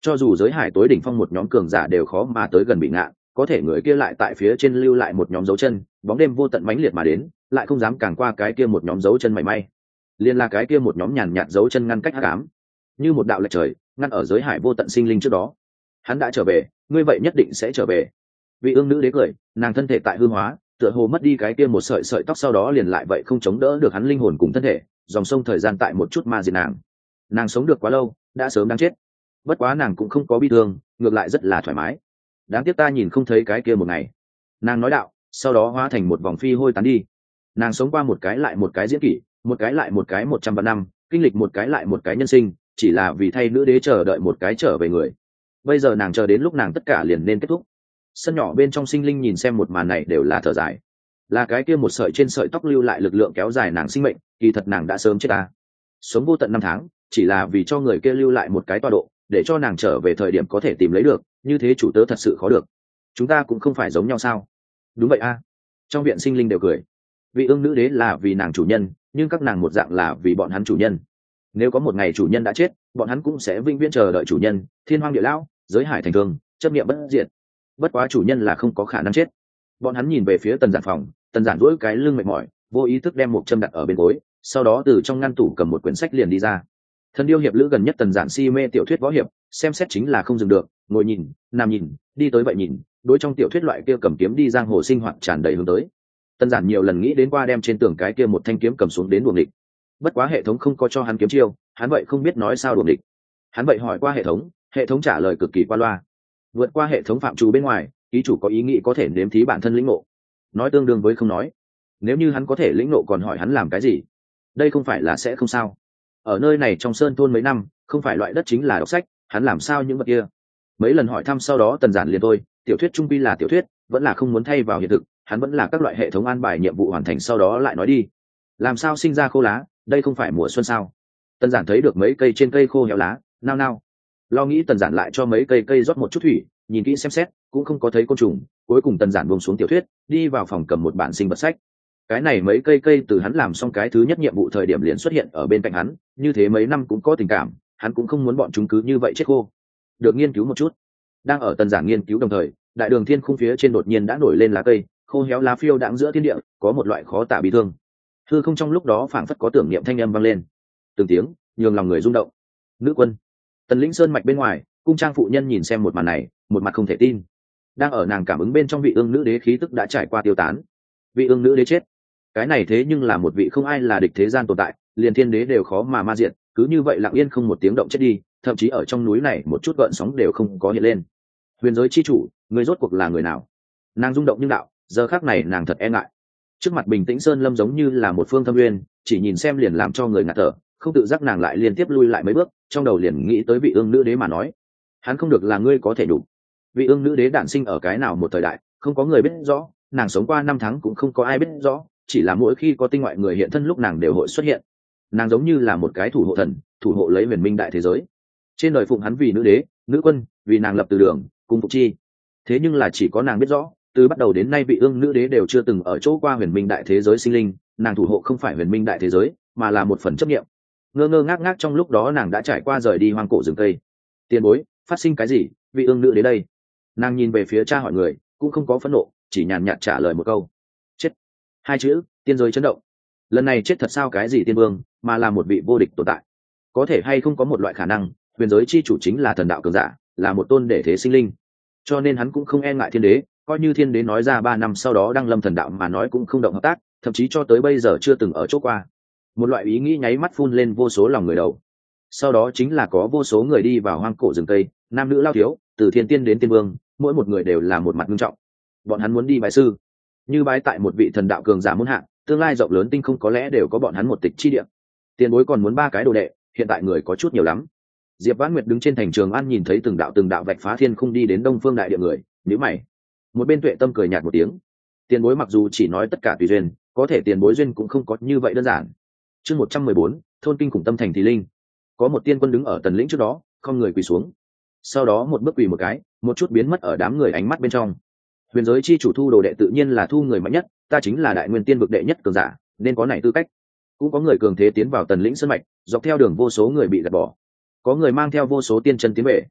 cho dù giới hải tối đỉnh phong một nhóm cường giả đều khó mà tới gần bị ngạn, có thể người kia lại tại phía trên lưu lại một nhóm dấu chân, bóng đêm vô tận mãnh liệt mà đến, lại không dám càng qua cái kia một nhóm dấu chân mảy may. Liên là cái kia một nhóm nhàn nhạt dấu chân ngăn cách hắc ám, như một đạo lệch trời, ngăn ở giới hải vô tận sinh linh trước đó. Hắn đã trở về, ngươi vậy nhất định sẽ trở về. Vị ương nữ đế cười, nàng thân thể tại hư hóa, tựa hồ mất đi cái kia một sợi sợi tóc, sau đó liền lại vậy không chống đỡ được hắn linh hồn cùng thân thể, dòng sông thời gian tại một chút ma diệt nàng. Nàng sống được quá lâu, đã sớm đáng chết. Bất quá nàng cũng không có bi thương, ngược lại rất là thoải mái. Đáng tiếc ta nhìn không thấy cái kia một ngày. Nàng nói đạo, sau đó hóa thành một vòng phi hôi tán đi. Nàng sống qua một cái lại một cái diễn kỷ, một cái lại một cái một trăm vạn năm, kinh lịch một cái lại một cái nhân sinh, chỉ là vì thay nữ đế chờ đợi một cái trở về người. Bây giờ nàng chờ đến lúc nàng tất cả liền nên kết thúc. Sân nhỏ bên trong sinh linh nhìn xem một màn này đều là thở dài. Là cái kia một sợi trên sợi tóc lưu lại lực lượng kéo dài nàng sinh mệnh, kỳ thật nàng đã sớm chết ta. Sống vô tận năm tháng, chỉ là vì cho người kia lưu lại một cái tọa độ, để cho nàng trở về thời điểm có thể tìm lấy được, như thế chủ tớ thật sự khó được. Chúng ta cũng không phải giống nhau sao? Đúng vậy a. Trong viện sinh linh đều cười. Vị ương nữ đế là vì nàng chủ nhân, nhưng các nàng một dạng là vì bọn hắn chủ nhân. Nếu có một ngày chủ nhân đã chết, bọn hắn cũng sẽ vĩnh viễn chờ đợi chủ nhân, thiên hoang địa lão, giới hải thành thương, chấp niệm bất diệt. Bất quá chủ nhân là không có khả năng chết. Bọn hắn nhìn về phía Tần Giản phòng, Tần Giản duỗi cái lưng mệt mỏi, vô ý thức đem một châm đặt ở bên gối, sau đó từ trong ngăn tủ cầm một quyển sách liền đi ra. Thần điêu hiệp lữ gần nhất Tần Giản si mê tiểu thuyết võ hiệp, xem xét chính là không dừng được, ngồi nhìn, nằm nhìn, đi tới vậy nhìn, đối trong tiểu thuyết loại kia cầm kiếm đi giang hồ sinh hoạt tràn đầy hướng tới. Tần Giản nhiều lần nghĩ đến qua đem trên tường cái kia một thanh kiếm cầm xuống đến đuổi địch. Bất quá hệ thống không có cho hắn kiếm chiêu, hắn vậy không biết nói sao đuổi địch. Hắn vậy hỏi qua hệ thống, hệ thống trả lời cực kỳ qua loa. Vượt qua hệ thống phạm trù bên ngoài, ý chủ có ý nghĩ có thể nếm thí bản thân lĩnh ngộ, nói tương đương với không nói. Nếu như hắn có thể lĩnh ngộ còn hỏi hắn làm cái gì, đây không phải là sẽ không sao. Ở nơi này trong sơn thôn mấy năm, không phải loại đất chính là đọc sách, hắn làm sao những vật kia. Mấy lần hỏi thăm sau đó Tần Giản liền thôi, tiểu thuyết trung quy là tiểu thuyết, vẫn là không muốn thay vào hiện thực, hắn vẫn là các loại hệ thống an bài nhiệm vụ hoàn thành sau đó lại nói đi. Làm sao sinh ra khô lá, đây không phải mùa xuân sao? Tần Giản thấy được mấy cây trên cây khô héo lá, nao nao. Lo nghĩ Tần Giản lại cho mấy cây cây rót một chút thủy, nhìn kỹ xem xét, cũng không có thấy côn trùng, cuối cùng Tần Giản buông xuống tiểu thuyết, đi vào phòng cầm một bản sinh vật sách. Cái này mấy cây cây từ hắn làm xong cái thứ nhất nhiệm vụ thời điểm liền xuất hiện ở bên cạnh hắn, như thế mấy năm cũng có tình cảm, hắn cũng không muốn bọn chúng cứ như vậy chết khô. Được nghiên cứu một chút. Đang ở Tần Giản nghiên cứu đồng thời, đại đường thiên khung phía trên đột nhiên đã nổi lên lá cây, khô héo lá phiêu đãng giữa thiên địa, có một loại khó tả bi thương. Hư không trong lúc đó phảng phất có tưởng niệm thanh âm vang lên, từng tiếng, nhường lòng người rung động. Nữ quân. Tần Lĩnh Sơn mạch bên ngoài, cung trang phụ nhân nhìn xem một màn này, một mặt không thể tin. Đang ở nàng cảm ứng bên trong vị ương nữ đế khí tức đã trải qua tiêu tán. Vị ương nữ đế chết. Cái này thế nhưng là một vị không ai là địch thế gian tồn tại, liền thiên đế đều khó mà ma diệt, cứ như vậy lặng yên không một tiếng động chết đi, thậm chí ở trong núi này một chút gợn sóng đều không có hiện lên. Huyền giới chi chủ, người rốt cuộc là người nào? Nàng rung động nhưng đạo, giờ khắc này nàng thật e ngại. Trước mặt bình tĩnh sơn lâm giống như là một phương thâm uyên, chỉ nhìn xem liền làm cho người ngạt thở, không tự giác nàng lại liên tiếp lui lại mấy bước, trong đầu liền nghĩ tới vị ương nữ đế mà nói, hắn không được là ngươi có thể đủ. Vị ương nữ đế đản sinh ở cái nào một thời đại, không có người biết rõ, nàng sống qua năm tháng cũng không có ai biết rõ, chỉ là mỗi khi có tinh ngoại người hiện thân lúc nàng đều hội xuất hiện. Nàng giống như là một cái thủ hộ thần, thủ hộ lấy huyền minh đại thế giới. Trên đời phụng hắn vì nữ đế, nữ quân, vì nàng lập từ đường, cung phục chi. Thế nhưng là chỉ có nàng biết rõ, từ bắt đầu đến nay vị ương nữ đế đều chưa từng ở chỗ qua huyền minh đại thế giới sinh linh, nàng thủ hộ không phải huyền minh đại thế giới, mà là một phần chấp niệm. Ngơ ngơ ngác ngác trong lúc đó nàng đã trải qua rời đi hoang cổ rừng cây. Tiền bối, phát sinh cái gì, vị ương nữ đế đây? Nàng nhìn về phía cha hỏi người, cũng không có phẫn nộ, chỉ nhàn nhạt trả lời một câu. Chết. Hai chữ, tiên giới chấn động. Lần này chết thật sao cái gì tiên vương, mà là một vị vô địch tồn tại. Có thể hay không có một loại khả năng, huyền giới chi chủ chính là thần đạo cường giả, là một tôn để thế sinh linh, cho nên hắn cũng không e ngại thiên đế, coi như thiên đế nói ra ba năm sau đó đăng lâm thần đạo mà nói cũng không động hợp tác, thậm chí cho tới bây giờ chưa từng ở chỗ qua. Một loại ý nghĩ nháy mắt phun lên vô số lòng người đầu. Sau đó chính là có vô số người đi vào hoang cổ rừng cây, nam nữ lao thiếu, từ thiên tiên đến tiên vương, mỗi một người đều là một mặt nghiêm trọng. Bọn hắn muốn đi bái sư, như bái tại một vị thần đạo cường giả muôn hạng, tương lai rộng lớn tinh không có lẽ đều có bọn hắn một tịch chi địa. Tiền bối còn muốn ba cái đồ đệ, hiện tại người có chút nhiều lắm. Diệp Vãn Nguyệt đứng trên thành Trường An nhìn thấy từng đạo từng đạo vạch phá thiên khung đi đến Đông Phương đại địa người, nhíu mày. Một bên Tuệ Tâm cười nhạt một tiếng. Tiền bối mặc dù chỉ nói tất cả tùy duyên, có thể tiền bối duyên cũng không có như vậy đơn giản. Chương một trăm mười bốn, thôn kinh khủng tâm thành thì linh. Có một tiên quân đứng ở tần lĩnh trước đó, không người quỳ xuống. Sau đó một bước quỳ một cái, một chút biến mất ở đám người ánh mắt bên trong. Huyền giới chi chủ thu đồ đệ tự nhiên là thu người mạnh nhất, ta chính là đại nguyên tiên vực đệ nhất cường giả, nên có này tư cách. Cũng có người cường thế tiến vào tần lĩnh sơn mạch, dọc theo đường vô số người bị gạt bỏ. Có người mang theo vô số tiên chân tiến về.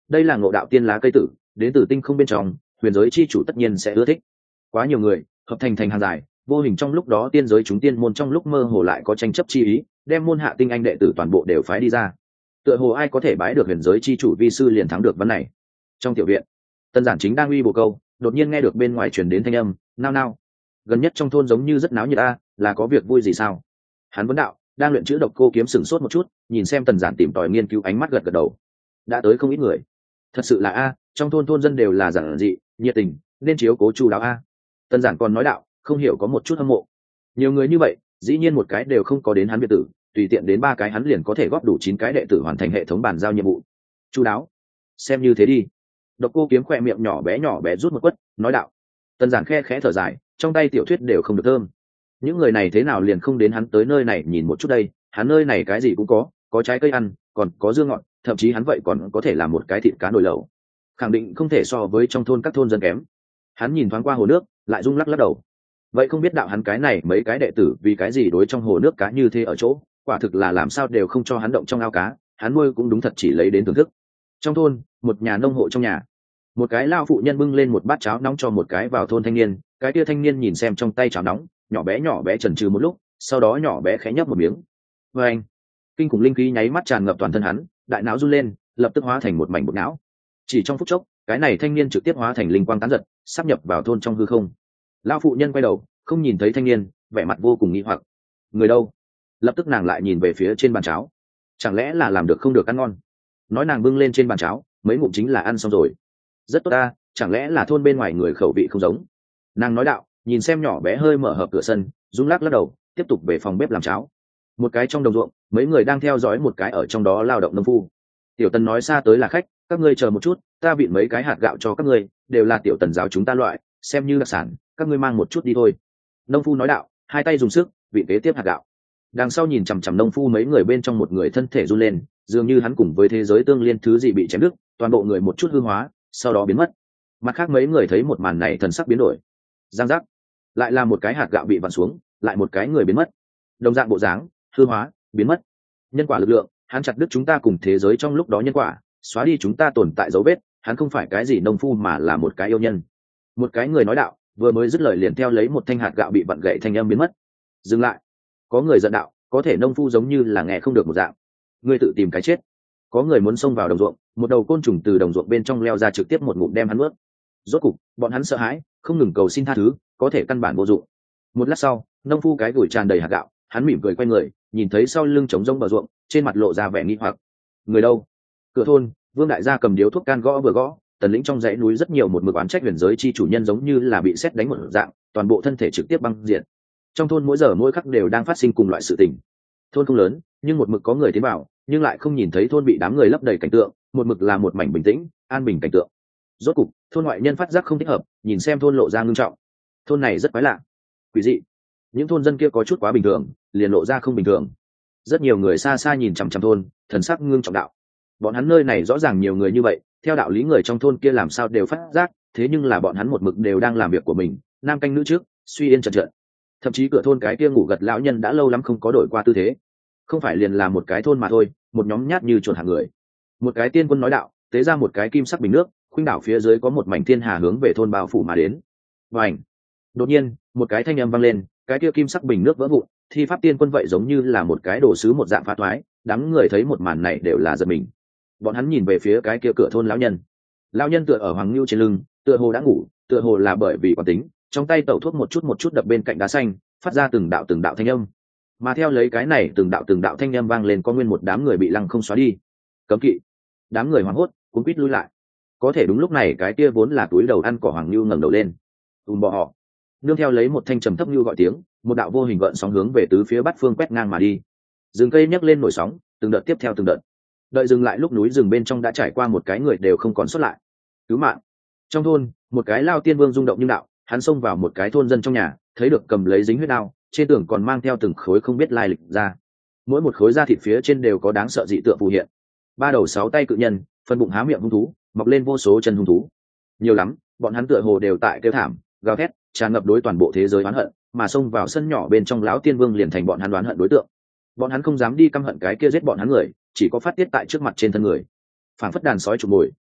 đây là ngộ đạo tiên lá cây tử, đến từ tinh không bên trong, huyền giới chi chủ tất nhiên sẽ ưa thích. Quá nhiều người hợp thành thành hàng dài, vô hình trong lúc đó tiên giới chúng tiên môn trong lúc mơ hồ lại có tranh chấp chi ý, đem môn hạ tinh anh đệ tử toàn bộ đều phái đi ra. Tựa hồ ai có thể bái được huyền giới chi chủ vi sư liền thắng được vấn này. Trong tiểu viện, Tân Giản chính đang uy bồ câu, đột nhiên nghe được bên ngoài truyền đến thanh âm, nao nao. Gần nhất trong thôn giống như rất náo nhiệt a, là có việc vui gì sao? Hắn vấn đạo, đang luyện chữ độc cô kiếm sửng sốt một chút, nhìn xem Tần Giản tìm tòi nghiên cứu, ánh mắt gật gật đầu. Đã tới không ít người. Thật sự là a, trong thôn thôn dân đều là giản dị, nhiệt tình, nên chiếu cố chu đáo a. Tần Giản còn nói đạo, không hiểu có một chút hâm mộ. Nhiều người như vậy, dĩ nhiên một cái đều không có đến hắn biệt tử, tùy tiện đến ba cái hắn liền có thể góp đủ chín cái đệ tử hoàn thành hệ thống bàn giao nhiệm vụ. Chu đáo, xem như thế đi. Độc cô kiếm khỏe miệng nhỏ bé nhỏ bé rút một quất, nói đạo. Tần Giản khe khẽ thở dài, trong tay tiểu thuyết đều không được thơm. Những người này thế nào liền không đến hắn tới nơi này nhìn một chút đây? Hắn nơi này cái gì cũng có, có trái cây ăn, còn có dưa ngọt, thậm chí hắn vậy còn có thể làm một cái thịt cá nồi lẩu. Khẳng định không thể so với trong thôn các thôn dân kém. Hắn nhìn thoáng qua hồ nước, lại rung lắc lắc đầu. Vậy không biết đạo hắn cái này mấy cái đệ tử vì cái gì đối trong hồ nước cá như thế ở chỗ, quả thực là làm sao đều không cho hắn động trong ao cá, hắn nuôi cũng đúng thật chỉ lấy đến thưởng thức. Trong thôn, một nhà nông hộ trong nhà, một cái lao phụ nhân bưng lên một bát cháo nóng cho một cái vào thôn thanh niên, cái kia thanh niên nhìn xem trong tay cháo nóng, nhỏ bé nhỏ bé chần chừ một lúc, sau đó nhỏ bé khẽ nhấp một miếng. Và anh, kinh khủng linh khí nháy mắt tràn ngập toàn thân hắn, đại não run lên, lập tức hóa thành một mảnh bột não. Chỉ trong phút chốc, cái này thanh niên trực tiếp hóa thành linh quang tán giật, sắp nhập vào thôn trong hư không. Lao phụ nhân quay đầu, không nhìn thấy thanh niên, vẻ mặt vô cùng nghi hoặc. Người đâu? Lập tức nàng lại nhìn về phía trên bàn cháo. Chẳng lẽ là làm được không được ăn ngon? Nói nàng bưng lên trên bàn cháo, mấy ngụm chính là ăn xong rồi. Rất tốt ta, chẳng lẽ là thôn bên ngoài người khẩu vị không giống? Nàng nói đạo, nhìn xem nhỏ bé hơi mở hợp cửa sân, rung lắc lắc đầu, tiếp tục về phòng bếp làm cháo. Một cái trong đồng ruộng, mấy người đang theo dõi một cái ở trong đó lao động nông phu. Tiểu Tần nói xa tới là khách, các ngươi chờ một chút, ta vịn mấy cái hạt gạo cho các ngươi, đều là Tiểu Tần giáo chúng ta loại, xem như đặc sản, các ngươi mang một chút đi thôi. Nông phu nói đạo, hai tay dùng sức, vịn kế tiếp hạt gạo. Đằng sau nhìn chằm chằm nông phu mấy người bên trong một người thân thể run lên, dường như hắn cùng với thế giới tương liên thứ gì bị chém đứt, toàn bộ người một chút hư hóa, sau đó biến mất. Mặt khác mấy người thấy một màn này thần sắc biến đổi. Giang giác, lại là một cái hạt gạo bị vặn xuống, lại một cái người biến mất. Đồng dạng bộ dáng, hư hóa, biến mất. Nhân quả lực lượng, hắn chặt đứt chúng ta cùng thế giới trong lúc đó nhân quả, xóa đi chúng ta tồn tại dấu vết, hắn không phải cái gì nông phu mà là một cái yêu nhân. Một cái người nói đạo, vừa mới dứt lời liền theo lấy một thanh hạt gạo bị vặn gãy thanh âm biến mất. Dừng lại. Có người giận đạo, có thể nông phu giống như là nghe không được một dạng. Ngươi tự tìm cái chết. Có người muốn xông vào đồng ruộng, một đầu côn trùng từ đồng ruộng bên trong leo ra trực tiếp một ngụm đem hắn nuốt. Rốt cục, bọn hắn sợ hãi, không ngừng cầu xin tha thứ, có thể căn bản vô dụng. Một lát sau, nông phu cái gùi tràn đầy hạt gạo, hắn mỉm cười quay người, nhìn thấy sau lưng trống rông bờ ruộng, trên mặt lộ ra vẻ nghi hoặc. Người đâu? Cửa thôn, Vương đại gia cầm điếu thuốc can gõ vừa gõ, Tần Lĩnh trong dãy núi rất nhiều một mực oán trách huyền giới chi chủ nhân giống như là bị sét đánh một dạng, toàn bộ thân thể trực tiếp băng diệt. Trong thôn mỗi giờ mỗi khắc đều đang phát sinh cùng loại sự tình. Thôn không lớn, nhưng một mực có người tiến vào, nhưng lại không nhìn thấy thôn bị đám người lấp đầy cảnh tượng, một mực là một mảnh bình tĩnh, an bình cảnh tượng. Rốt cục, thôn ngoại nhân phát giác không thích hợp, nhìn xem thôn lộ ra ngưng trọng. Thôn này rất quái lạ, quỷ dị. Những thôn dân kia có chút quá bình thường, liền lộ ra không bình thường. Rất nhiều người xa xa nhìn chằm chằm thôn, thần sắc ngưng trọng đạo. Bọn hắn nơi này rõ ràng nhiều người như vậy, theo đạo lý người trong thôn kia làm sao đều phát giác, thế nhưng là bọn hắn một mực đều đang làm việc của mình, nam canh nữ trước, suy yên chợt chợt. Thậm chí cửa thôn cái kia ngủ gật lão nhân đã lâu lắm không có đổi qua tư thế. Không phải liền là một cái thôn mà thôi, một nhóm nhát như chuột hàng người. Một cái tiên quân nói đạo, tế ra một cái kim sắc bình nước, khuynh đảo phía dưới có một mảnh thiên hà hướng về thôn bao phủ mà đến. Và ảnh. Đột nhiên, một cái thanh âm vang lên, cái kia kim sắc bình nước vỡ vụn, thi pháp tiên quân vậy giống như là một cái đồ sứ một dạng phá thoái, đám người thấy một màn này đều là giật mình. Bọn hắn nhìn về phía cái kia cửa thôn lão nhân. Lão nhân tựa ở hoàng lưu trên lưng, tựa hồ đã ngủ, tựa hồ là bởi vì quán tính, trong tay tẩu thuốc một chút một chút đập bên cạnh đá xanh, phát ra từng đạo từng đạo thanh âm. Mà theo lấy cái này từng đạo từng đạo thanh âm vang lên, có nguyên một đám người bị lăng không xóa đi. Cấm kỵ. Đám người hoảng hốt, cuống quýt lui lại. Có thể đúng lúc này cái kia vốn là túi đầu ăn cỏ hoàng lưu ngẩng đầu lên. Ùm bọ họ. Nương theo lấy một thanh trầm thấp như gọi tiếng, một đạo vô hình gợn sóng hướng về tứ phía bát phương quét ngang mà đi. Rừng cây nhấc lên nổi sóng, từng đợt tiếp theo từng đợt. Đợi dừng lại lúc núi rừng bên trong đã trải qua một cái người đều không còn xuất lại. Cứu mạng. Trong thôn, một cái lao tiên vương rung động như đạo, hắn xông vào một cái thôn dân trong nhà, thấy được cầm lấy dính huyết đao, trên tường còn mang theo từng khối không biết lai lịch ra. Mỗi một khối da thịt phía trên đều có đáng sợ dị tượng phù hiện. Ba đầu sáu tay cự nhân, phần bụng há miệng hung thú, mọc lên vô số chân hung thú. Nhiều lắm, bọn hắn tựa hồ đều tại kêu thảm, gào thét, tràn ngập đối toàn bộ thế giới oán hận, mà xông vào sân nhỏ bên trong lão tiên vương liền thành bọn hắn oán hận đối tượng. Bọn hắn không dám đi căm hận cái kia giết bọn hắn người, chỉ có phát tiết tại trước mặt trên thân người. Phản phất đàn sói chụp mồi,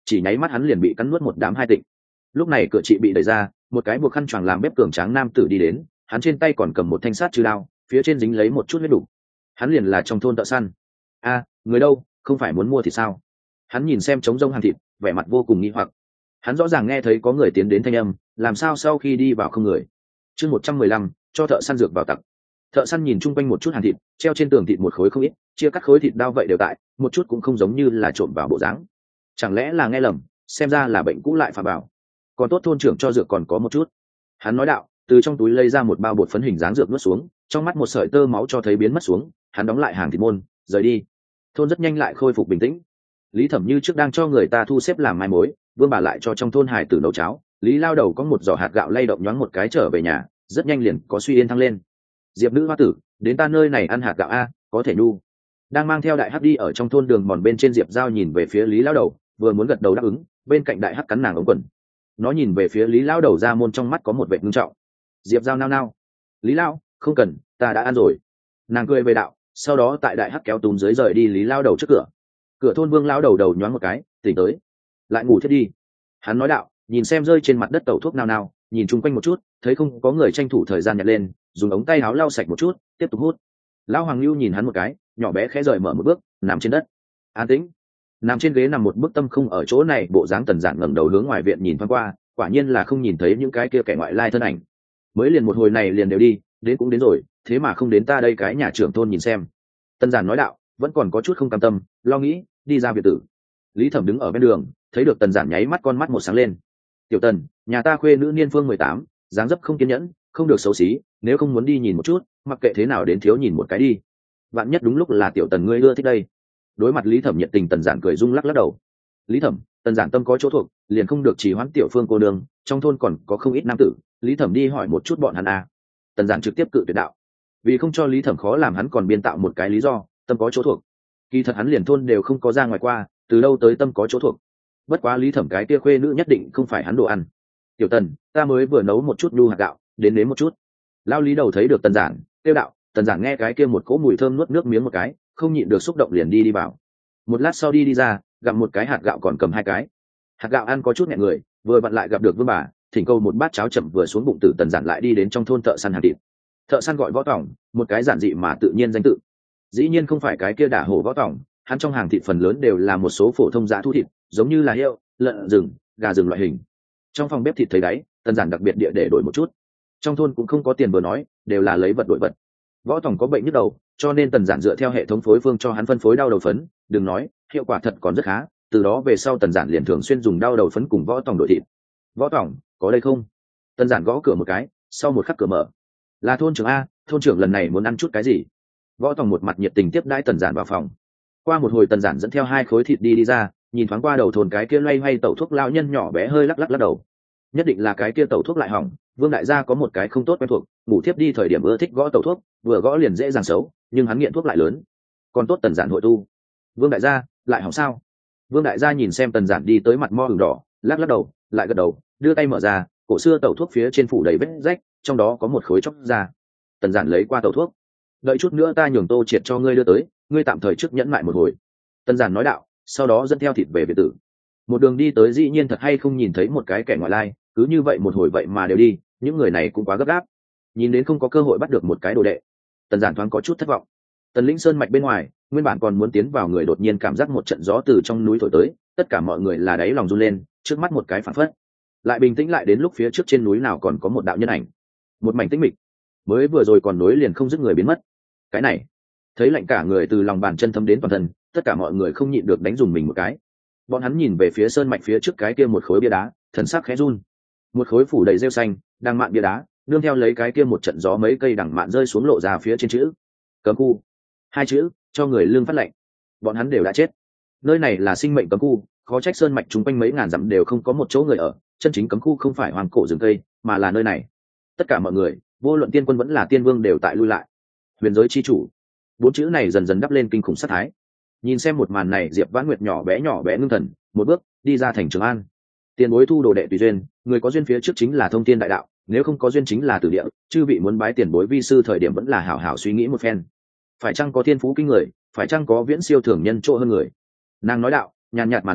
chỉ nháy mắt hắn liền bị cắn nuốt một đám hai tịnh. Lúc này cửa chị bị đẩy ra, một cái buộc khăn choàng làm bếp cường tráng nam tử đi đến, hắn trên tay còn cầm một thanh sát chư đao, phía trên dính lấy một chút huyết đủ. Hắn liền là trong thôn thợ săn. A, người đâu, không phải muốn mua thì sao? Hắn nhìn xem trống rông hàng thịt, vẻ mặt vô cùng nghi hoặc. Hắn rõ ràng nghe thấy có người tiến đến thanh âm, làm sao sau khi đi vào không người? Chương một trăm mười lăm, cho thợ săn dược vào tặc. Thợ săn nhìn chung quanh một chút hàng thịt, treo trên tường thịt một khối không ít, chia cắt khối thịt đao vậy đều tại, một chút cũng không giống như là trộm vào bộ dáng. Chẳng lẽ là nghe lầm, xem ra là bệnh cũ lại phạm vào. Còn tốt thôn trưởng cho dược còn có một chút. Hắn nói đạo, từ trong túi lấy ra một bao bột phấn hình dáng dược nuốt xuống, trong mắt một sợi tơ máu cho thấy biến mất xuống, hắn đóng lại hàng thịt môn, rời đi. Thôn rất nhanh lại khôi phục bình tĩnh. Lý Thẩm như trước đang cho người ta thu xếp làm mai mối, Vương bà lại cho trong thôn hải tử nấu cháo, Lý lao đầu có một giỏ hạt gạo lay động nhoáng một cái trở về nhà, rất nhanh liền có suy yên thăng lên. Diệp nữ hoa tử, đến ta nơi này ăn hạt gạo a, có thể nhu. Đang mang theo đại hắc đi ở trong thôn đường mòn bên trên, Diệp Giao nhìn về phía Lý lao đầu, vừa muốn gật đầu đáp ứng, bên cạnh đại hắc cắn nàng ống quần. Nó nhìn về phía Lý lao đầu ra môn, trong mắt có một vẻ ngưng trọng. Diệp Giao nao nao. Lý lao, không cần, ta đã ăn rồi. Nàng cười về đạo, sau đó tại đại hắc kéo túm dưới rời đi Lý lao đầu trước cửa. Cửa thôn Vương lao đầu đầu nhoáng một cái, tỉnh tới, lại ngủ thiết đi. Hắn nói đạo, nhìn xem rơi trên mặt đất tẩu thuốc nao nao, nhìn chung quanh một chút, thấy không có người, tranh thủ thời gian nhặt lên, dùng ống tay áo lau sạch một chút, tiếp tục hút. Lão Hoàng Lưu nhìn hắn một cái, nhỏ bé khẽ rời mở một bước, nằm trên đất, an tĩnh. Nằm trên ghế nằm một bức tâm không ở chỗ này bộ dáng. Tần Giản ngẩng đầu hướng ngoài viện nhìn thoáng qua, quả nhiên là không nhìn thấy những cái kia kẻ ngoại lai thân ảnh. Mới liền một hồi này liền đều đi, đến cũng đến rồi, thế mà không đến ta đây cái nhà trưởng thôn nhìn xem. Tần Giản nói đạo, vẫn còn có chút không cam tâm, lo nghĩ, đi ra biệt tử. Lý Thẩm đứng ở bên đường, thấy được Tần Giản nháy mắt con mắt một sáng lên. Tiểu Tần, nhà ta khuê nữ niên phương mười tám, dáng dấp không kiên nhẫn, không được xấu xí, nếu không muốn đi nhìn một chút, mặc kệ thế nào đến thiếu nhìn một cái đi. Vạn nhất đúng lúc là Tiểu Tần ngươi ưa thích đây. Đối mặt Lý Thẩm nhiệt tình, Tần Giản cười rung lắc lắc đầu. Lý Thẩm, Tần Giản tâm có chỗ thuộc, liền không được chỉ hoãn Tiểu Phương cô nương, trong thôn còn có không ít nam tử, Lý Thẩm đi hỏi một chút bọn hắn à. Tần Giản trực tiếp cự tuyệt đạo, vì không cho Lý Thẩm khó làm, hắn còn biên tạo một cái lý do, tâm có chỗ thuộc. Kỳ thật hắn liền thôn đều không có ra ngoài qua, từ đâu tới tâm có chỗ thuộc. Bất quá Lý Thẩm cái kia khuê nữ nhất định không phải hắn đồ ăn. Tiểu Tần, ta mới vừa nấu một chút nhu hạt gạo, đến nếm một chút. Lao Lý đầu thấy được Tần Giản, tiêu đạo. Tần Giản nghe cái kia một cỗ mùi thơm, nuốt nước miếng một cái, không nhịn được xúc động liền đi đi vào. Một lát sau đi đi ra, gặp một cái hạt gạo còn cầm hai cái. Hạt gạo ăn có chút nhẹ người, vừa vặn lại gặp được Vương bà, thỉnh cầu một bát cháo chậm vừa xuống bụng tử. Tần Giản lại đi đến trong thôn thợ săn hàng thịt. Thợ săn gọi Võ Tòng, một cái giản dị mà tự nhiên danh tự. Dĩ nhiên không phải cái kia đả hổ Võ Tòng, hắn trong hàng thịt phần lớn đều là một số phổ thông dã thú thịt, giống như là heo, lợn rừng, gà rừng loại hình. Trong phòng bếp thịt thấy đáy, Tần Giản đặc biệt địa để đổi một chút. Trong thôn cũng không có tiền vừa nói, đều là lấy vật đổi vật. Võ Tòng có bệnh nhức đầu, cho nên Tần Giản dựa theo hệ thống phối phương cho hắn phân phối đau đầu phấn, đừng nói, hiệu quả thật còn rất khá. Từ đó về sau Tần Giản liền thường xuyên dùng đau đầu phấn cùng Võ Tòng đổi thịt. Võ Tòng, có đây không? Tần Giản gõ cửa một cái, sau một khắc cửa mở. Là thôn trưởng a, thôn trưởng lần này muốn ăn chút cái gì? Võ Tòng một mặt nhiệt tình tiếp đãi Tần Giản vào phòng. Qua một hồi Tần Giản dẫn theo hai khối thịt đi đi ra, nhìn thoáng qua đầu thôn cái kia loay hoay tẩu thuốc lão nhân nhỏ bé, hơi lắc lắc lắc đầu. Nhất định là cái kia tẩu thuốc lại hỏng. Vương đại gia có một cái không tốt quen thuộc, ngủ thiếp đi thời điểm ưa thích gõ tẩu thuốc, vừa gõ liền dễ dàng xấu, nhưng hắn nghiện thuốc lại lớn. Còn tốt Tần Giản hội tu. Vương đại gia, lại hỏng sao? Vương đại gia nhìn xem Tần Giản đi tới, mặt mo ửng đỏ, lắc lắc đầu, lại gật đầu, đưa tay mở ra, cổ xưa tẩu thuốc phía trên phủ đầy vết rách, trong đó có một khối chóc ra. Tần Giản lấy qua tẩu thuốc, đợi chút nữa ta nhường Tô Triệt cho ngươi đưa tới, ngươi tạm thời trước nhẫn lại một hồi. Tần Giản nói đạo, sau đó dẫn theo thịt về biệt tử. Một đường đi tới dĩ nhiên thật hay không nhìn thấy một cái kẻ ngoại lai, cứ như vậy một hồi vậy mà đều đi, những người này cũng quá gấp gáp. Nhìn đến không có cơ hội bắt được một cái đồ đệ, Tần Giản thoáng có chút thất vọng. Tần Lĩnh Sơn mạch bên ngoài, nguyên bản còn muốn tiến vào người đột nhiên cảm giác một trận gió từ trong núi thổi tới, tất cả mọi người là đáy lòng run lên, trước mắt một cái phản phất, lại bình tĩnh lại đến lúc phía trước trên núi nào còn có một đạo nhân ảnh, một mảnh tĩnh mịch, mới vừa rồi còn nối liền không dứt người biến mất. Cái này, thấy lạnh cả người từ lòng bàn chân thấm đến toàn thân, tất cả mọi người không nhịn được đánh dùng mình một cái. Bọn hắn nhìn về phía sơn mạch phía trước cái kia một khối bia đá, thần sắc khẽ run. Một khối phủ đầy rêu xanh, đang mạn bia đá, nương theo lấy cái kia một trận gió, mấy cây đằng mạn rơi xuống lộ ra phía trên chữ cấm khu. Hai chữ cho người lương phát lệnh. Bọn hắn đều đã chết. Nơi này là sinh mệnh cấm khu, khó trách sơn mạch chúng quanh mấy ngàn dặm đều không có một chỗ người ở. Chân chính cấm khu không phải hoàng cổ rừng cây, mà là nơi này. Tất cả mọi người, vô luận tiên quân vẫn là tiên vương, đều tại lui lại. Huyền giới chi chủ, bốn chữ này dần dần đắp lên kinh khủng sát thái. Nhìn xem một màn này, Diệp Vãn Nguyệt nhỏ bé nhỏ bé ngưng thần, một bước đi ra thành Trường An. Tiền bối thu đồ đệ tùy duyên, người có duyên phía trước chính là thông thiên đại đạo, nếu không có duyên chính là tử địa. Chư vị muốn bái tiền bối vi sư thời điểm vẫn là hảo hảo suy nghĩ một phen, phải chăng có thiên phú kinh người, phải chăng có viễn siêu thường nhân chỗ hơn người. Nàng nói đạo, nhàn nhạt mà nói,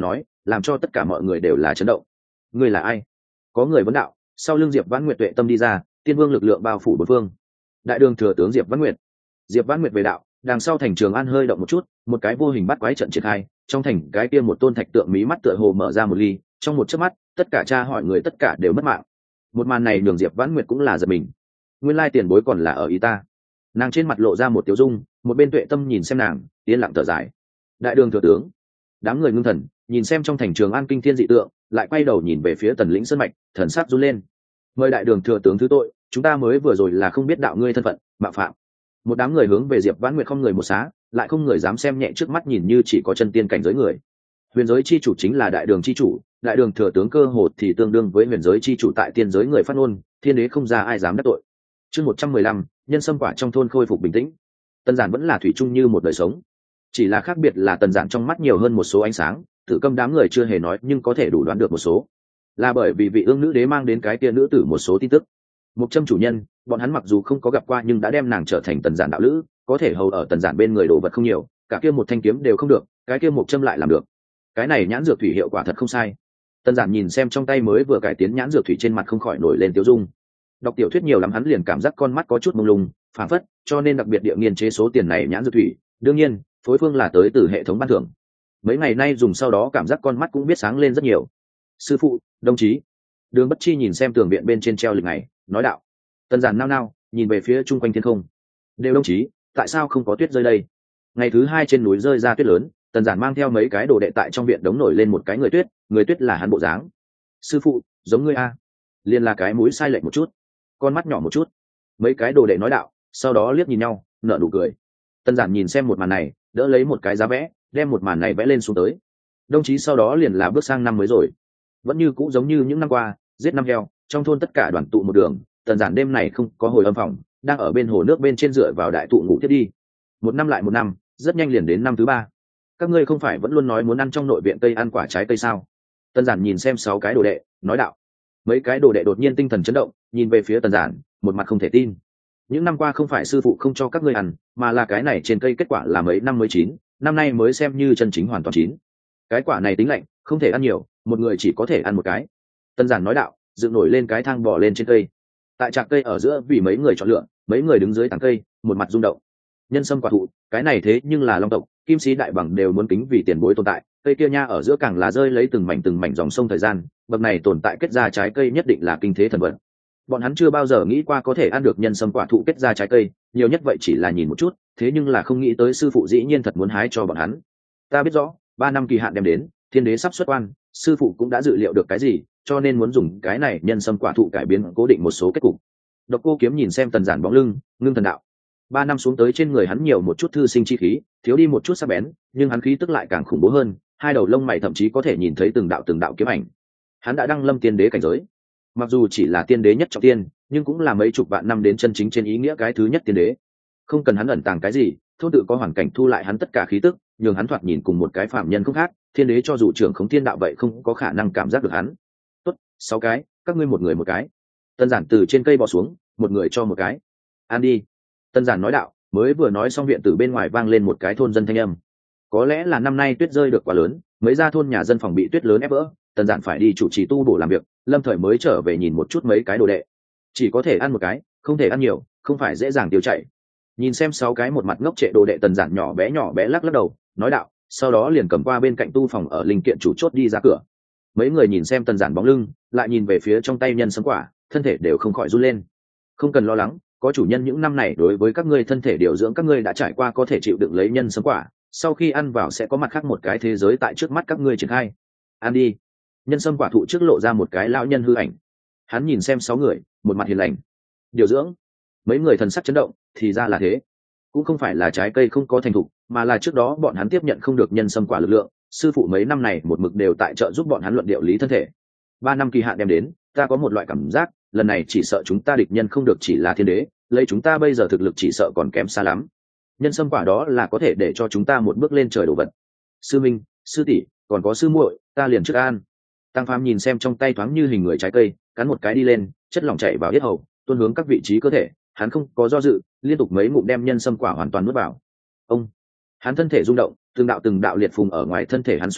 làm cho tất cả mọi người đều là chấn động. Ngươi là ai? Có người vấn đạo. Sau lưng Diệp Vãn Nguyệt tuệ tâm đi ra, tiên vương lực lượng bao phủ bốn phương. Đại đường thừa tướng Diệp Vãn Nguyệt. Diệp Vãn Nguyệt về đạo, đằng sau thành Trường An hơi động một chút, một cái vô hình bắt quái trận triển khai, trong thành cái kia một tôn thạch tượng mí mắt tựa hồ mở ra một ly, trong một chớp mắt, tất cả cha hỏi người tất cả đều mất mạng. Một màn này nhường Diệp Vãn Nguyệt cũng là giật mình. Nguyên lai tiền bối còn là ở ý ta. Nàng trên mặt lộ ra một tiểu dung, một bên tuệ tâm nhìn xem nàng, yên lặng thở dài. Đại đường thừa tướng. Đám người ngưng thần, nhìn xem trong thành Trường An kinh thiên dị tượng, lại quay đầu nhìn về phía Tần Lĩnh Sơn mạch, thần sắc run lên. Mời đại đường thừa tướng thứ tội, chúng ta mới vừa rồi là không biết đạo ngươi thân phận, mạo phạm. Một đám người hướng về Diệp Vãn Nguyệt không người một xá, lại không người dám xem nhẹ trước mắt nhìn như chỉ có chân tiên cảnh giới người. Huyền giới chi chủ chính là đại đường chi chủ, đại đường thừa tướng cơ hồ thì tương đương với huyền giới chi chủ tại tiên giới người phát ngôn, thiên đế không ra ai dám đắc tội. Chương một trăm mười lăm, nhân sâm quả trong thôn khôi phục bình tĩnh. Tần Giản vẫn là thủy chung như một đời sống, chỉ là khác biệt là Tần Giản trong mắt nhiều hơn một số ánh sáng, Tử Câm đám người chưa hề nói nhưng có thể đủ đoán được một số. Là bởi vì vị ương nữ đế mang đến cái kia nữ tử một số tin tức. Mục Trâm chủ nhân, bọn hắn mặc dù không có gặp qua nhưng đã đem nàng trở thành Tần Giản đạo lữ, có thể hầu ở Tần Giản bên người đồ vật không nhiều, cả kia một thanh kiếm đều không được, cái kia Mục Trâm lại làm được. Cái này nhãn dược thủy hiệu quả thật không sai. Tần Giản nhìn xem trong tay mới vừa cải tiến nhãn dược thủy trên mặt không khỏi nổi lên tiêu dung. Đọc tiểu thuyết nhiều lắm hắn liền cảm giác con mắt có chút mông lung, phảng phất, cho nên đặc biệt địa nghiên chế số tiền này nhãn dược thủy, đương nhiên, phối phương là tới từ hệ thống ban thưởng. Mấy ngày nay dùng sau đó cảm giác con mắt cũng biết sáng lên rất nhiều. Sư phụ, đồng chí. Đường Bất Chi nhìn xem tường viện bên trên treo lịch này, nói đạo. Tần Giản nao nao, nhìn về phía chung quanh thiên không. Đều đồng chí, tại sao không có tuyết rơi đây? Ngày thứ hai trên núi rơi ra tuyết lớn, Tần Giản mang theo mấy cái đồ đệ tại trong viện đống nổi lên một cái người tuyết, người tuyết là hắn bộ dáng. Sư phụ, giống ngươi a. Liên là cái mũi sai lệch một chút, con mắt nhỏ một chút. Mấy cái đồ đệ nói đạo, sau đó liếc nhìn nhau, nở nụ cười. Tần Giản nhìn xem một màn này, đỡ lấy một cái giá vẽ, đem một màn này vẽ lên xuống tới. Đồng chí sau đó liền là bước sang năm mới rồi, vẫn như cũ giống như những năm qua, giết năm heo, trong thôn tất cả đoàn tụ một đường. Tần Giản đêm này không có hồi âm phòng, đang ở bên hồ nước bên trên dựa vào đại tụ ngủ tiếp đi. Một năm lại một năm, rất nhanh liền đến năm thứ ba. Các ngươi không phải vẫn luôn nói muốn ăn trong nội viện cây ăn quả trái cây sao? Tần Giản nhìn xem sáu cái đồ đệ, nói đạo. Mấy cái đồ đệ đột nhiên tinh thần chấn động, nhìn về phía Tần Giản, một mặt không thể tin. Những năm qua không phải sư phụ không cho các ngươi ăn, mà là cái này trên cây kết quả là mấy năm mới chín, năm nay mới xem như chân chính hoàn toàn chín. Cái quả này tính lạnh, không thể ăn nhiều, một người chỉ có thể ăn một cái. Tần Giản nói đạo, dựng nổi lên cái thang bò lên trên cây. Tại trạc cây ở giữa vì mấy người chọn lựa, mấy người đứng dưới tán cây, một mặt rung động. Nhân sâm quả thụ, cái này thế nhưng là long tộc, kim sĩ đại bằng đều muốn kính vì tiền bối tồn tại, cây kia nha ở giữa càng lá rơi lấy từng mảnh từng mảnh dòng sông thời gian, bậc này tồn tại kết ra trái cây nhất định là kinh thế thần vật. Bọn hắn chưa bao giờ nghĩ qua có thể ăn được nhân sâm quả thụ kết ra trái cây, nhiều nhất vậy chỉ là nhìn một chút, thế nhưng là không nghĩ tới sư phụ dĩ nhiên thật muốn hái cho bọn hắn. Ta biết rõ, ba năm kỳ hạn đem đến, thiên đế sắp xuất quan, sư phụ cũng đã dự liệu được cái gì, cho nên muốn dùng cái này nhân sâm quả thụ cải biến cố định một số kết cục. Độc Cô Kiếm nhìn xem Tần Giản bóng lưng, ngưng thần đạo. Ba năm xuống tới trên người hắn nhiều một chút thư sinh chi khí, thiếu đi một chút sắc bén, nhưng hắn khí tức lại càng khủng bố hơn, hai đầu lông mày thậm chí có thể nhìn thấy từng đạo từng đạo kiếm ảnh. Hắn đã đăng lâm tiên đế cảnh giới. Mặc dù chỉ là tiên đế nhất trọng tiên, nhưng cũng là mấy chục vạn năm đến chân chính trên ý nghĩa cái thứ nhất tiên đế. Không cần hắn ẩn tàng cái gì, thôn tự có hoàn cảnh thu lại hắn tất cả khí tức, nhường hắn thoạt nhìn cùng một cái phạm nhân không khác, thiên đế cho dù trưởng khống thiên đạo vậy không có khả năng cảm giác được hắn. Tốt, sáu cái, các ngươi một người một cái. Tân Giản từ trên cây bò xuống, một người cho một cái. Ăn đi. Tân Giản nói đạo, mới vừa nói xong viện tử bên ngoài vang lên một cái thôn dân thanh âm. Có lẽ là năm nay tuyết rơi được quá lớn, mấy gia thôn nhà dân phòng bị tuyết lớn ép vỡ, Tân Giản phải đi chủ trì tu bổ làm việc, Lâm Thời mới trở về nhìn một chút mấy cái đồ đệ. Chỉ có thể ăn một cái, không thể ăn nhiều, không phải dễ dàng tiêu chảy. Nhìn xem sáu cái một mặt ngốc trệ đồ đệ, Tần Giản nhỏ bé nhỏ bé lắc lắc đầu, nói đạo, sau đó liền cầm qua bên cạnh tu phòng ở linh kiện chủ chốt đi ra cửa. Mấy người nhìn xem Tần Giản bóng lưng, lại nhìn về phía trong tay nhân sâm quả, thân thể đều không khỏi run lên. Không cần lo lắng, có chủ nhân những năm này đối với các ngươi thân thể điều dưỡng các ngươi đã trải qua có thể chịu đựng lấy nhân sâm quả, sau khi ăn vào sẽ có mặt khác một cái thế giới tại trước mắt các ngươi triển khai. Ăn đi. Nhân sâm quả thụ trước lộ ra một cái lão nhân hư ảnh. Hắn nhìn xem sáu người, một mặt hiền lành. Điều dưỡng. Mấy người thần sắc chấn động, thì ra là thế. Cũng không phải là trái cây không có thành thục, mà là trước đó bọn hắn tiếp nhận không được nhân sâm quả lực lượng, sư phụ mấy năm này một mực đều tại trợ giúp bọn hắn luận điệu lý thân thể. Ba năm kỳ hạn đem đến, ta có một loại cảm giác, lần này chỉ sợ chúng ta địch nhân không được chỉ là thiên đế, lấy chúng ta bây giờ thực lực chỉ sợ còn kém xa lắm. Nhân sâm quả đó là có thể để cho chúng ta một bước lên trời đổ vật. Sư minh, sư tỷ, còn có sư muội, ta liền trước an. Tăng Phàm nhìn xem trong tay thoáng như hình người trái cây, cắn một cái đi lên, chất lỏng chảy vào yết hầu, tuôn hướng các vị trí cơ thể, hắn không có do dự, liên tục mấy ngụm đem nhân sâm quả hoàn toàn nuốt vào. Ông, hắn thân thể rung động, từng đạo từng đạo liệt phùng ở ngoài thân thể hắn xuất hiện,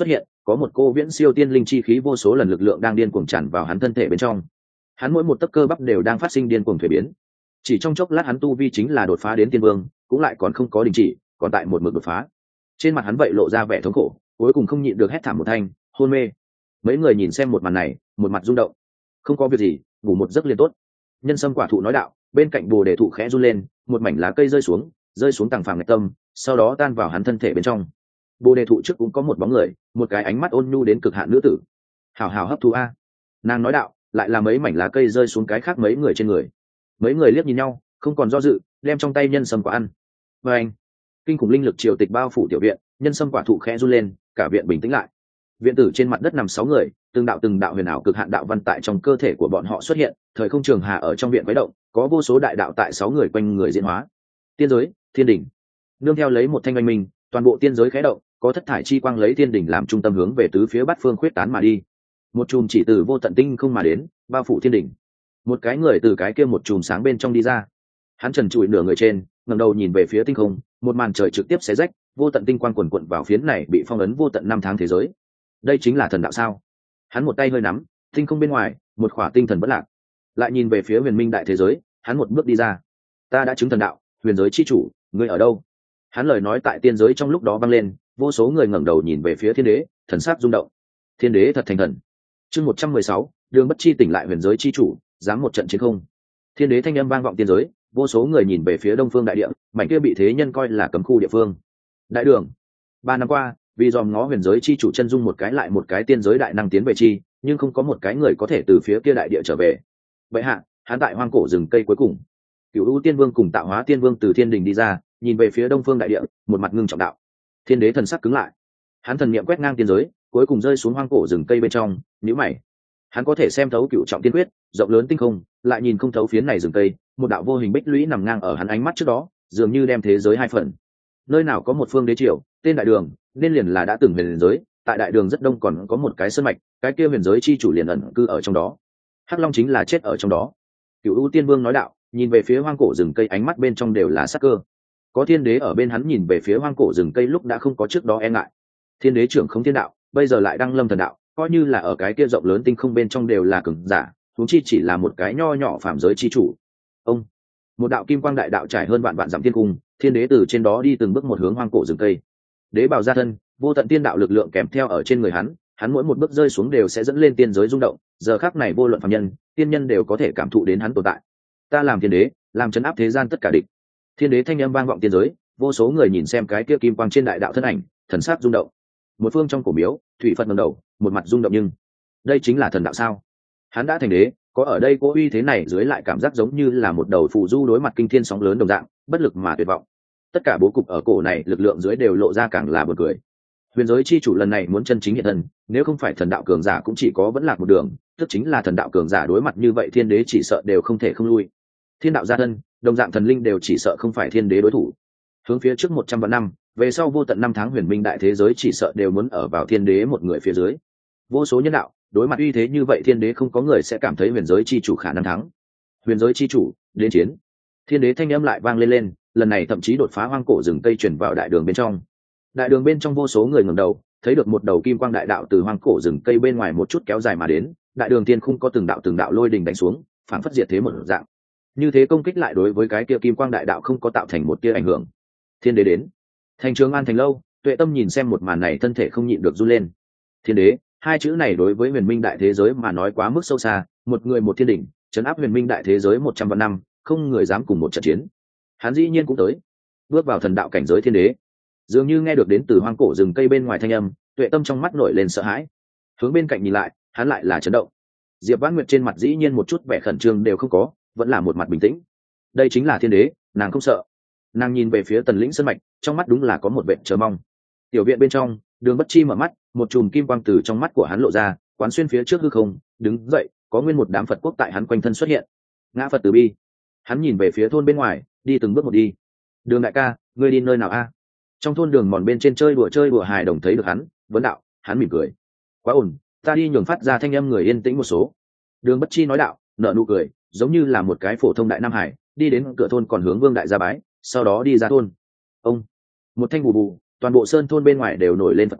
có một cô viễn siêu tiên linh chi khí vô số lần lực lượng đang điên cuồng tràn vào hắn thân thể bên trong. Hắn mỗi một tấc cơ bắp đều đang phát sinh điên cuồng thuế biến. Chỉ trong chốc lát hắn tu vi chính là đột phá đến tiên vương, cũng lại còn không có đình chỉ, còn tại một mực đột phá. Trên mặt hắn vậy lộ ra vẻ thống khổ, cuối cùng không nhịn được hét thảm một thanh, hôn mê. Mấy người nhìn xem một màn này, một mặt rung động. Không có việc gì, ngủ một giấc liền tốt. Nhân sâm quả thụ nói đạo, bên cạnh bồ đề thụ khẽ run lên, một mảnh lá cây rơi xuống, rơi xuống tầng phàm ngạch tâm, sau đó tan vào hắn thân thể bên trong. Bồ đề thụ trước cũng có một bóng người, một cái ánh mắt ôn nhu đến cực hạn nữ tử. Hào hào hấp thu a. Nàng nói đạo, lại là mấy mảnh lá cây rơi xuống cái khác mấy người trên người. Mấy người liếc nhìn nhau, không còn do dự, đem trong tay nhân sâm quả ăn. Và anh, kinh khủng linh lực triều tịch bao phủ tiểu viện, nhân sâm quả thụ khẽ run lên, cả viện bình tĩnh lại. Viện tử trên mặt đất nằm sáu người, từng đạo từng đạo huyền ảo cực hạn đạo văn tại trong cơ thể của bọn họ xuất hiện, thời không trường hà ở trong viện quấy động, có vô số đại đạo tại sáu người quanh người diễn hóa. Tiên giới, thiên đỉnh. Nương theo lấy một thanh oanh minh, toàn bộ tiên giới khẽ động, có thất thải chi quang lấy thiên đỉnh làm trung tâm hướng về tứ phía bát phương khuyết tán mà đi. Một chùm chỉ từ vô tận tinh không mà đến, bao phủ thiên đỉnh. Một cái người từ cái kia một chùm sáng bên trong đi ra. Hắn trần trụi nửa người trên, ngẩng đầu nhìn về phía tinh không, một màn trời trực tiếp xé rách, vô tận tinh quang quần quận vào phiến này bị phong ấn vô tận năm tháng thế giới. Đây chính là thần đạo sao? Hắn một tay hơi nắm, tinh không bên ngoài, một khỏa tinh thần bất lạc. Lại nhìn về phía huyền minh đại thế giới, hắn một bước đi ra. Ta đã chứng thần đạo, huyền giới chi chủ, ngươi ở đâu? Hắn lời nói tại tiên giới trong lúc đó vang lên, vô số người ngẩng đầu nhìn về phía thiên đế, thần sắc rung động. Thiên đế thật thành thần. Chương một trăm mười sáu, đường bất chi tỉnh lại huyền giới chi chủ, dám một trận chiến không. Thiên đế thanh âm vang vọng tiên giới, vô số người nhìn về phía đông phương đại địa, mảnh kia bị thế nhân coi là cấm khu địa phương. Đại đường. Ba năm qua, vì dòm ngó huyền giới chi chủ chân dung một cái lại một cái tiên giới đại năng tiến về chi, nhưng không có một cái người có thể từ phía kia đại địa trở về. Vậy hạ, hắn tại hoang cổ rừng cây cuối cùng, Cửu U Tiên Vương cùng Tạo Hóa Tiên Vương từ thiên đình đi ra, nhìn về phía đông phương đại địa, một mặt ngưng trọng đạo. Thiên đế thần sắc cứng lại, hắn thần niệm quét ngang tiên giới, cuối cùng rơi xuống hoang cổ rừng cây bên trong, nhíu mày. Hắn có thể xem thấu cựu trọng tiên quyết, rộng lớn tinh không, lại nhìn không thấu phiến này rừng cây, một đạo vô hình bích lũy nằm ngang ở hắn ánh mắt trước đó, dường như đem thế giới hai phần. Nơi nào có một phương đế triều, tên đại đường, nên liền là đã từng huyền giới, tại đại đường rất đông còn có một cái sơn mạch, cái kia huyền giới chi chủ liền ẩn cư ở trong đó. Hắc Long chính là chết ở trong đó. Cửu U Tiên Vương nói đạo, nhìn về phía hoang cổ rừng cây ánh mắt bên trong đều là sắc cơ. Có thiên đế ở bên hắn nhìn về phía hoang cổ rừng cây lúc đã không có trước đó e ngại. Thiên đế trưởng không thiên đạo, bây giờ lại đăng lâm thần đạo, coi như là ở cái kia rộng lớn tinh không bên trong đều là cường giả, huống chi chỉ là một cái nho nhỏ phạm giới chi chủ. Ông, một đạo kim quang đại đạo trải hơn vạn vạn dặm thiên cung, thiên đế từ trên đó đi từng bước một hướng hoang cổ rừng cây. Đế bào ra thân, vô tận tiên đạo lực lượng kèm theo ở trên người hắn, hắn mỗi một bước rơi xuống đều sẽ dẫn lên tiên giới rung động, giờ khắc này vô luận phàm nhân, tiên nhân đều có thể cảm thụ đến hắn tồn tại. Ta làm thiên đế, làm chấn áp thế gian tất cả địch. Thiên đế thanh âm vang vọng tiên giới, vô số người nhìn xem cái kia kim quang trên đại đạo thân ảnh, thần sắc rung động. Một phương trong cổ miếu, thủy phật ngẩng đầu, một mặt rung động nhưng đây chính là thần đạo sao? Hắn đã thành đế, có ở đây cố uy thế này dưới lại cảm giác giống như là một đầu phù du đối mặt kinh thiên sóng lớn đồng dạng, bất lực mà tuyệt vọng. Tất cả bố cục ở cổ này lực lượng dưới đều lộ ra càng là buồn cười. Huyền giới chi chủ lần này muốn chân chính hiện thân, nếu không phải thần đạo cường giả cũng chỉ có vẫn lạc một đường, tức chính là thần đạo cường giả đối mặt như vậy thiên đế chỉ sợ đều không thể không lui. Thiên đạo gia thân, đồng dạng thần linh đều chỉ sợ không phải thiên đế đối thủ. Hướng phía trước một trăm vạn năm, về sau vô tận năm tháng huyền minh đại thế giới chỉ sợ đều muốn ở vào thiên đế một người phía dưới. Vô số nhân đạo, đối mặt uy thế như vậy thiên đế không có người sẽ cảm thấy huyền giới chi chủ khả năng thắng. Huyền giới chi chủ, đến chiến. Thiên đế thanh âm lại vang lên lên, lần này thậm chí đột phá hoang cổ rừng cây chuyển vào đại đường bên trong. Đại đường bên trong vô số người ngẩng đầu, thấy được một đầu kim quang đại đạo từ hoang cổ rừng cây bên ngoài một chút kéo dài mà đến, đại đường tiên khung có từng đạo từng đạo lôi đình đánh xuống, phản phất diệt thế một dạng. Như thế công kích lại đối với cái kia kim quang đại đạo không có tạo thành một tia ảnh hưởng. Thiên đế đến. Thành Trường An thành lâu, Tuệ Tâm nhìn xem một màn này thân thể không nhịn được run lên. Thiên đế, hai chữ này đối với huyền minh đại thế giới mà nói quá mức sâu xa, một người một thiên đỉnh, trấn áp huyền minh đại thế giới một trăm vạn năm, không người dám cùng một trận chiến. Hắn dĩ nhiên cũng tới, bước vào thần đạo cảnh giới thiên đế. Dường như nghe được đến từ hoang cổ rừng cây bên ngoài thanh âm, Tuệ Tâm trong mắt nổi lên sợ hãi. Hướng bên cạnh nhìn lại, hắn lại là chấn động. Diệp Vãn Nguyệt trên mặt dĩ nhiên một chút vẻ khẩn trương đều không có, vẫn là một mặt bình tĩnh. Đây chính là thiên đế, nàng không sợ. Nàng nhìn về phía Tần Lĩnh Sơn mạch, trong mắt đúng là có một vẻ chờ mong. Tiểu viện bên trong, Đường Bất Chi mở mắt, một chùm kim quang từ trong mắt của hắn lộ ra, quán xuyên phía trước hư không, đứng dậy, có nguyên một đám Phật quốc tại hắn quanh thân xuất hiện. Ngã Phật từ bi. Hắn nhìn về phía thôn bên ngoài, đi từng bước một đi. Đường đại ca, ngươi đi nơi nào a? Trong thôn đường mòn bên trên chơi đùa chơi đùa hài đồng thấy được hắn, vấn đạo, hắn mỉm cười. Quá ổn, ta đi nhường phát ra thanh âm người yên tĩnh một số. Đường Bất Chi nói đạo, nở nụ cười, giống như là một cái phổ thông đại nam hải, đi đến cửa thôn còn hướng Vương đại gia bái, sau đó đi ra thôn. Ông, một thanh bù bù, toàn bộ sơn thôn bên ngoài đều nổi lên Phật quang,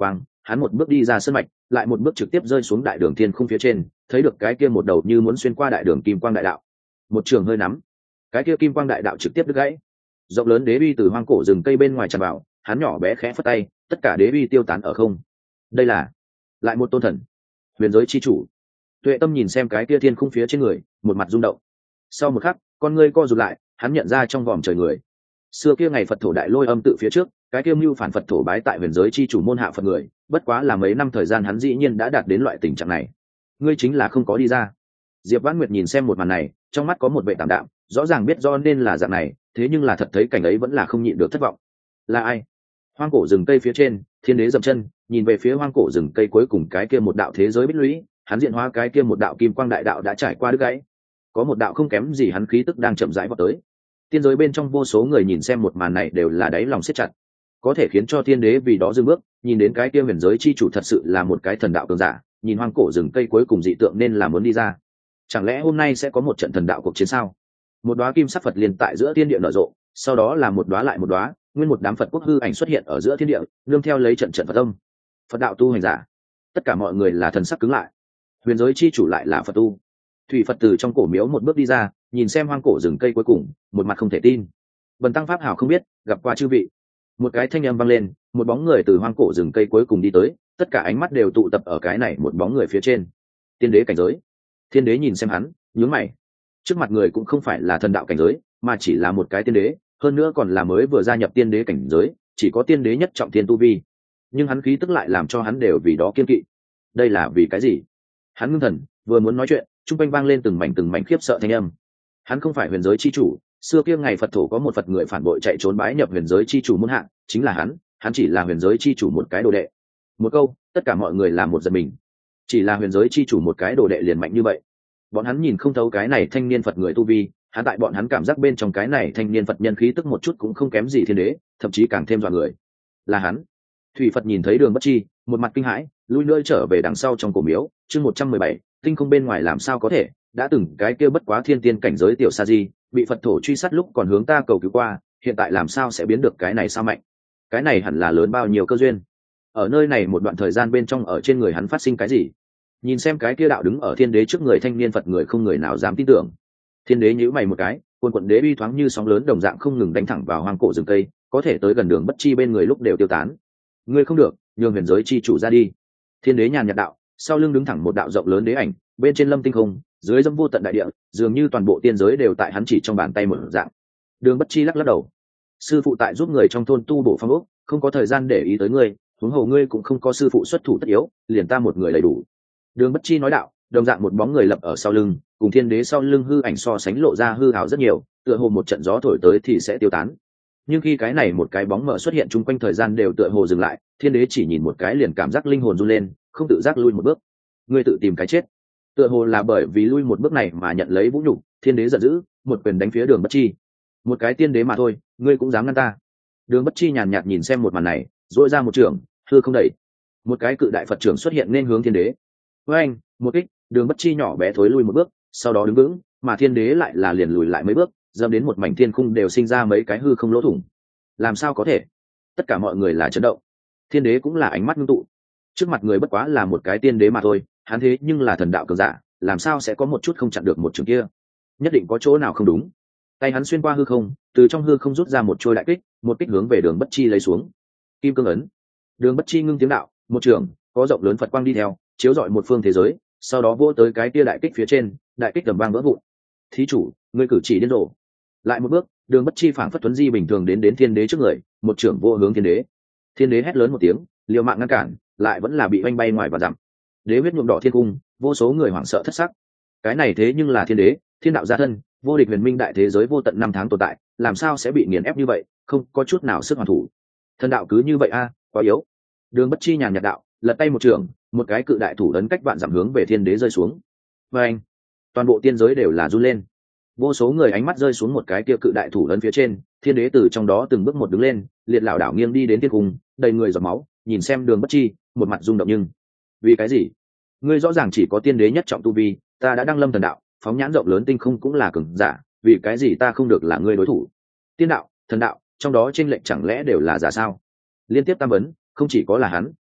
hắn một bước đi ra sân mạch, lại một bước trực tiếp rơi xuống đại đường thiên khung phía trên, thấy được cái kia một đầu như muốn xuyên qua đại đường kim quang đại đạo. Một trường hơi nắm, cái kia kim quang đại đạo trực tiếp đứt gãy. Rộng lớn đế uy từ hoang cổ rừng cây bên ngoài tràn vào, hắn nhỏ bé khẽ phất tay, tất cả đế uy tiêu tán ở không. Đây là lại một tôn thần, huyền giới chi chủ. Tuệ Tâm nhìn xem cái kia thiên khung phía trên người, một mặt rung động. Sau một khắc, con ngươi co rụt lại, hắn nhận ra trong vòm trời người. Xưa kia ngày Phật thổ đại lôi âm tự phía trước, cái kia mưu phản Phật thổ bái tại huyền giới chi chủ môn hạ Phật người, bất quá là mấy năm thời gian hắn dĩ nhiên đã đạt đến loại tình trạng này. Ngươi chính là không có đi ra. Diệp Vãn Nguyệt nhìn xem một màn này, trong mắt có một vẻ tạm đạm, rõ ràng biết do nên là dạng này, thế nhưng là thật thấy cảnh ấy vẫn là không nhịn được thất vọng. Là ai? Hoang cổ rừng cây phía trên, Thiên Đế dậm chân, nhìn về phía hoang cổ rừng cây cuối cùng cái kia một đạo thế giới bích lũy, hắn diện hóa cái kia một đạo kim quang đại đạo đã trải qua đứt gãy. Có một đạo không kém gì hắn khí tức đang chậm rãi vọt tới. Tiên giới bên trong vô số người nhìn xem một màn này đều là đáy lòng siết chặt, có thể khiến cho Thiên Đế vì đó dừng bước, nhìn đến cái kia huyền giới chi chủ thật sự là một cái thần đạo cường giả, nhìn hoang cổ rừng cây cuối cùng dị tượng nên là muốn đi ra. Chẳng lẽ hôm nay sẽ có một trận thần đạo cuộc chiến sao? Một đóa kim sắc Phật liền tại giữa thiên địa nở rộ, sau đó là một đóa lại một đóa, nguyên một đám Phật quốc hư ảnh xuất hiện ở giữa thiên địa, nương theo lấy trận trận Phật âm. Phật đạo tu hành giả, tất cả mọi người là thần sắc cứng lại. Huyền giới chi chủ lại là Phật tu. Thủy Phật từ trong cổ miếu một bước đi ra, nhìn xem hoang cổ rừng cây cuối cùng, một mặt không thể tin. Bần tăng pháp hảo không biết, gặp qua chư vị. Một cái thanh âm vang lên, một bóng người từ hoang cổ rừng cây cuối cùng đi tới, tất cả ánh mắt đều tụ tập ở cái này một bóng người phía trên. Tiên đế cảnh giới. Thiên đế nhìn xem hắn, nhướng mày. Trước mặt người cũng không phải là thần đạo cảnh giới, mà chỉ là một cái tiên đế, hơn nữa còn là mới vừa gia nhập tiên đế cảnh giới, chỉ có tiên đế nhất trọng thiên tu vi. Nhưng hắn khí tức lại làm cho hắn đều vì đó kiên kỵ. Đây là vì cái gì? Hắn ngưng thần, vừa muốn nói chuyện, trung quanh vang lên từng mảnh từng mảnh khiếp sợ thanh âm. Hắn không phải huyền giới chi chủ, xưa kia ngày Phật thổ có một Phật người phản bội chạy trốn bái nhập huyền giới chi chủ môn hạ, chính là hắn, hắn chỉ là huyền giới chi chủ một cái đồ đệ. Một câu, tất cả mọi người làm một giật mình. Chỉ là huyền giới chi chủ một cái đồ đệ liền mạnh như vậy. Bọn hắn nhìn không thấu cái này thanh niên Phật người tu vi, hắn tại bọn hắn cảm giác bên trong cái này thanh niên Phật nhân khí tức một chút cũng không kém gì thiên đế, thậm chí càng thêm dọa người. Là hắn. Thủy Phật nhìn thấy Đường Bất Chi, một mặt kinh hãi, lui nơi trở về đằng sau trong cổ miếu. Chương một trăm mười bảy, tinh không bên ngoài làm sao có thể, đã từng cái kia bất quá thiên tiên cảnh giới tiểu sa di, bị Phật thổ truy sát lúc còn hướng ta cầu cứu qua, hiện tại làm sao sẽ biến được cái này sao mạnh? Cái này hẳn là lớn bao nhiêu cơ duyên. Ở nơi này một đoạn thời gian bên trong ở trên người hắn phát sinh cái gì? Nhìn xem cái kia đạo đứng ở thiên đế trước người thanh niên Phật người không người nào dám tin tưởng. Thiên đế nhíu mày một cái, quân quận đế uy thoáng như sóng lớn đồng dạng không ngừng đánh thẳng vào hoang cổ rừng cây, có thể tới gần Đường Bất Chi bên người lúc đều tiêu tán. Ngươi không được, nhường huyền giới chi chủ ra đi. Thiên đế nhàn nhạt đạo, sau lưng đứng thẳng một đạo rộng lớn đế ảnh, bên trên lâm tinh không, dưới dâm vô tận đại địa, dường như toàn bộ tiên giới đều tại hắn chỉ trong bàn tay một dạng. Đường Bất Chi lắc lắc đầu, sư phụ tại giúp người trong thôn tu bổ phong ốc, không có thời gian để ý tới ngươi, huống hồ ngươi cũng không có sư phụ xuất thủ tất yếu, liền ta một người đầy đủ. Đường Bất Chi nói đạo, đồng dạng một bóng người lập ở sau lưng, cùng thiên đế sau lưng hư ảnh so sánh lộ ra hư hào rất nhiều, tựa hồ một trận gió thổi tới thì sẽ tiêu tán. Nhưng khi cái này một cái bóng mờ xuất hiện chung quanh thời gian đều tựa hồ dừng lại, thiên đế chỉ nhìn một cái liền cảm giác linh hồn run lên, không tự giác lui một bước. Ngươi tự tìm cái chết. Tựa hồ là bởi vì lui một bước này mà nhận lấy vũ nhục, thiên đế giận dữ, một quyền đánh phía Đường Bất Chi. Một cái tiên đế mà thôi, ngươi cũng dám ngăn ta? Đường Bất Chi nhàn nhạt nhìn xem một màn này, duỗi ra một trường, hư không đẩy, một cái cự đại Phật trưởng xuất hiện nên hướng thiên đế. Với anh, một kích, Đường Bất Chi nhỏ bé thối lui một bước, sau đó đứng vững, mà thiên đế lại là liền lùi lại mấy bước, dẫm đến một mảnh thiên khung đều sinh ra mấy cái hư không lỗ thủng. Làm sao có thể? Tất cả mọi người là chấn động. Thiên đế cũng là ánh mắt ngưng tụ. Trước mặt người bất quá là một cái tiên đế mà thôi, hắn thế nhưng là thần đạo cường giả, làm sao sẽ có một chút không chặn được một trường kia? Nhất định có chỗ nào không đúng. Tay hắn xuyên qua hư không, từ trong hư không rút ra một trôi đại kích, một kích hướng về Đường Bất Chi lấy xuống. Kim cương ấn. Đường Bất Chi ngưng tiếng đạo, một trường, có rộng lớn Phật quang đi theo, chiếu rọi một phương thế giới, sau đó vỗ tới cái kia đại kích phía trên, đại kích tầm vang vỡ vụn. Thí chủ, ngươi cử chỉ điên rồ. Lại một bước, Đường Bất Chi phảng phất tuấn di bình thường đến đến thiên đế trước người, một trưởng vô hướng thiên đế. Thiên đế hét lớn một tiếng, liều mạng ngăn cản, lại vẫn là bị oanh bay ngoài và dặm. Đế huyết nhuộm đỏ thiên cung, vô số người hoảng sợ thất sắc. Cái này thế nhưng là thiên đế, thiên đạo gia thân, vô địch huyền minh đại thế giới vô tận năm tháng tồn tại, làm sao sẽ bị nghiền ép như vậy, không có chút nào sức hoàn thủ. Thần đạo cứ như vậy a, quá yếu. Đường Bất Chi nhàn nhạt đạo, lật tay một trường, một cái cự đại thủ ấn cách vạn dặm hướng về thiên đế rơi xuống. Và anh, toàn bộ tiên giới đều là run lên. Vô số người ánh mắt rơi xuống một cái kia cự đại thủ ấn phía trên, thiên đế từ trong đó từng bước một đứng lên, liệt lảo đảo nghiêng đi đến thiên cung, đầy người giọt máu, nhìn xem Đường Bất Chi, một mặt rung động. Nhưng vì cái gì? Ngươi rõ ràng chỉ có tiên đế nhất trọng tu vi, ta đã đăng lâm thần đạo, phóng nhãn rộng lớn tinh không cũng là cường giả, vì cái gì ta không được là ngươi đối thủ? Tiên đạo, thần đạo, trong đó chênh lệch chẳng lẽ đều là giả sao? Liên tiếp tam vấn, không chỉ có là hắn,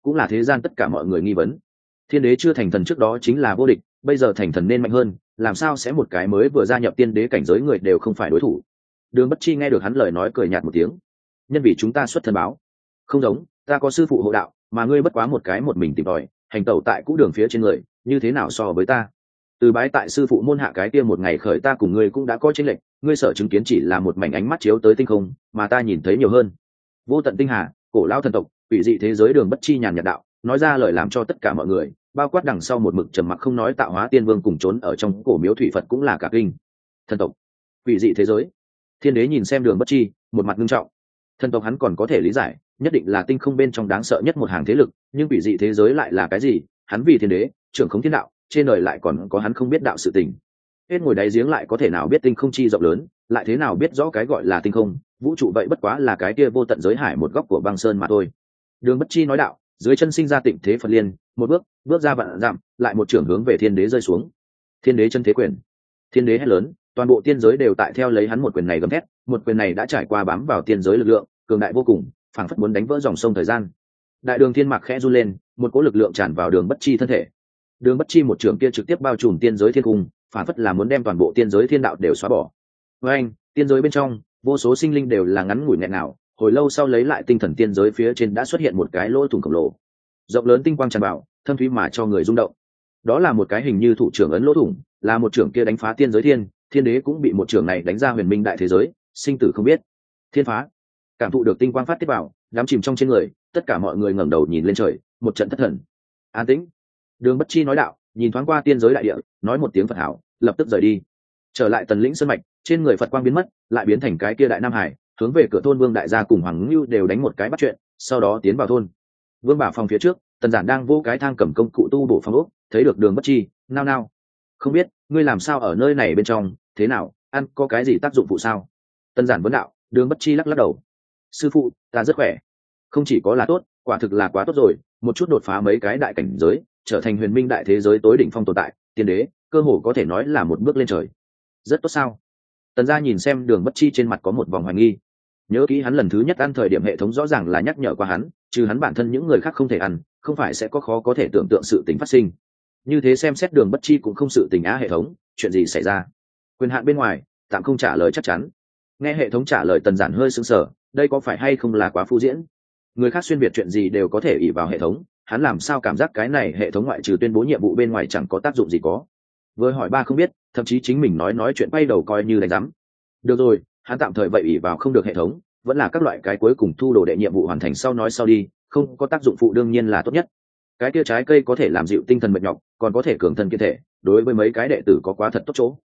cũng là thế gian tất cả mọi người nghi vấn. Thiên đế chưa thành thần trước đó chính là vô địch, bây giờ thành thần nên mạnh hơn, làm sao sẽ một cái mới vừa gia nhập tiên đế cảnh giới người đều không phải đối thủ? Đường Bất Chi nghe được hắn lời nói cười nhạt một tiếng. Nhân vì chúng ta xuất thân báo. Không giống, ta có sư phụ hộ đạo, mà ngươi bất quá một cái một mình tìm tòi, hành tẩu tại cũ đường phía trên người, như thế nào so với ta? Từ bái tại sư phụ môn hạ cái kia một ngày khởi, ta cùng ngươi cũng đã có chênh lệch, ngươi sở chứng kiến chỉ là một mảnh ánh mắt chiếu tới tinh không, mà ta nhìn thấy nhiều hơn. Vô tận tinh hà, cổ lão thần tộc, quỷ dị thế giới. Đường Bất Chi nhàn nhạt đạo, nói ra lời làm cho tất cả mọi người, bao quát đằng sau một mực trầm mặc không nói tạo hóa tiên vương cùng trốn ở trong cổ miếu thủy Phật cũng là cả kinh. Thần tộc, quỷ dị thế giới. Thiên đế nhìn xem Đường Bất Chi, một mặt nghiêm trọng. Thần tộc hắn còn có thể lý giải, nhất định là tinh không bên trong đáng sợ nhất một hàng thế lực, nhưng quỷ dị thế giới lại là cái gì? Hắn vì thiên đế, trưởng khống thiên đạo, trên đời lại còn có hắn không biết đạo sự tình. Hết ngồi đáy giếng lại có thể nào biết tinh không chi rộng lớn, lại thế nào biết rõ cái gọi là tinh không, vũ trụ vậy bất quá là cái kia vô tận giới hải một góc của băng sơn mà thôi. Đường Bất Chi nói đạo, dưới chân sinh ra tịnh thế Phật liên, một bước, bước ra vạn dặm, lại một trưởng hướng về thiên đế rơi xuống. Thiên đế chân thế quyền. Thiên đế hét lớn, toàn bộ tiên giới đều tại theo lấy hắn một quyền này gầm thét, một quyền này đã trải qua bám vào tiên giới lực lượng, cường đại vô cùng, phảng phất muốn đánh vỡ dòng sông thời gian. Đại đường thiên mạc khẽ run lên, một cỗ lực lượng tràn vào Đường Bất Chi thân thể. Đường Bất Chi một trường kia trực tiếp bao trùm tiên giới thiên cung, phảng phất là muốn đem toàn bộ tiên giới thiên đạo đều xóa bỏ. Với anh, tiên giới bên trong, vô số sinh linh đều là ngắn ngủi nghẹn nào, hồi lâu sau lấy lại tinh thần, tiên giới phía trên đã xuất hiện một cái lỗ thủng khổng lồ, rộng lớn tinh quang tràn vào, thâm thúy mà cho người rung động. Đó là một cái hình như thủ trưởng ấn lỗ thủng, là một trưởng kia đánh phá tiên giới thiên, thiên đế cũng bị một trưởng này đánh ra huyền minh đại thế giới, sinh tử không biết. Thiên phá. Cảm thụ được tinh quang phát tiết vào, đám chìm trong trên người, tất cả mọi người ngẩng đầu nhìn lên trời, một trận thất thần. An tĩnh. Đường Bất Chi nói đạo, nhìn thoáng qua tiên giới đại địa, nói một tiếng Phật hảo, lập tức rời đi. Trở lại Tần Lĩnh sơn mạch, trên người Phật quang biến mất, lại biến thành cái kia đại nam hải, hướng về cửa thôn Vương đại gia cùng Hoàng Nưu đều đánh một cái bắt chuyện, sau đó tiến vào thôn. Vương Bà phòng phía trước, Tần Giản đang vô cái thang cầm công cụ tu bổ phòng ốc, thấy được Đường Bất Chi, nao nao. Không biết, ngươi làm sao ở nơi này bên trong, thế nào, ăn có cái gì tác dụng phụ sao? Tần Giản vấn đạo. Đường Bất Chi lắc lắc đầu. Sư phụ, ta rất khỏe. Không chỉ có là tốt, quả thực là quá tốt rồi, một chút đột phá mấy cái đại cảnh giới, trở thành huyền minh đại thế giới tối đỉnh phong tồn tại, tiên đế, cơ hồ có thể nói là một bước lên trời. Rất tốt sao? Tần gia nhìn xem Đường Bất Chi trên mặt có một vòng hoài nghi. Nhớ kỹ hắn lần thứ nhất ăn thời điểm hệ thống rõ ràng là nhắc nhở qua hắn, trừ hắn bản thân những người khác không thể ăn, không phải sẽ có khó có thể tưởng tượng sự tình phát sinh. Như thế xem xét Đường Bất Chi cũng không sự tình á hệ thống, chuyện gì xảy ra? Quyền hạn bên ngoài, tạm không trả lời chắc chắn. Nghe hệ thống trả lời, Tần Giản hơi sững sờ, đây có phải hay không là quá phu diễn? Người khác xuyên việt chuyện gì đều có thể ỷ vào hệ thống, hắn làm sao cảm giác cái này hệ thống ngoại trừ tuyên bố nhiệm vụ bên ngoài chẳng có tác dụng gì có. Vừa hỏi ba không biết, thậm chí chính mình nói nói chuyện bay đầu coi như đánh rắm. Được rồi, hắn tạm thời vậy ỷ vào không được hệ thống, vẫn là các loại cái cuối cùng thu đồ đệ nhiệm vụ hoàn thành sau nói sau đi, không có tác dụng phụ đương nhiên là tốt nhất. Cái kia trái cây có thể làm dịu tinh thần mệt nhọc, còn có thể cường thân kiện thể, đối với mấy cái đệ tử có quá thật tốt chỗ.